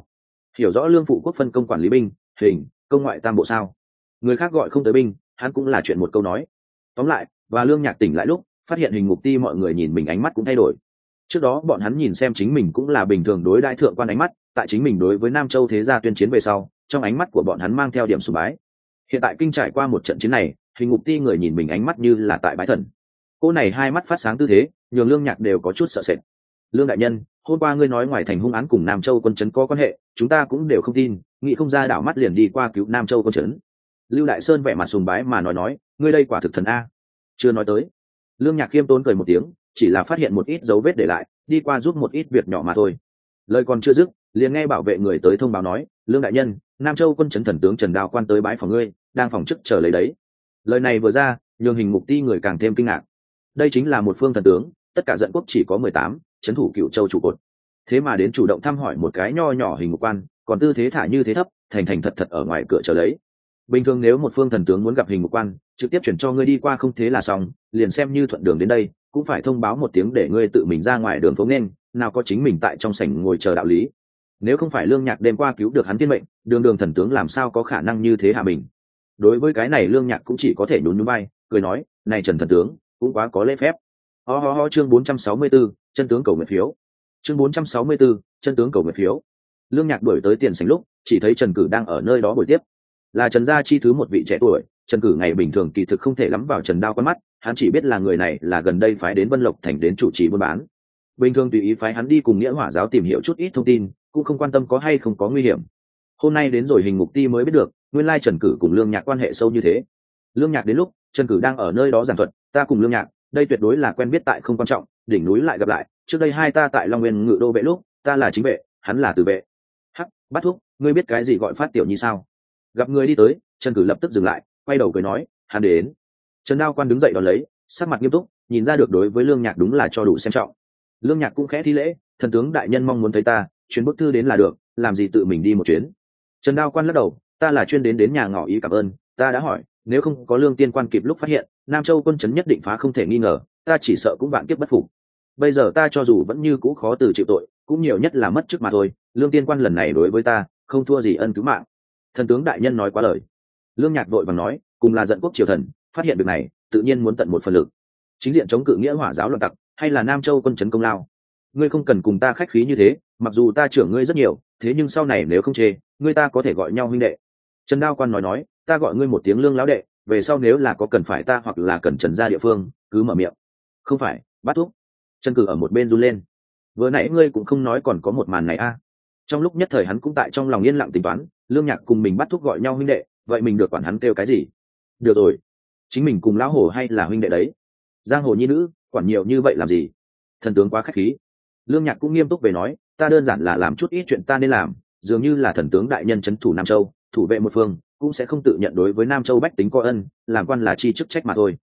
hiểu rõ lương phụ quốc phân công quản lý binh hình công ngoại tam bộ sao? Người khác gọi không tới binh, hắn cũng là chuyện một câu nói. Tóm lại, và lương nhạc tỉnh lại lúc phát hiện hình ngục ti mọi người nhìn mình ánh mắt cũng thay đổi. Trước đó bọn hắn nhìn xem chính mình cũng là bình thường đối đại thượng quan ánh mắt, tại chính mình đối với Nam Châu thế gia tuyên chiến về sau, trong ánh mắt của bọn hắn mang theo điểm sùng bái. Hiện tại kinh trải qua một trận chiến này, hình ngục ti người nhìn mình ánh mắt như là tại bái thần. Cô này hai mắt phát sáng tư thế, nhường lương nhạc đều có chút sợ sệt. Lương đại nhân, hôm qua ngươi nói ngoài thành hung án cùng Nam Châu quân trấn có quan hệ, chúng ta cũng đều không tin, nghĩ không ra đảo mắt liền đi qua cứu Nam Châu quân trấn. Lưu Đại Sơn vẻ mặt sùng bái mà nói nói, ngươi đây quả thực thần a. Chưa nói tới. Lương Nhạc khiêm tốn cười một tiếng, chỉ là phát hiện một ít dấu vết để lại, đi qua giúp một ít việc nhỏ mà thôi. Lời còn chưa dứt, liền nghe bảo vệ người tới thông báo nói, Lương đại nhân, Nam Châu quân trấn thần tướng Trần Đao Quan tới bái phòng ngươi, đang phòng chức chờ lấy đấy. Lời này vừa ra, nhường hình ngục ti người càng thêm kinh ngạc. Đây chính là một phương thần tướng, tất cả giận quốc chỉ có mười tám, trấn thủ Cựu Châu trụ cột. Thế mà đến chủ động thăm hỏi một cái nho nhỏ hình ngục quan, còn tư thế thả như thế thấp, thành thành thật thật ở ngoài cửa chờ lấy. Bình thường nếu một phương thần tướng muốn gặp hình ngục quan, trực tiếp chuyển cho ngươi đi qua không thế là xong, liền xem như thuận đường đến đây, cũng phải thông báo một tiếng để ngươi tự mình ra ngoài đường phố nên, nào có chính mình tại trong sảnh ngồi chờ đạo lý. Nếu không phải Lương Nhạc đêm qua cứu được hắn thiên mệnh, đường đường thần tướng làm sao có khả năng như thế hạ mình. Đối với cái này Lương Nhạc cũng chỉ có thể nhún nhún vai, cười nói, này Trần thần tướng, cũng quá có lễ phép. Ho ho ho chương bốn trăm sáu mươi tư, chân tướng cầu nguyện phiếu. Chương bốn trăm sáu mươi tư, chân tướng cầu nguyện phiếu. Lương Nhạc đuổi tới tiền sảnh lúc, chỉ thấy Trần Cử đang ở nơi đó buổi tiếp. Là Trần gia chi thứ một vị trẻ tuổi, Trần Cử ngày bình thường kỳ thực không thể lắm vào Trần Đao Quan mắt, hắn chỉ biết là người này là gần đây phái đến Vân Lộc thành đến chủ trì buôn bán. Bình thường tùy ý phái hắn đi cùng Nghĩa Hỏa giáo tìm hiểu chút ít thông tin, cũng không quan tâm có hay không có nguy hiểm. Hôm nay đến rồi hình ngục ti mới biết được, nguyên lai Trần Cử cùng Lương Nhạc quan hệ sâu như thế. Lương Nhạc đến lúc, Trần Cử đang ở nơi đó giảng thuật, ta cùng Lương Nhạc, đây tuyệt đối là quen biết tại không quan trọng, đỉnh núi lại gặp lại, trước đây hai ta tại Long Nguyên ngự đô vệ lúc, ta là chính vệ, hắn là tử vệ. Hắc, Bắt Thúc, ngươi biết cái gì gọi phát tiểu nhi sao? Gặp người đi tới, Trần Cử lập tức dừng lại, quay đầu cười nói, hắn đến. Trần Đao Quan đứng dậy đón lấy, sắc mặt nghiêm túc, nhìn ra được đối với Lương Nhạc đúng là cho đủ xem trọng. Lương Nhạc cũng khẽ thi lễ, thần tướng đại nhân mong muốn thấy ta, chuyến bức thư đến là được, làm gì tự mình đi một chuyến. Trần Đao Quan lắc đầu, ta là chuyên đến đến nhà ngỏ ý cảm ơn, ta đã hỏi, nếu không có Lương tiên quan kịp lúc phát hiện, Nam Châu quân trấn nhất định phá không thể nghi ngờ, ta chỉ sợ cũng vạn kiếp bất phục. Bây giờ ta cho dù vẫn như cũ khó từ chịu tội, cũng nhiều nhất là mất chức mà thôi, Lương tiên quan lần này đối với ta, không thua gì ân cứu mạng. Thần tướng đại nhân nói quá lời. Lương Nhạc vội vàng nói, cùng là giận quốc triều thần, phát hiện việc này, tự nhiên muốn tận một phần lực. Chính diện chống cự Nghĩa Hỏa giáo loạn tặc, hay là Nam Châu quân trấn công lao, ngươi không cần cùng ta khách khí như thế, mặc dù ta trưởng ngươi rất nhiều, thế nhưng sau này nếu không chê, ngươi ta có thể gọi nhau huynh đệ. Trần Đao Quan nói nói, ta gọi ngươi một tiếng Lương lão đệ, về sau nếu là có cần phải ta hoặc là cần Trần gia địa phương, cứ mở miệng. Không phải, Bắt Thúc. Trần Cử ở một bên run lên. Vừa nãy ngươi cũng không nói còn có một màn này a. À. Trong lúc nhất thời hắn cũng tại trong lòng yên lặng tính toán, Lương Nhạc cùng mình Bắt Thúc gọi nhau huynh đệ, vậy mình được quản hắn kêu cái gì? Được rồi, chính mình cùng lão hổ hay là huynh đệ đấy. Giang hồ nhi nữ, quản nhiều như vậy làm gì? Thần tướng quá khách khí. Lương Nhạc cũng nghiêm túc về nói, ta đơn giản là làm chút ít chuyện ta nên làm, dường như là thần tướng đại nhân trấn thủ Nam Châu, thủ vệ một phương, cũng sẽ không tự nhận đối với Nam Châu bách tính có ân, làm quan là chi chức trách mà thôi.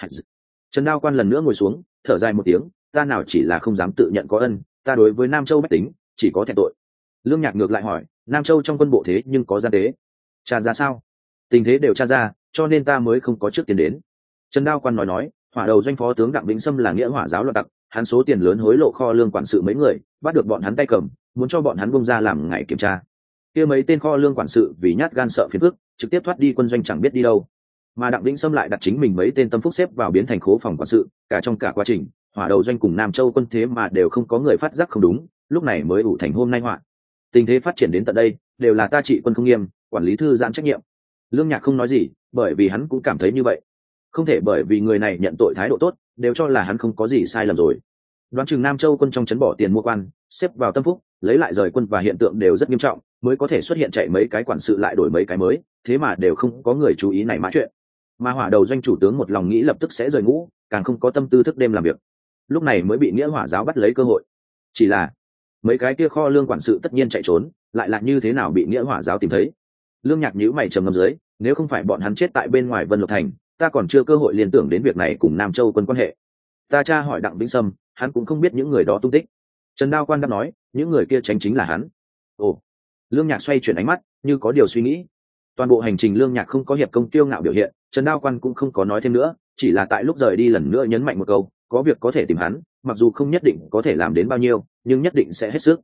Trần Đao Quan lần nữa ngồi xuống, thở dài một tiếng, ta nào chỉ là không dám tự nhận có ân, ta đối với Nam Châu bách tính chỉ có thẹn tội. Lương Nhạc ngược lại hỏi, Nam Châu trong quân bộ thế nhưng có gian tế, tra ra sao? Tình thế đều tra ra, cho nên ta mới không có trước tiền đến. Trần Đao Quan nói nói, hỏa đầu doanh phó tướng Đặng Vĩnh Sâm là Nghĩa Hỏa giáo loạn tặc, hắn số tiền lớn hối lộ kho lương quản sự mấy người, bắt được bọn hắn tay cầm, muốn cho bọn hắn bung ra làm ngày kiểm tra. Kia mấy tên kho lương quản sự vì nhát gan sợ phiền phức, trực tiếp thoát đi quân doanh chẳng biết đi đâu. Mà Đặng Vĩnh Sâm lại đặt chính mình mấy tên tâm phúc xếp vào biến thành khố phòng quản sự, cả trong cả quá trình, hỏa đầu doanh cùng Nam Châu quân thế mà đều không có người phát giác không đúng, lúc này mới ủ thành hôm nay họa. Tình thế phát triển đến tận đây, đều là ta trị quân không nghiêm, quản lý thư giãn trách nhiệm. Lương Nhạc không nói gì, bởi vì hắn cũng cảm thấy như vậy. Không thể bởi vì người này nhận tội thái độ tốt, đều cho là hắn không có gì sai lầm rồi. Đoán chừng Nam Châu quân trong trấn bỏ tiền mua quan, xếp vào tâm phúc, lấy lại rời quân và hiện tượng đều rất nghiêm trọng, mới có thể xuất hiện chạy mấy cái quản sự lại đổi mấy cái mới, thế mà đều không có người chú ý này mã chuyện. Mà hỏa đầu doanh chủ tướng một lòng nghĩ lập tức sẽ rời ngũ, càng không có tâm tư thức đêm làm việc. Lúc này mới bị Nghĩa Hỏa giáo bắt lấy cơ hội. Chỉ là mấy cái kia kho lương quản sự tất nhiên chạy trốn, lại là như thế nào bị Nghĩa Hỏa giáo tìm thấy? Lương Nhạc nhíu mày trầm ngâm dưới, nếu không phải bọn hắn chết tại bên ngoài Vân Lộc thành, ta còn chưa cơ hội liên tưởng đến việc này cùng Nam Châu quân quan hệ. Ta tra hỏi Đặng Vĩnh Sâm, hắn cũng không biết những người đó tung tích. Trần Đao Quan đáp nói, những người kia tránh chính là hắn. Ồ. Lương Nhạc xoay chuyển ánh mắt, như có điều suy nghĩ. Toàn bộ hành trình Lương Nhạc không có hiệp công kiêu ngạo biểu hiện, Trần Đao Quan cũng không có nói thêm nữa, chỉ là tại lúc rời đi lần nữa nhấn mạnh một câu, có việc có thể tìm hắn, mặc dù không nhất định có thể làm đến bao nhiêu, nhưng nhất định sẽ hết sức.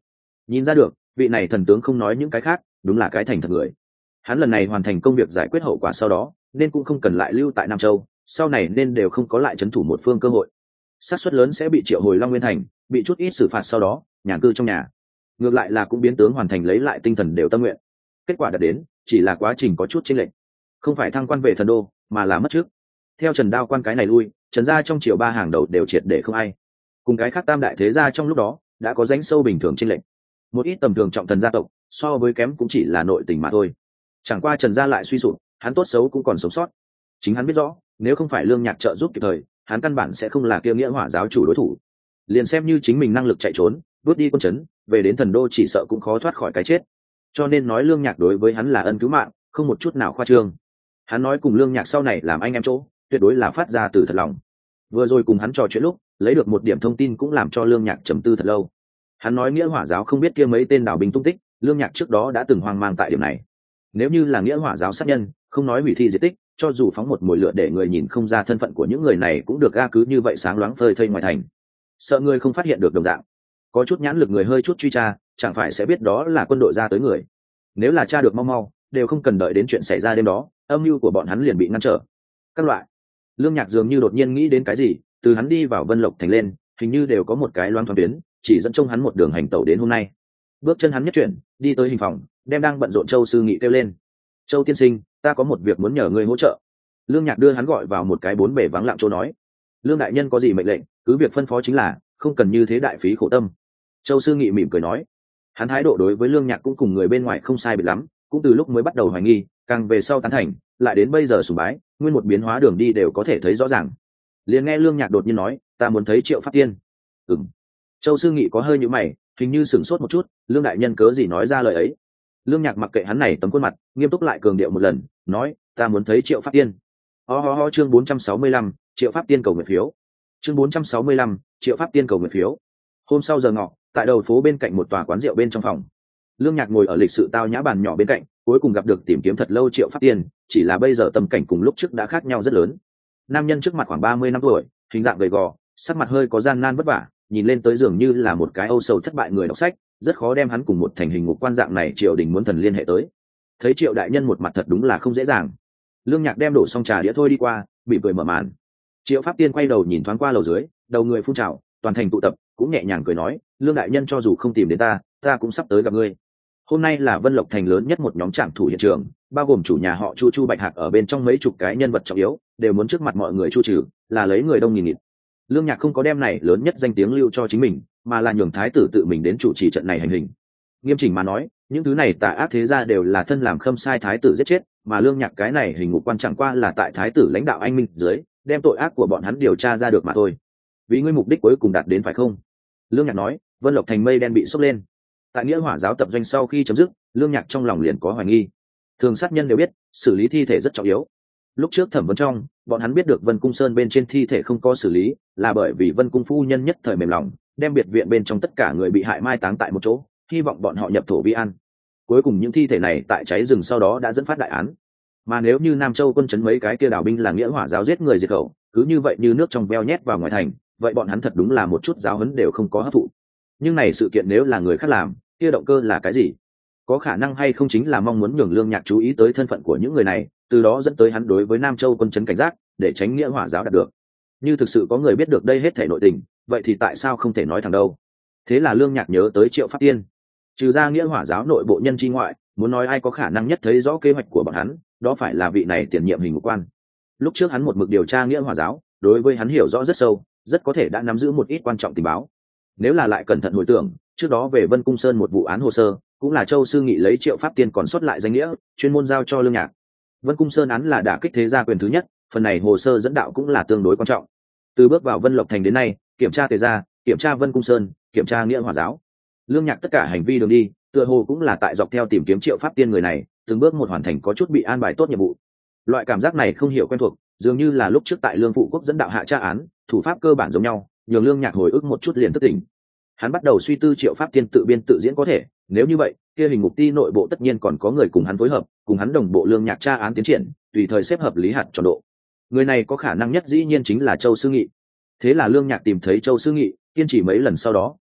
Nhìn ra được vị này thần tướng không nói những cái khác, đúng là cái thành thật người. Hắn lần này hoàn thành công việc giải quyết hậu quả sau đó nên cũng không cần lại lưu tại Nam Châu, sau này nên đều không có lại trấn thủ một phương cơ hội, xác suất lớn sẽ bị triệu hồi Long Nguyên Thành, bị chút ít xử phạt sau đó nhàn cư trong nhà. Ngược lại là cũng biến tướng hoàn thành lấy lại tinh thần đều tâm nguyện. Kết quả đạt đến chỉ là quá trình có chút chênh lệch, không phải thăng quan về thần đô mà là mất trước. Theo Trần Đao quan cái này lui, Trần gia trong triều ba hàng đầu đều triệt để không ai, cùng cái khác tam đại thế gia trong lúc đó đã có danh sâu bình thường chênh lệch. Một ít tầm thường trọng thần gia tộc so với kém cũng chỉ là nội tình mà thôi. Chẳng qua Trần gia lại suy sụp, hắn tốt xấu cũng còn sống sót. Chính hắn biết rõ, nếu không phải Lương Nhạc trợ giúp kịp thời, hắn căn bản sẽ không là kia Nghĩa Hỏa giáo chủ đối thủ. Liền xem như chính mình năng lực chạy trốn, vớt đi quân trấn, về đến thần đô chỉ sợ cũng khó thoát khỏi cái chết. Cho nên nói Lương Nhạc đối với hắn là ân cứu mạng, không một chút nào khoa trương. Hắn nói cùng Lương Nhạc sau này làm anh em chỗ, tuyệt đối là phát ra từ thật lòng. Vừa rồi cùng hắn trò chuyện lúc, lấy được một điểm thông tin cũng làm cho Lương Nhạc trầm tư thật lâu. Hắn nói Nghĩa Hỏa giáo không biết kia mấy tên đảo binh tung tích, Lương Nhạc trước đó đã từng hoang mang tại điểm này. Nếu như là Nghĩa Hỏa giáo sát nhân, không nói hủy thi diệt tích, cho dù phóng một mồi lửa để người nhìn không ra thân phận của những người này cũng được ga cứ như vậy sáng loáng phơi thây ngoài thành. Sợ người không phát hiện được đồng dạng. Có chút nhãn lực người hơi chút truy tra, chẳng phải sẽ biết đó là quân đội ra tới người. Nếu là tra được mau mau, đều không cần đợi đến chuyện xảy ra đêm đó, âm mưu của bọn hắn liền bị ngăn trở. Các loại. Lương Nhạc dường như đột nhiên nghĩ đến cái gì, từ hắn đi vào Vân Lộc thành lên, hình như đều có một cái loáng thoáng tuyến, chỉ dẫn trông hắn một đường hành tẩu đến hôm nay. Bước chân hắn nhất chuyển, đi tới hình phòng, đem đang bận rộn Châu sư nghị kêu lên. Châu tiên sinh, ta có một việc muốn nhờ ngươi hỗ trợ. Lương Nhạc đưa hắn gọi vào một cái bốn bể vắng lặng chỗ nói. Lương đại nhân có gì mệnh lệnh, cứ việc phân phó chính là, không cần như thế đại phí khổ tâm. Châu sư nghị mỉm cười nói. Hắn thái độ đối với Lương Nhạc cũng cùng người bên ngoài không sai biệt lắm, cũng từ lúc mới bắt đầu hoài nghi, càng về sau tán thành, lại đến bây giờ sùng bái, nguyên một biến hóa đường đi đều có thể thấy rõ ràng. Liền nghe Lương Nhạc đột nhiên nói, ta muốn thấy Triệu Pháp Tiên. Ừm. Châu sư nghị có hơi nhíu mày, hình như sửng sốt một chút, Lương đại nhân cớ gì nói ra lời ấy. Lương Nhạc mặc kệ hắn này tấm khuôn mặt, nghiêm túc lại cường điệu một lần, nói, ta muốn thấy Triệu Pháp Tiên. Ho ho ho chương bốn trăm sáu mươi lăm, Triệu Pháp Tiên cầu nguyện phiếu. Chương bốn trăm sáu mươi lăm, Triệu Pháp Tiên cầu nguyện phiếu. Hôm sau giờ ngọ, tại đầu phố bên cạnh một tòa quán rượu bên trong phòng. Lương Nhạc ngồi ở lịch sự tao nhã bàn nhỏ bên cạnh, cuối cùng gặp được tìm kiếm thật lâu Triệu Pháp Tiên, chỉ là bây giờ tâm cảnh cùng lúc trước đã khác nhau rất lớn. Nam nhân trước mặt khoảng ba mươi năm tuổi, hình dạng gầy gò, sắc mặt hơi có gian nan vất vả, nhìn lên tới dường như là một cái âu sầu thất bại người đọc sách, rất khó đem hắn cùng một thành hình ngục quan dạng này Triệu Đình muốn thần liên hệ tới. Thấy Triệu đại nhân một mặt thật đúng là không dễ dàng. Lương Nhạc đem đổ xong trà đĩa thôi đi qua, bị cười mở màn. Triệu Pháp Tiên quay đầu nhìn thoáng qua lầu dưới, đầu người phun trào, toàn thành tụ tập, cũng nhẹ nhàng cười nói, Lương đại nhân cho dù không tìm đến ta, ta cũng sắp tới gặp ngươi. Hôm nay là Vân Lộc thành lớn nhất một nhóm trạm thủ hiện trường, bao gồm chủ nhà họ Chu Chu Bạch Hạc ở bên trong mấy chục cái nhân vật trọng yếu, đều muốn trước mặt mọi người chu trừ, là lấy người đông nghìn nghịt. Lương Nhạc không có đem này lớn nhất danh tiếng lưu cho chính mình, mà là nhường thái tử tự mình đến chủ trì trận này hành hình. Nghiêm chỉnh mà nói, những thứ này tà ác thế gia đều là thân làm khâm sai thái tử giết chết, mà Lương Nhạc cái này hình ngục quan chẳng qua là tại thái tử lãnh đạo anh minh dưới, đem tội ác của bọn hắn điều tra ra được mà thôi. Vì ngươi mục đích cuối cùng đạt đến phải không? Lương Nhạc nói. Vân Lộc thành mây đen bị sốc lên. Tại Nghĩa Hỏa giáo tập doanh sau khi chấm dứt, Lương Nhạc trong lòng liền có hoài nghi. Thường sát nhân đều biết, xử lý thi thể rất trọng yếu. Lúc trước thẩm vấn trong, bọn hắn biết được Vân Cung Sơn bên trên thi thể không có xử lý, là bởi vì Vân Cung phu nhân nhất thời mềm lòng, đem biệt viện bên trong tất cả người bị hại mai táng tại một chỗ, hy vọng bọn họ nhập thổ vi an. Cuối cùng những thi thể này tại cháy rừng sau đó đã dẫn phát đại án. Mà nếu như Nam Châu quân trấn mấy cái kia đảo binh là Nghĩa Hỏa giáo giết người diệt khẩu, cứ như vậy như nước trong veo nhét vào ngoài thành, vậy bọn hắn thật đúng là một chút giáo huấn đều không có hấp thụ. Nhưng này sự kiện nếu là người khác làm, kia động cơ là cái gì? Có khả năng hay không chính là mong muốn nhường Lương Nhạc chú ý tới thân phận của những người này, từ đó dẫn tới hắn đối với Nam Châu quân trấn cảnh giác, để tránh Nghĩa Hỏa giáo đạt được. Như thực sự có người biết được đây hết thể nội tình, vậy thì tại sao không thể nói thẳng đâu? Thế là Lương Nhạc nhớ tới Triệu Pháp Tiên. Trừ ra Nghĩa Hỏa giáo nội bộ nhân chi ngoại, muốn nói ai có khả năng nhất thấy rõ kế hoạch của bọn hắn, đó phải là vị này tiền nhiệm hình ngục quan. Lúc trước hắn một mực điều tra Nghĩa Hỏa giáo, đối với hắn hiểu rõ rất sâu, rất có thể đã nắm giữ một ít quan trọng tình báo. Nếu là lại cẩn thận hồi tưởng, trước đó về Vân Cung Sơn một vụ án hồ sơ, cũng là Châu sư nghị lấy Triệu Pháp Tiên còn sót lại danh nghĩa, chuyên môn giao cho Lương Nhạc. Vân Cung Sơn án là đả kích thế gia quyền thứ nhất, phần này hồ sơ dẫn đạo cũng là tương đối quan trọng. Từ bước vào Vân Lộc thành đến nay, kiểm tra thế gia, kiểm tra Vân Cung Sơn, kiểm tra Nghĩa Hỏa giáo. Lương Nhạc tất cả hành vi đường đi, tựa hồ cũng là tại dọc theo tìm kiếm Triệu Pháp Tiên người này, từng bước một hoàn thành có chút bị an bài tốt nhiệm vụ. Loại cảm giác này không hiểu quen thuộc, dường như là lúc trước tại Lương Phụ Quốc dẫn đạo hạ tra án, thủ pháp cơ bản giống nhau, nhường Lương Nhạc hồi ức một chút liền thức tỉnh. Hắn bắt đầu suy tư Triệu Pháp Tiên tự biên tự diễn có thể, nếu như vậy, kia hình ngục ti nội bộ tất nhiên còn có người cùng hắn phối hợp, cùng hắn đồng bộ Lương Nhạc tra án tiến triển, tùy thời xếp hợp lý hạt tròn độ. Người này có khả năng nhất dĩ nhiên chính là Châu sư nghị. Thế là Lương Nhạc tìm thấy Châu sư nghị, kiên trì mấy lần sau đó,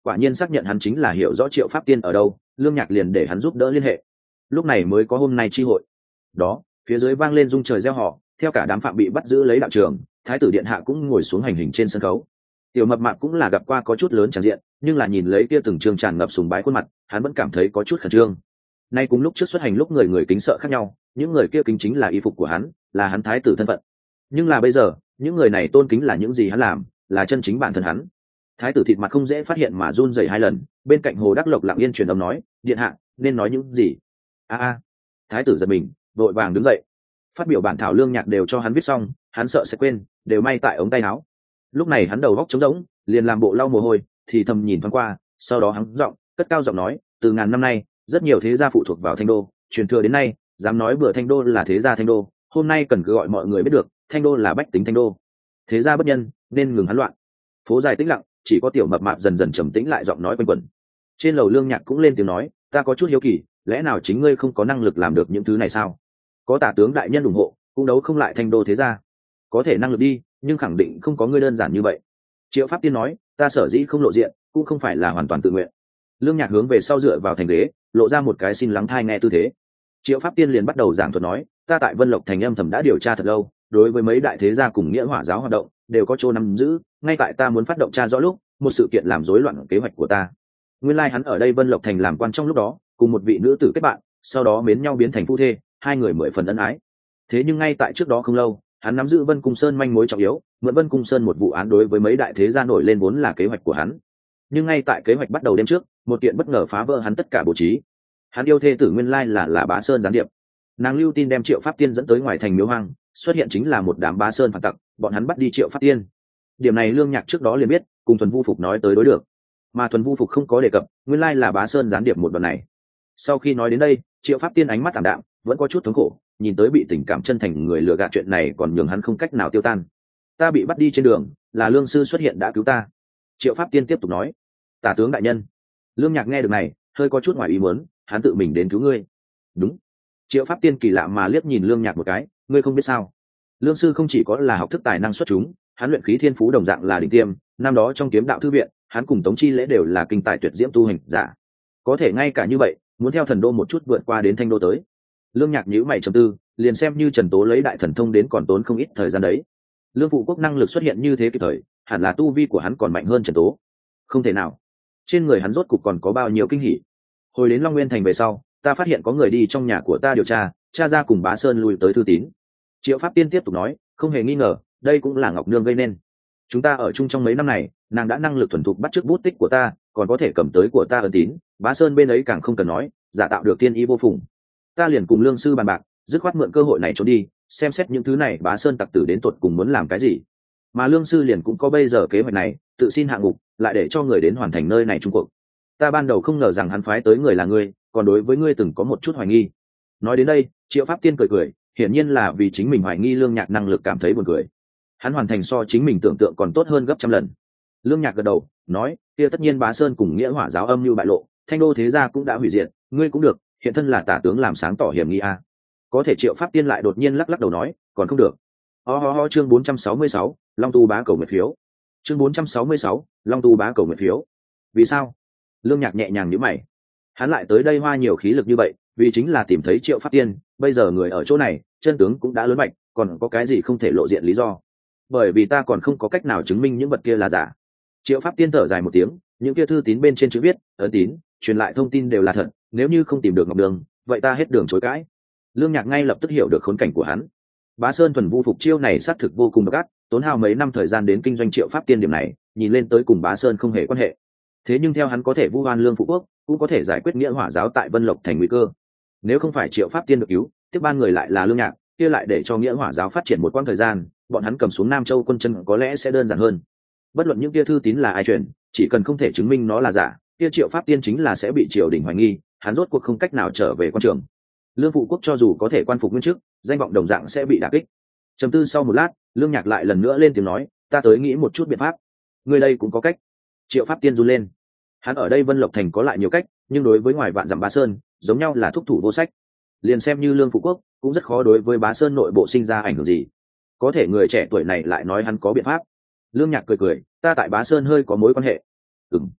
quả nhiên xác nhận hắn chính là hiểu rõ Triệu Pháp Tiên ở đâu, Lương Nhạc liền để hắn giúp đỡ liên hệ. Lúc này mới có hôm nay chi hội. Đó, phía dưới vang lên rung trời reo hò, theo cả đám phạm bị bắt giữ lấy đạo trường, thái tử điện hạ cũng ngồi xuống hành hình trên sân khấu. Tiểu Mập Mạp cũng là gặp qua có chút lớn tràn diện, nhưng là nhìn lấy kia từng trường tràn ngập sùng bái khuôn mặt, hắn vẫn cảm thấy có chút khẩn trương. Nay cùng lúc trước xuất hành lúc người người kính sợ khác nhau, những người kia kính chính là y phục của hắn, là hắn thái tử thân phận. Nhưng là bây giờ, những người này tôn kính là những gì hắn làm, là chân chính bản thân hắn. Thái tử thịt mặt không dễ phát hiện mà run rẩy hai lần, bên cạnh Hồ Đắc Lộc lặng yên truyền âm nói, điện hạ nên nói những gì? A a. Thái tử giật mình, vội vàng đứng dậy. Phát biểu bản thảo Lương Nhạc đều cho hắn viết xong, hắn sợ sẽ quên, đều may tại ống tay áo. Lúc này hắn đầu góc trống rỗng, liền làm bộ lau mồ hôi, thì thầm nhìn thoáng qua, sau đó hắn giọng cất cao giọng nói, từ ngàn năm nay, rất nhiều thế gia phụ thuộc vào Thanh Đô, truyền thừa đến nay, dám nói bừa Thanh Đô là thế gia Thanh Đô, hôm nay cần cứ gọi mọi người biết được, Thanh Đô là bách tính Thanh Đô. Thế gia bất nhân, nên ngừng hắn loạn. Phố dài tĩnh lặng, chỉ có Tiểu Mập Mạp dần dần trầm tĩnh lại, giọng nói quanh quẩn. Trên lầu Lương Nhạc cũng lên tiếng nói, ta có chút hiếu kỳ, lẽ nào chính ngươi không có năng lực làm được những thứ này sao? Có tả tướng đại nhân ủng hộ, cũng đấu không lại Thanh Đô thế gia. Có thể năng lực đi, nhưng khẳng định không có ngươi đơn giản như vậy. Triệu Pháp Tiên nói, ta sở dĩ không lộ diện, cũng không phải là hoàn toàn tự nguyện. Lương Nhạc hướng về sau dựa vào thành ghế, lộ ra một cái xin lắng thai nghe tư thế. Triệu Pháp Tiên liền bắt đầu giảng thuật nói, ta tại Vân Lộc thành âm thầm đã điều tra thật lâu, đối với mấy đại thế gia cùng nghĩa hỏa giáo hoạt động đều có chỗ nắm giữ, ngay tại ta muốn phát động tra rõ lúc, một sự kiện làm rối loạn kế hoạch của ta. Nguyên lai like hắn ở đây Vân Lộc thành làm quan trong lúc đó, cùng một vị nữ tử kết bạn, sau đó mến nhau biến thành phu thê, hai người mười phần ân ái. Thế nhưng ngay tại trước đó không lâu, hắn nắm giữ Vân Cung Sơn manh mối trọng yếu, mượn Vân Cung Sơn một vụ án đối với mấy đại thế gia nổi lên vốn là kế hoạch của hắn. Nhưng ngay tại kế hoạch bắt đầu đêm trước, một kiện bất ngờ phá vỡ hắn tất cả bố trí. Hắn yêu thê tử nguyên lai là là Bá Sơn gián điệp. Nàng lưu tin đem Triệu Pháp Tiên dẫn tới ngoài thành Miếu Hoang, xuất hiện chính là một đám Bá Sơn phản tặc, bọn hắn bắt đi Triệu Pháp Tiên. Điểm này Lương Nhạc trước đó liền biết, cùng Thuần Vu Phục nói tới đối được, mà Thuần Vu Phục không có đề cập, nguyên lai là Bá Sơn gián điệp một đoạn này. Sau khi nói đến đây, Triệu Pháp Tiên ánh mắt ảm đạm, vẫn có chút thống khổ, nhìn tới bị tình cảm chân thành người lừa gạt chuyện này còn nhường hắn không cách nào tiêu tan. Ta bị bắt đi trên đường, là Lương sư xuất hiện đã cứu ta. Triệu Pháp Tiên tiếp tục nói, tả tướng đại nhân. Lương Nhạc nghe được này, hơi có chút ngoài ý muốn, hắn tự mình đến cứu ngươi. Đúng. Triệu Pháp Tiên kỳ lạ mà liếc nhìn Lương Nhạc một cái, ngươi không biết sao? Lương sư không chỉ có là học thức tài năng xuất chúng, hắn luyện khí thiên phú đồng dạng là đỉnh tiêm, năm đó trong kiếm đạo thư viện, hắn cùng Tống Chi Lễ đều là kinh tài tuyệt diễm tu hành giả. Có thể ngay cả như vậy, muốn theo thần đô một chút vượt qua đến Thanh đô tới. Lương Nhạc nhíu mày trầm tư, liền xem như Trần Tố lấy đại thần thông đến còn tốn không ít thời gian đấy. Lương Phụ Quốc năng lực xuất hiện như thế kịp thời, hẳn là tu vi của hắn còn mạnh hơn Trần Tố. Không thể nào. Trên người hắn rốt cục còn có bao nhiêu kinh hỉ. Hồi đến Long Nguyên thành về sau, ta phát hiện có người đi trong nhà của ta điều tra, tra ra cùng Bá Sơn lui tới thư tín. Triệu Pháp Tiên tiếp tục nói, không hề nghi ngờ, đây cũng là Ngọc Nương gây nên. Chúng ta ở chung trong mấy năm này, nàng đã năng lực thuần thục bắt chước bút tích của ta, còn có thể cầm tới của ta ấn tín, Bá Sơn bên ấy càng không cần nói, giả tạo được tiên ý vô phùng. Ta liền cùng Lương sư bàn bạc, dứt khoát mượn cơ hội này trốn đi, xem xét những thứ này Bá Sơn tặc tử đến tột cùng muốn làm cái gì. Mà Lương sư liền cũng có bây giờ kế hoạch này, tự xin hạ ngục, lại để cho người đến hoàn thành nơi này trung cuộc. Ta ban đầu không ngờ rằng hắn phái tới người là ngươi, còn đối với ngươi từng có một chút hoài nghi. Nói đến đây, Triệu Pháp Tiên cười cười, hiển nhiên là vì chính mình hoài nghi Lương Nhạc năng lực cảm thấy buồn cười. Hắn hoàn thành so chính mình tưởng tượng còn tốt hơn gấp trăm lần. Lương Nhạc gật đầu, nói, kia tất nhiên Bá Sơn cùng nghĩa hỏa giáo âm mưu bại lộ, Thanh đô thế gia cũng đã hủy diệt, ngươi cũng được, hiện thân là tả tướng làm sáng tỏ hiểm nghi a. Có thể Triệu Pháp Tiên lại đột nhiên lắc lắc đầu nói, còn không được. Ho ho ho, chương bốn trăm sáu mươi sáu, Long Tu bá cầu nguyện phiếu. Chương bốn trăm sáu mươi sáu, Long Tu bá cầu nguyện phiếu. Vì sao? Lương Nhạc nhẹ nhàng nhíu mày. Hắn lại tới đây hoa nhiều khí lực như vậy, vì chính là tìm thấy Triệu Pháp Tiên, bây giờ người ở chỗ này, chân tướng cũng đã lớn mạnh, còn có cái gì không thể lộ diện lý do? Bởi vì ta còn không có cách nào chứng minh những vật kia là giả. Triệu Pháp Tiên thở dài một tiếng, những kia thư tín bên trên chữ viết, ấn tín, truyền lại thông tin đều là thật, nếu như không tìm được Ngọc Đường, vậy ta hết đường chối cãi. Lương Nhạc ngay lập tức hiểu được khốn cảnh của hắn. Bá Sơn Thuần Vu Phục chiêu này xác thực vô cùng độc ác, tốn hao mấy năm thời gian đến kinh doanh Triệu Pháp Tiên điểm này, nhìn lên tới cùng Bá Sơn không hề quan hệ. Thế nhưng theo hắn có thể vu oan Lương Phụ Quốc, cũng có thể giải quyết nghĩa hỏa giáo tại Vân Lộc thành nguy cơ. Nếu không phải Triệu Pháp Tiên được cứu, tiếp ban người lại là Lương Nhạc, kia lại để cho nghĩa hỏa giáo phát triển một quãng thời gian, bọn hắn cầm xuống Nam Châu quân chân có lẽ sẽ đơn giản hơn. Bất luận những kia thư tín là ai truyền, chỉ cần không thể chứng minh nó là giả, kia Triệu Pháp Tiên chính là sẽ bị triều đình hoài nghi, hắn rốt cuộc không cách nào trở về quan trường. Lương Phụ Quốc cho dù có thể quan phục nguyên chức, danh vọng đồng dạng sẽ bị đả kích. Trầm tư sau một lát, Lương Nhạc lại lần nữa lên tiếng nói, ta tới nghĩ một chút biện pháp. Người đây cũng có cách. Triệu Pháp Tiên run lên. Hắn ở đây Vân Lộc thành có lại nhiều cách, nhưng đối với ngoài vạn dặm Bá Sơn, giống nhau là thúc thủ vô sách. Liền xem như Lương Phụ Quốc, cũng rất khó đối với Bá Sơn nội bộ sinh ra ảnh hưởng gì. Có thể người trẻ tuổi này lại nói hắn có biện pháp. Lương Nhạc cười cười, ta tại Bá Sơn hơi có mối quan hệ. Ừm.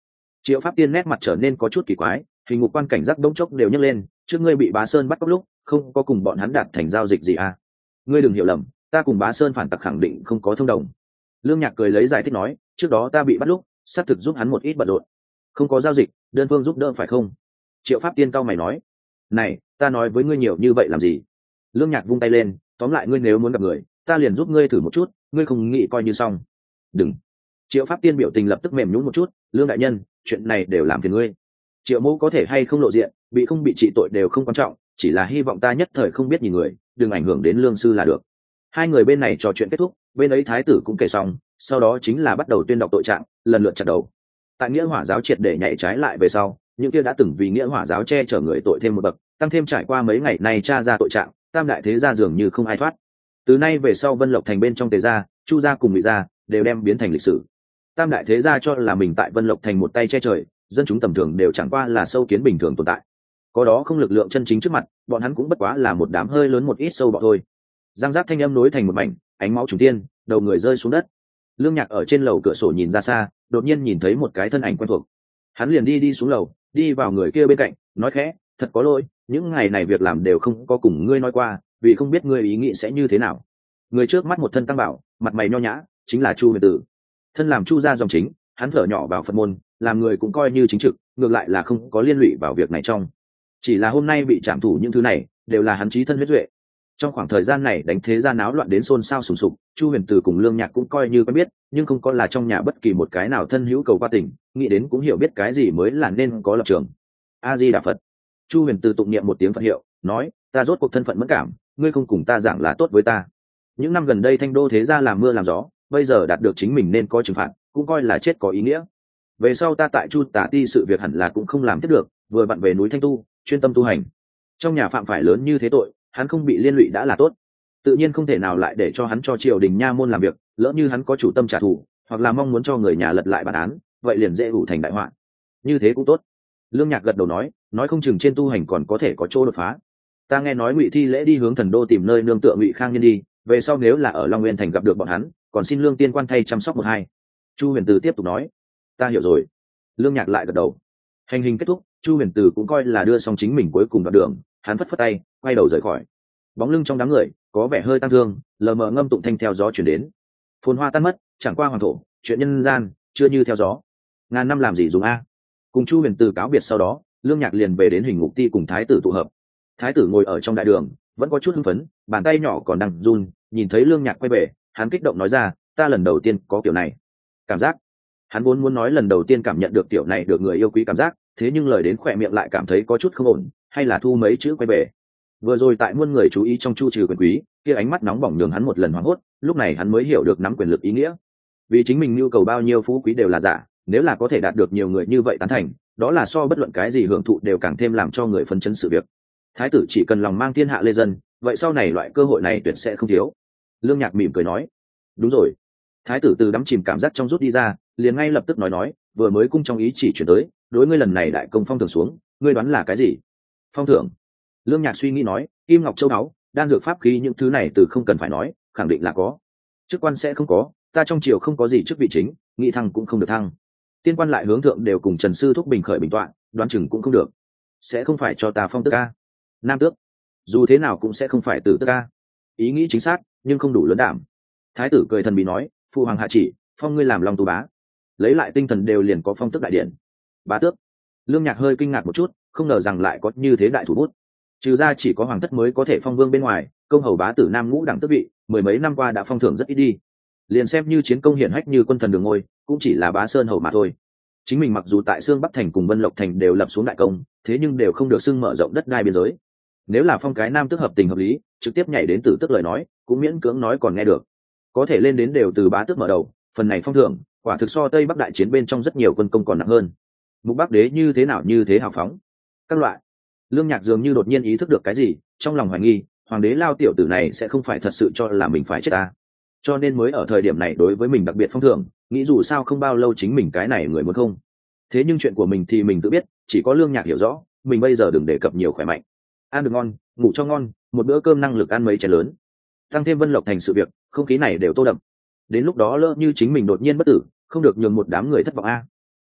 Triệu Pháp Tiên nét mặt trở nên có chút kỳ quái, hình ngục quan cảnh giác đống chốc đều nhấc lên, trước ngươi bị Bá Sơn bắt cóc lúc không có cùng bọn hắn đạt thành giao dịch gì à? Ngươi đừng hiểu lầm, ta cùng Bá Sơn phản tặc khẳng định không có thông đồng. Lương Nhạc cười lấy giải thích nói, trước đó ta bị bắt lúc xác thực giúp hắn một ít bận rộn, không có giao dịch, đơn phương giúp đỡ phải không? Triệu Pháp Tiên cao mày nói, này, ta nói với ngươi nhiều như vậy làm gì? Lương Nhạc vung tay lên, tóm lại ngươi nếu muốn gặp người, ta liền giúp ngươi thử một chút, ngươi không nghĩ coi như xong. Đừng. Triệu Pháp Tiên biểu tình lập tức mềm nhũn một chút, Lương đại nhân, chuyện này đều làm phiền ngươi. Triệu Mẫu có thể hay không lộ diện, bị không bị trị tội đều không quan trọng, chỉ là hy vọng ta nhất thời không biết nhìn người, đừng ảnh hưởng đến lương sư là được. Hai người bên này trò chuyện kết thúc, bên ấy thái tử cũng kể xong, sau đó chính là bắt đầu tuyên đọc tội trạng, lần lượt chặt đầu. Tại Nghĩa Hỏa giáo triệt để nhảy trái lại về sau, những kia đã từng vì Nghĩa Hỏa giáo che chở người tội thêm một bậc, tăng thêm trải qua mấy ngày nay tra ra tội trạng, tam đại thế gia dường như không ai thoát. Từ nay về sau Vân Lộc thành bên trong Tề gia, Chu gia cùng Ngụy gia đều đem biến thành lịch sử. Tam đại thế gia cho là mình tại Vân Lộc thành một tay che trời, dân chúng tầm thường đều chẳng qua là sâu kiến bình thường tồn tại. Có đó không lực lượng chân chính trước mặt, bọn hắn cũng bất quá là một đám hơi lớn một ít sâu bọ thôi. Giang giác thanh âm nối thành một mảnh, ánh máu trùng tiên, đầu người rơi xuống đất. Lương Nhạc ở trên lầu cửa sổ nhìn ra xa, đột nhiên nhìn thấy một cái thân ảnh quen thuộc. Hắn liền đi đi xuống lầu, đi vào người kia bên cạnh, nói khẽ, thật có lỗi, những ngày này việc làm đều không có cùng ngươi nói qua, vì không biết ngươi ý nghĩ sẽ như thế nào. Người trước mắt một thân tăng bảo, mặt mày nho nhã, chính là Chu Huyền Tử. Thân làm Chu gia dòng chính, hắn thở nhỏ vào Phật môn, làm người cũng coi như chính trực, ngược lại là không có liên lụy vào việc này trong. Chỉ là hôm nay bị trảm thủ những thứ này, đều là hắn chí thân huyết duệ. Trong khoảng thời gian này đánh thế gia náo loạn đến xôn xao sùng sục, Chu Huyền Tử cùng Lương Nhạc cũng coi như quen biết, nhưng không có là trong nhà bất kỳ một cái nào thân hữu cầu qua tình, nghĩ đến cũng hiểu biết cái gì mới là nên có lập trường. A Di Đà Phật. Chu Huyền Tử tụng niệm một tiếng Phật hiệu, nói, ta rốt cuộc thân phận mẫn cảm, ngươi không cùng ta giảng là tốt với ta. Những năm gần đây Thanh Đô thế gia làm mưa làm gió, bây giờ đạt được chính mình nên có trừng phạt, cũng coi là chết có ý nghĩa. Về sau ta tại Chu Tả Ti sự việc hẳn là cũng không làm tiếp được, vừa vặn về núi Thanh Tu, chuyên tâm tu hành. Trong nhà phạm phải lớn như thế tội, hắn không bị liên lụy đã là tốt, tự nhiên không thể nào lại để cho hắn cho triều đình nha môn làm việc, lỡ như hắn có chủ tâm trả thù, hoặc là mong muốn cho người nhà lật lại bản án, vậy liền dễ ủ thành đại họa. Như thế cũng tốt. Lương Nhạc gật đầu nói, nói không chừng trên tu hành còn có thể có chỗ đột phá. Ta nghe nói Ngụy Thi Lễ đi hướng Thần Đô tìm nơi nương tựa Ngụy Khang Nhân đi, về sau nếu là ở Long Nguyên thành gặp được bọn hắn, còn xin Lương tiên quan thay chăm sóc một hai. Chu Huyền Từ tiếp tục nói, ta hiểu rồi. Lương Nhạc lại gật đầu. Hành hình kết thúc, Chu Huyền Từ cũng coi là đưa xong chính mình cuối cùng đoạn đường, hắn phất phất tay, quay đầu rời khỏi. Bóng lưng trong đám người có vẻ hơi tăng thương, lờ mờ ngâm tụng thanh theo gió chuyển đến. Phồn hoa tan mất, chẳng qua hoàng thổ, chuyện nhân gian chưa như theo gió. Ngàn năm làm gì dùng a? Cùng Chu Huyền Từ cáo biệt sau đó, Lương Nhạc liền về đến Hình Ngục Ti cùng thái tử tụ hợp. Thái tử ngồi ở trong đại đường, vẫn có chút hưng phấn, bàn tay nhỏ còn đang run, nhìn thấy Lương Nhạc quay về, hắn kích động nói ra, ta lần đầu tiên có kiểu này cảm giác. Hắn vốn muốn nói lần đầu tiên cảm nhận được kiểu này được người yêu quý cảm giác, thế nhưng lời đến khỏe miệng lại cảm thấy có chút không ổn, hay là thu mấy chữ quay về. Vừa rồi tại muôn người chú ý trong Chu trừ quyền quý, kia ánh mắt nóng bỏng nhường hắn một lần hoảng hốt, lúc này hắn mới hiểu được nắm quyền lực ý nghĩa. Vì chính mình nhu cầu bao nhiêu phú quý đều là giả, nếu là có thể đạt được nhiều người như vậy tán thành, đó là so bất luận cái gì hưởng thụ đều càng thêm làm cho người phấn chấn sự việc. Thái tử chỉ cần lòng mang thiên hạ lê dân, vậy sau này loại cơ hội này tuyệt sẽ không thiếu. Lương Nhạc mỉm cười nói, đúng rồi. Thái tử từ đắm chìm cảm giác trong rút đi ra, liền ngay lập tức nói nói, vừa mới cung trong ý chỉ chuyển tới, đối ngươi lần này đại công phong thưởng xuống, ngươi đoán là cái gì? Phong thưởng? Lương Nhạc suy nghĩ nói, kim ngọc châu báu, đan dược pháp khí những thứ này từ không cần phải nói, khẳng định là có. Chức quan sẽ không có, ta trong triều không có gì chức vị chính, nghị thăng cũng không được thăng. Tiên quan lại hướng thượng đều cùng Trần sư thúc bình khởi bình tọa, đoán chừng cũng không được. Sẽ không phải cho ta phong tước a? Nam tước? Dù thế nào cũng sẽ không phải tử tước a. Ý nghĩ chính xác, nhưng không đủ lớn đảm. Thái tử cười thần bí nói, phụ hoàng hạ chỉ, phong ngươi làm Long Tú bá. Lấy lại tinh thần đều liền có phong tước đại điện. Bá tước? Lương Nhạc hơi kinh ngạc một chút, không ngờ rằng lại có như thế đại thủ bút. Trừ ra chỉ có hoàng thất mới có thể phong vương bên ngoài, công hầu bá tử nam ngũ đẳng tước vị, mười mấy năm qua đã phong thưởng rất ít đi. Liền xem như chiến công hiển hách như quân thần đường ngôi, cũng chỉ là bá sơn hầu mà thôi. Chính mình mặc dù tại Sương Bắc thành cùng Vân Lộc thành đều lập xuống đại công, thế nhưng đều không được xưng mở rộng đất đai biên giới. Nếu là phong cái nam tước hợp tình hợp lý, trực tiếp nhảy đến tử tước lời nói, cũng miễn cưỡng nói còn nghe được. Có thể lên đến đều từ bá tước mở đầu, phần này phong thưởng, quả thực so Tây Bắc đại chiến bên trong rất nhiều quân công còn nặng hơn. Mục Bắc đế như thế nào như thế hào phóng. Các loại. Lương Nhạc dường như đột nhiên ý thức được cái gì, trong lòng hoài nghi, hoàng đế lao tiểu tử này sẽ không phải thật sự cho là mình phải chết ta, cho nên mới ở thời điểm này đối với mình đặc biệt phong thưởng, nghĩ dù sao không bao lâu chính mình cái này người muốn không. Thế nhưng chuyện của mình thì mình tự biết, chỉ có Lương Nhạc hiểu rõ, mình bây giờ đừng đề cập nhiều khỏe mạnh, ăn được ngon, ngủ cho ngon, một bữa cơm năng lực ăn mấy chén lớn, tăng thêm Vân Lộc thành sự việc, không khí này đều tô đậm. Đến lúc đó lỡ như chính mình đột nhiên bất tử, không được nhường một đám người thất vọng a.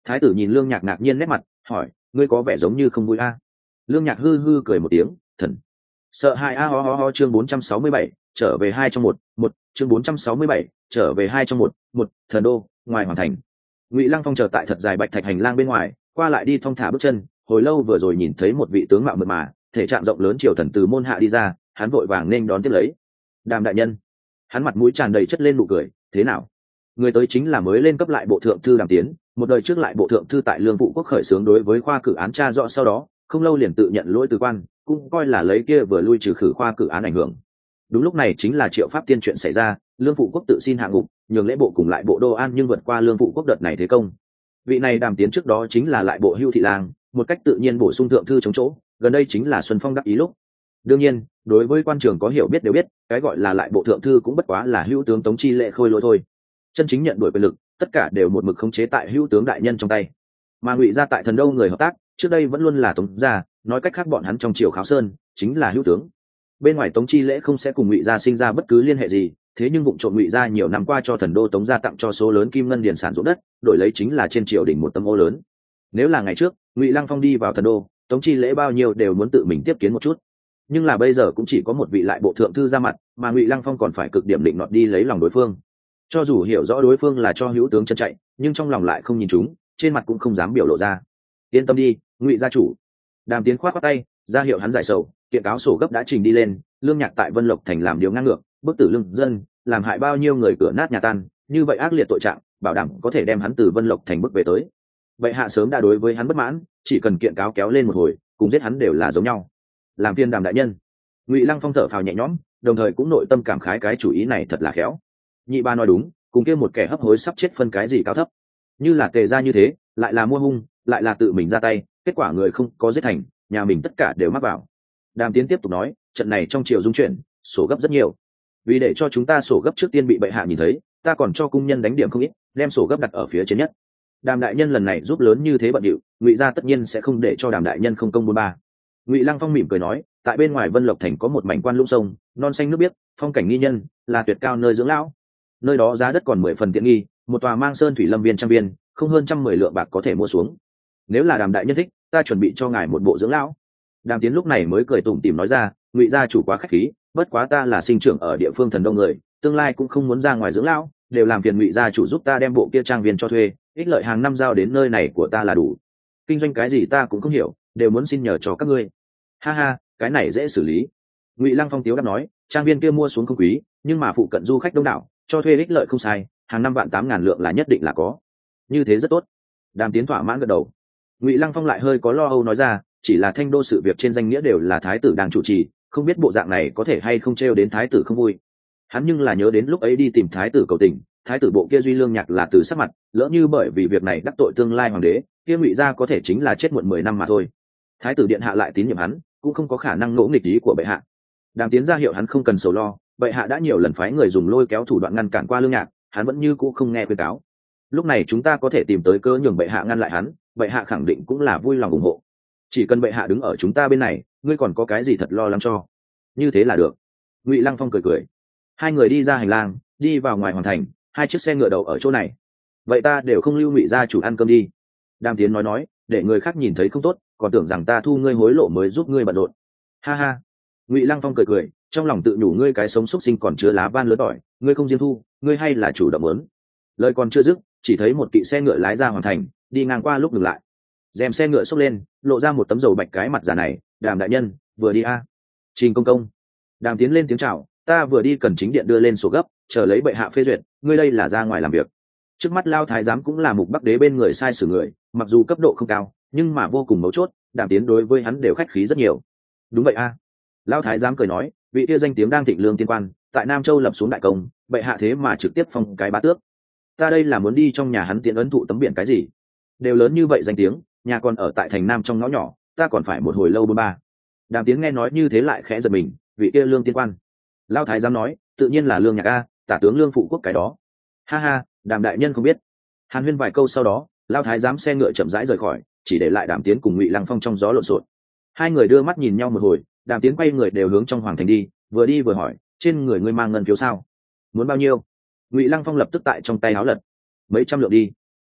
Thái tử nhìn Lương Nhạc ngạc nhiên nét mặt, hỏi, ngươi có vẻ giống như không vui a? Lương Nhạc hư hư cười một tiếng, thần sợ hãi a ho ho ho. Chương bốn trăm sáu mươi bảy, trở về hai trong một, một chương bốn trăm sáu mươi bảy, trở về hai trong một, một Thần đô, ngoài hoàng thành. Ngụy Lăng Phong chờ tại thật dài bạch thạch hành lang bên ngoài, qua lại đi thong thả bước chân, hồi lâu vừa rồi nhìn thấy một vị tướng mạo mượt mà, thể trạng rộng lớn triều thần từ môn hạ đi ra, hắn vội vàng nên đón tiếp lấy. Đàm đại nhân. Hắn mặt mũi tràn đầy chất lên nụ cười, thế nào? Người tới chính là mới lên cấp lại bộ thượng thư Đàm Tiến, một đời trước lại bộ thượng thư tại Lương Vũ Quốc khởi xướng đối với khoa cử án tra rõ sau đó, không lâu liền tự nhận lỗi từ quan, cũng coi là lấy kia vừa lui trừ khử khoa cử án ảnh hưởng. Đúng lúc này chính là Triệu Pháp Tiên chuyện xảy ra, Lương Vũ Quốc tự xin hạ ngục, nhường lễ bộ cùng lại bộ Đô An nhưng vượt qua Lương Vũ Quốc đợt này thế công. Vị này Đàm Tiến trước đó chính là lại bộ Hưu thị lang, một cách tự nhiên bổ sung thượng thư chống chỗ, gần đây chính là Xuân Phong đắc ý lúc. Đương nhiên, đối với quan trường có hiểu biết đều biết, cái gọi là lại bộ thượng thư cũng bất quá là hữu tướng Tống Chi Lệ khôi lỗi thôi. Chân chính nhận đuổi quyền lực, tất cả đều một mực khống chế tại hữu tướng đại nhân trong tay. Mà Ngụy gia tại Thần Đô người hợp tác, trước đây vẫn luôn là Tống gia, nói cách khác bọn hắn trong triều Kháo Sơn chính là hữu tướng. Bên ngoài Tống Chi Lễ không sẽ cùng Ngụy gia sinh ra bất cứ liên hệ gì, thế nhưng vụng trộm Ngụy gia nhiều năm qua cho Thần Đô Tống gia tặng cho số lớn kim ngân điền sản ruộng đất, đổi lấy chính là trên triều đình một tấm ô lớn. Nếu là ngày trước, Ngụy Lăng Phong đi vào Thần Đô, Tống Chi Lễ bao nhiêu đều muốn tự mình tiếp kiến một chút. Nhưng là bây giờ cũng chỉ có một vị lại bộ thượng thư ra mặt, mà Ngụy Lăng Phong còn phải cực điểm định nọt đi lấy lòng đối phương. Cho dù hiểu rõ đối phương là cho hữu tướng chân chạy, nhưng trong lòng lại không nhìn chúng, trên mặt cũng không dám biểu lộ ra. Yên tâm đi, Ngụy gia chủ. Đàm Tiến khoát khoát tay, ra hiệu hắn giải sầu, kiện cáo sổ gấp đã trình đi lên. Lương Nhạc tại Vân Lộc thành làm điều ngang ngược, bức tử lương dân, làm hại bao nhiêu người cửa nát nhà tan, như vậy ác liệt tội trạng, bảo đảm có thể đem hắn từ Vân Lộc thành bức về tới. Vậy hạ sớm đã đối với hắn bất mãn, chỉ cần kiện cáo kéo lên một hồi, cùng giết hắn đều là giống nhau. Làm phiên Đàm đại nhân. Ngụy Lăng Phong thở phào nhẹ nhõm, đồng thời cũng nội tâm cảm khái cái chủ ý này thật là khéo. Nhị ba nói đúng, cùng kia một kẻ hấp hối sắp chết phân cái gì cao thấp. Như là Tề gia như thế, lại là mua hung, lại là tự mình ra tay, kết quả người không có giết thành, nhà mình tất cả đều mắc vào. Đàm Tiến tiếp tục nói, trận này trong triều dung chuyển, sổ gấp rất nhiều. Vì để cho chúng ta sổ gấp trước tiên bị bệ hạ nhìn thấy, ta còn cho cung nhân đánh điểm không ít, đem sổ gấp đặt ở phía trên nhất. Đàm đại nhân lần này giúp lớn như thế bận điệu, Ngụy gia tất nhiên sẽ không để cho Đàm đại nhân không công buôn ba. Ngụy Lăng Phong mỉm cười nói, tại bên ngoài Vân Lộc thành có một mảnh quan lũng sông, non xanh nước biếc, phong cảnh nghi nhân, là tuyệt cao nơi dưỡng lão. Nơi đó giá đất còn mười phần tiện nghi, một tòa mang sơn thủy lâm viên trăm viên, không hơn trăm mười lượng bạc có thể mua xuống. Nếu là Đàm đại nhân thích, ta chuẩn bị cho ngài một bộ dưỡng lão. Đàm Tiến lúc này mới cười tủm tỉm nói ra, Ngụy gia chủ quá khách khí, bất quá ta là sinh trưởng ở địa phương Thần Đô người, tương lai cũng không muốn ra ngoài dưỡng lão, đều làm phiền Ngụy gia chủ giúp ta đem bộ kia trang viên cho thuê, ích lợi hàng năm giao đến nơi này của ta là đủ. Kinh doanh cái gì ta cũng không hiểu, đều muốn xin nhờ cho các ngươi. Ha ha, cái này dễ xử lý. Ngụy Lăng Phong tiếu đáp nói, trang viên kia mua xuống không quý, nhưng mà phụ cận du khách đông đảo, cho thuê ích lợi không sai, hàng năm vạn tám ngàn lượng là nhất định là có. Như thế rất tốt. Đàm Tiến thỏa mãn gật đầu. Ngụy Lăng Phong lại hơi có lo âu nói ra, chỉ là Thanh Đô sự việc trên danh nghĩa đều là thái tử đang chủ trì, không biết bộ dạng này có thể hay không trêu đến thái tử không vui. Hắn nhưng là nhớ đến lúc ấy đi tìm thái tử cầu tình, thái tử bộ kia duy Lương Nhạc là từ sắc mặt, lỡ như bởi vì việc này đắc tội tương lai hoàng đế, kia Ngụy gia có thể chính là chết muộn mười năm mà thôi. Thái tử điện hạ lại tín nhiệm hắn, cũng không có khả năng ngỗ nghịch ý của bệ hạ. Đàm Tiến ra hiệu hắn không cần sầu lo, bệ hạ đã nhiều lần phái người dùng lôi kéo thủ đoạn ngăn cản qua Lương Nhạc, hắn vẫn như cũ không nghe khuyên cáo. Lúc này chúng ta có thể tìm tới cơ nhường bệ hạ ngăn lại hắn, bệ hạ khẳng định cũng là vui lòng ủng hộ. Chỉ cần bệ hạ đứng ở chúng ta bên này, ngươi còn có cái gì thật lo lắng cho? Như thế là được. Ngụy Lăng Phong cười cười. Hai người đi ra hành lang, đi vào ngoài hoàng thành, hai chiếc xe ngựa đậu ở chỗ này. Vậy ta đều không lưu Ngụy gia chủ ăn cơm đi. Đàm Tiến nói nói, để người khác nhìn thấy không tốt, còn tưởng rằng ta thu ngươi hối lộ mới giúp ngươi bận rộn. Ha ha. Ngụy Lăng Phong cười cười, trong lòng tự nhủ ngươi cái sống xúc sinh còn chứa lá van lớn tỏi, ngươi không riêng thu, ngươi hay là chủ động muốn. Lời còn chưa dứt, chỉ thấy một kỵ xe ngựa lái ra hoàng thành, đi ngang qua lúc ngừng lại. Rèm xe ngựa xốc lên, lộ ra một tấm dầu bạch cái mặt già này, Đàm đại nhân, vừa đi a. À. Trình công công. Đàm Tiến lên tiếng chào, ta vừa đi cần chính điện đưa lên sổ gấp, chờ lấy bệ hạ phê duyệt, ngươi đây là ra ngoài làm việc. Trước mắt Lao thái giám cũng là Mục Bắc đế bên người sai sử người, mặc dù cấp độ không cao, nhưng mà vô cùng mấu chốt, Đàm Tiến đối với hắn đều khách khí rất nhiều. Đúng vậy a. À. Lao thái giám cười nói, vị kia danh tiếng đang thịnh lương tiên quan, tại Nam Châu lập xuống đại công, bệ hạ thế mà trực tiếp phong cái bá tước. Ta đây là muốn đi trong nhà hắn tiện ấn thụ tấm biển cái gì? Đều lớn như vậy danh tiếng, nhà còn ở tại thành Nam trong ngõ nhỏ, ta còn phải một hồi lâu bôn ba. Đàm Tiến nghe nói như thế lại khẽ giật mình, vị kia lương tiên quan. Lao thái giám nói, tự nhiên là Lương Nhạc a, tả tướng Lương phụ quốc cái đó. Ha ha, Đàm đại nhân không biết. Hàn huyên vài câu sau đó, Lao thái giám xe ngựa chậm rãi rời khỏi, chỉ để lại Đàm Tiến cùng Ngụy Lăng Phong trong gió lộn xộn. Hai người đưa mắt nhìn nhau một hồi, Đàm Tiến quay người đều hướng trong hoàng thành đi, vừa đi vừa hỏi, trên người ngươi mang ngân phiếu sao? Muốn bao nhiêu? Ngụy Lăng Phong lập tức tại trong tay áo lật, mấy trăm lượng đi.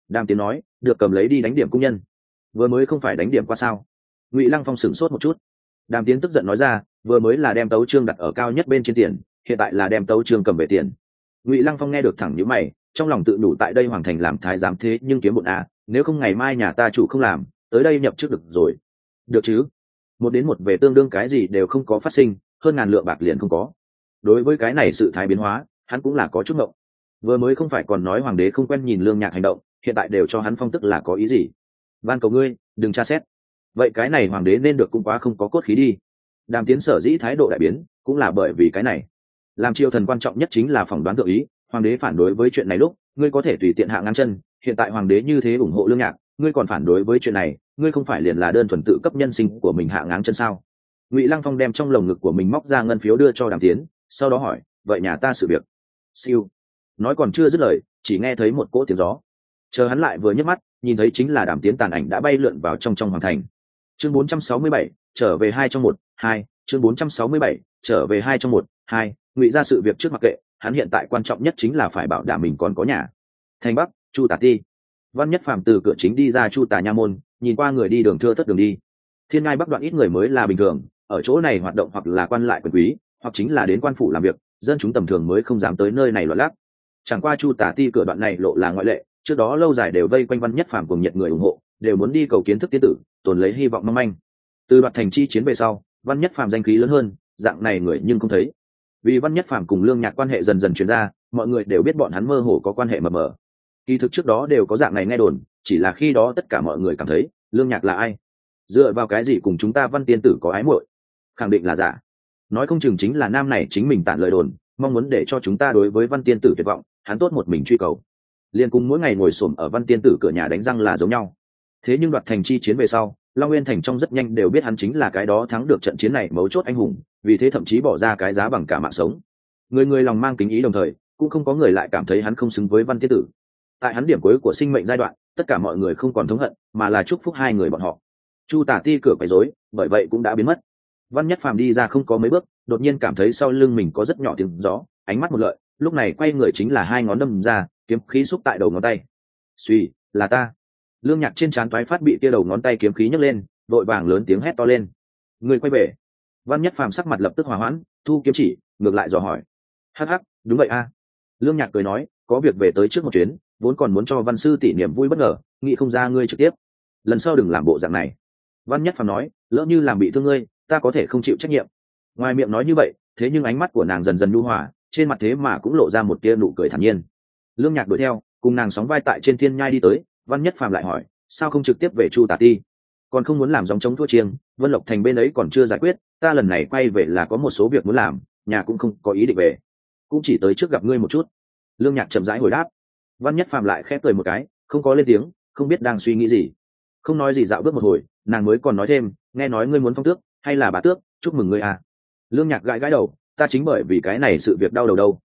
Đàm Tiến nói, được cầm lấy đi đánh điểm cung nhân. Vừa mới không phải đánh điểm qua sao? Ngụy Lăng Phong sửng sốt một chút. Đàm Tiến tức giận nói ra, vừa mới là đem tấu chương đặt ở cao nhất bên trên tiền, hiện tại là đem tấu chương cầm về tiền. Ngụy Lăng Phong nghe được thẳng nhíu mày, trong lòng tự đủ tại đây hoàng thành làm thái giám thế nhưng kiếm bộn à, nếu không ngày mai nhà ta chủ không làm, tới đây nhập chức được rồi. Được chứ? Một đến một về tương đương cái gì đều không có phát sinh, hơn ngàn lượng bạc liền không có. Đối với cái này sự thái biến hóa, hắn cũng là có chút ngộng. Vừa mới không phải còn nói hoàng đế không quen nhìn Lương Nhạc hành động, hiện tại đều cho hắn phong tức là có ý gì? Van cầu ngươi, đừng tra xét. Vậy cái này hoàng đế nên được cũng quá không có cốt khí đi. Đàm Tiến sở dĩ thái độ đại biến, cũng là bởi vì cái này. Làm triều thần quan trọng nhất chính là phỏng đoán thượng ý, hoàng đế phản đối với chuyện này lúc, ngươi có thể tùy tiện hạ ngang chân, hiện tại hoàng đế như thế ủng hộ Lương Nhạc, ngươi còn phản đối với chuyện này, ngươi không phải liền là đơn thuần tự cấp nhân sinh của mình hạ ngang chân sao? Ngụy Lăng Phong đem trong lồng ngực của mình móc ra ngân phiếu đưa cho Đàm Tiến, sau đó hỏi, vậy nhà ta sự việc. Siêu. Nói còn chưa dứt lời, chỉ nghe thấy một cỗ tiếng gió. Chờ hắn lại vừa nhấc mắt, nhìn thấy chính là Đàm Tiến tàn ảnh đã bay lượn vào trong trong hoàng thành. Chương bốn trăm sáu mươi bảy, trở về hai trong một, hai, chương bốn trăm sáu mươi bảy, trở về hai trong một, hai, Ngụy ra sự việc trước mặc kệ, hắn hiện tại quan trọng nhất chính là phải bảo đảm mình còn có nhà. Thành Bắc, Chu Tả Ti. Văn Nhất Phàm từ cửa chính đi ra Chu Tả nha môn, nhìn qua người đi đường thưa thớt đường đi. Thiên Ngai Bắc đoạn ít người mới là bình thường, ở chỗ này hoạt động hoặc là quan lại quyền quý, hoặc chính là đến quan phủ làm việc, dân chúng tầm thường mới không dám tới nơi này loạn lác. Chẳng qua Chu Tả Ti cửa đoạn này lộ là ngoại lệ, trước đó lâu dài đều vây quanh Văn Nhất Phàm cùng nhận người ủng hộ, đều muốn đi cầu kiến thức tiên tử, tồn lấy hy vọng mong manh. Từ đoạt thành chi chiến về sau, Văn Nhất Phàm danh khí lớn hơn, dạng này người nhưng không thấy. Vì Văn Nhất Phàm cùng Lương Nhạc quan hệ dần dần truyền ra, mọi người đều biết bọn hắn mơ hồ có quan hệ mờ mờ. Kỳ thực trước đó đều có dạng này nghe đồn, chỉ là khi đó tất cả mọi người cảm thấy Lương Nhạc là ai, dựa vào cái gì cùng chúng ta Văn tiên tử có ái muội, khẳng định là giả. Nói không chừng chính là nam này chính mình tản lời đồn, mong muốn để cho chúng ta đối với Văn tiên tử tuyệt vọng, hắn tốt một mình truy cầu, liền cùng mỗi ngày ngồi xổm ở Văn tiên tử cửa nhà đánh răng là giống nhau. Thế nhưng đoạt thành chi chiến về sau, Long Nguyên thành trong rất nhanh đều biết hắn chính là cái đó thắng được trận chiến này mấu chốt anh hùng, vì thế thậm chí bỏ ra cái giá bằng cả mạng sống. Người người lòng mang kính ý, đồng thời cũng không có người lại cảm thấy hắn không xứng với Văn tiên tử. Tại hắn điểm cuối của sinh mệnh giai đoạn, tất cả mọi người không còn thống hận, mà là chúc phúc hai người bọn họ. Chu Tả Ti cửa quấy rối, bởi vậy cũng đã biến mất. Văn Nhất Phàm đi ra không có mấy bước, đột nhiên cảm thấy sau lưng mình có rất nhỏ tiếng gió, ánh mắt một lợi, lúc này quay người chính là hai ngón đâm ra, kiếm khí xúc tại đầu ngón tay. Suy, là ta. Lương Nhạc trên trán toái phát bị kia đầu ngón tay kiếm khí nhấc lên, vội vàng lớn tiếng hét to lên. Người quay về. Văn Nhất Phàm sắc mặt lập tức hòa hoãn, thu kiếm chỉ, ngược lại dò hỏi. Hắc hắc, đúng vậy a. Lương Nhạc cười nói, có việc về tới trước một chuyến, vốn còn muốn cho Văn sư tỷ niềm vui bất ngờ, nghĩ không ra ngươi trực tiếp. Lần sau đừng làm bộ dạng này. Văn Nhất Phàm nói, lỡ như làm bị thương ngươi, ta có thể không chịu trách nhiệm. Ngoài miệng nói như vậy, thế nhưng ánh mắt của nàng dần dần nhu hòa, trên mặt thế mà cũng lộ ra một tia nụ cười thản nhiên. Lương Nhạc đuổi theo, cùng nàng sóng vai tại trên thiên nhai đi tới. Văn Nhất Phàm lại hỏi, sao không trực tiếp về Chu Tả Ti, còn không muốn làm dòng chống thua chiêng, Vân Lộc thành bên ấy còn chưa giải quyết, ta lần này quay về là có một số việc muốn làm, nhà cũng không có ý định về, cũng chỉ tới trước gặp ngươi một chút. Lương Nhạc chậm rãi hồi đáp. Văn Nhất Phàm lại khẽ cười một cái, không có lên tiếng, không biết đang suy nghĩ gì. Không nói gì, dạo bước một hồi, nàng mới còn nói thêm, nghe nói ngươi muốn phong tước hay là bà tước, chúc mừng ngươi à. Lương Nhạc gãi gãi đầu, ta chính bởi vì cái này sự việc đau đầu đâu,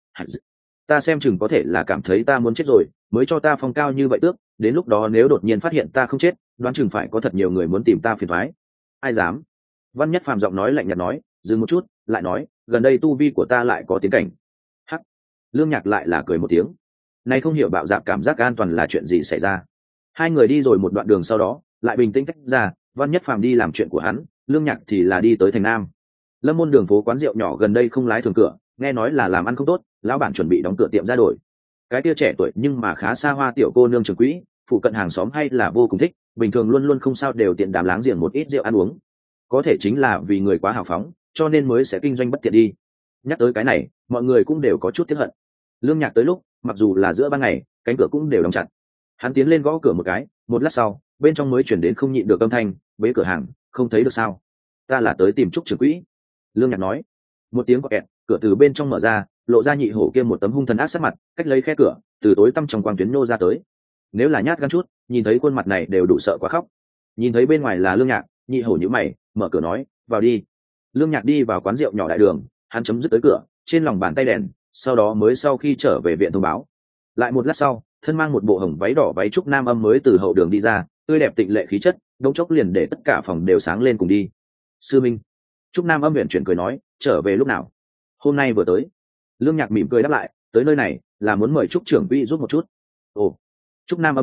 ta xem chừng có thể là cảm thấy ta muốn chết rồi mới cho ta phong cao như vậy tước, đến lúc đó nếu đột nhiên phát hiện ta không chết, đoán chừng phải có thật nhiều người muốn tìm ta phiền thoái. Ai dám. Văn Nhất Phàm giọng nói lạnh nhạt nói, dừng một chút lại nói, gần đây tu vi của ta lại có tiến cảnh. Hắc. Lương Nhạc lại là cười một tiếng, này không hiểu bạo dạn cảm giác an toàn là chuyện gì xảy ra. Hai người đi rồi một đoạn đường sau đó lại bình tĩnh tách ra, Văn Nhất Phàm đi làm chuyện của hắn, Lương Nhạc thì là đi tới thành Nam. Lâm môn đường phố quán rượu nhỏ gần đây không lái thường cửa, nghe nói là làm ăn không tốt, lão bản chuẩn bị đóng cửa tiệm ra đổi. Cái tia trẻ tuổi nhưng mà khá xa hoa tiểu cô nương trưởng quỹ, phụ cận hàng xóm hay là vô cùng thích, bình thường luôn luôn không sao đều tiện đàm láng giềng một ít rượu ăn uống. Có thể chính là vì người quá hào phóng, cho nên mới sẽ kinh doanh bất tiện đi. Nhắc tới cái này, mọi người cũng đều có chút tiếc hận. Lương Nhạc tới lúc, mặc dù là giữa ban ngày, cánh cửa cũng đều đóng chặt. Hắn tiến lên gõ cửa một cái, một lát sau, bên trong mới chuyển đến không nhịn được âm thanh, bế cửa hàng, không thấy được sao? Ta là tới tìm Trúc trưởng quỹ. Lương Nhạc nói. Một tiếng gõ kẹt, cửa từ bên trong mở ra, lộ ra nhị hổ kia một tấm hung thần ác sát mặt, cách lấy khe cửa, từ tối tăm trong quang tuyến nô ra tới. Nếu là nhát gan chút, nhìn thấy khuôn mặt này đều đủ sợ quá khóc. Nhìn thấy bên ngoài là Lương Nhạc, nhị hổ nhíu mày, mở cửa nói, vào đi. Lương Nhạc đi vào quán rượu nhỏ đại đường, hắn chấm dứt tới cửa, trên lòng bàn tay đèn, sau đó mới sau khi trở về viện thông báo. Lại một lát sau, thân mang một bộ hồng váy đỏ váy trúc nam âm mới từ hậu đường đi ra, tươi đẹp tịnh lệ khí chất, đống chốc liền để tất cả phòng đều sáng lên cùng đi. Sư minh. Trúc nam âm viện chuyển cười nói, trở về lúc nào? Hôm nay vừa tới. Lương Nhạc mỉm cười đáp lại, tới nơi này là muốn mời Trúc trưởng quỹ giúp một chút. Ồ. Trúc nam âm nói,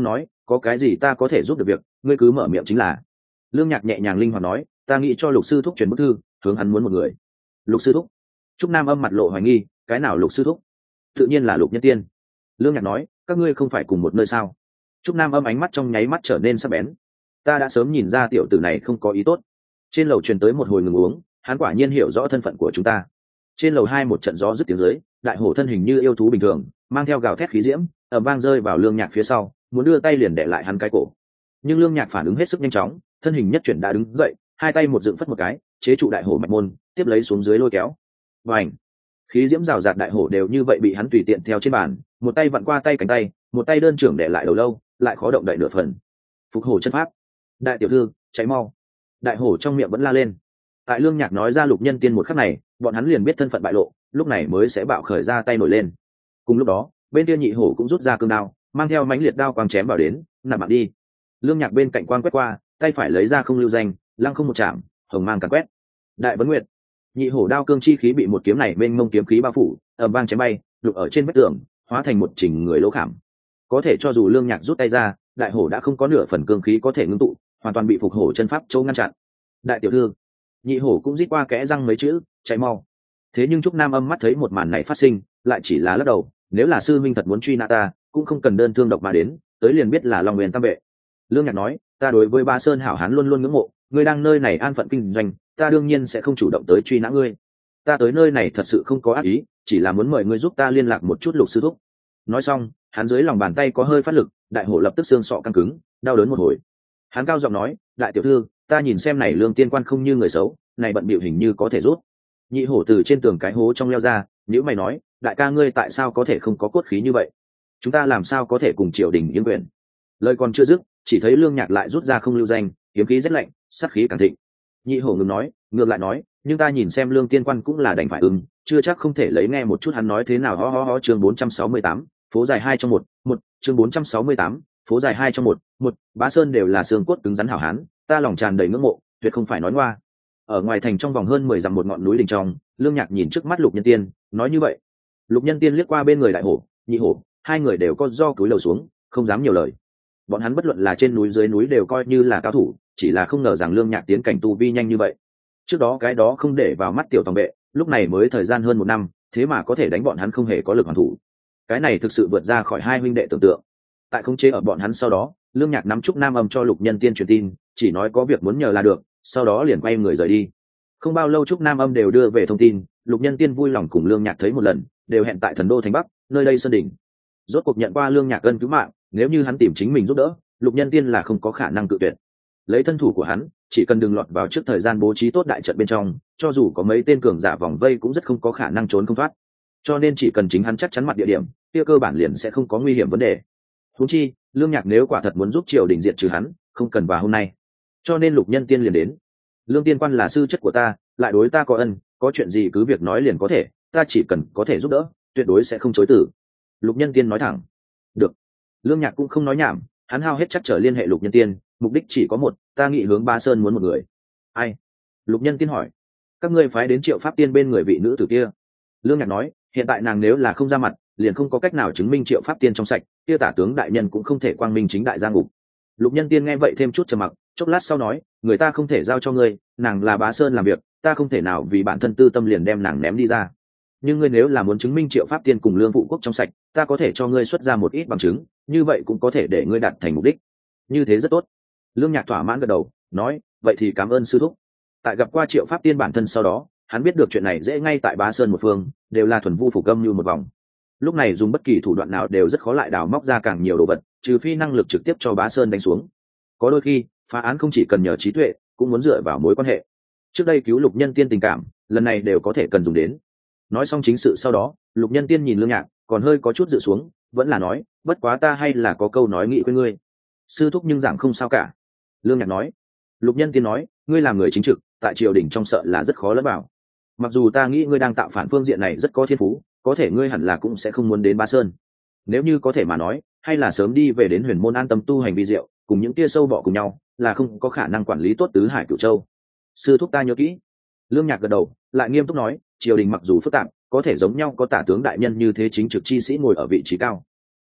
có cái gì ta có thể giúp được việc ngươi cứ mở miệng chính là. Lương Nhạc nhẹ nhàng linh hoạt nói, ta nghĩ cho Lục sư thúc truyền bức thư, hướng hắn muốn một người. Lục sư thúc? Trúc Nam Âm mặt lộ hoài nghi, cái nào Lục sư thúc? Tự nhiên là Lục Nhân Tiên. Lương Nhạc nói, các ngươi không phải cùng một nơi sao? Trúc Nam Âm ánh mắt trong nháy mắt trở nên sắc bén. Ta đã sớm nhìn ra tiểu tử này không có ý tốt. Trên lầu truyền tới một hồi ngừng uống, hắn quả nhiên hiểu rõ thân phận của chúng ta. Trên lầu hai một trận gió rứt tiếng dưới, đại hổ thân hình như yêu thú bình thường, mang theo gào thét khí diễm, ầm vang rơi vào Lương Nhạc phía sau, muốn đưa tay liền đè lại hắn cái cổ. Nhưng Lương Nhạc phản ứng hết sức nhanh chóng, thân hình nhất chuyển đã đứng dậy, hai tay một dựng phất một cái, chế trụ đại hổ mạch môn, tiếp lấy xuống dưới lôi kéo. Vành, khí diễm rào rạt đại hổ đều như vậy bị hắn tùy tiện theo trên bàn, một tay vặn qua tay cánh tay, một tay đơn trưởng đè lại đầu lâu, lại khó động đậy nửa phần. Phục hổ chân pháp. Đại tiểu thư, cháy mau. Đại hổ trong miệng vẫn la lên. Tại Lương Nhạc nói ra Lục Nhân Tiên một khắc này, bọn hắn liền biết thân phận bại lộ, lúc này mới sẽ bạo khởi ra tay nổi lên. Cùng lúc đó, bên kia nhị hổ cũng rút ra cương đao, mang theo mãnh liệt đao quang chém vào đến, nạp mạng đi. Lương Nhạc bên cạnh quan quét qua, tay phải lấy ra không lưu danh, lăng không một chạm, hồng mang càn quét. Đại vấn nguyệt, nhị hổ đao cương chi khí bị một kiếm này bên mông kiếm khí bao phủ, ầm vang chém bay, đục ở trên vách tường, hóa thành một chỉnh người lỗ khảm. Có thể cho dù Lương Nhạc rút tay ra, đại hổ đã không có nửa phần cương khí có thể ngưng tụ, hoàn toàn bị phục hổ chân pháp châu ngăn chặn. Đại tiểu thư, nhị hổ cũng rít qua kẽ răng mấy chữ, chạy mau. Thế nhưng Trúc Nam Âm mắt thấy một màn này phát sinh, lại chỉ là lắc đầu, nếu là sư minh thật muốn truy nã ta, cũng không cần đơn thương độc mà đến, tới liền biết là Long Nguyên Tam Vệ. Lương Nhạc nói, ta đối với Ba Sơn hảo hán luôn luôn ngưỡng mộ, ngươi đang nơi này an phận kinh doanh, ta đương nhiên sẽ không chủ động tới truy nã ngươi. Ta tới nơi này thật sự không có ác ý, chỉ là muốn mời ngươi giúp ta liên lạc một chút Lục sư thúc. Nói xong, hắn dưới lòng bàn tay có hơi phát lực, đại hổ lập tức xương sọ căng cứng, đau đớn một hồi. Hắn cao giọng nói, đại tiểu thư, ta nhìn xem này Lương tiên quan không như người xấu, này bận bịu hình như có thể rút. Nhị hổ từ trên tường cái hố trong leo ra, nếu mày nói, đại ca ngươi tại sao có thể không có cốt khí như vậy? Chúng ta làm sao có thể cùng triều đình yên quyền? Lời còn chưa dứt, chỉ thấy Lương Nhạc lại rút ra không lưu danh, kiếm khí rất lạnh, sát khí càng thịnh. Nhị hổ ngừng nói, ngược lại nói, nhưng ta nhìn xem Lương tiên quan cũng là đành phải ưng, chưa chắc không thể lấy nghe một chút hắn nói thế nào. Ho ho ho. Chương bốn trăm sáu mươi tám, phố dài hai trong một, một. Chương bốn trăm sáu mươi tám, phố dài hai trong một, một. Bá Sơn đều là xương cốt cứng rắn hảo hán, ta lòng tràn đầy ngưỡng mộ, tuyệt không phải nói ngoa. Ở ngoài thành trong vòng hơn mười dặm một ngọn núi đình trong, Lương Nhạc nhìn trước mắt Lục Nhân Tiên, nói như vậy. Lục Nhân Tiên liếc qua bên người đại hổ, nhị hổ, hai người đều có do cúi đầu xuống, không dám nhiều lời. Bọn hắn bất luận là trên núi dưới núi đều coi như là cao thủ, chỉ là không ngờ rằng Lương Nhạc tiến cảnh tu vi nhanh như vậy. Trước đó cái đó không để vào mắt tiểu tòng vệ, lúc này mới thời gian hơn một năm, thế mà có thể đánh bọn hắn không hề có lực hoàn thủ. Cái này thực sự vượt ra khỏi hai huynh đệ tưởng tượng. Tại khống chế ở bọn hắn sau đó, Lương Nhạc nắm Trúc Nam Âm cho Lục Nhân Tiên truyền tin, chỉ nói có việc muốn nhờ là được, sau đó liền quay người rời đi. Không bao lâu Trúc Nam Âm đều đưa về thông tin, Lục Nhân Tiên vui lòng cùng Lương Nhạc thấy một lần, đều hẹn tại Thần Đô thành Bắc, nơi đây sơn đỉnh. Rốt cuộc nhận qua Lương Nhạc ân cứu mạng, nếu như hắn tìm chính mình giúp đỡ, Lục Nhân Tiên là không có khả năng cự tuyệt. Lấy thân thủ của hắn, chỉ cần đừng lọt vào trước thời gian bố trí tốt đại trận bên trong, cho dù có mấy tên cường giả vòng vây cũng rất không có khả năng trốn không thoát. Cho nên chỉ cần chính hắn chắc chắn mặt địa điểm, kia cơ bản liền sẽ không có nguy hiểm vấn đề. Huống chi, Lương Nhạc nếu quả thật muốn giúp triều đình diệt trừ hắn, không cần vào hôm nay. Cho nên Lục Nhân Tiên liền đến. Lương tiên quan là sư chất của ta, lại đối ta có ân, có chuyện gì cứ việc nói liền có thể, ta chỉ cần có thể giúp đỡ, tuyệt đối sẽ không chối từ. Lục Nhân Tiên nói thẳng. Được. Lương Nhạc cũng không nói nhảm, hắn hao hết chắc trở liên hệ Lục Nhân Tiên, mục đích chỉ có một, ta nghĩ hướng Ba Sơn muốn một người. Ai? Lục Nhân Tiên hỏi. Các ngươi phái đến Triệu Pháp Tiên bên người vị nữ tử kia. Lương Nhạc nói, hiện tại nàng nếu là không ra mặt, liền không có cách nào chứng minh Triệu Pháp Tiên trong sạch, kia tả tướng đại nhân cũng không thể quang minh chính đại ra ngục. Lục Nhân Tiên nghe vậy thêm chút trầm mặc, chốc lát sau nói, người ta không thể giao cho ngươi, nàng là Bá Sơn làm việc, ta không thể nào vì bản thân tư tâm liền đem nàng ném đi ra. Nhưng ngươi nếu là muốn chứng minh Triệu Pháp Tiên cùng Lương Phụ Quốc trong sạch, ta có thể cho ngươi xuất ra một ít bằng chứng, như vậy cũng có thể để ngươi đạt thành mục đích. Như thế rất tốt. Lương Nhạc thỏa mãn gật đầu, nói, vậy thì cảm ơn sư thúc. Tại gặp qua Triệu Pháp Tiên bản thân sau đó, hắn biết được chuyện này dễ ngay tại Bá Sơn một phương, đều là thuần vu phục âm như một vòng. Lúc này dùng bất kỳ thủ đoạn nào đều rất khó lại đào móc ra càng nhiều đồ vật, trừ phi năng lực trực tiếp cho Bá Sơn đánh xuống. Có đôi khi, phá án không chỉ cần nhờ trí tuệ, cũng muốn dựa vào mối quan hệ. Trước đây cứu Lục Nhân Tiên tình cảm, lần này đều có thể cần dùng đến. Nói xong chính sự sau đó, Lục Nhân Tiên nhìn Lương Nhạc, còn hơi có chút dự xuống, vẫn là nói, bất quá ta hay là có câu nói nghị với ngươi. Sư thúc nhưng giảng không sao cả. Lương Nhạc nói. Lục Nhân Tiên nói, ngươi làm người chính trực, tại triều đình trong sợ là rất khó lẫn vào. Mặc dù ta nghĩ ngươi đang tạo phản phương diện này rất có thiên phú, có thể ngươi hẳn là cũng sẽ không muốn đến Ba Sơn. Nếu như có thể mà nói, hay là sớm đi về đến Huyền Môn an tâm tu hành vi diệu, cùng những tia sâu bọ cùng nhau, là không có khả năng quản lý tốt tứ hải cửu châu. Sư thúc ta nhớ kỹ. Lương Nhạc gật đầu, lại nghiêm túc nói, triều đình mặc dù phức tạp, có thể giống nhau có tả tướng đại nhân như thế chính trực chi sĩ ngồi ở vị trí cao.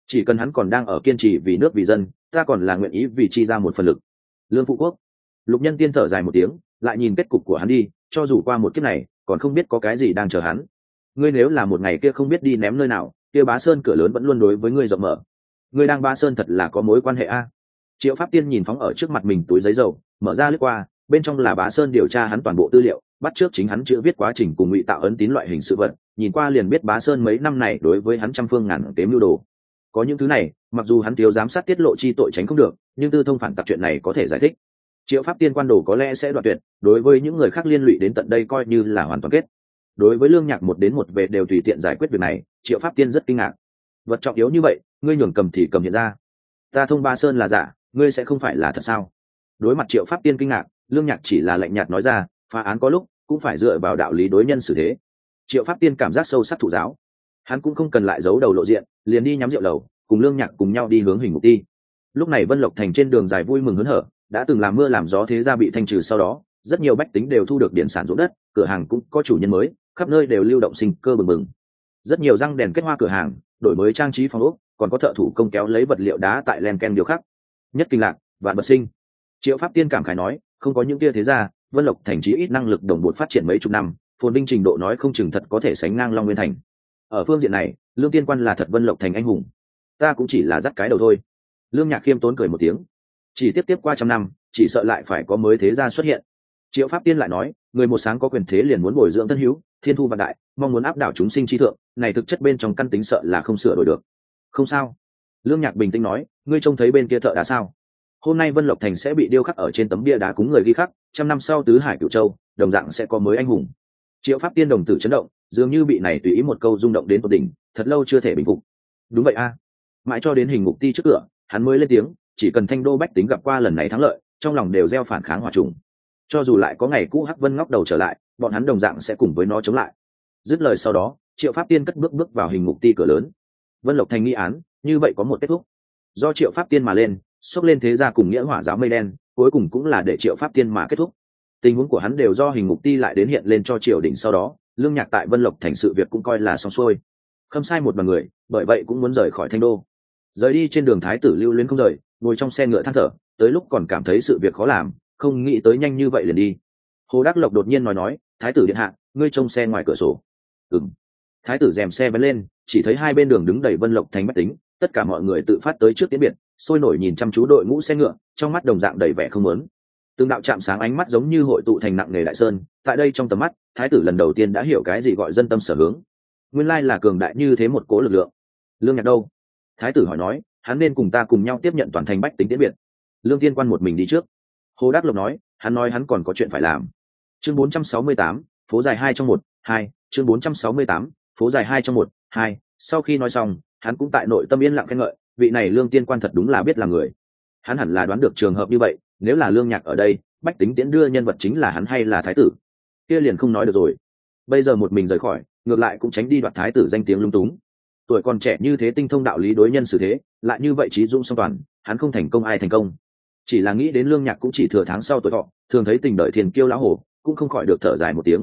chỉ cần hắn còn đang ở kiên trì vì nước vì dân, ta còn là nguyện ý vì chi ra một phần lực. Lương Phụ Quốc. Lục Nhân Tiên thở dài một tiếng, lại nhìn kết cục của hắn đi, cho dù qua một kiếp này còn không biết có cái gì đang chờ hắn. Ngươi nếu là một ngày kia không biết đi ném nơi nào, kia Bá Sơn cửa lớn vẫn luôn đối với ngươi rộng mở. Ngươi đang Bá Sơn thật là có mối quan hệ a. Triệu Pháp Tiên nhìn phóng ở trước mặt mình túi giấy dầu, mở ra lướt qua, bên trong là Bá Sơn điều tra hắn toàn bộ tư liệu, bắt trước chính hắn chữ viết quá trình cùng ngụy tạo ấn tín loại hình sự vật, nhìn qua liền biết Bá Sơn mấy năm này đối với hắn trăm phương ngàn kế mưu đồ. Có những thứ này, mặc dù hắn thiếu giám sát tiết lộ chi tội tránh không được, nhưng tư thông phản tặc chuyện này có thể giải thích. Triệu Pháp Tiên quan đồ có lẽ sẽ đoạn tuyệt, đối với những người khác liên lụy đến tận đây coi như là hoàn toàn kết. Đối với Lương Nhạc một đến một về đều tùy tiện giải quyết việc này, Triệu Pháp Tiên rất kinh ngạc. Vật trọng yếu như vậy, ngươi nhường cầm thì cầm hiện ra. Ta thông Ba Sơn là giả, ngươi sẽ không phải là thật sao? Đối mặt Triệu Pháp Tiên kinh ngạc, Lương Nhạc chỉ là lạnh nhạt nói ra, phá án có lúc cũng phải dựa vào đạo lý đối nhân xử thế. Triệu Pháp Tiên cảm giác sâu sắc thụ giáo, hắn cũng không cần lại giấu đầu lộ diện, liền đi nhắm rượu lầu, cùng Lương Nhạc cùng nhau đi hướng Hình Ngục Ti. Lúc này Vân Lộc thành trên đường dài vui mừng hớn hở, đã từng làm mưa làm gió thế gia bị thanh trừ sau đó, rất nhiều bách tính đều thu được điển sản ruộng đất, cửa hàng cũng có chủ nhân mới, khắp nơi đều lưu động sinh cơ bừng bừng. Rất nhiều răng đèn kết hoa cửa hàng, đổi mới trang trí phòng ốc, còn có thợ thủ công kéo lấy vật liệu đá tại len ken điều khắc. Nhất kinh lạc, vạn bật sinh. Triệu Pháp Tiên cảm khái nói, không có những kia thế gia, Vân Lộc thành chí ít năng lực đồng bộ phát triển mấy chục năm, phồn vinh trình độ nói không chừng thật có thể sánh ngang Long Nguyên thành. Ở phương diện này, Lương Tiên Quan là thật Vân Lộc thành anh hùng. Ta cũng chỉ là dắt cái đầu thôi. Lương Nhạc khiêm tốn cười một tiếng. Chỉ tiếp tiếp qua trăm năm, chỉ sợ lại phải có mới thế gia xuất hiện. Triệu Pháp Tiên lại nói, người một sáng có quyền thế liền muốn bồi dưỡng tân hữu, thiên thu vạn đại, mong muốn áp đảo chúng sinh chi thượng, này thực chất bên trong căn tính sợ là không sửa đổi được. Không sao. Lương Nhạc bình tĩnh nói, ngươi trông thấy bên kia thợ đá sao? Hôm nay Vân Lộc thành sẽ bị điêu khắc ở trên tấm bia đá cúng người ghi khắc, trăm năm sau tứ hải cửu châu, đồng dạng sẽ có mới anh hùng. Triệu Pháp Tiên đồng tử chấn động, dường như bị này tùy ý một câu rung động đến tột đỉnh, thật lâu chưa thể bình phục. Đúng vậy a. Mãi cho đến Hình Ngục Ti trước cửa, hắn mới lên tiếng, chỉ cần Thanh Đô bách tính gặp qua lần này thắng lợi, trong lòng đều gieo phản kháng hỏa trùng. Cho dù lại có ngày cũ Hắc Vân ngóc đầu trở lại, bọn hắn đồng dạng sẽ cùng với nó chống lại. Dứt lời sau đó, Triệu Pháp Tiên cất bước bước vào Hình Ngục Ti cửa lớn. Vân Lộc thành nghi án, như vậy có một kết thúc. Do Triệu Pháp Tiên mà lên, xốc lên thế gia cùng nghĩa hỏa giáo mây đen, cuối cùng cũng là để Triệu Pháp Tiên mà kết thúc. Tình huống của hắn đều do Hình Ngục Ti lại đến hiện lên cho triều đình sau đó, Lương Nhạc tại Vân Lộc thành sự việc cũng coi là xong xuôi. Khâm sai một bằng người, bởi vậy cũng muốn rời khỏi Thanh Đô. Rời đi trên đường thái tử lưu luyến không rời, ngồi trong xe ngựa than thở, tới lúc còn cảm thấy sự việc khó làm, không nghĩ tới nhanh như vậy liền đi. Hồ Đắc Lộc đột nhiên nói nói, thái tử điện hạ, ngươi trông xe ngoài cửa sổ. Ừm. Thái tử rèm xe vén lên, chỉ thấy hai bên đường đứng đầy Vân Lộc thành bách tính, tất cả mọi người tự phát tới trước tiễn biệt, sôi nổi nhìn chăm chú đội ngũ xe ngựa, trong mắt đồng dạng đầy vẻ không muốn. Từng đạo chạm sáng ánh mắt giống như hội tụ thành nặng nề đại sơn, tại đây trong tầm mắt, thái tử lần đầu tiên đã hiểu cái gì gọi dân tâm sở hướng. Nguyên lai là cường đại như thế một cố lực lượng. Lương Nhạc đâu? Thái tử hỏi nói, hắn nên cùng ta cùng nhau tiếp nhận toàn thành bách tính tiễn biệt. Lương Tiên Quan một mình đi trước. Hồ Đắc Lộc nói, hắn nói hắn còn có chuyện phải làm. Chương bốn trăm sáu mươi tám, phố dài hai trong một, hai. Chương bốn trăm sáu mươi tám, phố dài hai trong một, hai. Sau khi nói xong, hắn cũng tại nội tâm yên lặng khen ngợi, vị này Lương Tiên Quan thật đúng là biết làm người. Hắn hẳn là đoán được trường hợp như vậy, nếu là Lương Nhạc ở đây, bách tính tiễn đưa nhân vật chính là hắn hay là thái tử, kia liền không nói được rồi. Bây giờ một mình rời khỏi, ngược lại cũng tránh đi đoạt thái tử danh tiếng lung túng. Tuổi còn trẻ như thế tinh thông đạo lý đối nhân xử thế, lại như vậy trí dũng song toàn, hắn không thành công ai thành công. Chỉ là nghĩ đến Lương Nhạc cũng chỉ thừa tháng sau tuổi thọ, thường thấy tình đợi thiền kiêu lão hổ, cũng không khỏi được thở dài một tiếng.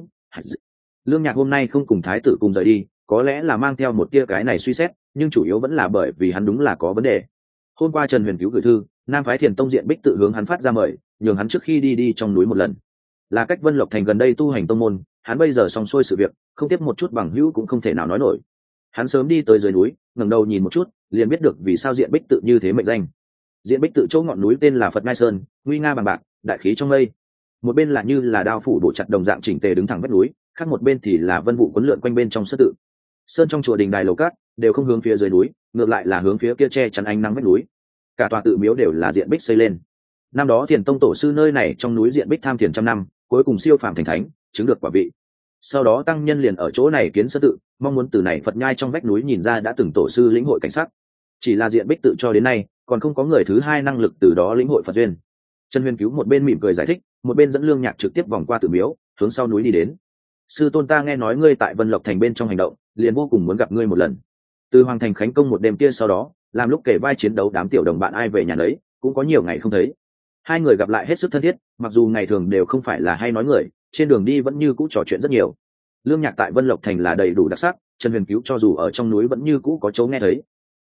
Lương Nhạc hôm nay không cùng thái tử cùng rời đi, có lẽ là mang theo một tia cái này suy xét, nhưng chủ yếu vẫn là bởi vì hắn đúng là có vấn đề. Hôm qua Trần Huyền Cứu gửi thư, Nam phái Thiền Tông Diện Bích tự hướng hắn phát ra mời, nhường hắn trước khi đi đi trong núi một lần. Là cách Vân Lộc thành gần đây tu hành tông môn, hắn bây giờ xong xuôi sự việc, không tiếp một chút bằng hữu cũng không thể nào nói nổi. Hắn sớm đi tới dưới núi, ngẩng đầu nhìn một chút, liền biết được vì sao Diện Bích tự như thế mệnh danh. Diện Bích tự chỗ ngọn núi tên là Phật Ngai Sơn, nguy nga bằng bạc, đại khí trong mây. Một bên là như là đao phủ bổ chặt đồng dạng chỉnh tề đứng thẳng vách núi, khác một bên thì là vân vụ cuốn lượn quanh bên trong sơn tự. Sơn trong chùa đình đài lầu cát đều không hướng phía dưới núi, ngược lại là hướng phía kia che chắn ánh nắng vách núi. Cả tòa tự miếu đều là Diện Bích xây lên. Năm đó Thiền Tông tổ sư nơi này trong núi Diện Bích tham thiền trăm năm, cuối cùng siêu phàm thành thánh, chứng được quả vị. Sau đó tăng nhân liền ở chỗ này kiến sơn tự, mong muốn từ này Phật nhai trong vách núi nhìn ra đã từng tổ sư lĩnh hội cảnh sắc. Chỉ là Diện Bích tự cho đến nay, còn không có người thứ hai năng lực từ đó lĩnh hội Phật duyên. Trần Huyền Cứu một bên mỉm cười giải thích, một bên dẫn Lương Nhạc trực tiếp vòng qua tự miếu, hướng sau núi đi đến. Sư tôn ta nghe nói ngươi tại Vân Lộc thành bên trong hành động, liền vô cùng muốn gặp ngươi một lần. Từ Hoàng thành khánh công một đêm kia sau đó, làm lúc kể vai chiến đấu đám tiểu đồng bạn ai về nhà đấy, cũng có nhiều ngày không thấy. Hai người gặp lại hết sức thân thiết, mặc dù ngày thường đều không phải là hay nói người, trên đường đi vẫn như cũ trò chuyện rất nhiều. Lương Nhạc tại Vân Lộc thành là đầy đủ đặc sắc, Trần Huyền Cứu cho dù ở trong núi vẫn như cũ có chỗ nghe thấy.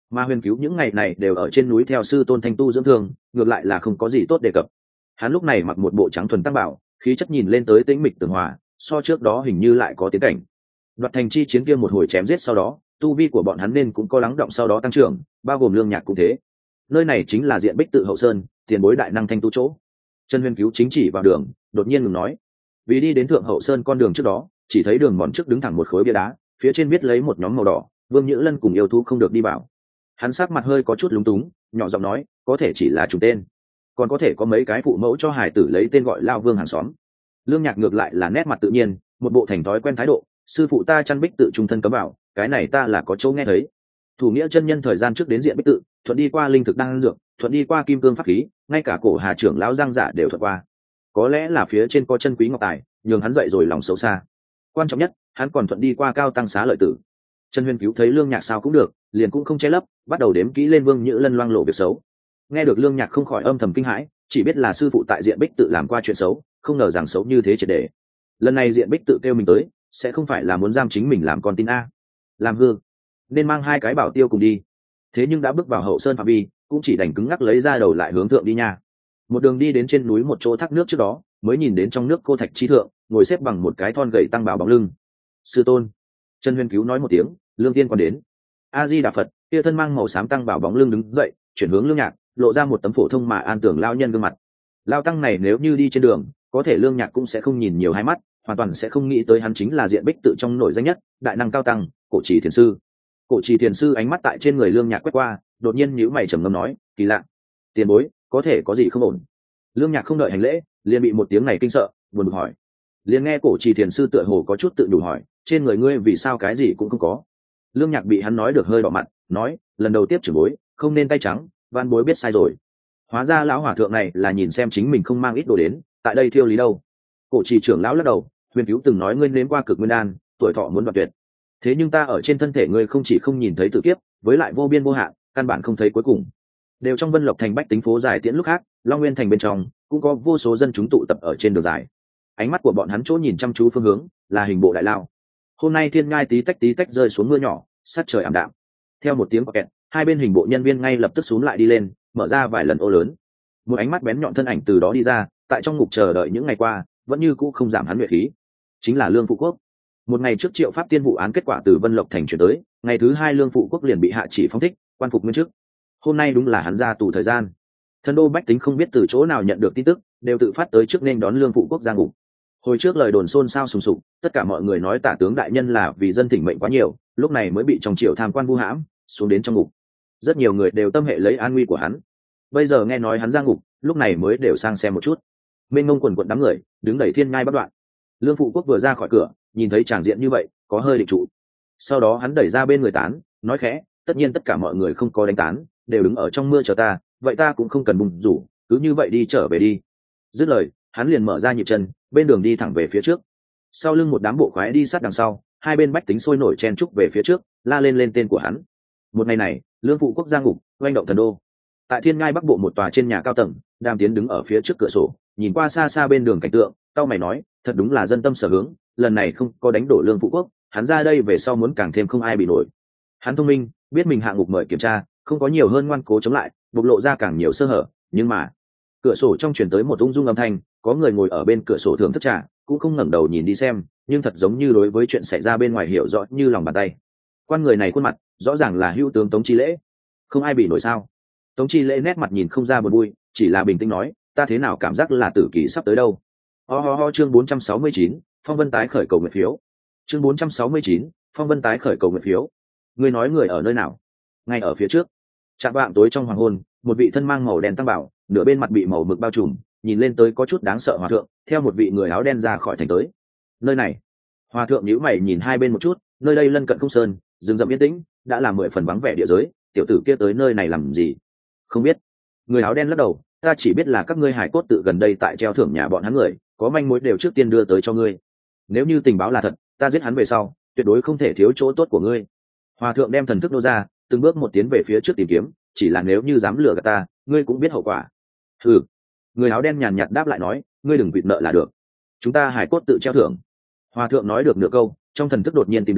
mà Huyền Cứu những ngày này đều ở trên núi theo sư tôn thanh tu dưỡng thương, ngược lại là không có gì tốt đề cập. Hắn lúc này mặc một bộ trắng thuần tăng bảo, khí chất nhìn lên tới tĩnh mịch tường hòa, so trước đó hình như lại có tiến cảnh. Đoạt thành chi chiến kia một hồi chém giết sau đó, tu vi của bọn hắn nên cũng có lắng động sau đó tăng trưởng, bao gồm Lương Nhạc cũng thế. Nơi này chính là diện Bích Tự Hậu Sơn, tiền bối đại năng thanh tu chỗ. Trần Huyền Cứu chính chỉ vào đường, đột nhiên ngừng nói, vì đi đến Thượng Hậu Sơn con đường trước đó, chỉ thấy đường mòn trước đứng thẳng một khối bia đá, phía trên viết lấy một nhóm màu đỏ, Vương Nhữ Lân cùng yêu thú không được đi vào. Hắn sắc mặt hơi có chút lúng túng, nhỏ giọng nói, có thể chỉ là trùng tên, còn có thể có mấy cái phụ mẫu cho hải tử lấy tên gọi Lao Vương hàng xóm. Lương Nhạc ngược lại là nét mặt tự nhiên, một bộ thành thói quen thái độ, sư phụ ta chăn Bích Tự trung thân cấm bảo, cái này ta là có chỗ nghe thấy. Thủ nghĩa chân nhân thời gian trước đến diện Bích Tự, thuận đi qua linh thực đan dược, thuận đi qua kim cương pháp khí, ngay cả cổ Hà trưởng lão Giang Giả đều thuận qua. Có lẽ là phía trên có chân quý ngọc tài, nhường hắn dậy rồi lòng xấu xa. Quan trọng nhất, hắn còn thuận đi qua cao tăng xá lợi tử. Trần Huyền Cứu thấy Lương Nhạc sao cũng được, liền cũng không che lấp, bắt đầu đếm kỹ lên Vương Nhữ Lân loang lộ việc xấu. Nghe được Lương Nhạc không khỏi âm thầm kinh hãi, chỉ biết là sư phụ tại diện Bích Tự làm qua chuyện xấu, không ngờ rằng xấu như thế triệt để. Lần này diện Bích Tự kêu mình tới, sẽ không phải là muốn giam chính mình làm con tin a, làm hư, nên mang hai cái bảo tiêu cùng đi. Thế nhưng đã bước vào Hậu Sơn phạm vi, cũng chỉ đành cứng ngắc lấy ra đầu lại hướng thượng đi nha. Một đường đi đến trên núi một chỗ thác nước trước đó, mới nhìn đến trong nước cô thạch chi thượng ngồi xếp bằng một cái thon gầy tăng bảo bóng lưng. Sư tôn. Trần Huyền Cứu nói một tiếng, Lương Tiên còn đến. A Di Đà Phật. Kia thân mang màu xám tăng bảo bóng lưng đứng dậy, chuyển hướng Lương Nhạc, lộ ra một tấm phổ thông mà an tưởng lao nhân gương mặt. Lao tăng này nếu như đi trên đường, có thể Lương Nhạc cũng sẽ không nhìn nhiều hai mắt, hoàn toàn sẽ không nghĩ tới hắn chính là diện Bích Tự trong nổi danh nhất đại năng cao tăng Cổ Trì Thiền sư. Cổ Trì Thiền sư ánh mắt tại trên người Lương Nhạc quét qua, đột nhiên nhíu mày trầm ngâm nói, kỳ lạ, tiền bối có thể có gì không ổn. Lương Nhạc không đợi hành lễ, liền bị một tiếng này kinh sợ, buồn bực hỏi. Liền nghe Cổ Trì Thiền sư tựa hồ có chút tự đủ hỏi, trên người ngươi vì sao cái gì cũng không có. Lương Nhạc bị hắn nói được hơi đỏ mặt, nói, lần đầu tiếp trưởng bối, không nên tay trắng, van bối biết sai rồi. Hóa ra lão hòa thượng này là nhìn xem chính mình không mang ít đồ đến, tại đây thiêu lý đâu. Cổ Trì trưởng lão lắc đầu, Huyền Cứu từng nói ngươi nếm qua cực nguyên đan, tuổi thọ muốn đoạt tuyệt. Thế nhưng ta ở trên thân thể ngươi không chỉ không nhìn thấy tử kiếp, với lại vô biên vô hạn, căn bản không thấy cuối cùng. Đều trong Vân Lộc thành bách tính phố dài tiễn lúc khác, Long Nguyên thành bên trong cũng có vô số dân chúng tụ tập ở trên đường dài. Ánh mắt của bọn hắn chỗ nhìn chăm chú phương hướng là hình bộ đại lao. Hôm nay thiên ngai tí tách tí tách rơi xuống mưa nhỏ, sát trời ảm đạm. Theo một tiếng quạt kẹt, hai bên hình bộ nhân viên ngay lập tức xuống lại đi lên, mở ra vài lần ô lớn. Một ánh mắt bén nhọn thân ảnh từ đó đi ra, tại trong ngục chờ đợi những ngày qua, vẫn như cũ không giảm hắn nhuệ khí. Chính là Lương Phụ Quốc. Một ngày trước Triệu Pháp Tiên vụ án kết quả từ Vân Lộc thành chuyển tới, ngày thứ hai Lương Phụ Quốc liền bị hạ chỉ phóng thích, quan phục nguyên chức. Hôm nay đúng là hắn ra tù thời gian. Thần đô bách tính không biết từ chỗ nào nhận được tin tức, đều tự phát tới trước nên đón Lương Phụ Quốc ra ngục. Hồi trước lời đồn xôn xao sùng sục, tất cả mọi người nói Tả tướng đại nhân là vì dân thỉnh mệnh quá nhiều, lúc này mới bị trong triều tham quan vu hãm, xuống đến trong ngục. Rất nhiều người đều tâm hệ lấy an nguy của hắn. Bây giờ nghe nói hắn ra ngục, lúc này mới đều sang xem một chút. Mênh mông quần quần đám người, đứng đẩy thiên ngai bất đoạn. Lương Phụ Quốc vừa ra khỏi cửa, nhìn thấy tràng diện như vậy, có hơi định trụ. Sau đó hắn đẩy ra bên người tán, nói khẽ, tất nhiên tất cả mọi người không có đánh tán, đều đứng ở trong mưa chờ ta, vậy ta cũng không cần bùng rủ, cứ như vậy đi trở về đi. Dứt lời, hắn liền mở ra nhịp chân, bên đường đi thẳng về phía trước. Sau lưng một đám bộ khoái đi sát đằng sau, hai bên bách tính sôi nổi chen trúc về phía trước, la lên lên tên của hắn. Một ngày này, Lương Phụ Quốc ra ngục, oanh động thần đô. Tại thiên ngai bắc bộ một tòa trên nhà cao tầng, Đàm Tiến đứng ở phía trước cửa sổ, nhìn qua xa xa bên đường cảnh tượng, cau mày nói, thật đúng là dân tâm sở hướng, lần này không có đánh đổ Lương Phụ Quốc, hắn ra đây về sau muốn càng thêm không ai bị nổi. Hắn thông minh, biết mình hạ ngục mời kiểm tra, không có nhiều hơn ngoan cố chống lại, bộc lộ ra càng nhiều sơ hở, nhưng mà cửa sổ trong truyền tới một ung dung âm thanh, có người ngồi ở bên cửa sổ thưởng thức trà, cũng không ngẩng đầu nhìn đi xem, nhưng thật giống như đối với chuyện xảy ra bên ngoài hiểu rõ như lòng bàn tay. Quan người này khuôn mặt rõ ràng là hữu tướng Tống Chi Lễ. Không ai bị nổi sao? Tống Chi Lễ nét mặt nhìn không ra buồn vui, chỉ là bình tĩnh nói, ta thế nào cảm giác là tử kỳ sắp tới đâu. Ho ho ho. Chương bốn trăm sáu mươi chín, Phong Vân tái khởi cầu nguyện phiếu. Chương bốn trăm sáu mươi chín, Phong Vân tái khởi cầu nguyện phiếu. Ngươi nói người ở nơi nào? Ngay ở phía trước. Trạm vạng tối trong hoàng hôn, một vị thân mang màu đen tăng bảo, nửa bên mặt bị màu mực bao trùm, nhìn lên tới có chút đáng sợ hòa thượng, theo một vị người áo đen ra khỏi thành tới. Nơi này. Hòa thượng nhíu mày nhìn hai bên một chút, nơi đây lân cận không sơn, rừng rậm yên tĩnh, đã là mười phần vắng vẻ địa giới, tiểu tử kia tới nơi này làm gì? Không biết. Người áo đen lắc đầu, ta chỉ biết là các ngươi hải cốt tự gần đây tại treo thưởng nhà bọn hắn người, có manh mối đều trước tiên đưa tới cho ngươi. Nếu như tình báo là thật, ta giết hắn về sau, tuyệt đối không thể thiếu chỗ tốt của ngươi. Hòa thượng đem thần thức nô ra, từng bước một tiến về phía trước tìm kiếm, chỉ là nếu như dám lừa gạt ta, ngươi cũng biết hậu quả. Ừ. Người áo đen nhàn nhạt đáp lại nói, ngươi đừng quỵt nợ là được. Chúng ta hải cốt tự treo thưởng. Hòa thượng nói được nửa câu, trong thần thức đột nhiên tìm được,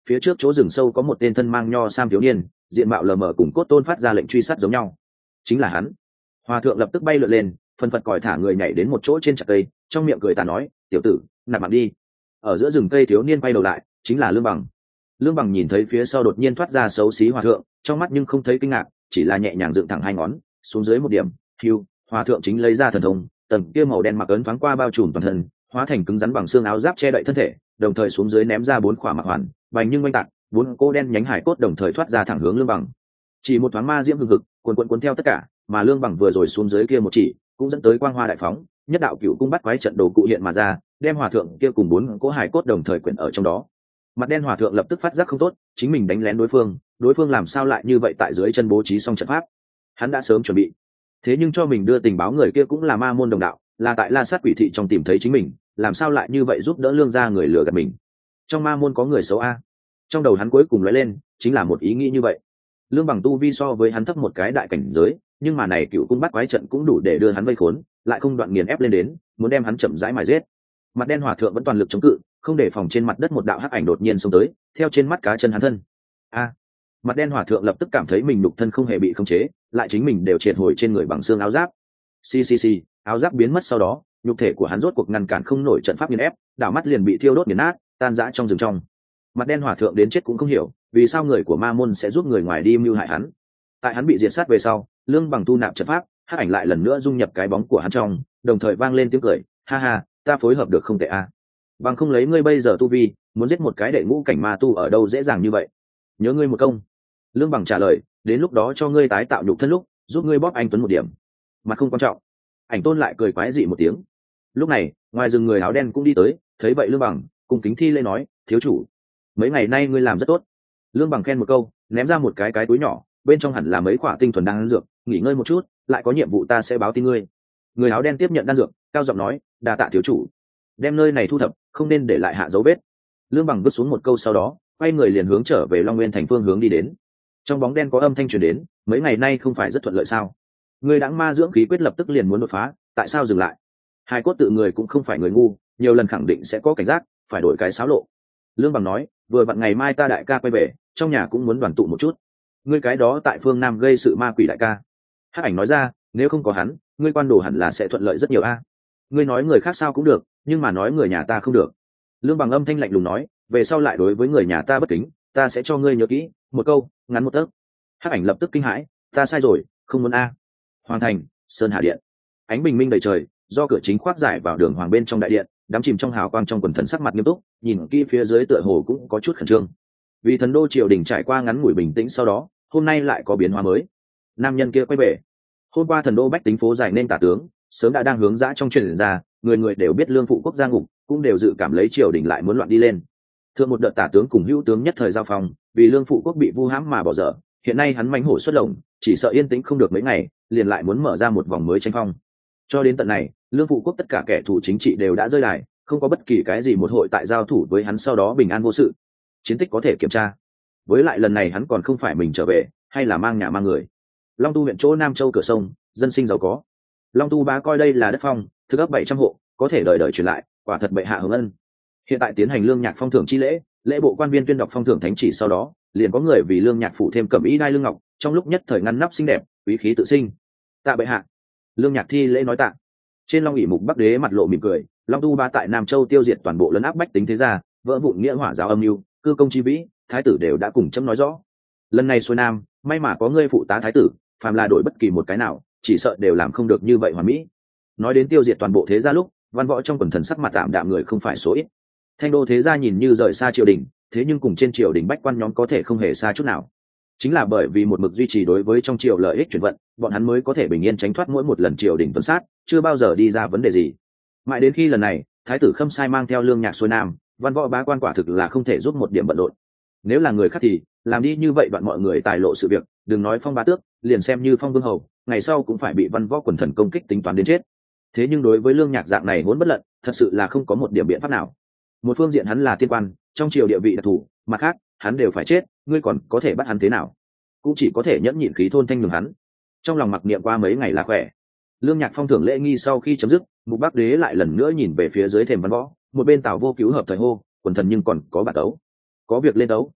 phía trước chỗ rừng sâu có một tên thân mang nho sam thiếu niên, diện mạo lờ mờ cùng cốt tôn phát ra lệnh truy sát giống nhau. Chính là hắn. Hòa thượng lập tức bay lượn lên, phân phật còi thả người nhảy đến một chỗ trên chặt cây, trong miệng cười tà nói, tiểu tử, nạp mạng đi. Ở giữa rừng cây thiếu niên quay đầu lại, chính là Lương Bằng. Lương Bằng nhìn thấy phía sau đột nhiên thoát ra xấu xí hòa thượng, trong mắt nhưng không thấy kinh ngạc, chỉ là nhẹ nhàng dựng thẳng hai ngón xuống dưới một điểm. Hưu, hòa thượng chính lấy ra thần thông, tầng kia màu đen mặc ấn thoáng qua bao trùm toàn thân, hóa thành cứng rắn bằng xương áo giáp che đậy thân thể, đồng thời xuống dưới ném ra bốn khỏa mặc hoàn, bành nhưng oanh tạc, bốn cô đen nhánh hải cốt đồng thời thoát ra thẳng hướng Lương Bằng. Chỉ một thoáng ma diễm hừng hực, cuồn cuộn cuốn theo tất cả, mà Lương Bằng vừa rồi xuống dưới kia một chỉ, cũng dẫn tới quang hoa đại phóng, nhất đạo cựu cung bắt quái trận đồ cụ hiện mà ra, đem hòa thượng kia cùng bốn cỗ hải cốt đồng thời quyển ở trong đó. Mặt đen hòa thượng lập tức phát giác không tốt, chính mình đánh lén đối phương, đối phương làm sao lại như vậy tại dưới chân bố trí xong trận pháp. Hắn đã sớm chuẩn bị, thế nhưng cho mình đưa tình báo người kia cũng là ma môn đồng đạo, là tại La Sát quỷ thị trong tìm thấy chính mình, làm sao lại như vậy giúp đỡ Lương gia người lừa gạt mình. Trong ma môn có người xấu a. Trong đầu hắn cuối cùng lóe lên chính là một ý nghĩ như vậy. Lương Bằng tu vi so với hắn thấp một cái đại cảnh giới, nhưng mà này cựu cung bắt quái trận cũng đủ để đưa hắn vây khốn, lại không đoạn nghiền ép lên đến, muốn đem hắn chậm rãi mài giết. Mặt đen hòa thượng vẫn toàn lực chống cự, không để phòng trên mặt đất một đạo hắc ảnh đột nhiên xông tới, theo trên mắt cá chân hắn thân. A! Mặt đen hòa thượng lập tức cảm thấy mình nhục thân không hề bị khống chế, lại chính mình đều triệt hồi trên người bằng xương áo giáp. Xì xì xì, áo giáp biến mất sau đó, nhục thể của hắn rốt cuộc ngăn cản không nổi trận pháp nghiền ép, đảo mắt liền bị thiêu đốt nghiền nát, tan rã trong rừng trong. Mặt đen hòa thượng đến chết cũng không hiểu, vì sao người của ma môn sẽ giúp người ngoài đi mưu hại hắn. Tại hắn bị diệt sát về sau, Lương Bằng tu nạp trận pháp, hắc ảnh lại lần nữa dung nhập cái bóng của hắn trong, đồng thời vang lên tiếng cười, ha ha, ta phối hợp được không tệ a. Bằng không lấy ngươi bây giờ tu vi, muốn giết một cái đệ ngũ cảnh ma tu ở đâu dễ dàng như vậy. Nhớ ngươi một công. Lương Bằng trả lời, đến lúc đó cho ngươi tái tạo nhục thân lúc, giúp ngươi bóp anh tuấn một điểm. Mặt không quan trọng. Ảnh tôn lại cười quái dị một tiếng. Lúc này, ngoài rừng người áo đen cũng đi tới, thấy vậy Lương Bằng cung kính thi lễ nói, thiếu chủ, mấy ngày nay ngươi làm rất tốt. Lương Bằng khen một câu, ném ra một cái cái túi nhỏ, bên trong hẳn là mấy quả tinh thuần đan dược, nghỉ ngơi một chút, lại có nhiệm vụ ta sẽ báo tin ngươi. Người áo đen tiếp nhận đan dược, cao giọng nói, đa tạ thiếu chủ. Đem nơi này thu thập, không nên để lại hạ dấu vết. Lương Bằng vứt xuống một câu sau đó, quay người liền hướng trở về Long Nguyên thành phương hướng đi đến. Trong bóng đen có âm thanh truyền đến, mấy ngày nay không phải rất thuận lợi sao? Ngươi đãng ma dưỡng khí quyết lập tức liền muốn đột phá, tại sao dừng lại? Hai cốt tự người cũng không phải người ngu, nhiều lần khẳng định sẽ có cảnh giác, phải đổi cái xáo lộ. Lương Bằng nói, vừa vặn ngày mai ta đại ca quay về, trong nhà cũng muốn đoàn tụ một chút. Ngươi cái đó tại phương Nam gây sự ma quỷ đại ca. Hắc ảnh nói ra, nếu không có hắn, ngươi quan đồ hẳn là sẽ thuận lợi rất nhiều a. Ngươi nói người khác sao cũng được, nhưng mà nói người nhà ta không được. Lương Bằng âm thanh lạnh lùng nói, về sau lại đối với người nhà ta bất kính, ta sẽ cho ngươi nhớ kỹ, một câu, ngắn một tấc. Hắc ảnh lập tức kinh hãi, ta sai rồi, không muốn a. Hoàng thành, Sơn Hà điện. Ánh bình minh đầy trời, do cửa chính khoác giải vào đường hoàng bên trong đại điện, đắm chìm trong hào quang trong quần thần sắc mặt nghiêm túc, nhìn kỹ phía dưới tựa hồ cũng có chút khẩn trương. Vì thần đô triều đình trải qua ngắn ngủi bình tĩnh sau đó, hôm nay lại có biến hóa mới. Nam nhân kia quay về. Hôm qua thần đô bách tính phố dài nên tả tướng, sớm đã đang hướng dã trong truyền ra, người người đều biết lương phụ quốc gia ngục, cũng đều dự cảm lấy triều đình lại muốn loạn đi lên. Thượng một đợt tả tướng cùng hữu tướng nhất thời giao phong, vì lương phụ quốc bị vu hãm mà bỏ dở, hiện nay hắn mãnh hổ xuất lồng, chỉ sợ yên tĩnh không được mấy ngày, liền lại muốn mở ra một vòng mới tranh phong. Cho đến tận này, lương phụ quốc tất cả kẻ thù chính trị đều đã rơi đài, không có bất kỳ cái gì một hội tại giao thủ với hắn sau đó bình an vô sự. Chiến tích có thể kiểm tra. Với lại lần này hắn còn không phải mình trở về, hay là mang nhà mang người. Long Tu huyện chỗ Nam Châu cửa sông, dân sinh giàu có. Long Tu bá coi đây là đất phong, thực ấp bảy trăm hộ, có thể đời đời truyền lại, quả thật bệ hạ hưởng ân. Hiện tại tiến hành lương nhạc phong thưởng chi lễ, lễ bộ quan viên tuyên đọc phong thưởng thánh chỉ sau đó, liền có người vì lương nhạc phủ thêm cẩm y đai lương ngọc, trong lúc nhất thời ngăn nắp xinh đẹp, quý khí tự sinh. Tạ bệ hạ. Lương nhạc thi lễ nói tạ. Trên Long ỷ mục Bắc đế mặt lộ mỉm cười, Long Tu bá tại Nam Châu tiêu diệt toàn bộ lấn áp bách tính thế gia, vỡ vụn nghĩa hỏa giáo âm mưu, cư công chi vĩ, thái tử đều đã cùng chấm nói rõ. Lần này xuôi Nam, may mà có ngươi phụ tá thái tử, phàm là đổi bất kỳ một cái nào, chỉ sợ đều làm không được như vậy hoàn mỹ. Nói đến tiêu diệt toàn bộ thế gia lúc, văn võ trong quần thần sắc mặt tạm đạm người không phải số ít. Thanh đô thế gia nhìn như rời xa triều đình, thế nhưng cùng trên triều đình bách quan nhóm có thể không hề xa chút nào. Chính là bởi vì một mực duy trì đối với trong triều lợi ích chuyển vận, bọn hắn mới có thể bình yên tránh thoát mỗi một lần triều đình tuần sát, chưa bao giờ đi ra vấn đề gì. Mãi đến khi lần này, thái tử Khâm Sai mang theo lương nhạc xuôi Nam, văn võ bá quan quả thực là không thể giúp một điểm bận rộn. Nếu là người khác thì làm đi như vậy đoạn mọi người tài lộ sự việc, đừng nói phong bá tước, liền xem như phong vương hầu, ngày sau cũng phải bị văn võ quần thần công kích tính toán đến chết. Thế nhưng đối với lương nhạc dạng này muốn bất lận, thật sự là không có một điểm biện pháp nào. Một phương diện hắn là tiên quan, trong triều địa vị đặc thù, mặt khác hắn đều phải chết, ngươi còn có thể bắt hắn thế nào? Cũng chỉ có thể nhẫn nhịn khí thôn thanh nhường hắn. Trong lòng mặc niệm qua mấy ngày là khỏe. Lương nhạc phong thưởng lễ nghi sau khi chấm dứt, mục Bắc đế lại lần nữa nhìn về phía dưới thềm văn võ, một bên Tào Vô Cứu hợp thời hô, quần thần nhưng còn có bản tấu, có việc lên đấu,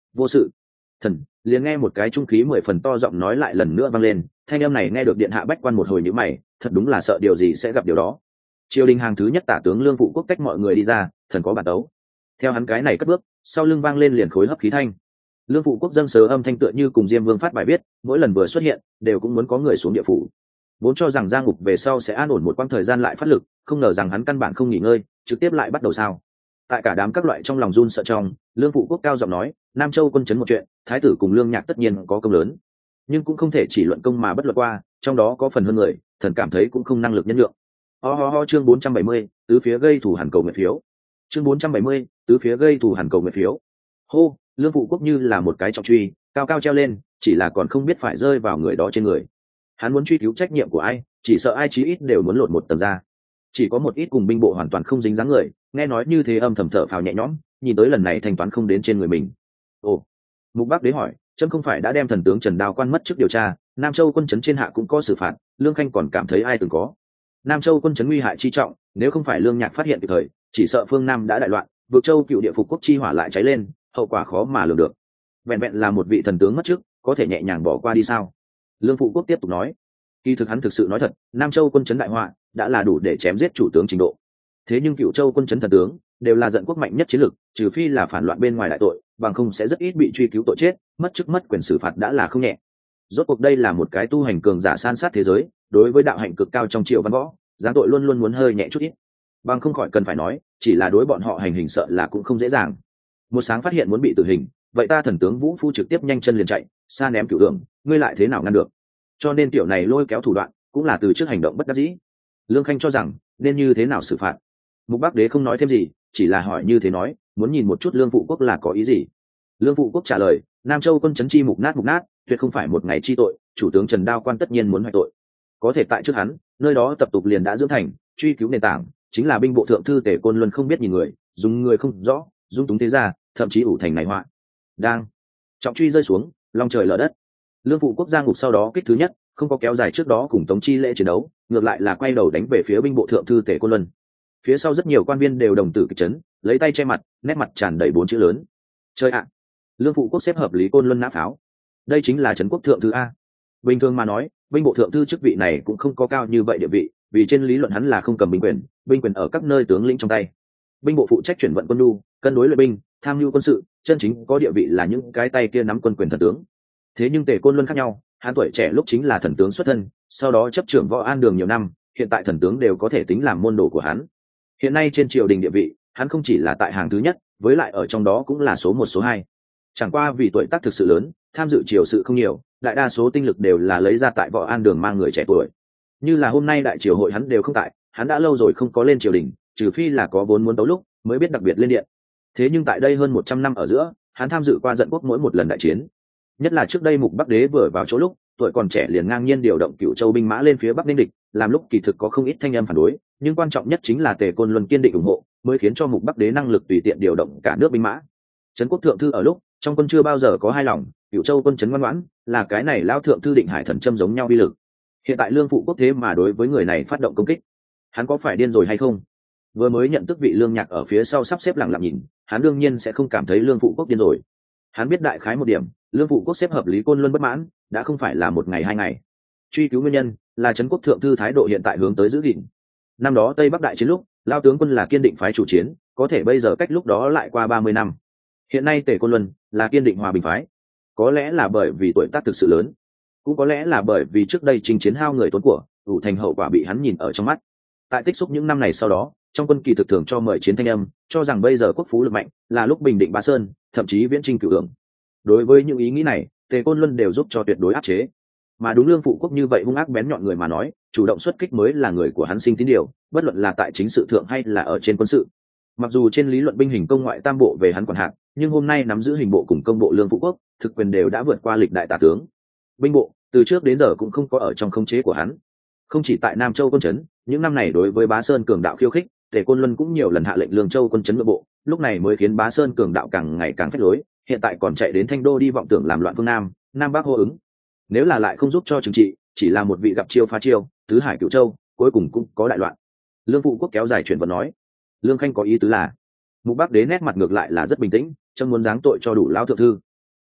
vô sự. Thần liền nghe một cái trung khí mười phần to giọng nói lại lần nữa vang lên, thanh âm này nghe được điện hạ bách quan một hồi nhíu mày, thật đúng là sợ điều gì sẽ gặp điều đó. Triều đình hàng thứ nhất tả tướng Lương Phụ Quốc cách mọi người đi ra, thần có bản tấu. Theo hắn cái này cất bước, sau lưng vang lên liền khối hấp khí thanh. Lương Phụ Quốc dâng sớ âm thanh tựa như cùng Diêm Vương phát bài viết, mỗi lần vừa xuất hiện đều cũng muốn có người xuống địa phủ. Vốn cho rằng Giang Ngục về sau sẽ an ổn một quãng thời gian lại phát lực, không ngờ rằng hắn căn bản không nghỉ ngơi, trực tiếp lại bắt đầu sao. Tại cả đám các loại trong lòng run sợ trong, Lương Phụ Quốc cao giọng nói, Nam Châu quân chấn một chuyện, thái tử cùng Lương Nhạc tất nhiên có công lớn, nhưng cũng không thể chỉ luận công mà bất luận qua, trong đó có phần hơn người, thần cảm thấy cũng không năng lực nhân lượng. Ho ho ho chương bốn trăm bảy mươi, tứ phía gây thủ hàn cầu nguyện phiếu. Chương bốn trăm bảy mươi, tứ phía gây thủ hàn cầu nguyện phiếu. Hô, Lương Phụ Quốc như là một cái trọng truy, cao cao treo lên, chỉ là còn không biết phải rơi vào người đó trên người. Hắn muốn truy cứu trách nhiệm của ai, chỉ sợ ai chí ít đều muốn lột một tầng ra. Chỉ có một ít cùng binh bộ hoàn toàn không dính dáng người, nghe nói như thế âm thầm thở phào nhẹ nhõm, nhìn tới lần này thanh toán không đến trên người mình. Ồ, Mục Bắc Đế hỏi, trẫm không phải đã đem thần tướng Trần Đao quan mất trước điều tra, Nam Châu quân trấn trên hạ cũng có xử phạt, Lương Khanh còn cảm thấy ai từng có. Nam Châu quân trấn nguy hại chi trọng, nếu không phải Lương Nhạc phát hiện kịp thời, chỉ sợ phương Nam đã đại loạn, Vực Châu cựu địa phục quốc chi hỏa lại cháy lên, hậu quả khó mà lường được. Vẹn vẹn là một vị thần tướng mất trước, có thể nhẹ nhàng bỏ qua đi sao? Lương Phụ Quốc tiếp tục nói, kỳ thực hắn thực sự nói thật, Nam Châu quân trấn đại họa đã là đủ để chém giết chủ tướng trình độ. Thế nhưng cựu Châu quân trấn thần tướng đều là giận quốc mạnh nhất chiến lực, trừ phi là phản loạn bên ngoài đại tội, bằng không sẽ rất ít bị truy cứu tội chết, mất chức mất quyền xử phạt đã là không nhẹ. Rốt cuộc đây là một cái tu hành cường giả san sát thế giới, đối với đạo hạnh cực cao trong triều văn võ, giáng tội luôn luôn muốn hơi nhẹ chút ít. Bằng không khỏi cần phải nói, chỉ là đối bọn họ hành hình sợ là cũng không dễ dàng. Một sáng phát hiện muốn bị tử hình, vậy ta thần tướng Vũ Phu trực tiếp nhanh chân liền chạy, xa ném cửu đường, ngươi lại thế nào ngăn được? Cho nên tiểu này lôi kéo thủ đoạn, cũng là từ trước hành động bất đắc dĩ. Lương Khanh cho rằng nên như thế nào xử phạt. Mục Bắc Đế không nói thêm gì, chỉ là hỏi như thế nói, muốn nhìn một chút Lương Phụ Quốc là có ý gì. Lương Phụ Quốc trả lời, Nam Châu quân trấn chi mục nát mục nát, tuyệt không phải một ngày chi tội, chủ tướng Trần Đao quan tất nhiên muốn hoại tội. Có thể tại trước hắn, nơi đó tập tục liền đã dưỡng thành, truy cứu nền tảng, chính là binh bộ thượng thư Tề Côn Luân không biết nhìn người, dùng người không rõ, dung túng thế gia, thậm chí ủ thành này họa. Đang trọng truy rơi xuống, long trời lở đất. Lương Phụ Quốc Giang Ngục sau đó kích thứ nhất, không có kéo dài trước đó cùng Tống Chi Lễ chiến đấu, ngược lại là quay đầu đánh về phía binh bộ thượng thư Tề Côn Luân. Phía sau rất nhiều quan viên đều đồng tử kịch chấn, lấy tay che mặt, nét mặt tràn đầy bốn chữ lớn. Chơi ạ! Lương Phụ Quốc xếp hợp lý Côn Luân nã pháo. Đây chính là trấn quốc thượng thư a. Bình thường mà nói, binh bộ thượng thư chức vị này cũng không có cao như vậy địa vị, vì trên lý luận hắn là không cầm binh quyền, binh quyền ở các nơi tướng lĩnh trong tay. Binh bộ phụ trách chuyển vận quân nhu, cân đối luyện binh, tham mưu quân sự, chân chính có địa vị là những cái tay kia nắm quân quyền thần tướng. Thế nhưng Tề Côn Luân khác nhau, hắn tuổi trẻ lúc chính là thần tướng xuất thân, sau đó chấp trưởng võ an đường nhiều năm, hiện tại thần tướng đều có thể tính làm môn đồ của hắn. Hiện nay trên triều đình địa vị, hắn không chỉ là tại hàng thứ nhất, với lại ở trong đó cũng là số một số hai. Chẳng qua vì tuổi tác thực sự lớn, tham dự triều sự không nhiều, đại đa số tinh lực đều là lấy ra tại võ an đường mang người trẻ tuổi. Như là hôm nay đại triều hội hắn đều không tại, hắn đã lâu rồi không có lên triều đình, trừ phi là có vốn muốn tấu lúc mới biết đặc biệt lên điện. Thế nhưng tại đây hơn một trăm năm ở giữa, hắn tham dự qua giận quốc mỗi một lần đại chiến. Nhất là trước đây Mục Bắc Đế vừa vào chỗ lúc, tuổi còn trẻ liền ngang nhiên điều động Cửu Châu binh mã lên phía Bắc Ninh địch, làm lúc kỳ thực có không ít thanh âm phản đối, nhưng quan trọng nhất chính là Tề Côn Luân kiên định ủng hộ, mới khiến cho Mục Bắc Đế năng lực tùy tiện điều động cả nước binh mã. Trấn quốc thượng thư ở lúc, trong quân chưa bao giờ có hai lòng, Cửu Châu quân trấn ngoan ngoãn, là cái này lao thượng thư định hải thần châm giống nhau uy lực. Hiện tại Lương Phụ Quốc thế mà đối với người này phát động công kích, hắn có phải điên rồi hay không? Vừa mới nhận tức vị Lương Nhạc ở phía sau sắp xếp lặng lặng nhìn, hắn đương nhiên sẽ không cảm thấy Lương Phụ Quốc điên rồi. Hắn biết đại khái một điểm, Lương Phụ Quốc xếp hợp lý Côn Luân bất mãn, đã không phải là một ngày hai ngày. Truy cứu nguyên nhân là trấn quốc thượng thư thái độ hiện tại hướng tới giữ gìn. Năm đó Tây Bắc đại chiến lúc, lao tướng quân là kiên định phái chủ chiến, có thể bây giờ cách lúc đó lại qua ba mươi năm. Hiện nay Tề Côn Luân là kiên định hòa bình phái. Có lẽ là bởi vì tuổi tác thực sự lớn, cũng có lẽ là bởi vì trước đây chinh chiến hao người tốn của, đủ thành hậu quả bị hắn nhìn ở trong mắt. Tại tích xúc những năm này sau đó, trong quân kỳ thực thường cho mời chiến thanh âm, cho rằng bây giờ quốc phú lực mạnh, là lúc bình định Bá Sơn, thậm chí viễn chinh cửu hưởng. Đối với những ý nghĩ này, Tề Côn Luân đều giúp cho tuyệt đối áp chế. Mà đúng Lương Phụ Quốc như vậy hung ác bén nhọn người mà nói, chủ động xuất kích mới là người của hắn sinh tín điều, bất luận là tại chính sự thượng hay là ở trên quân sự. Mặc dù trên lý luận binh hình công ngoại tam bộ về hắn quản hạt, nhưng hôm nay nắm giữ hình bộ cùng công bộ Lương Phụ Quốc, thực quyền đều đã vượt qua lịch đại tả tướng. Binh bộ từ trước đến giờ cũng không có ở trong khống chế của hắn. Không chỉ tại Nam Châu quân trấn, những năm này đối với Bá Sơn cường đạo khiêu khích, Tề Côn Luân cũng nhiều lần hạ lệnh Lương Châu quân trấn nội bộ, lúc này mới khiến Bá Sơn cường đạo càng ngày càng phách lối, hiện tại còn chạy đến Thanh Đô đi vọng tưởng làm loạn phương Nam, Nam Bắc hô ứng. Nếu là lại không giúp cho trừng trị, chỉ là một vị gặp chiêu phá chiêu, tứ hải cửu châu, cuối cùng cũng có đại loạn. Lương Phụ Quốc kéo dài chuyển vận nói, Lương Khanh có ý tứ là, Mục Bắc Đế nét mặt ngược lại là rất bình tĩnh, trong muốn giáng tội cho đủ lao thượng thư.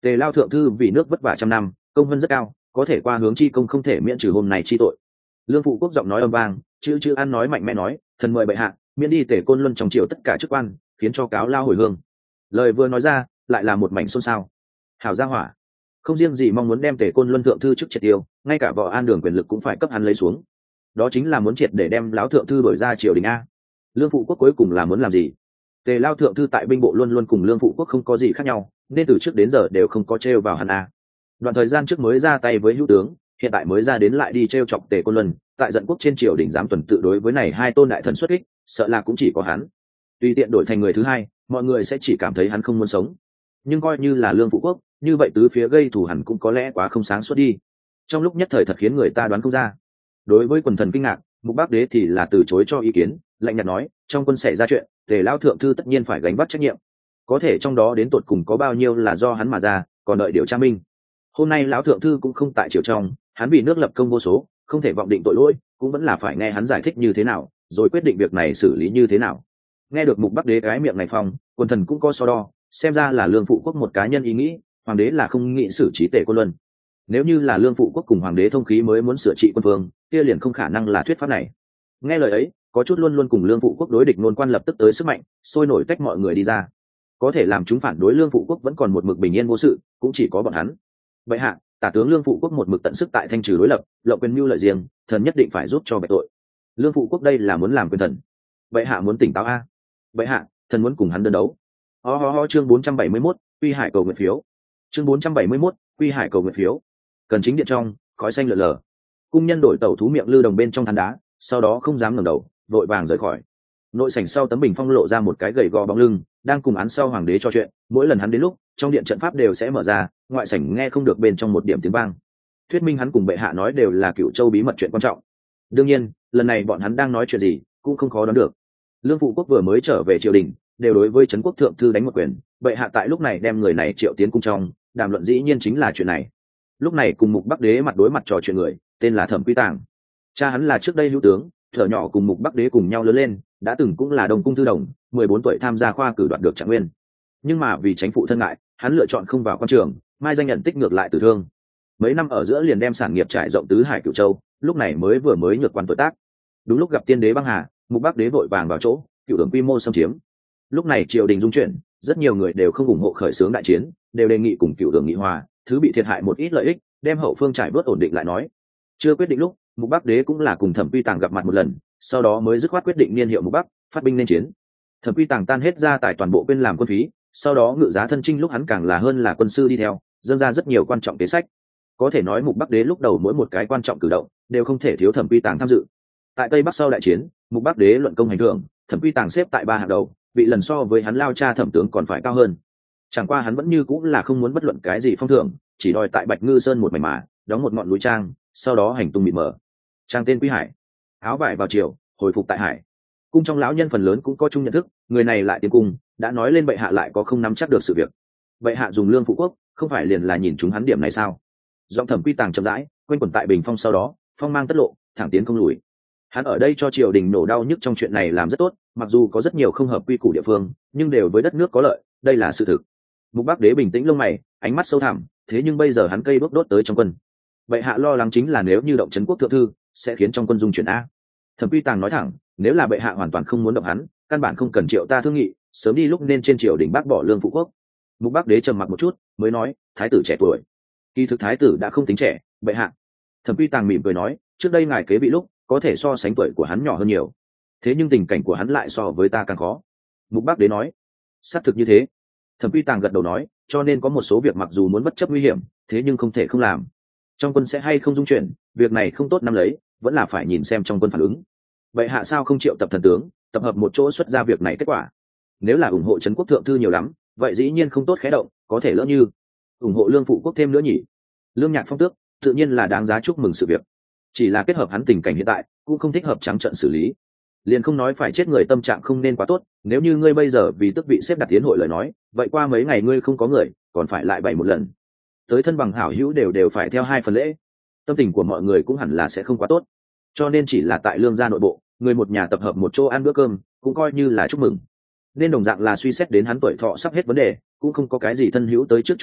Tề Lao thượng thư vì nước vất vả trăm năm, công vân rất cao, có thể qua hướng chi công không thể miễn trừ hôm nay chi tội. Lương Phụ Quốc giọng nói âm vang, chữ chữ ăn nói mạnh mẽ nói, thần mời bệ hạ miễn đi Tề Côn Luân trong triều tất cả chức quan, khiến cho cáo lao hồi hương. Lời vừa nói ra, lại là một mảnh xôn xao. Hảo gia hỏa, không riêng gì mong muốn đem Tề Côn Luân thượng thư chức triệt tiêu, ngay cả võ an đường quyền lực cũng phải cấp hắn lấy xuống. Đó chính là muốn triệt để đem lão thượng thư đổi ra triều đình a. Lương Phụ Quốc cuối cùng là muốn làm gì? Tề Lao thượng thư tại binh bộ luôn luôn cùng Lương Phụ Quốc không có gì khác nhau, nên từ trước đến giờ đều không có trêu vào hắn a. Đoạn thời gian trước mới ra tay với hữu tướng, hiện tại mới ra đến lại đi trêu chọc Tề Côn Luân, tại giận quốc trên triều đình dám tuần tự đối với này hai tôn đại thần xuất kích, sợ là cũng chỉ có hắn. Tùy tiện đổi thành người thứ hai, mọi người sẽ chỉ cảm thấy hắn không muốn sống. Nhưng coi như là Lương Phụ Quốc, như vậy tứ phía gây thù hẳn cũng có lẽ quá không sáng suốt đi. Trong lúc nhất thời thật khiến người ta đoán không ra. Đối với quần thần kinh ngạc, Mục Bác Đế thì là từ chối cho ý kiến, lạnh nhạt nói, trong quân xảy ra chuyện, Tề Lao thượng thư tất nhiên phải gánh vác trách nhiệm. Có thể trong đó đến tột cùng có bao nhiêu là do hắn mà ra, còn đợi điều tra minh. Hôm nay lão thượng thư cũng không tại triều trong, hắn vì nước lập công vô số, không thể vọng định tội lỗi, cũng vẫn là phải nghe hắn giải thích như thế nào, rồi quyết định việc này xử lý như thế nào. Nghe được Mục Bắc Đế cái miệng này phong, quần thần cũng có so đo, xem ra là Lương Phụ Quốc một cá nhân ý nghĩ, hoàng đế là không nghĩ xử trí Tề Côn Luân. Nếu như là Lương Phụ Quốc cùng hoàng đế thông khí mới muốn sửa trị quân vương, kia liền không khả năng là thuyết pháp này. Nghe lời ấy, có chút luôn luôn cùng Lương Phụ Quốc đối địch nôn quan lập tức tới sức mạnh, sôi nổi tách mọi người đi ra. Có thể làm chúng phản đối Lương Phụ Quốc vẫn còn một mực bình yên vô sự, cũng chỉ có bọn hắn. Vậy hạ, tả tướng Lương Phụ Quốc một mực tận sức tại thanh trừ đối lập, lộng quyền mưu lợi riêng, thần nhất định phải giúp cho bạch tội. Lương Phụ Quốc đây là muốn làm quyền thần. Vậy hạ muốn tỉnh táo a. Vậy hạ, thần muốn cùng hắn đơn đấu. Ho ho ho chương bốn trăm bảy mươi mốt, Quy Hải cầu nguyện phiếu. Chương bốn trăm bảy mươi mốt, Quy Hải cầu nguyện phiếu. Cần chính điện trong, khói xanh lờ lờ. Cung nhân đổi tẩu thú miệng lư đồng bên trong than đá, sau đó không dám ngẩng đầu, vội vàng rời khỏi. Nội sảnh sau tấm bình phong lộ ra một cái gầy gò bóng lưng, đang cùng án sau hoàng đế trò chuyện, mỗi lần hắn đến lúc, trong điện trận pháp đều sẽ mở ra, ngoại sảnh nghe không được bên trong một điểm tiếng vang. Thuyết minh hắn cùng bệ hạ nói đều là Cửu Châu bí mật chuyện quan trọng. Đương nhiên, lần này bọn hắn đang nói chuyện gì, cũng không khó đoán được. Lương Phụ Quốc vừa mới trở về triều đình, đều đối với trấn quốc thượng thư đánh một quyền, bệ hạ tại lúc này đem người này triệu tiến cung trong, đàm luận dĩ nhiên chính là chuyện này. Lúc này cùng Mục Bắc Đế mặt đối mặt trò chuyện người, tên là Thẩm Quy Tàng. Cha hắn là trước đây hữu tướng, thở nhỏ cùng Mục Bắc Đế cùng nhau lớn lên, đã từng cũng là đồng cung thư đồng, mười bốn tuổi tham gia khoa cử đoạt được trạng nguyên. Nhưng mà vì tránh phụ thân ngại, hắn lựa chọn không vào quan trường, mai danh nhận tích ngược lại tử thương. Mấy năm ở giữa liền đem sản nghiệp trải rộng tứ hải Cửu Châu, lúc này mới vừa mới nhược quan tuổi tác. Đúng lúc gặp tiên đế băng hà, Mục Bắc Đế vội vàng vào chỗ, cựu đường quy mô xâm chiếm. Lúc này triều đình dung chuyển, rất nhiều người đều không ủng hộ khởi xướng đại chiến, đều đề nghị cùng cựu đường nghị hòa, thứ bị thiệt hại một ít lợi ích, đem hậu phương trải bớt ổn định lại nói. Chưa quyết định lúc, Mục Bắc Đế cũng là cùng Thẩm Quy Tàng gặp mặt một lần, sau đó mới dứt khoát quyết định niên hiệu Mục Bắc, phát binh lên chiến. Thẩm Quy Tàng tan hết ra tại toàn bộ bên làm quân phí, sau đó ngự giá thân chinh lúc hắn càng là hơn là quân sư đi theo, dâng ra rất nhiều quan trọng kế sách. Có thể nói Mục Bắc Đế lúc đầu mỗi một cái quan trọng cử động đều không thể thiếu Thẩm Quy Tàng tham dự. Tại Tây Bắc sau đại chiến, Mục Bắc Đế luận công hành thưởng, Thẩm Quy Tàng xếp tại ba hàng đầu, vị lần so với hắn lao cha Thẩm tướng còn phải cao hơn. Chẳng qua hắn vẫn như cũng là không muốn bất luận cái gì phong thưởng, chỉ đòi tại Bạch Ngư Sơn một mảnh mà đóng một ngọn núi trang, sau đó hành tung mịt mờ. Trang tên Quy Hải, áo vải vào chiều, hồi phục tại hải. Cung trong lão nhân phần lớn cũng có chung nhận thức, người này lại tiến cung, đã nói lên bệ hạ lại có không nắm chắc được sự việc. Bệ hạ dùng Lương Phụ Quốc, không phải liền là nhìn chúng hắn điểm này sao? Giọng Thẩm Quy Tàng chậm rãi, quanh quẩn tại bình phong sau đó, phong mang tất lộ, thẳng tiến không lùi. Hắn ở đây cho triều đình nổ đau nhức trong chuyện này làm rất tốt, mặc dù có rất nhiều không hợp quy củ địa phương, nhưng đều với đất nước có lợi, đây là sự thực. Mục Bắc Đế bình tĩnh lông mày, ánh mắt sâu thẳm, thế nhưng bây giờ hắn cây đốt đốt tới trong quân. Bệ hạ lo lắng chính là nếu như động trấn quốc thượng thư, sẽ khiến trong quân dung chuyển a. Thẩm Quy Tàng nói thẳng, nếu là bệ hạ hoàn toàn không muốn động hắn, căn bản không cần triệu ta thương nghị, sớm đi lúc nên trên triều đình bác bỏ Lương Phụ Quốc. Mục Bắc Đế trầm mặc một chút, mới nói, thái tử trẻ tuổi. Kỳ thực thái tử đã không tính trẻ, bệ hạ. Thẩm Quy Tàng mỉm cười nói, trước đây ngài kế vị lúc, có thể so sánh tuổi của hắn nhỏ hơn nhiều, thế nhưng tình cảnh của hắn lại so với ta càng khó. Mục Bắc Đế nói, xác thực như thế. Thẩm Quy Tàng gật đầu nói, cho nên có một số việc mặc dù muốn bất chấp nguy hiểm, thế nhưng không thể không làm. Trong quân sẽ hay không dung chuyển, việc này không tốt nắm lấy, vẫn là phải nhìn xem trong quân phản ứng. Vậy hạ sao không triệu tập thần tướng, tập hợp một chỗ xuất ra việc này kết quả? Nếu là ủng hộ trấn quốc thượng thư nhiều lắm, vậy dĩ nhiên không tốt khé động, có thể lỡ như ủng hộ Lương Phụ Quốc thêm nữa nhỉ? Lương Nhạc phong tước, tự nhiên là đáng giá chúc mừng sự việc. Chỉ là kết hợp hắn tình cảnh hiện tại, cũng không thích hợp trắng trợn xử lý. Liền không nói phải chết người tâm trạng không nên quá tốt, nếu như ngươi bây giờ vì tước vị xếp đặt tiến hội lời nói, vậy qua mấy ngày ngươi không có người, còn phải lại bày một lần. Tới thân bằng hảo hữu đều đều phải theo hai phần lễ. Tâm tình của mọi người cũng hẳn là sẽ không quá tốt. Cho nên chỉ là tại Lương gia nội bộ, người một nhà tập hợp một chỗ ăn bữa cơm, cũng coi như là chúc mừng. Nên đồng dạng là suy xét đến hắn tuổi thọ sắp hết vấn đề, cũng không có cái gì thân hữu tới trước chúc mừng,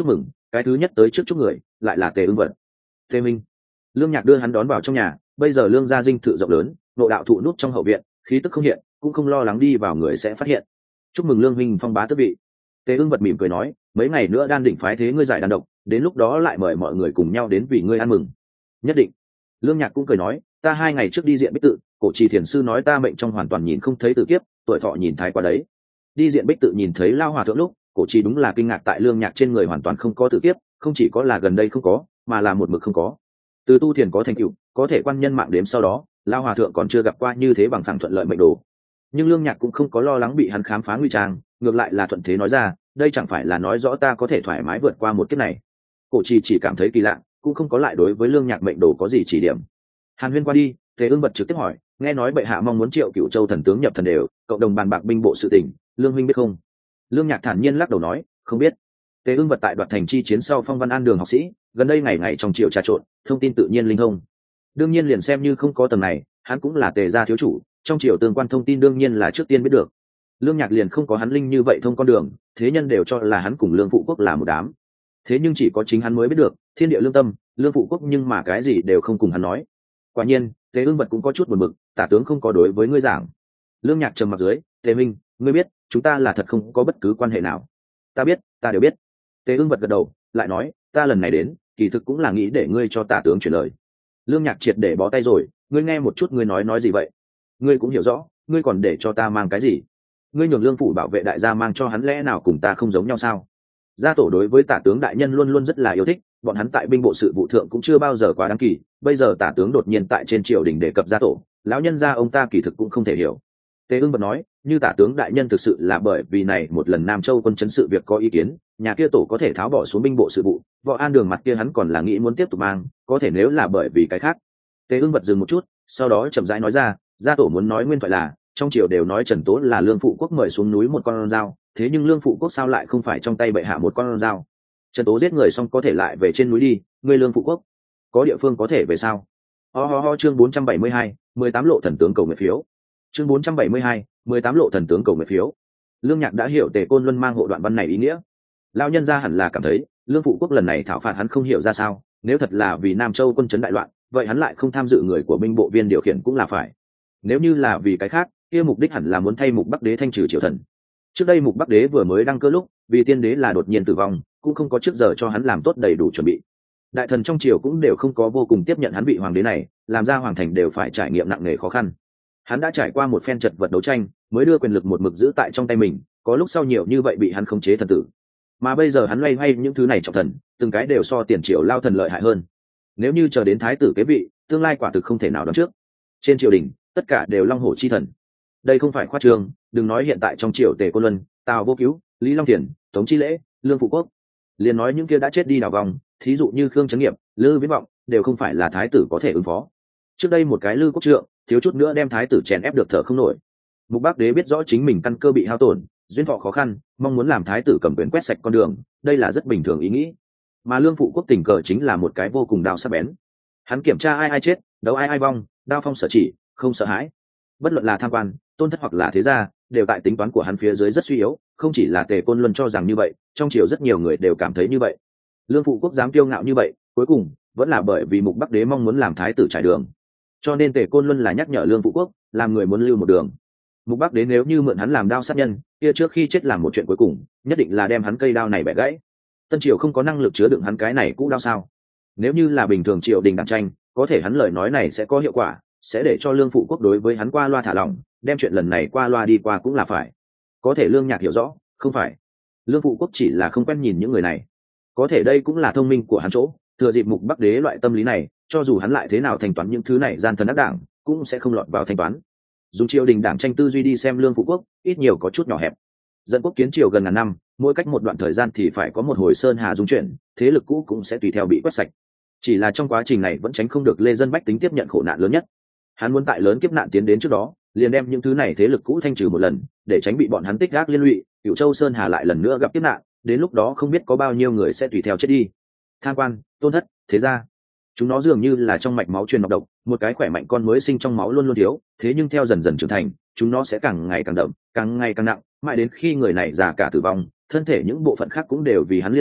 cái thứ nhất tới trước chúc người lại là Tề Ưng Vật. Tề Minh. Lương Nhạc đưa hắn đón vào trong nhà, bây giờ Lương gia dinh thự rộng lớn, nội đạo thụ nút trong hậu viện, khí tức không hiện, cũng không lo lắng đi vào người sẽ phát hiện. Chúc mừng Lương huynh phong bá tước vị. Tề Ưng Vật mỉm cười nói, mấy ngày nữa đan định phái thế ngươi giải đan độc, đến lúc đó lại mời mọi người cùng nhau đến vì ngươi ăn mừng. Nhất định. Lương Nhạc cũng cười nói, ta hai ngày trước đi diện Bích Tự, cổ trì thiền sư nói ta mệnh trong hoàn toàn nhìn không thấy tử kiếp, tuổi thọ nhìn thái quá đấy. Đi diện Bích Tự nhìn thấy lao hòa thượng lúc, cổ trì đúng là kinh ngạc tại Lương Nhạc trên người hoàn toàn không có tử kiếp, không chỉ có là gần đây không có, mà là một mực không có. Từ tu thiền có thành tựu, có thể quan nhân mạng đếm sau đó, lao hòa thượng còn chưa gặp qua như thế bằng phẳng thuận lợi mệnh đồ. Nhưng Lương Nhạc cũng không có lo lắng bị hắn khám phá nguy trang, ngược lại là thuận thế nói ra, đây chẳng phải là nói rõ ta có thể thoải mái vượt qua một kiếp này. Cổ trì chỉ cảm thấy kỳ lạ, cũng không có lại đối với Lương Nhạc mệnh đồ có gì chỉ điểm. Hàn huyên qua đi, Tề Ưng Vật trực tiếp hỏi, nghe nói bệ hạ mong muốn triệu Cửu Châu thần tướng nhập thần đều, cộng đồng bàn bạc binh bộ sự tình, Lương huynh biết không? Lương Nhạc thản nhiên lắc đầu nói, không biết. Tề Ưng Vật tại đoạt thành chi chiến sau phong văn an đường học sĩ, gần đây ngày ngày trong triều trà trộn, thông tin tự nhiên linh thông. Đương nhiên liền xem như không có tầng này, hắn cũng là Tề gia thiếu chủ, trong triều tương quan thông tin đương nhiên là trước tiên biết được. Lương Nhạc liền không có hắn linh như vậy thông con đường, thế nhân đều cho là hắn cùng Lương Phụ Quốc là một đám. Thế nhưng chỉ có chính hắn mới biết được, thiên địa lương tâm, Lương Phụ Quốc nhưng mà cái gì đều không cùng hắn nói. Quả nhiên, Tề Ưng Vật cũng có chút buồn bực, tả tướng không có đối với ngươi giảng. Lương Nhạc trầm mặt dưới, Tề Minh, ngươi biết, chúng ta là thật không có bất cứ quan hệ nào. Ta biết, ta đều biết. Tề Ưng Vật gật đầu, lại nói, ta lần này đến, kỳ thực cũng là nghĩ để ngươi cho tả tướng chuyển lời. Lương Nhạc triệt để bó tay rồi, ngươi nghe một chút ngươi nói nói gì vậy? Ngươi cũng hiểu rõ, ngươi còn để cho ta mang cái gì? Ngươi nhường Lương phủ bảo vệ đại gia mang cho hắn lẽ nào cùng ta không giống nhau sao? Gia tổ đối với tả tướng đại nhân luôn luôn rất là yêu thích, bọn hắn tại binh bộ sự vụ thượng cũng chưa bao giờ quá đáng kỳ, bây giờ tả tướng đột nhiên tại trên triều đình đề cập gia tổ, lão nhân gia ông ta kỳ thực cũng không thể hiểu. Tề Ưng Vật nói, như tả tướng đại nhân thực sự là bởi vì này một lần Nam Châu quân chấn sự việc có ý kiến, nhà kia tổ có thể tháo bỏ xuống binh bộ sự vụ, Võ An đường mặt kia hắn còn là nghĩ muốn tiếp tục mang, có thể nếu là bởi vì cái khác. Tề Ưng Vật dừng một chút, sau đó chậm rãi nói ra, gia tổ muốn nói nguyên thoại là, trong triều đều nói Trần Tố là Lương Phụ Quốc mời xuống núi một con dao, thế nhưng Lương Phụ Quốc sao lại không phải trong tay bệ hạ một con dao? Trần Tố giết người xong có thể lại về trên núi đi, ngươi Lương Phụ Quốc có địa phương có thể về sao? Ho ho ho, chương bốn trăm bảy mươi hai, mười tám lộ thần tướng cầu nguyện phiếu. Chương bốn trăm bảy mươi hai, mười tám lộ thần tướng cầu nguyện phiếu. Lương Nhạc đã hiểu Tề Côn Luân mang hộ đoạn văn này ý nghĩa. Lão nhân gia hẳn là cảm thấy, Lương Phụ Quốc lần này thảo phạt hắn không hiểu ra sao, nếu thật là vì Nam Châu quân chấn đại loạn, vậy hắn lại không tham dự người của binh bộ viên điều khiển cũng là phải. Nếu như là vì cái khác, kia mục đích hẳn là muốn thay Mục Bắc Đế thanh trừ triều thần. Trước đây Mục Bắc Đế vừa mới đăng cơ lúc, vì tiên đế là đột nhiên tử vong, cũng không có trước giờ cho hắn làm tốt đầy đủ chuẩn bị. Đại thần trong triều cũng đều không có vô cùng tiếp nhận hắn vị hoàng đế này, làm ra hoàng thành đều phải trải nghiệm nặng nề khó khăn. Hắn đã trải qua một phen chật vật đấu tranh, mới đưa quyền lực một mực giữ tại trong tay mình, có lúc sau nhiều như vậy bị hắn khống chế thần tử. Mà bây giờ hắn loay hoay những thứ này trọng thần, từng cái đều so tiền triều lao thần lợi hại hơn. Nếu như chờ đến thái tử kế vị, tương lai quả thực không thể nào đoán trước. Trên triều đình, tất cả đều long hổ chi thần. Đây không phải khoa trương, đừng nói hiện tại trong triều Tề Côn Luân, Tào Vô Cứu, Lý Long Thiền, Tống Chi Lễ, Lương Phụ Quốc, liền nói những kia đã chết đi đào vòng, thí dụ như Khương Chấn Nghiệp, Lư Viễn Vọng, đều không phải là thái tử có thể ứng phó. Trước đây một cái Lư Quốc Trượng, thiếu chút nữa đem thái tử chèn ép được thở không nổi. Mục Bắc Đế biết rõ chính mình căn cơ bị hao tổn, duyên thọ khó khăn, mong muốn làm thái tử cầm quyền quét sạch con đường, đây là rất bình thường ý nghĩ. Mà Lương Phụ Quốc tình cờ chính là một cái vô cùng đao sắc bén. Hắn kiểm tra ai ai chết, đấu ai ai vong, đao phong sở chỉ, không sợ hãi. Bất luận là tham quan, tôn thất hoặc là thế gia, đều tại tính toán của hắn phía dưới rất suy yếu, không chỉ là Tề Côn Luân cho rằng như vậy, trong triều rất nhiều người đều cảm thấy như vậy. Lương Phụ Quốc dám kiêu ngạo như vậy, cuối cùng vẫn là bởi vì Mục Bắc Đế mong muốn làm thái tử trải đường. Cho nên Tề Côn Luân là nhắc nhở Lương Phụ Quốc, làm người muốn lưu một đường. Mục Bắc Đế nếu như mượn hắn làm đao sát nhân, kia trước khi chết làm một chuyện cuối cùng, nhất định là đem hắn cây đao này bẻ gãy. Tân triều không có năng lực chứa đựng hắn cái này cũ đao sao? Nếu như là bình thường triều đình đảng tranh, có thể hắn lời nói này sẽ có hiệu quả, sẽ để cho Lương Phụ Quốc đối với hắn qua loa thả lỏng, đem chuyện lần này qua loa đi qua cũng là phải. Có thể Lương Nhạc hiểu rõ, không phải. Lương Phụ Quốc chỉ là không quen nhìn những người này. Có thể đây cũng là thông minh của hắn chỗ, thừa dịp Mục Bắc Đế loại tâm lý này, cho dù hắn lại thế nào thanh toán những thứ này gian thần ác đảng, cũng sẽ không lọt vào thanh toán. Dùng triều đình đảng tranh tư duy đi xem Lương Phụ Quốc, ít nhiều có chút nhỏ hẹp. Dẫn quốc kiến triều gần ngàn năm, mỗi cách một đoạn thời gian thì phải có một hồi sơn hà dung chuyển, thế lực cũ cũng sẽ tùy theo bị quét sạch. Chỉ là trong quá trình này vẫn tránh không được lê dân bách tính tiếp nhận khổ nạn lớn nhất. Hắn muốn tại lớn kiếp nạn tiến đến trước đó, liền đem những thứ này thế lực cũ thanh trừ một lần, để tránh bị bọn hắn tích gác liên lụy, Cửu Châu sơn hà lại lần nữa gặp kiếp nạn, đến lúc đó không biết có bao nhiêu người sẽ tùy theo chết đi. Tham quan, tôn thất, thế gia, chúng nó dường như là trong mạch máu truyền nọc độc, một cái khỏe mạnh con mới sinh trong máu luôn luôn thiếu, thế nhưng theo dần dần trưởng thành, chúng nó sẽ càng ngày càng đậm, càng ngày càng nặng, mãi đến khi người này già cả tử vong, thân thể những bộ phận khác cũng đều vì hắn liên lụy,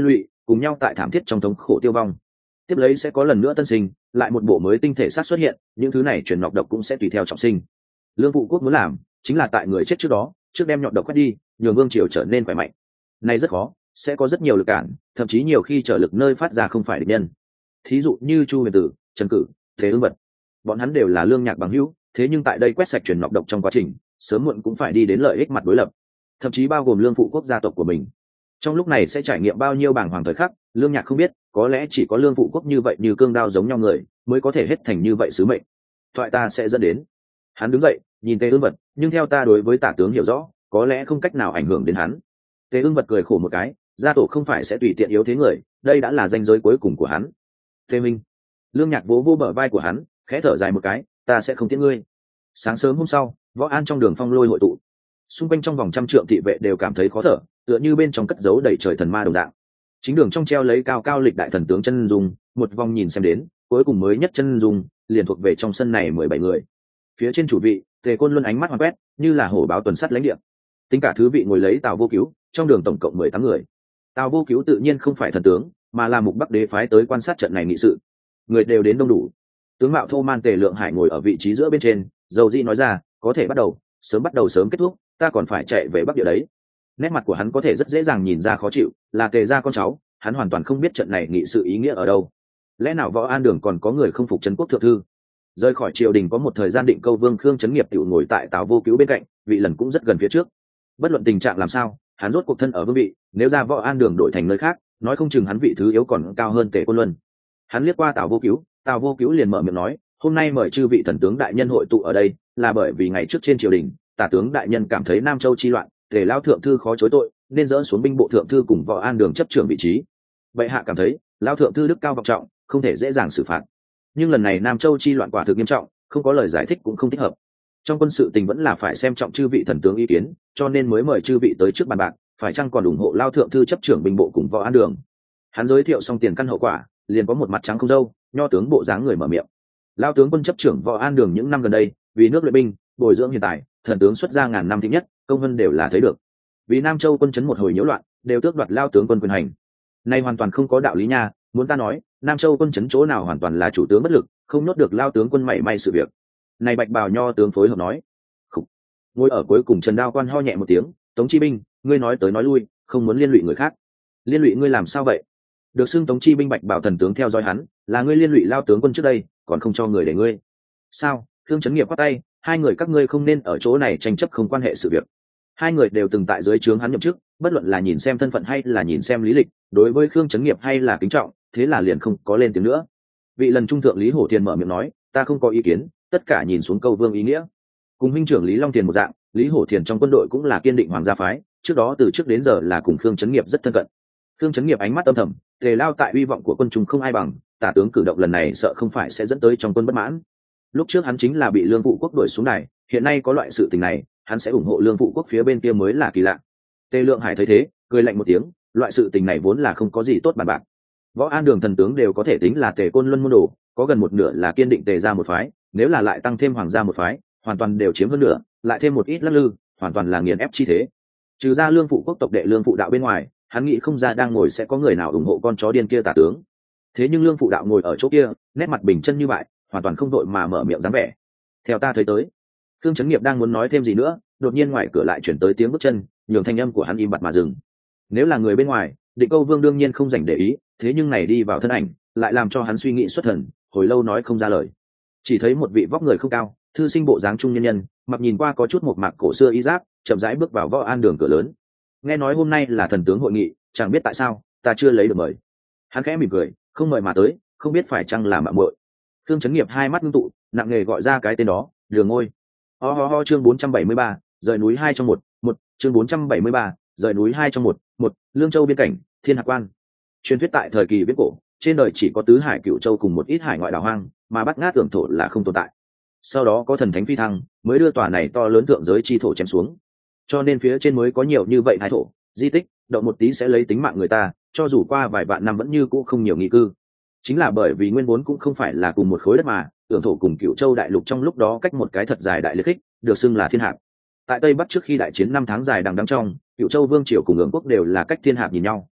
cùng nhau tại thảm thiết trong thống khổ tiêu vong. Tiếp lấy sẽ có lần nữa tân sinh, lại một bộ mới tinh thể sát xuất hiện, những thứ này truyền nọc độc cũng sẽ tùy theo trọng sinh. Lương Phụ Quốc muốn làm chính là tại người chết trước đó, trước đem nhọn độc quét đi, nhường vương triều trở nên khỏe mạnh. Này rất khó, sẽ có rất nhiều lực cản, thậm chí nhiều khi trở lực nơi phát ra không phải địch nhân. Thí dụ như Chu Huyền Tử, Trần Cử, Thế Ưng Vật, bọn hắn đều là Lương Nhạc bằng hữu, thế nhưng tại đây quét sạch truyền nọc độc trong quá trình, sớm muộn cũng phải đi đến lợi ích mặt đối lập, thậm chí bao gồm Lương Phụ Quốc gia tộc của mình. Trong lúc này sẽ trải nghiệm bao nhiêu bảng hoàng thời khắc, Lương Nhạc không biết, có lẽ chỉ có Lương Phụ Quốc như vậy như cương đao giống nhau người, mới có thể hết thành như vậy sứ mệnh. Thoại ta sẽ dẫn đến. Hắn đứng dậy, nhìn Tề Ưng Vật, nhưng theo ta đối với Tả tướng hiểu rõ, có lẽ không cách nào ảnh hưởng đến hắn. Tề Ưng Vật cười khổ một cái, gia tổ không phải sẽ tùy tiện yếu thế người, đây đã là danh giới cuối cùng của hắn. Tề Minh. Lương Nhạc vỗ vô bờ vai của hắn, khẽ thở dài một cái, ta sẽ không tiễn ngươi. Sáng sớm hôm sau, Võ An trong đường phong lôi hội tụ, xung quanh trong vòng trăm trượng thị vệ đều cảm thấy khó thở, tựa như bên trong cất giấu đầy trời thần ma đồng dạng. Chính đường trong treo lấy cao cao lịch đại thần tướng chân dung, một vòng nhìn xem đến, cuối cùng mới nhất chân dung liền thuộc về trong sân này mười bảy người. Phía trên chủ vị, Tề Côn Luân ánh mắt hoang quét, như là hổ báo tuần sắt lãnh địa. Tính cả thứ vị ngồi lấy Tào Vô Cứu, trong đường tổng cộng mười tám người. Tào Vô Cứu tự nhiên không phải thần tướng, mà là Mục Bắc Đế phái tới quan sát trận này nghị sự. Người đều đến đông đủ. Tướng mạo thô man Tề Lượng Hải ngồi ở vị trí giữa bên trên, dầu dĩ nói ra, có thể bắt đầu, sớm bắt đầu sớm kết thúc, ta còn phải chạy về Bắc Địa đấy. Nét mặt của hắn có thể rất dễ dàng nhìn ra khó chịu, là Tề gia con cháu, hắn hoàn toàn không biết trận này nghị sự ý nghĩa ở đâu. Lẽ nào Võ An đường còn có người không phục trấn quốc thượng thư? Rời khỏi triều đình có một thời gian định câu, Vương Khương Trấn Nghiệp tự ngồi tại Tào Vô Cứu bên cạnh, vị lần cũng rất gần phía trước. Bất luận tình trạng làm sao, hắn rốt cuộc thân ở vương vị, nếu ra Võ An đường đổi thành nơi khác, nói không chừng hắn vị thứ yếu còn cao hơn Tề Côn Luân. Hắn liếc qua Tào Vô Cứu, Tào Vô Cứu liền mở miệng nói, hôm nay mời chư vị thần tướng đại nhân hội tụ ở đây, là bởi vì ngày trước trên triều đình, Tả tướng đại nhân cảm thấy Nam Châu chi loạn, Tề lao thượng thư khó chối tội, nên dỡ xuống binh bộ thượng thư cùng Võ An đường chấp trưởng vị trí. Bệ hạ cảm thấy, lao thượng thư đức cao vọng trọng, không thể dễ dàng xử phạt. Nhưng lần này Nam Châu chi loạn quả thực nghiêm trọng, không có lời giải thích cũng không thích hợp. Trong quân sự tình vẫn là phải xem trọng chư vị thần tướng ý kiến, cho nên mới mời chư vị tới trước bàn bạc, phải chăng còn ủng hộ lao thượng thư chấp trưởng binh bộ cùng Võ An đường. Hắn giới thiệu xong tiền căn hậu quả, liền có một mặt trắng không râu, nho tướng bộ dáng người mở miệng. Lao tướng quân chấp trưởng Võ An đường những năm gần đây, vì nước luyện binh, bồi dưỡng hiện tại, thần tướng xuất ra ngàn năm thích nhất, công vân đều là thấy được. Vì Nam Châu quân chấn một hồi nhiễu loạn, đều tước đoạt lao tướng quân quyền hành. Nay hoàn toàn không có đạo lý nha, muốn ta nói, Nam Châu quân chấn chỗ nào hoàn toàn là chủ tướng bất lực, không nốt được lao tướng quân mảy may sự việc. Này Bạch Bào nho tướng phối hợp nói. Khủ. Ngồi ở cuối cùng Trần Đao Quan ho nhẹ một tiếng, Tống Chi binh, ngươi nói tới nói lui, không muốn liên lụy người khác. Liên lụy ngươi làm sao vậy? Được xưng Tống Chi binh Bạch Bào thần tướng theo dõi hắn, là ngươi liên lụy lao tướng quân trước đây, còn không cho người để ngươi. Sao? Khương Chấn Nghiệp quát tay, hai người các ngươi không nên ở chỗ này tranh chấp không quan hệ sự việc. Hai người đều từng tại dưới trướng hắn nhậm chức, bất luận là nhìn xem thân phận hay là nhìn xem lý lịch, đối với Khương Chấn Nghiệp hay là kính trọng, thế là liền không có lên tiếng nữa. Vị lần trung thượng Lý Hổ Thiền mở miệng nói, ta không có ý kiến, tất cả nhìn xuống câu vương ý nghĩa. Cùng huynh trưởng Lý Long Thiền một dạng, Lý Hổ Thiền trong quân đội cũng là kiên định hoàng gia phái, trước đó từ trước đến giờ là cùng Khương Chấn Nghiệp rất thân cận. Khương Chấn Nghiệp ánh mắt âm thầm, Tề lao tại uy vọng của quân chúng không ai bằng, Tả tướng cử động lần này sợ không phải sẽ dẫn tới trong quân bất mãn. Lúc trước hắn chính là bị Lương Phụ Quốc đuổi xuống này, hiện nay có loại sự tình này, hắn sẽ ủng hộ Lương Phụ Quốc phía bên kia mới là kỳ lạ. Tề Lượng Hải thấy thế, cười lạnh một tiếng, loại sự tình này vốn là không có gì tốt bàn bạc. Võ An đường thần tướng đều có thể tính là Tề Côn Luân môn đồ, có gần một nửa là kiên định Tề ra một phái, nếu là lại tăng thêm hoàng gia một phái, hoàn toàn đều chiếm hơn nửa, lại thêm một ít lắc lư, hoàn toàn là nghiền ép chi thế. Trừ ra Lương Phụ Quốc tộc đệ Lương Phụ đạo bên ngoài, hắn nghĩ không ra đang ngồi sẽ có người nào ủng hộ con chó điên kia Tả tướng. Thế nhưng Lương Phụ đạo ngồi ở chỗ kia, nét mặt bình chân như vậy, hoàn toàn không đội mà mở miệng dáng vẻ. Theo ta thấy tới, Khương Chấn Nghiệp đang muốn nói thêm gì nữa, đột nhiên ngoài cửa lại chuyển tới tiếng bước chân, nhường thanh âm của hắn im bặt mà dừng. Nếu là người bên ngoài, Định Câu Vương đương nhiên không dành để ý, thế nhưng này đi vào thân ảnh, lại làm cho hắn suy nghĩ xuất thần, hồi lâu nói không ra lời. Chỉ thấy một vị vóc người không cao, thư sinh bộ dáng trung nhân nhân, mặc nhìn qua có chút một mạc cổ xưa y giáp, chậm rãi bước vào Võ An đường cửa lớn. Nghe nói hôm nay là thần tướng hội nghị, chẳng biết tại sao, ta chưa lấy được mời. Hắn khẽ mỉm cười, không mời mà tới, không biết phải chăng là mạo muội. Khương Chấn Nghiệp hai mắt ngưng tụ, nặng nề gọi ra cái tên đó, Đường Ngôi. Ho ho ho chương bốn trăm bảy mươi ba, rời núi hai trong một, một, chương bốn trăm bảy mươi ba, rời núi hai trong một, một, Lương Châu biên cảnh, Thiên Hạc Quan. Truyền thuyết tại thời kỳ viễn cổ, trên đời chỉ có tứ hải cửu châu cùng một ít hải ngoại đảo hoang, mà bắt ngát tưởng thổ là không tồn tại. Sau đó có thần thánh phi thăng, mới đưa tòa này to lớn thượng giới chi thổ chém xuống. Cho nên phía trên mới có nhiều như vậy hải thổ, di tích, động một tí sẽ lấy tính mạng người ta, cho dù qua vài vạn năm vẫn như cũ không nhiều nghi cư. Chính là bởi vì nguyên vốn cũng không phải là cùng một khối đất mà, tưởng thổ cùng Cửu Châu đại lục trong lúc đó cách một cái thật dài đại liệt khích, được xưng là Thiên Hạc. Tại Tây Bắc trước khi đại chiến năm tháng dài đằng đẵng trong, Cửu Châu vương triều cùng Ương quốc đều là cách Thiên Hạc nhìn nhau.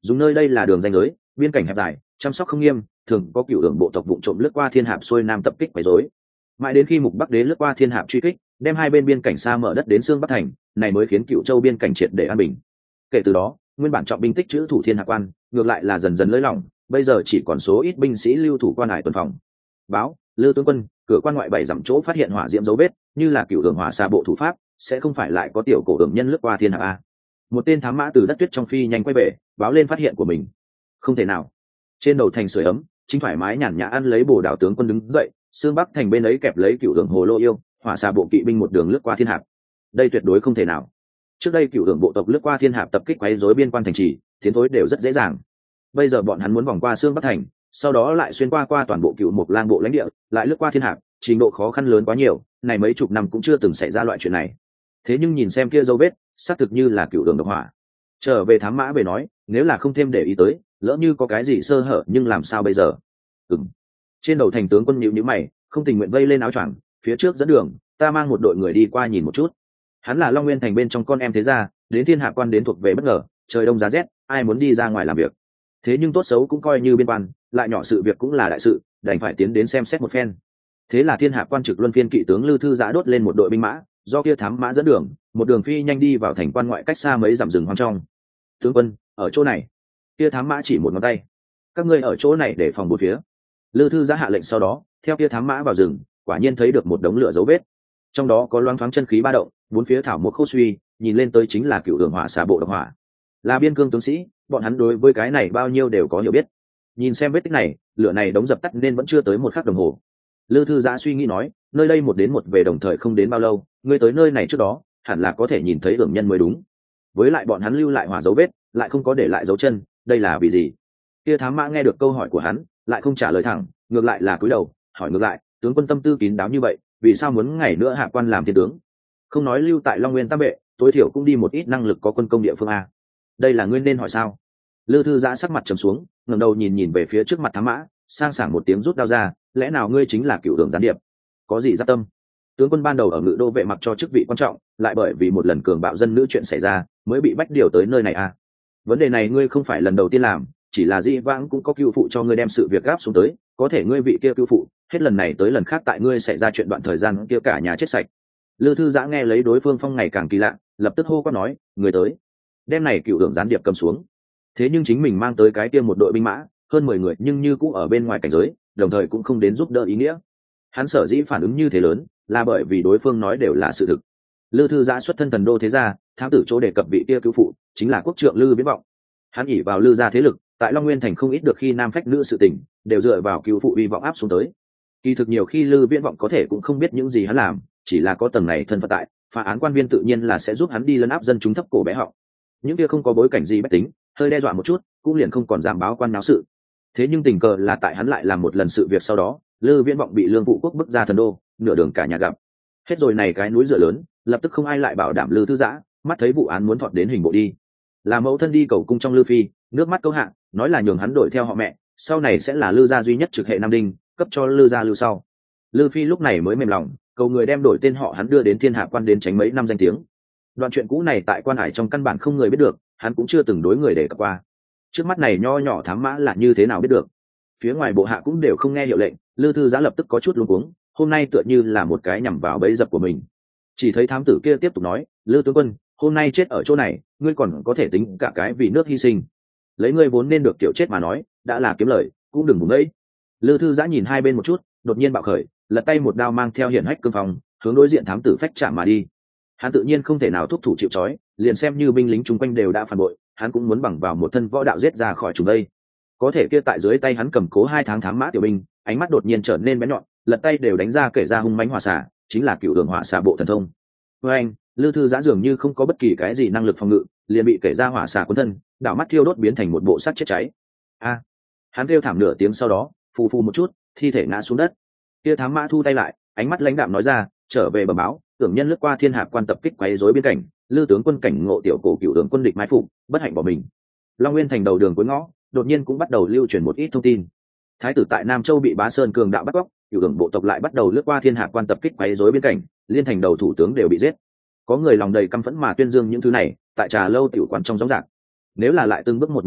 dùng nơi đây là đường ranh giới, biên cảnh hẹp dài, chăm sóc không nghiêm, thường có cựu đường bộ tộc vụng trộm lướt qua thiên hạp xuôi nam tập kích quấy rối. Mãi đến khi mục bắc đế lướt qua thiên hạp truy kích, đem hai bên biên cảnh xa mở đất đến xương bắc thành, này mới khiến cựu châu biên cảnh triệt để an bình. Kể từ đó, nguyên bản trọng binh tích trữ thủ thiên hạp quan, ngược lại là dần dần lơi lỏng, bây giờ chỉ còn số ít binh sĩ lưu thủ quan hải tuần phòng. Báo, Lư tướng quân, cửa quan ngoại bảy dặm chỗ phát hiện hỏa diễm dấu vết, như là cựu đường hỏa xa bộ thủ pháp, sẽ không phải lại có tiểu cổ đường nhân lướt qua thiên hạp a. Một tên thám mã từ đất tuyết trong phi nhanh quay về, báo lên phát hiện của mình. Không thể nào. Trên đầu thành sưởi ấm, chính thoải mái nhàn nhã ăn lấy bồ đào tướng quân đứng dậy, xương bắc thành bên ấy kẹp lấy cựu đường hồ lô yêu, hỏa xa bộ kỵ binh một đường lướt qua thiên hạp. Đây tuyệt đối không thể nào. Trước đây cựu đường bộ tộc lướt qua thiên hạp tập kích quấy rối biên quan thành trì, tiến thối đều rất dễ dàng. Bây giờ bọn hắn muốn vòng qua xương bắc thành, sau đó lại xuyên qua qua toàn bộ cựu mục lang bộ lãnh địa, lại lướt qua thiên hạp, trình độ khó khăn lớn quá nhiều, này mấy chục năm cũng chưa từng xảy ra loại chuyện này. Thế nhưng nhìn xem kia dấu vết, xác thực như là cựu đường độc hỏa. Trở về thám mã về nói, nếu là không thêm để ý tới, lỡ như có cái gì sơ hở, nhưng làm sao bây giờ? Ừm. Trên đầu thành tướng quân nhíu nhíu mày, không tình nguyện vây lên áo choàng, phía trước dẫn đường, ta mang một đội người đi qua nhìn một chút. Hắn là Long Nguyên thành bên trong con em thế gia, đến thiên hạ quan đến thuộc về bất ngờ, trời đông giá rét, ai muốn đi ra ngoài làm việc. Thế nhưng tốt xấu cũng coi như biên quan, lại nhỏ sự việc cũng là đại sự, đành phải tiến đến xem xét một phen. Thế là thiên hạ quan trực luân phiên kỵ tướng Lư Thư Giã đốt lên một đội binh mã, do kia thám mã dẫn đường, một đường phi nhanh đi vào thành quan ngoại cách xa mấy dặm rừng hoang trong. Tướng quân, ở chỗ này. Kia thám mã chỉ một ngón tay. Các ngươi ở chỗ này để phòng bốn phía. Lư Thư Giã hạ lệnh sau đó, theo kia thám mã vào rừng, quả nhiên thấy được một đống lửa dấu vết. Trong đó có loáng thoáng chân khí ba động, bốn phía thảo một khô suy, nhìn lên tới chính là cựu đường hỏa xà bộ độc hỏa. Là biên cương tướng sĩ, bọn hắn đối với cái này bao nhiêu đều có hiểu biết. Nhìn xem vết tích này, lửa này đống dập tắt nên vẫn chưa tới một khắc đồng hồ. Lư Thư Giã suy nghĩ nói, nơi đây một đến một về đồng thời không đến bao lâu, ngươi tới nơi này trước đó, hẳn là có thể nhìn thấy ưởng nhân mới đúng. Với lại bọn hắn lưu lại hỏa dấu vết, lại không có để lại dấu chân, đây là vì gì? Kia thám mã nghe được câu hỏi của hắn, lại không trả lời thẳng, ngược lại là cúi đầu, hỏi ngược lại, tướng quân tâm tư kín đáo như vậy, vì sao muốn ngày nữa hạ quan làm thiên tướng? Không nói lưu tại Long Nguyên Tam Vệ, tối thiểu cũng đi một ít năng lực có quân công địa phương a. Đây là nguyên nên hỏi sao? Lư Thư Giã sắc mặt trầm xuống, ngẩng đầu nhìn nhìn về phía trước mặt thám mã, sang sảng một tiếng rút đao ra, lẽ nào ngươi chính là cựu đường gián điệp? Có gì giáp tâm? Tướng quân ban đầu ở Ngự Đô vệ mặc cho chức vị quan trọng, lại bởi vì một lần cường bạo dân nữ chuyện xảy ra, mới bị bách điều tới nơi này à? Vấn đề này ngươi không phải lần đầu tiên làm, chỉ là dĩ vãng cũng có cưu phụ cho ngươi đem sự việc gáp xuống tới, có thể ngươi vị kia cưu phụ, hết lần này tới lần khác tại ngươi xảy ra chuyện đoạn thời gian kia cả nhà chết sạch. Lư Thư Giã nghe lấy đối phương phong ngày càng kỳ lạ, lập tức hô quát nói, người tới, đem này cựu đường gián điệp cầm xuống. Thế nhưng chính mình mang tới cái kia một đội binh mã, hơn mười người nhưng như cũng ở bên ngoài cảnh giới, đồng thời cũng không đến giúp đỡ ý nghĩa. Hắn sở dĩ phản ứng như thế lớn, là bởi vì đối phương nói đều là sự thực. Lư Thư Giã xuất thân thần đô thế gia, thám tử chỗ đề cập vị kia cứu phụ, chính là quốc trượng Lư Viễn Vọng. Hắn ỷ vào Lư gia thế lực, tại Long Nguyên thành không ít được khi nam phách nữ sự tình, đều dựa vào cứu phụ uy vọng áp xuống tới. Kỳ thực nhiều khi Lư Viễn Vọng có thể cũng không biết những gì hắn làm, chỉ là có tầng này thân phận tại, phá án quan viên tự nhiên là sẽ giúp hắn đi lấn áp dân chúng thấp cổ bé họng. Những kia không có bối cảnh gì bách tính, hơi đe dọa một chút, cũng liền không còn dám báo quan náo sự. Thế nhưng tình cờ là tại hắn lại làm một lần sự việc sau đó, Lư Viễn Vọng bị Lương Vũ Quốc bức ra thần đô, nửa đường cả nhà gặp. Hết rồi này cái núi dựa lớn, lập tức không ai lại bảo đảm Lư Thư Giã, mắt thấy vụ án muốn thọt đến hình bộ đi. Là mẫu thân đi cầu cung trong Lư phi, nước mắt câu hạ, nói là nhường hắn đổi theo họ mẹ, sau này sẽ là Lư gia duy nhất trực hệ nam đinh, cấp cho Lư gia lưu sau. Lư phi lúc này mới mềm lòng, cầu người đem đổi tên họ hắn đưa đến thiên hạ quan đến tránh mấy năm danh tiếng. Đoạn chuyện cũ này tại quan hải trong căn bản không người biết được, hắn cũng chưa từng đối người để cập qua. Trước mắt này nho nhỏ thám mã là như thế nào biết được? Phía ngoài bộ hạ cũng đều không nghe hiệu lệnh, Lư Thư Giã lập tức có chút luống cuống, hôm nay tựa như là một cái nhằm vào bẫy dập của mình. Chỉ thấy thám tử kia tiếp tục nói, Lư tướng quân, hôm nay chết ở chỗ này, ngươi còn có thể tính cả cái vì nước hy sinh. Lấy ngươi vốn nên được tiểu chết mà nói, đã là kiếm lời, cũng đừng vùng đấy. Lư Thư Giã nhìn hai bên một chút, đột nhiên bạo khởi, lật tay một đao mang theo hiển hách cương phong, hướng đối diện thám tử phách chạm mà đi. Hắn tự nhiên không thể nào thúc thủ chịu trói, liền xem như binh lính chung quanh đều đã phản bội, hắn cũng muốn bằng vào một thân võ đạo giết ra khỏi chúng đây. Có thể kia tại dưới tay hắn cầm cố hai tháng thám mã tiểu binh, ánh mắt đột nhiên trở nên bén nhọn, lật tay đều đánh ra kể ra hung mãnh hỏa xả, chính là cựu đường hỏa xả bộ thần thông. Với anh, Lư Thư Giã dường như không có bất kỳ cái gì năng lực phòng ngự, liền bị kể ra hỏa xả cuốn thân, đảo mắt thiêu đốt biến thành một bộ sắt chết cháy. A! Hắn kêu thảm nửa tiếng sau đó, phù phù một chút, thi thể ngã xuống đất. Kia thám mã thu tay lại, ánh mắt lãnh đạm nói ra, trở về bẩm báo, tưởng nhân lướt qua thiên hạp quan tập kích quấy rối biên cảnh, Lư tướng quân cảnh ngộ tiểu cổ cựu đường quân địch mai phục, bất hạnh bỏ mình. Long Nguyên thành đầu đường cuối ngõ, đột nhiên cũng bắt đầu lưu truyền một ít thông tin. Thái tử tại Nam Châu bị Bá Sơn cường đạo bắt cóc, cựu đường bộ tộc lại bắt đầu lướt qua thiên hạp quan tập kích quấy rối biên cảnh, liên thành đầu thủ tướng đều bị giết. Có người lòng đầy căm phẫn mà tuyên dương những thứ này, tại trà lâu tiểu quán trong gióng rạc. Nếu là lại từng bước một nhượng bộ,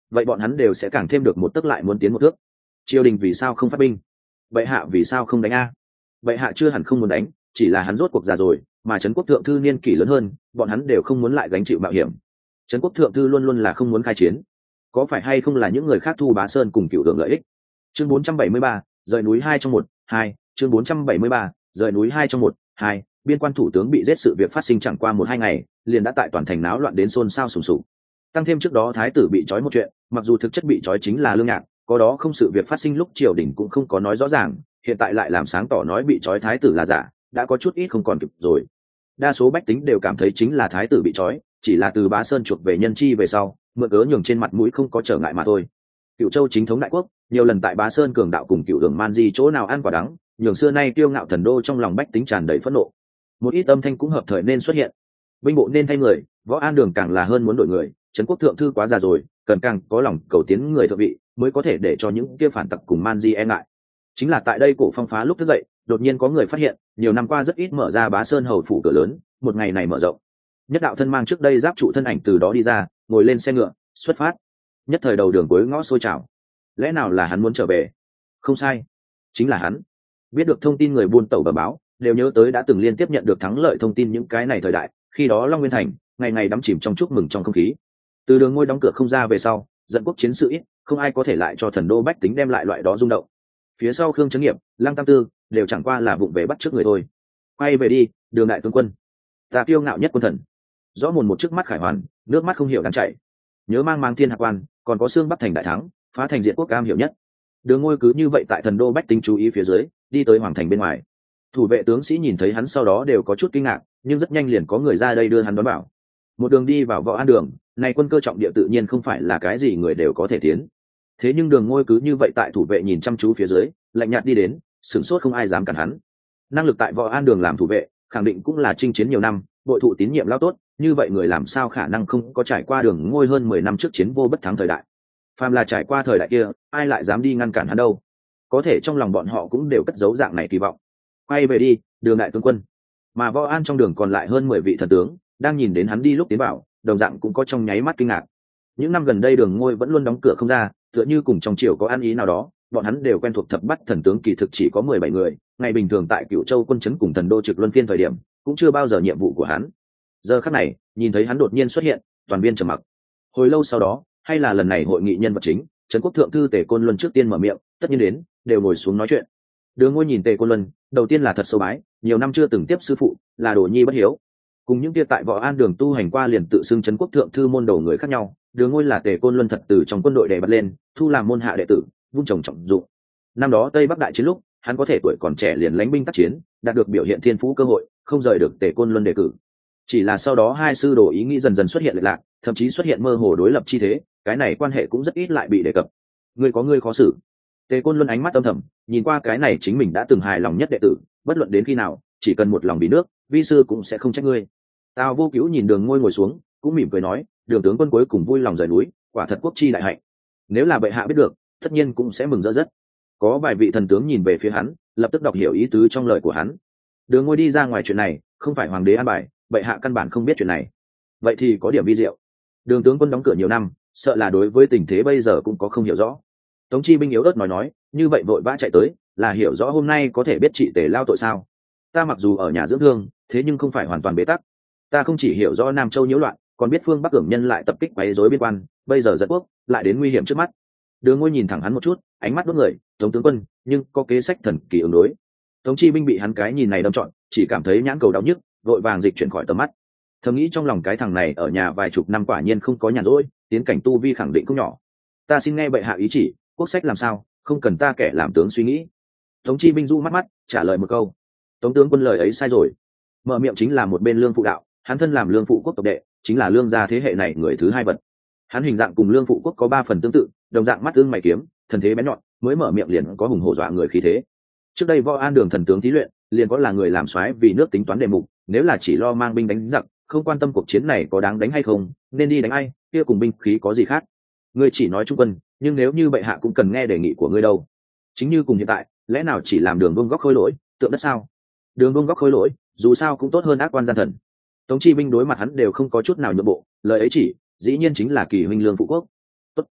vậy bọn hắn đều sẽ càng thêm được một tấc lại muốn tiến một thước. Triều đình vì sao không phát binh? Bệ hạ vì sao không đánh a? Bệ hạ chưa hẳn không muốn đánh, chỉ là hắn rốt cuộc già rồi, mà trấn quốc thượng thư niên kỷ lớn hơn, bọn hắn đều không muốn lại gánh chịu mạo hiểm. Trấn quốc thượng thư luôn luôn là không muốn khai chiến, có phải hay không là những người khác thu Bá Sơn cùng cựu hưởng lợi ích? Chương bốn trăm bảy mươi ba, rời núi hai trong một, hai, chương bốn trăm bảy mươi ba, rời núi hai trong một, hai, biên quan thủ tướng bị giết sự việc phát sinh chẳng qua một hai ngày, liền đã tại toàn thành náo loạn đến xôn xao sùng sục. Tăng thêm trước đó thái tử bị trói một chuyện, mặc dù thực chất bị trói chính là Lương Nhạc, có đó không sự việc phát sinh lúc triều đình cũng không có nói rõ ràng, hiện tại lại làm sáng tỏ nói bị trói thái tử là giả, đã có chút ít không còn kịp rồi. Đa số bách tính đều cảm thấy chính là thái tử bị trói, chỉ là từ Bá Sơn chuộc về nhân chi về sau, mượn cớ nhường trên mặt mũi không có trở ngại mà thôi. Cựu Châu chính thống đại quốc, nhiều lần tại Bá Sơn cường đạo cùng cựu đường man di chỗ nào ăn quả đắng, nhường xưa nay kiêu ngạo thần đô trong lòng bách tính tràn đầy phẫn nộ. Một ít âm thanh cũng hợp thời nên xuất hiện. Binh bộ nên thay người, Võ An Đường càng là hơn muốn đổi người, trấn quốc thượng thư quá già rồi, cần càng có lòng cầu tiến người thượng vị, mới có thể để cho những kia phản tặc cùng man di e ngại. Chính là tại đây cổ phong phá lúc thức dậy, đột nhiên có người phát hiện, nhiều năm qua rất ít mở ra Bá Sơn hầu phủ cửa lớn, một ngày này mở rộng. Nhất đạo thân mang trước đây giáp trụ thân ảnh từ đó đi ra, ngồi lên xe ngựa, xuất phát. Nhất thời đầu đường cuối ngõ sôi trào. Lẽ nào là hắn muốn trở về? Không sai, chính là hắn. Biết được thông tin người buôn tẩu bờ báo, đều nhớ tới đã từng liên tiếp nhận được thắng lợi thông tin những cái này thời đại, khi đó Long Nguyên Thành ngày ngày đắm chìm trong chúc mừng trong không khí. Từ đường ngôi đóng cửa không ra về sau, dẫn quốc chiến sự ít, không ai có thể lại cho thần đô bách tính đem lại loại đó rung động. Phía sau Khương Chấn Nghiệp, Lăng Tam Tư đều chẳng qua là vụng về bắt trước người thôi. Quay về đi, Đường đại tướng quân, ta kiêu ngạo nhất quân thần. Rõ mồn một trước mắt khải hoàn, nước mắt không hiểu đang chảy. Nhớ mang mang thiên hạ quan, còn có xương Bắc thành đại thắng, phá thành diện quốc cam hiểu nhất. Đường ngôi cứ như vậy tại thần đô bách tính chú ý phía dưới, đi tới hoàng thành bên ngoài. Thủ vệ tướng sĩ nhìn thấy hắn sau đó đều có chút kinh ngạc, nhưng rất nhanh liền có người ra đây đưa hắn đón bảo. Một đường đi vào Võ An Đường, này quân cơ trọng địa tự nhiên không phải là cái gì người đều có thể tiến. Thế nhưng Đường ngôi cứ như vậy tại thủ vệ nhìn chăm chú phía dưới, lạnh nhạt đi đến, sửng sốt không ai dám cản hắn. Năng lực tại Võ An Đường làm thủ vệ, khẳng định cũng là chinh chiến nhiều năm, bội thụ tín nhiệm lao tốt, như vậy người làm sao khả năng không có trải qua Đường ngôi hơn mười năm trước chiến vô bất thắng thời đại. Phàm là trải qua thời đại kia, ai lại dám đi ngăn cản hắn đâu? Có thể trong lòng bọn họ cũng đều cất giấu dạng này kỳ vọng. Quay về đi, Đường đại tướng quân. Mà Võ An trong đường còn lại hơn mười vị thần tướng, đang nhìn đến hắn đi lúc tiến vào, đồng dạng cũng có trong nháy mắt kinh ngạc. Những năm gần đây Đường ngôi vẫn luôn đóng cửa không ra, tựa như cùng trong triều có ăn ý nào đó, bọn hắn đều quen thuộc thập bắt thần tướng kỳ thực chỉ có mười bảy người, ngày bình thường tại Cửu Châu quân trấn cùng thần đô trực luân phiên thời điểm, cũng chưa bao giờ nhiệm vụ của hắn. Giờ khắc này, nhìn thấy hắn đột nhiên xuất hiện, toàn viên trầm mặc. Hồi lâu sau đó, hay là lần này hội nghị nhân vật chính, trấn quốc thượng thư Tề Côn Luân trước tiên mở miệng, tất nhiên đến, đều ngồi xuống nói chuyện. Đường ngôi nhìn Tề Côn Luân, đầu tiên là thật sâu bái, nhiều năm chưa từng tiếp sư phụ, là đồ nhi bất hiếu. Cùng những kia tại Võ An Đường tu hành qua liền tự xưng trấn quốc thượng thư môn đầu người khác nhau, Đường ngôi là Tề Côn Luân thật từ trong quân đội đề bật lên, thu làm môn hạ đệ tử, vung trồng trọng dụng. Năm đó Tây Bắc đại chiến lúc, hắn có thể tuổi còn trẻ liền lãnh binh tác chiến, đạt được biểu hiện thiên phú cơ hội, không rời được Tề Côn Luân đề cử. Chỉ là sau đó hai sư đồ ý nghĩ dần dần xuất hiện lệch lạc, thậm chí xuất hiện mơ hồ đối lập chi thế, cái này quan hệ cũng rất ít lại bị đề cập. Ngươi có ngươi khó xử. Tề Côn Luân ánh mắt âm thầm, nhìn qua cái này chính mình đã từng hài lòng nhất đệ tử, bất luận đến khi nào, chỉ cần một lòng vì nước, vi sư cũng sẽ không trách ngươi. Tào Vô Cứu nhìn Đường ngôi ngồi xuống, cũng mỉm cười nói, Đường tướng quân cuối cùng vui lòng rời núi, quả thật quốc chi đại hạnh. Nếu là bệ hạ biết được, tất nhiên cũng sẽ mừng rỡ rất. Có vài vị thần tướng nhìn về phía hắn, lập tức đọc hiểu ý tứ trong lời của hắn. Đường ngôi đi ra ngoài chuyện này, không phải hoàng đế an bài, bệ hạ căn bản không biết chuyện này. Vậy thì có điểm vi diệu. Đường tướng quân đóng cửa nhiều năm, sợ là đối với tình thế bây giờ cũng có không hiểu rõ. Tống Chi binh yếu ớt nói nói, như vậy vội vã chạy tới, là hiểu rõ hôm nay có thể biết trị Tề lao tội sao? Ta mặc dù ở nhà dưỡng thương, thế nhưng không phải hoàn toàn bế tắc. Ta không chỉ hiểu rõ Nam Châu nhiễu loạn, còn biết phương Bắc cường nhân lại tập kích quấy rối biên quan, bây giờ dẫn quốc lại đến nguy hiểm trước mắt. Đường ngôi nhìn thẳng hắn một chút, ánh mắt đốt người, Tống tướng quân, nhưng có kế sách thần kỳ ứng đối. Tống Chi binh bị hắn cái nhìn này đâm trọn, chỉ cảm thấy nhãn cầu đau nhức, vội vàng dịch chuyển khỏi tầm mắt. Thầm nghĩ trong lòng cái thằng này ở nhà vài chục năm quả nhiên không có nhàn rỗi, tiến cảnh tu vi khẳng định không nhỏ. Ta xin nghe bệ hạ ý chỉ, quốc sách làm sao, không cần ta kẻ làm tướng suy nghĩ. Tống Chi binh du mắt mắt, trả lời một câu. Tống tướng quân lời ấy sai rồi. Mở miệng chính là một bên Lương Phụ đạo, hắn thân làm Lương Phụ quốc tộc đệ, chính là Lương gia thế hệ này người thứ hai bậc. Hắn hình dạng cùng Lương Phụ quốc có ba phần tương tự, đồng dạng mắt ương mày kiếm, thần thế bén nhọn, mới mở miệng liền có hùng hổ dọa người khí thế. Trước đây Võ An Đường thần tướng thí luyện, liền có là người làm soái vì nước tính toán đề mục, nếu là chỉ lo mang binh đánh giặc, không quan tâm cuộc chiến này có đáng đánh hay không, nên đi đánh ai, kia cùng binh khí có gì khác. Ngươi chỉ nói trung quân, nhưng nếu như bệ hạ cũng cần nghe đề nghị của ngươi đâu. Chính như cùng hiện tại, lẽ nào chỉ làm đường vương góc khôi lỗi, tượng đất sao? Đường vương góc khôi lỗi, dù sao cũng tốt hơn ác quan gian thần. Tống Chi binh đối mặt hắn đều không có chút nào nhượng bộ, lời ấy chỉ, dĩ nhiên chính là kỳ huynh Lương Phụ quốc. Tốt.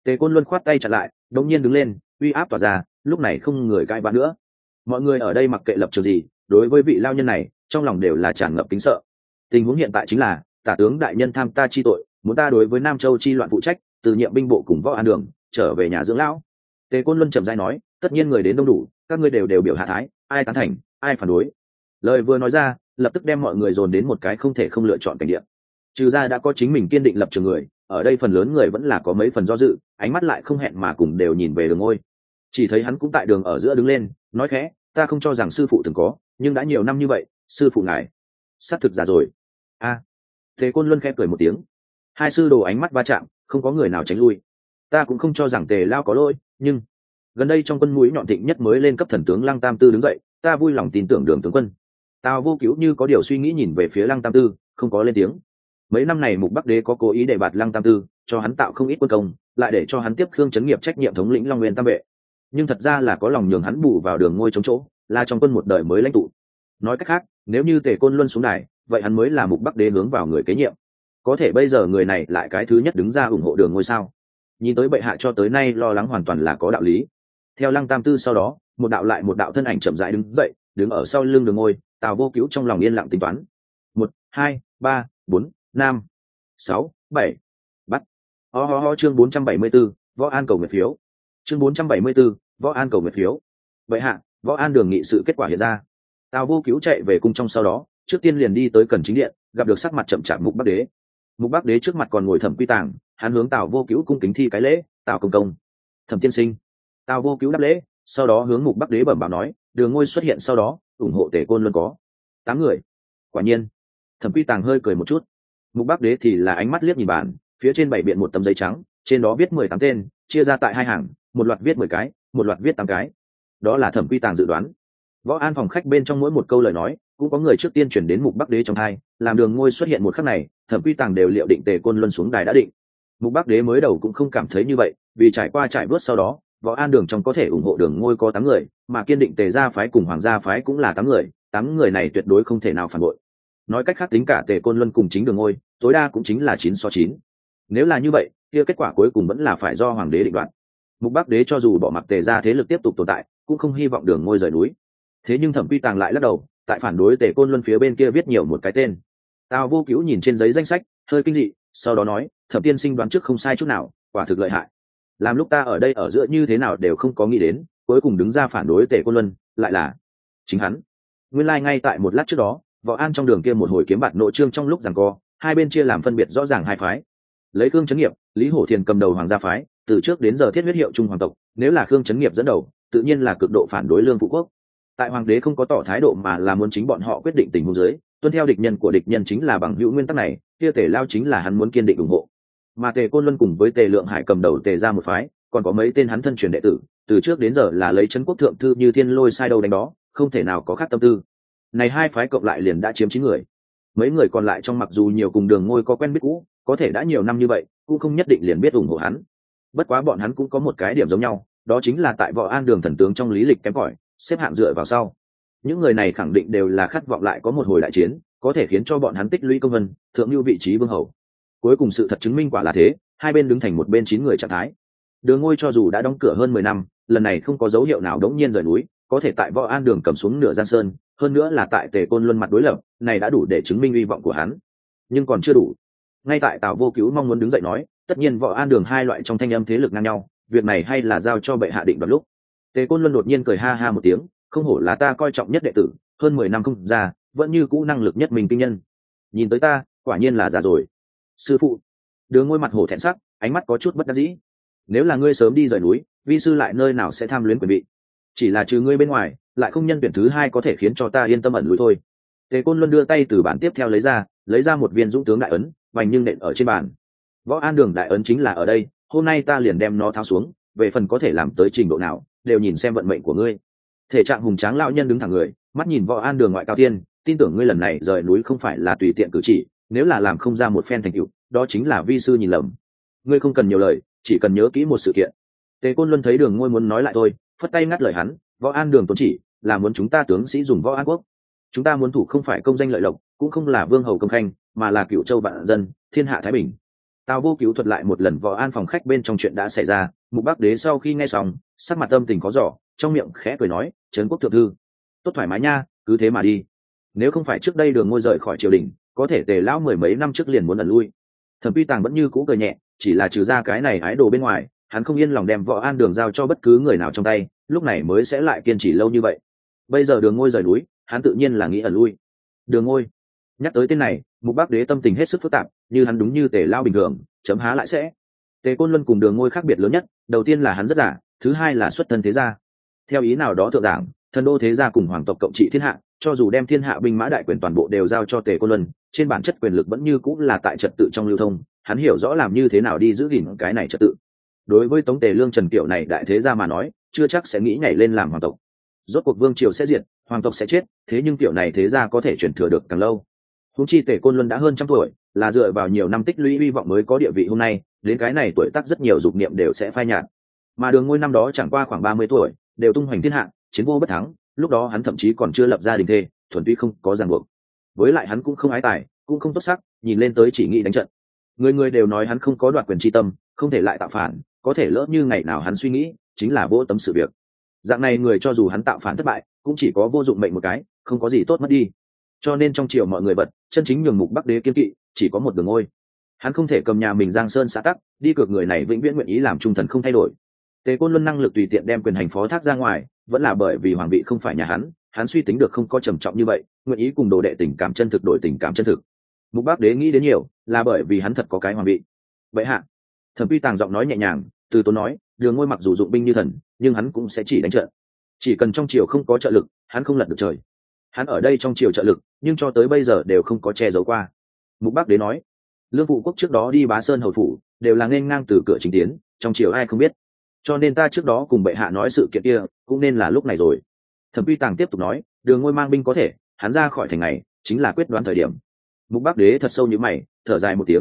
Tề Côn Luân khoát tay chặn lại, đống nhiên đứng lên, uy áp tỏa ra, lúc này không người cãi vã nữa. Mọi người ở đây mặc kệ lập trường gì, đối với vị lao nhân này, trong lòng đều là tràn ngập kính sợ. Tình huống hiện tại chính là, tả tướng đại nhân tham ta chi tội, muốn ta đối với Nam Châu chi loạn phụ trách, từ nhiệm binh bộ cùng Võ An Đường, trở về nhà dưỡng lão. Tề Côn Luân trầm rãi nói, tất nhiên người đến đông đủ, các ngươi đều đều biểu hạ thái, ai tán thành, ai phản đối. Lời vừa nói ra, lập tức đem mọi người dồn đến một cái không thể không lựa chọn cảnh địa. Trừ ra đã có chính mình kiên định lập trường người, ở đây phần lớn người vẫn là có mấy phần do dự, ánh mắt lại không hẹn mà cùng đều nhìn về Đường Ngôi. Chỉ thấy hắn cũng tại đường ở giữa đứng lên, nói khẽ, ta không cho rằng sư phụ từng có, nhưng đã nhiều năm như vậy, sư phụ ngài xác thực già rồi. A. À, Tề Côn Luân khẽ cười một tiếng. Hai sư đồ ánh mắt va chạm, không có người nào tránh lui. Ta cũng không cho rằng Tề lao có lỗi, nhưng gần đây trong quân mũi nhọn thịnh nhất mới lên cấp thần tướng Lăng Tam Tư đứng dậy, ta vui lòng tin tưởng Đường tướng quân. Tào Vô Cứu như có điều suy nghĩ nhìn về phía Lăng Tam Tư, không có lên tiếng. Mấy năm này Mục Bắc Đế có cố ý để bạt Lăng Tam Tư, cho hắn tạo không ít quân công, lại để cho hắn tiếp Khương Chấn Nghiệp trách nhiệm thống lĩnh Long Nguyên Tam Vệ. Nhưng thật ra là có lòng nhường hắn bù vào Đường Ngôi chống chỗ, là trong quân một đời mới lãnh tụ. Nói cách khác, nếu như Tề Côn Luân xuống đài, vậy hắn mới là Mục Bắc Đế hướng vào người kế nhiệm. Có thể bây giờ người này lại cái thứ nhất đứng ra ủng hộ Đường Ngôi sao? Nhìn tới bệ hạ cho tới nay lo lắng hoàn toàn là có đạo lý. Theo Lăng Tam Tư sau đó, một đạo lại một đạo thân ảnh chậm rãi đứng dậy, đứng ở sau lưng Đường Ngôi, Tào Vô Cứu trong lòng yên lặng tính toán. Một, hai, ba, bốn, năm, sáu, bảy, bắt. Ho ho ho chương bốn trăm bảy mươi 4, Võ An cầu nguyện phiếu. Chương bốn trăm bảy mươi 4, Võ An cầu nguyện phiếu. Vậy hạ, Võ An Đường nghị sự kết quả hiện ra. Tào Vô Cứu chạy về cung trong sau đó, trước tiên liền đi tới Cẩn Chính Điện, gặp được sắc mặt chậm chạp Mục Bắc Đế. Mục Bắc Đế trước mặt còn ngồi Thẩm Quy Tàng, hắn hướng Tào Vô Cứu cung kính thi cái lễ, "Tào công công." "Thẩm tiên sinh." Tào Vô Cứu đáp lễ, sau đó hướng Mục Bắc Đế bẩm báo nói, Đường Ngôi xuất hiện sau đó, ủng hộ Tề Côn Luân có tám người. Quả nhiên. Thẩm Quy Tàng hơi cười một chút. Mục Bắc Đế thì là ánh mắt liếc nhìn bàn, phía trên bảy biện một tấm giấy trắng, trên đó viết mười tám tên, chia ra tại hai hàng, một loạt viết mười cái, một loạt viết tám cái. Đó là Thẩm Quy Tàng dự đoán. Võ An phòng khách bên trong mỗi một câu lời nói, cũng có người trước tiên chuyển đến Mục Bắc Đế trong hai, làm Đường Ngôi xuất hiện một khắc này, Thẩm Quy Tàng đều liệu định Tề Côn Luân xuống đài đã định. Mục Bắc Đế mới đầu cũng không cảm thấy như vậy, vì trải qua trải bước sau đó, Võ An Đường trong có thể ủng hộ Đường Ngôi có tám người, mà kiên định Tề gia phái cùng Hoàng gia phái cũng là tám người, tám người này tuyệt đối không thể nào phản bội. Nói cách khác tính cả Tề Côn Luân cùng chính Đường Ngôi, tối đa cũng chính là chín so chín. Nếu là như vậy, kia kết quả cuối cùng vẫn là phải do Hoàng đế định đoạt. Mục Bắc Đế cho dù bỏ mặc Tề gia thế lực tiếp tục tồn tại, cũng không hy vọng Đường Ngôi rời núi. Thế nhưng Thẩm Quy Tàng lại lắc đầu, tại phản đối Tề Côn Luân phía bên kia viết nhiều một cái tên. Tào Vô Cứu nhìn trên giấy danh sách, hơi kinh dị, sau đó nói, Thẩm tiên sinh đoán trước không sai chút nào, quả thực lợi hại. Làm lúc ta ở đây ở giữa như thế nào đều không có nghĩ đến, cuối cùng đứng ra phản đối Tề Côn Luân, lại là chính hắn. Nguyên lai like ngay tại một lát trước đó, Võ An trong đường kia một hồi kiếm bạt nội trương trong lúc giằng co, hai bên chia làm phân biệt rõ ràng hai phái. Lấy Khương Chấn Nghiệp, Lý Hổ Thiền cầm đầu Hoàng gia phái, từ trước đến giờ thiết huyết hiệu trung hoàng tộc, nếu là Khương Chấn Nghiệp dẫn đầu, tự nhiên là cực độ phản đối Lương Phụ Quốc. Tại Hoàng đế không có tỏ thái độ mà là muốn chính bọn họ quyết định tình huống dưới, tuân theo địch nhân của địch nhân chính là bằng hữu nguyên tắc này, kia Tề Lao chính là hắn muốn kiên định ủng hộ. Mà Tề Côn Luân cùng với Tề Lượng Hải cầm đầu Tề ra một phái, còn có mấy tên hắn thân truyền đệ tử, từ trước đến giờ là lấy trấn quốc thượng thư như thiên lôi sai đâu đánh đó, không thể nào có khác tâm tư. Này hai phái cộng lại liền đã chiếm chín người. Mấy người còn lại trong mặc dù nhiều cùng Đường Ngôi có quen biết cũ, có thể đã nhiều năm như vậy, cũng không nhất định liền biết ủng hộ hắn. Bất quá bọn hắn cũng có một cái điểm giống nhau, đó chính là tại Võ An Đường thần tướng trong lý lịch kém cỏi, xếp hạng dựa vào sau. Những người này khẳng định đều là khát vọng lại có một hồi đại chiến, có thể khiến cho bọn hắn tích lũy công vân, thượng lưu vị trí vương hầu. Cuối cùng sự thật chứng minh quả là thế, hai bên đứng thành một bên chín người trạng thái. Đường Ngôi cho dù đã đóng cửa hơn mười năm, lần này không có dấu hiệu nào đống nhiên rời núi, có thể tại Võ An Đường cầm xuống nửa Giang Sơn, hơn nữa là tại Tề Côn Luân mặt đối lập, này đã đủ để chứng minh uy vọng của hắn. Nhưng còn chưa đủ. Ngay tại Tào Vô Cứu mong muốn đứng dậy nói, tất nhiên Võ An Đường hai loại trong thanh âm thế lực ngang nhau, việc này hay là giao cho bệ hạ định đoạt lúc. Tề Côn Luân đột nhiên cười ha ha một tiếng, không hổ là ta coi trọng nhất đệ tử, hơn mười năm không ra, vẫn như cũ năng lực nhất mình kinh nhân. Nhìn tới ta, quả nhiên là già rồi. Sư phụ. Đường Ngôi mặt hổ thẹn sắc, ánh mắt có chút bất đắc dĩ. Nếu là ngươi sớm đi rời núi, vi sư lại nơi nào sẽ tham luyến quyền vị. Chỉ là trừ ngươi bên ngoài, lại không nhân tuyển thứ hai có thể khiến cho ta yên tâm ẩn lùi thôi. Tề Côn Luân đưa tay từ bản tiếp theo lấy ra, lấy ra một viên dũng tướng đại ấn, vành nhưng nện ở trên bàn. Võ An Đường đại ấn chính là ở đây, hôm nay ta liền đem nó tháo xuống, về phần có thể làm tới trình độ nào, đều nhìn xem vận mệnh của ngươi. Thể trạng hùng tráng lão nhân đứng thẳng người, mắt nhìn Võ An Đường ngoại cao tiên, tin tưởng ngươi lần này rời núi không phải là tùy tiện cử chỉ, nếu là làm không ra một phen thành tựu, đó chính là vi sư nhìn lầm. Ngươi không cần nhiều lời, chỉ cần nhớ kỹ một sự kiện. Tề Côn Luân thấy Đường Ngôi muốn nói lại thôi, phất tay ngắt lời hắn, Võ An Đường tôn chỉ là muốn chúng ta tướng sĩ dùng Võ An Quốc. Chúng ta muốn thủ không phải công danh lợi lộc, cũng không là vương hầu công khanh, mà là cửu châu vạn dân, thiên hạ thái bình. Tào Vô Cứu thuật lại một lần võ an phòng khách bên trong chuyện đã xảy ra. Mục Bắc Đế sau khi nghe xong, sắc mặt tâm tình có rõ, trong miệng khẽ cười nói, trấn quốc thượng thư, tốt thoải mái nha, cứ thế mà đi. Nếu không phải trước đây Đường Ngôi rời khỏi triều đình, có thể Tề lão mười mấy năm trước liền muốn ẩn lui. Thẩm Phi Tàng vẫn như cũ cười nhẹ, chỉ là trừ ra cái này ái đồ bên ngoài, hắn không yên lòng đem võ an đường giao cho bất cứ người nào trong tay, lúc này mới sẽ lại kiên trì lâu như vậy. Bây giờ Đường Ngôi rời núi, hắn tự nhiên là nghĩ ẩn lui. Đường Ngôi, nhắc tới tên này, Mục Bắc Đế tâm tình hết sức phức tạp, như hắn đúng như Tề lão bình thường, chấm há lại sẽ. Tề Côn Luân cùng Đường Ngôi khác biệt lớn nhất, đầu tiên là hắn rất giả, thứ hai là xuất thân thế gia. Theo ý nào đó thượng giảng, thần đô thế gia cùng hoàng tộc cộng trị thiên hạ, cho dù đem thiên hạ binh mã đại quyền toàn bộ đều giao cho Tề Côn Luân, trên bản chất quyền lực vẫn như cũng là tại trật tự trong lưu thông, hắn hiểu rõ làm như thế nào đi giữ gìn cái này trật tự. Đối với Tống Tề Lương Trần Kiệu này đại thế gia mà nói, chưa chắc sẽ nghĩ nhảy lên làm hoàng tộc. Rốt cuộc vương triều sẽ diệt, hoàng tộc sẽ chết, thế nhưng tiểu này thế gia có thể truyền thừa được càng lâu. Huống chi Tề Côn Luân đã hơn trăm tuổi, là dựa vào nhiều năm tích lũy hy vọng mới có địa vị hôm nay, đến cái này tuổi tác rất nhiều dục niệm đều sẽ phai nhạt. Mà Đường Ngôi năm đó chẳng qua khoảng ba mươi tuổi, đều tung hoành thiên hạ, chiến vô bất thắng, lúc đó hắn thậm chí còn chưa lập gia đình thê, thuần túy không có ràng buộc. Với lại hắn cũng không ái tài, cũng không tốt sắc, nhìn lên tới chỉ nghĩ đánh trận. Người người đều nói hắn không có đoạt quyền chi tâm, không thể lại tạo phản, có thể lỡ như ngày nào hắn suy nghĩ, chính là vô tấm sự việc. Dạng này người cho dù hắn tạo phản thất bại, cũng chỉ có vô dụng mệnh một cái, không có gì tốt mất đi. Cho nên trong triều mọi người bật, chân chính nhường Mục Bắc Đế kiên kỵ, chỉ có một Đường Ngôi. Hắn không thể cầm nhà mình Giang Sơn xã tắc, đi cược người này vĩnh viễn nguyện ý làm trung thần không thay đổi. Tề Côn Luân năng lực tùy tiện đem quyền hành phó thác ra ngoài, vẫn là bởi vì hoàng vị không phải nhà hắn, hắn suy tính được không có trầm trọng như vậy, nguyện ý cùng đồ đệ tình cảm chân thực đổi tình cảm chân thực. Mục Bắc Đế nghĩ đến nhiều, là bởi vì hắn thật có cái hoàng vị. Vậy hạ, Thẩm Phi Tàng giọng nói nhẹ nhàng, từ tốn nói, Đường Ngôi mặc dù dụng binh như thần, nhưng hắn cũng sẽ chỉ đánh trận. Chỉ cần trong triều không có trợ lực, hắn không lật được trời. Hắn ở đây trong triều trợ lực, nhưng cho tới bây giờ đều không có che giấu qua. Mục Bắc Đế nói, Lương Phụ Quốc trước đó đi Bá Sơn hầu phủ, đều là nên ngang từ cửa chính tiến, trong triều ai không biết. Cho nên ta trước đó cùng bệ hạ nói sự kiện kia, cũng nên là lúc này rồi. Thẩm Phi Tàng tiếp tục nói, Đường Ngôi mang binh có thể, hắn ra khỏi thành này, chính là quyết đoán thời điểm. Mục Bắc Đế thật sâu như mày, thở dài một tiếng,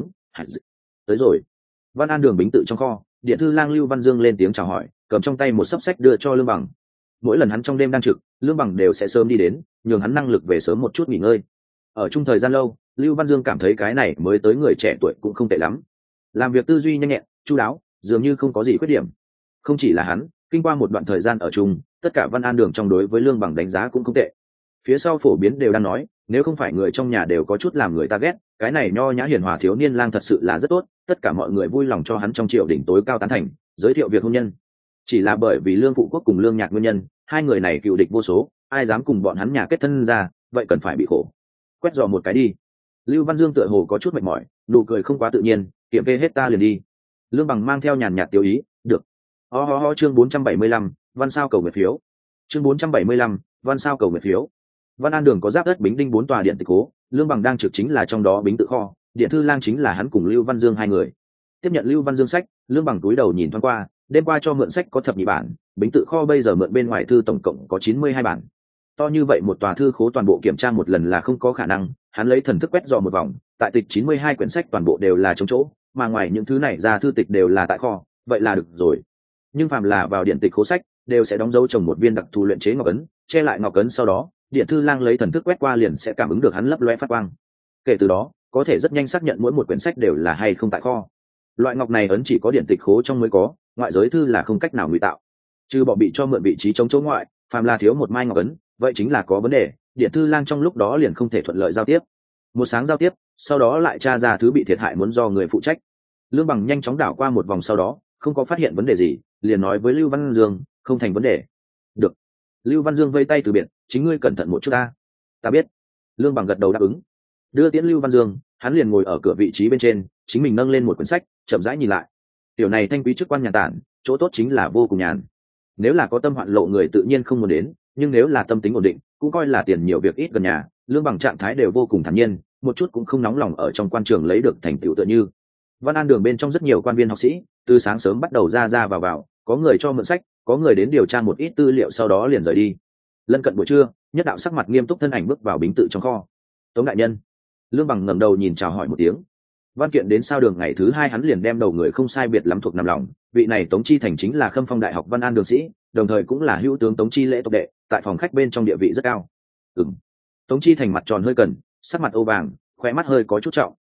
tới rồi. Văn An Đường bính tự trong kho, điện thư lang Lưu Văn Dương lên tiếng chào hỏi, cầm trong tay một sấp sách đưa cho Lương Bằng. Mỗi lần hắn trong đêm đang trực, Lương Bằng đều sẽ sớm đi đến, nhường hắn năng lực về sớm một chút nghỉ ngơi. Ở chung thời gian lâu, Lưu Văn Dương cảm thấy cái này mới tới người trẻ tuổi cũng không tệ lắm, làm việc tư duy nhanh nhẹn, chu đáo, dường như không có gì khuyết điểm. Không chỉ là hắn, kinh qua một đoạn thời gian ở chung, tất cả Văn An Đường trong đối với Lương Bằng đánh giá cũng không tệ. Phía sau phổ biến đều đang nói, nếu không phải người trong nhà đều có chút làm người ta ghét, cái này nho nhã hiền hòa thiếu niên lang thật sự là rất tốt. Tất cả mọi người vui lòng cho hắn trong triều đỉnh tối cao tán thành, giới thiệu việc hôn nhân. Chỉ là bởi vì Lương Phụ Quốc cùng Lương Nhạc nguyên nhân, hai người này cựu địch vô số, ai dám cùng bọn hắn nhà kết thân ra, vậy cần phải bị khổ. Quét dò một cái đi. Lưu Văn Dương tựa hồ có chút mệt mỏi, nụ cười không quá tự nhiên, kiểm kê hết ta liền đi. Lương Bằng mang theo nhàn nhạt tiêu ý, được. Ho ho ho chương bốn trăm bảy mươi lăm, văn sao cầu nguyện phiếu. Chương bốn trăm bảy mươi lăm, văn sao cầu nguyện phiếu. Văn An Đường có giáp đất bính đinh bốn tòa điện tịch cố, Lương Bằng đang trực chính là trong đó bính tự kho, điện thư lang chính là hắn cùng Lưu Văn Dương hai người. Tiếp nhận Lưu Văn Dương sách, Lương Bằng túi đầu nhìn thoáng qua, đêm qua cho mượn sách có thập nhị bản, bính tự kho bây giờ mượn bên ngoài thư tổng cộng có chín mươi hai bản. To như vậy một tòa thư khố toàn bộ kiểm tra một lần là không có khả năng, hắn lấy thần thức quét dò một vòng, tại tịch chín mươi hai quyển sách toàn bộ đều là trống chỗ, mà ngoài những thứ này ra thư tịch đều là tại kho, vậy là được rồi. Nhưng phàm là vào điện tịch khố sách, đều sẽ đóng dấu trồng một viên đặc thù luyện chế ngọc ấn, che lại ngọc ấn sau đó, điện thư lang lấy thần thức quét qua liền sẽ cảm ứng được hắn lấp loe phát quang. Kể từ đó, có thể rất nhanh xác nhận mỗi một quyển sách đều là hay không tại kho. Loại ngọc này ấn chỉ có điện tịch khố trong mới có, ngoại giới thư là không cách nào ngụy tạo. Trừ bỏ bị cho mượn vị trí chống chỗ ngoại, phàm là thiếu một mai ngọc ấn, vậy chính là có vấn đề, điện thư lang trong lúc đó liền không thể thuận lợi giao tiếp. Một sáng giao tiếp, sau đó lại tra ra thứ bị thiệt hại muốn do người phụ trách. Lương Bằng nhanh chóng đảo qua một vòng sau đó, không có phát hiện vấn đề gì, liền nói với Lưu Văn Dương, không thành vấn đề. Được. Lưu Văn Dương vây tay từ biệt, chính ngươi cẩn thận một chút ta. Ta biết. Lương Bằng gật đầu đáp ứng. Đưa tiễn Lưu Văn Dương, hắn liền ngồi ở cửa vị trí bên trên, chính mình nâng lên một quyển sách, chậm rãi nhìn lại. Tiểu này thanh quý chức quan nhàn tản, chỗ tốt chính là vô cùng nhàn. Nếu là có tâm hoạn lộ người tự nhiên không muốn đến, nhưng nếu là tâm tính ổn định, cũng coi là tiền nhiều việc ít gần nhà, Lương Bằng trạng thái đều vô cùng thản nhiên, một chút cũng không nóng lòng ở trong quan trường lấy được thành tựu tựa như. Văn An Đường bên trong rất nhiều quan viên học sĩ, từ sáng sớm bắt đầu ra ra vào vào, có người cho mượn sách, có người đến điều tra một ít tư liệu sau đó liền rời đi. Lân cận buổi trưa, Nhất Đạo sắc mặt nghiêm túc thân ảnh bước vào bính tự trong kho. Tống đại nhân. Lương Bằng ngẩng đầu nhìn chào hỏi một tiếng. Văn kiện đến sao đường ngày thứ hai hắn liền đem đầu người không sai biệt lắm thuộc nằm lòng, vị này Tống Chi Thành chính là Khâm Phong Đại học Văn An Đường sĩ, đồng thời cũng là hữu tướng Tống Chi Lễ tộc đệ, tại phòng khách bên trong địa vị rất cao. Ừm. Tống Chi Thành mặt tròn hơi cần, sắc mặt âu vàng, khóe mắt hơi có chút trọng.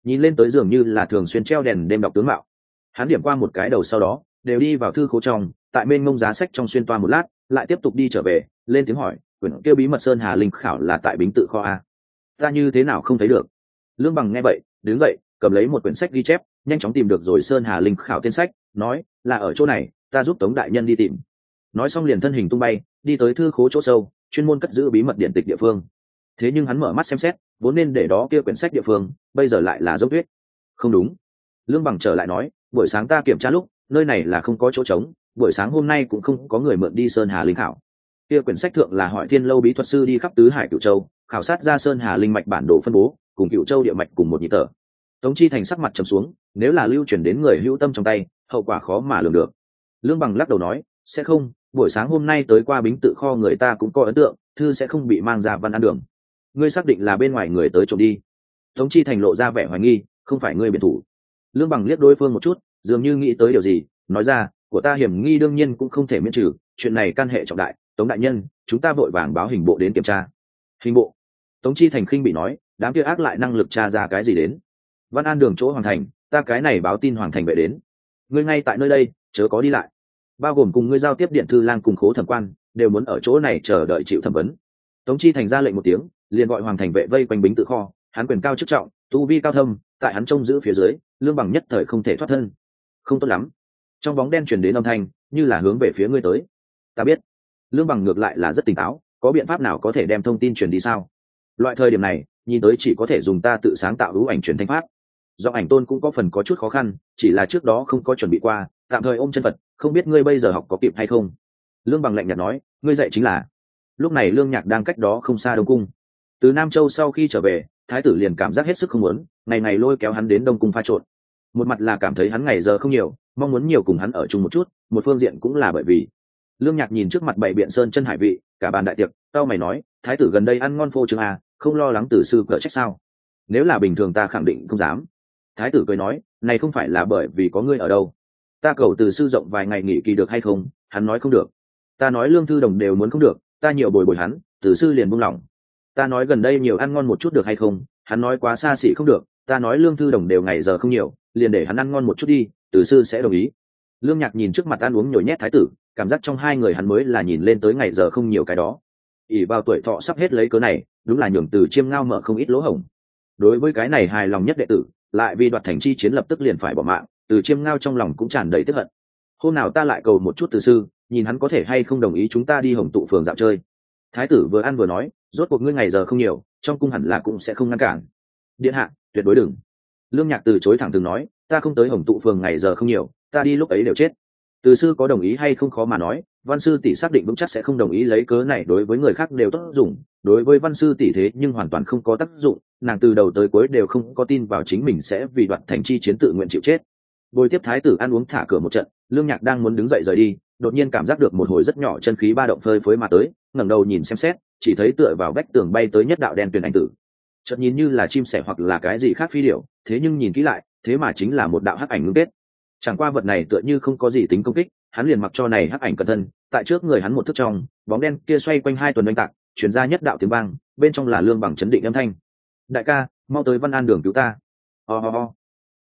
nhìn lên tới dường như là thường xuyên treo đèn đêm đọc tướng mạo. Hắn điểm qua một cái đầu sau đó đều đi vào thư khố trong, tại bên ngông giá sách trong xuyên toa một lát, lại tiếp tục đi trở về, lên tiếng hỏi, quyển kêu bí mật sơn hà linh khảo là tại bính tự kho a? Ta như thế nào không thấy được? Lương Bằng nghe vậy đứng dậy, cầm lấy một quyển sách ghi chép, nhanh chóng tìm được rồi sơn hà linh khảo tên sách, nói là ở chỗ này, ta giúp Tống đại nhân đi tìm. Nói xong liền thân hình tung bay đi tới thư khố chỗ sâu, chuyên môn cất giữ bí mật điện tịch địa phương. Thế nhưng hắn mở mắt xem xét, vốn nên để đó kia quyển sách địa phương, bây giờ lại là dốc tuyết. Không đúng. Lương Bằng trở lại nói, buổi sáng ta kiểm tra lúc, nơi này là không có chỗ trống, buổi sáng hôm nay cũng không có người mượn đi sơn hà linh khảo. Kia quyển sách thượng là hỏi Thiên Lâu bí thuật sư đi khắp tứ hải Cửu Châu, khảo sát ra sơn hà linh mạch bản đồ phân bố, cùng Cửu Châu địa mạch cùng một nhị tờ. Tống Chi Thành sắc mặt trầm xuống, nếu là lưu chuyển đến người hữu tâm trong tay, hậu quả khó mà lường được. Lương Bằng lắc đầu nói, sẽ không, buổi sáng hôm nay tới qua bính tự kho người ta cũng có ấn tượng, thư sẽ không bị mang ra Văn An đường. Ngươi xác định là bên ngoài người tới trộm đi? Tống Chi Thành lộ ra vẻ hoài nghi, không phải ngươi biện thủ. Lương Bằng liếc đối phương một chút, dường như nghĩ tới điều gì, nói ra, của ta hiểm nghi đương nhiên cũng không thể miễn trừ, chuyện này can hệ trọng đại, Tống đại nhân, chúng ta vội vàng báo hình bộ đến kiểm tra. Hình bộ? Tống Chi Thành khinh bị nói, đám kia ác lại năng lực tra ra cái gì đến? Văn An đường chỗ hoàng thành, ta cái này báo tin hoàng thành vệ đến. Ngươi ngay tại nơi đây, chớ có đi lại. Bao gồm cùng ngươi giao tiếp điện thư lang cùng khố thẩm quan, đều muốn ở chỗ này chờ đợi chịu thẩm vấn. Tống Chi Thành ra lệnh một tiếng, liền gọi hoàng thành vệ vây quanh bính tự kho, hắn quyền cao chức trọng, tu vi cao thâm, tại hắn trông giữ phía dưới, Lương Bằng nhất thời không thể thoát thân. Không tốt lắm. Trong bóng đen truyền đến âm thanh, như là hướng về phía ngươi tới. Ta biết. Lương Bằng ngược lại là rất tỉnh táo, có biện pháp nào có thể đem thông tin truyền đi sao? Loại thời điểm này, nhìn tới chỉ có thể dùng ta tự sáng tạo ưu ảnh truyền thanh pháp. Do ảnh tôn cũng có phần có chút khó khăn, chỉ là trước đó không có chuẩn bị qua, tạm thời ôm chân Phật, không biết ngươi bây giờ học có kịp hay không? Lương Bằng lạnh nhạt nói, ngươi dạy chính là. Lúc này Lương Nhạc đang cách đó không xa Đông Cung. Từ Nam Châu sau khi trở về, thái tử liền cảm giác hết sức không muốn, ngày ngày lôi kéo hắn đến Đông Cung pha trộn. Một mặt là cảm thấy hắn ngày giờ không nhiều, mong muốn nhiều cùng hắn ở chung một chút, một phương diện cũng là bởi vì Lương Nhạc nhìn trước mặt bảy biện sơn chân hải vị, cả bàn đại tiệc, tao mày nói, thái tử gần đây ăn ngon phô trương à, không lo lắng tử sư cỡ trách sao? Nếu là bình thường ta khẳng định không dám. Thái tử cười nói, này không phải là bởi vì có ngươi ở đâu. Ta cầu từ sư rộng vài ngày nghỉ kỳ được hay không? Hắn nói không được. Ta nói Lương Thư Đồng đều muốn không được, ta nhiều bồi bồi hắn, từ sư liền buông lỏng. Ta nói gần đây nhiều ăn ngon một chút được hay không? Hắn nói quá xa xỉ không được, ta nói Lương Thư Đồng đều ngày giờ không nhiều, liền để hắn ăn ngon một chút đi, từ sư sẽ đồng ý. Lương Nhạc nhìn trước mặt ăn uống nhồi nhét thái tử, cảm giác trong hai người hắn mới là nhìn lên tới ngày giờ không nhiều cái đó. ỷ vào tuổi thọ sắp hết lấy cớ này, đúng là nhường từ chiêm ngao mở không ít lỗ hổng. Đối với cái này hài lòng nhất đệ tử, lại vì đoạt thành chi chiến lập tức liền phải bỏ mạng, từ chiêm ngao trong lòng cũng tràn đầy tức hận. Hôm nào ta lại cầu một chút từ sư, nhìn hắn có thể hay không đồng ý chúng ta đi Hồng Tụ phường dạo chơi. Thái tử vừa ăn vừa nói, rốt cuộc ngươi ngày giờ không nhiều, trong cung hẳn là cũng sẽ không ngăn cản. Điện hạ, tuyệt đối đừng. Lương Nhạc từ chối thẳng thừng nói, ta không tới Hồng Tụ phường ngày giờ không nhiều, ta đi lúc ấy đều chết. Từ sư có đồng ý hay không khó mà nói, văn sư tỷ xác định vững chắc sẽ không đồng ý lấy cớ này đối với người khác đều tốt dụng, đối với văn sư tỷ thế nhưng hoàn toàn không có tác dụng, nàng từ đầu tới cuối đều không có tin vào chính mình sẽ vì đoạt thành chi chiến tự nguyện chịu chết. Bồi tiếp thái tử ăn uống thả cửa một trận, Lương Nhạc đang muốn đứng dậy rời đi, đột nhiên cảm giác được một hồi rất nhỏ chân khí ba động phơi phới mà tới, ngẩng đầu nhìn xem xét, chỉ thấy tựa vào vách tường bay tới nhất đạo đen tuyền ảnh tử. Chợt nhìn như là chim sẻ hoặc là cái gì khác phi điểu, thế nhưng nhìn kỹ lại, thế mà chính là một đạo hắc ảnh ngưng kết. Chẳng qua vật này tựa như không có gì tính công kích, hắn liền mặc cho này hắc ảnh cẩn thân, tại trước người hắn một thước trong, bóng đen kia xoay quanh hai tuần oanh tạc, truyền ra nhất đạo tiếng vang, bên trong là Lương Bằng chấn định âm thanh. Đại ca, mau tới Văn An đường cứu ta. Ho ho ho.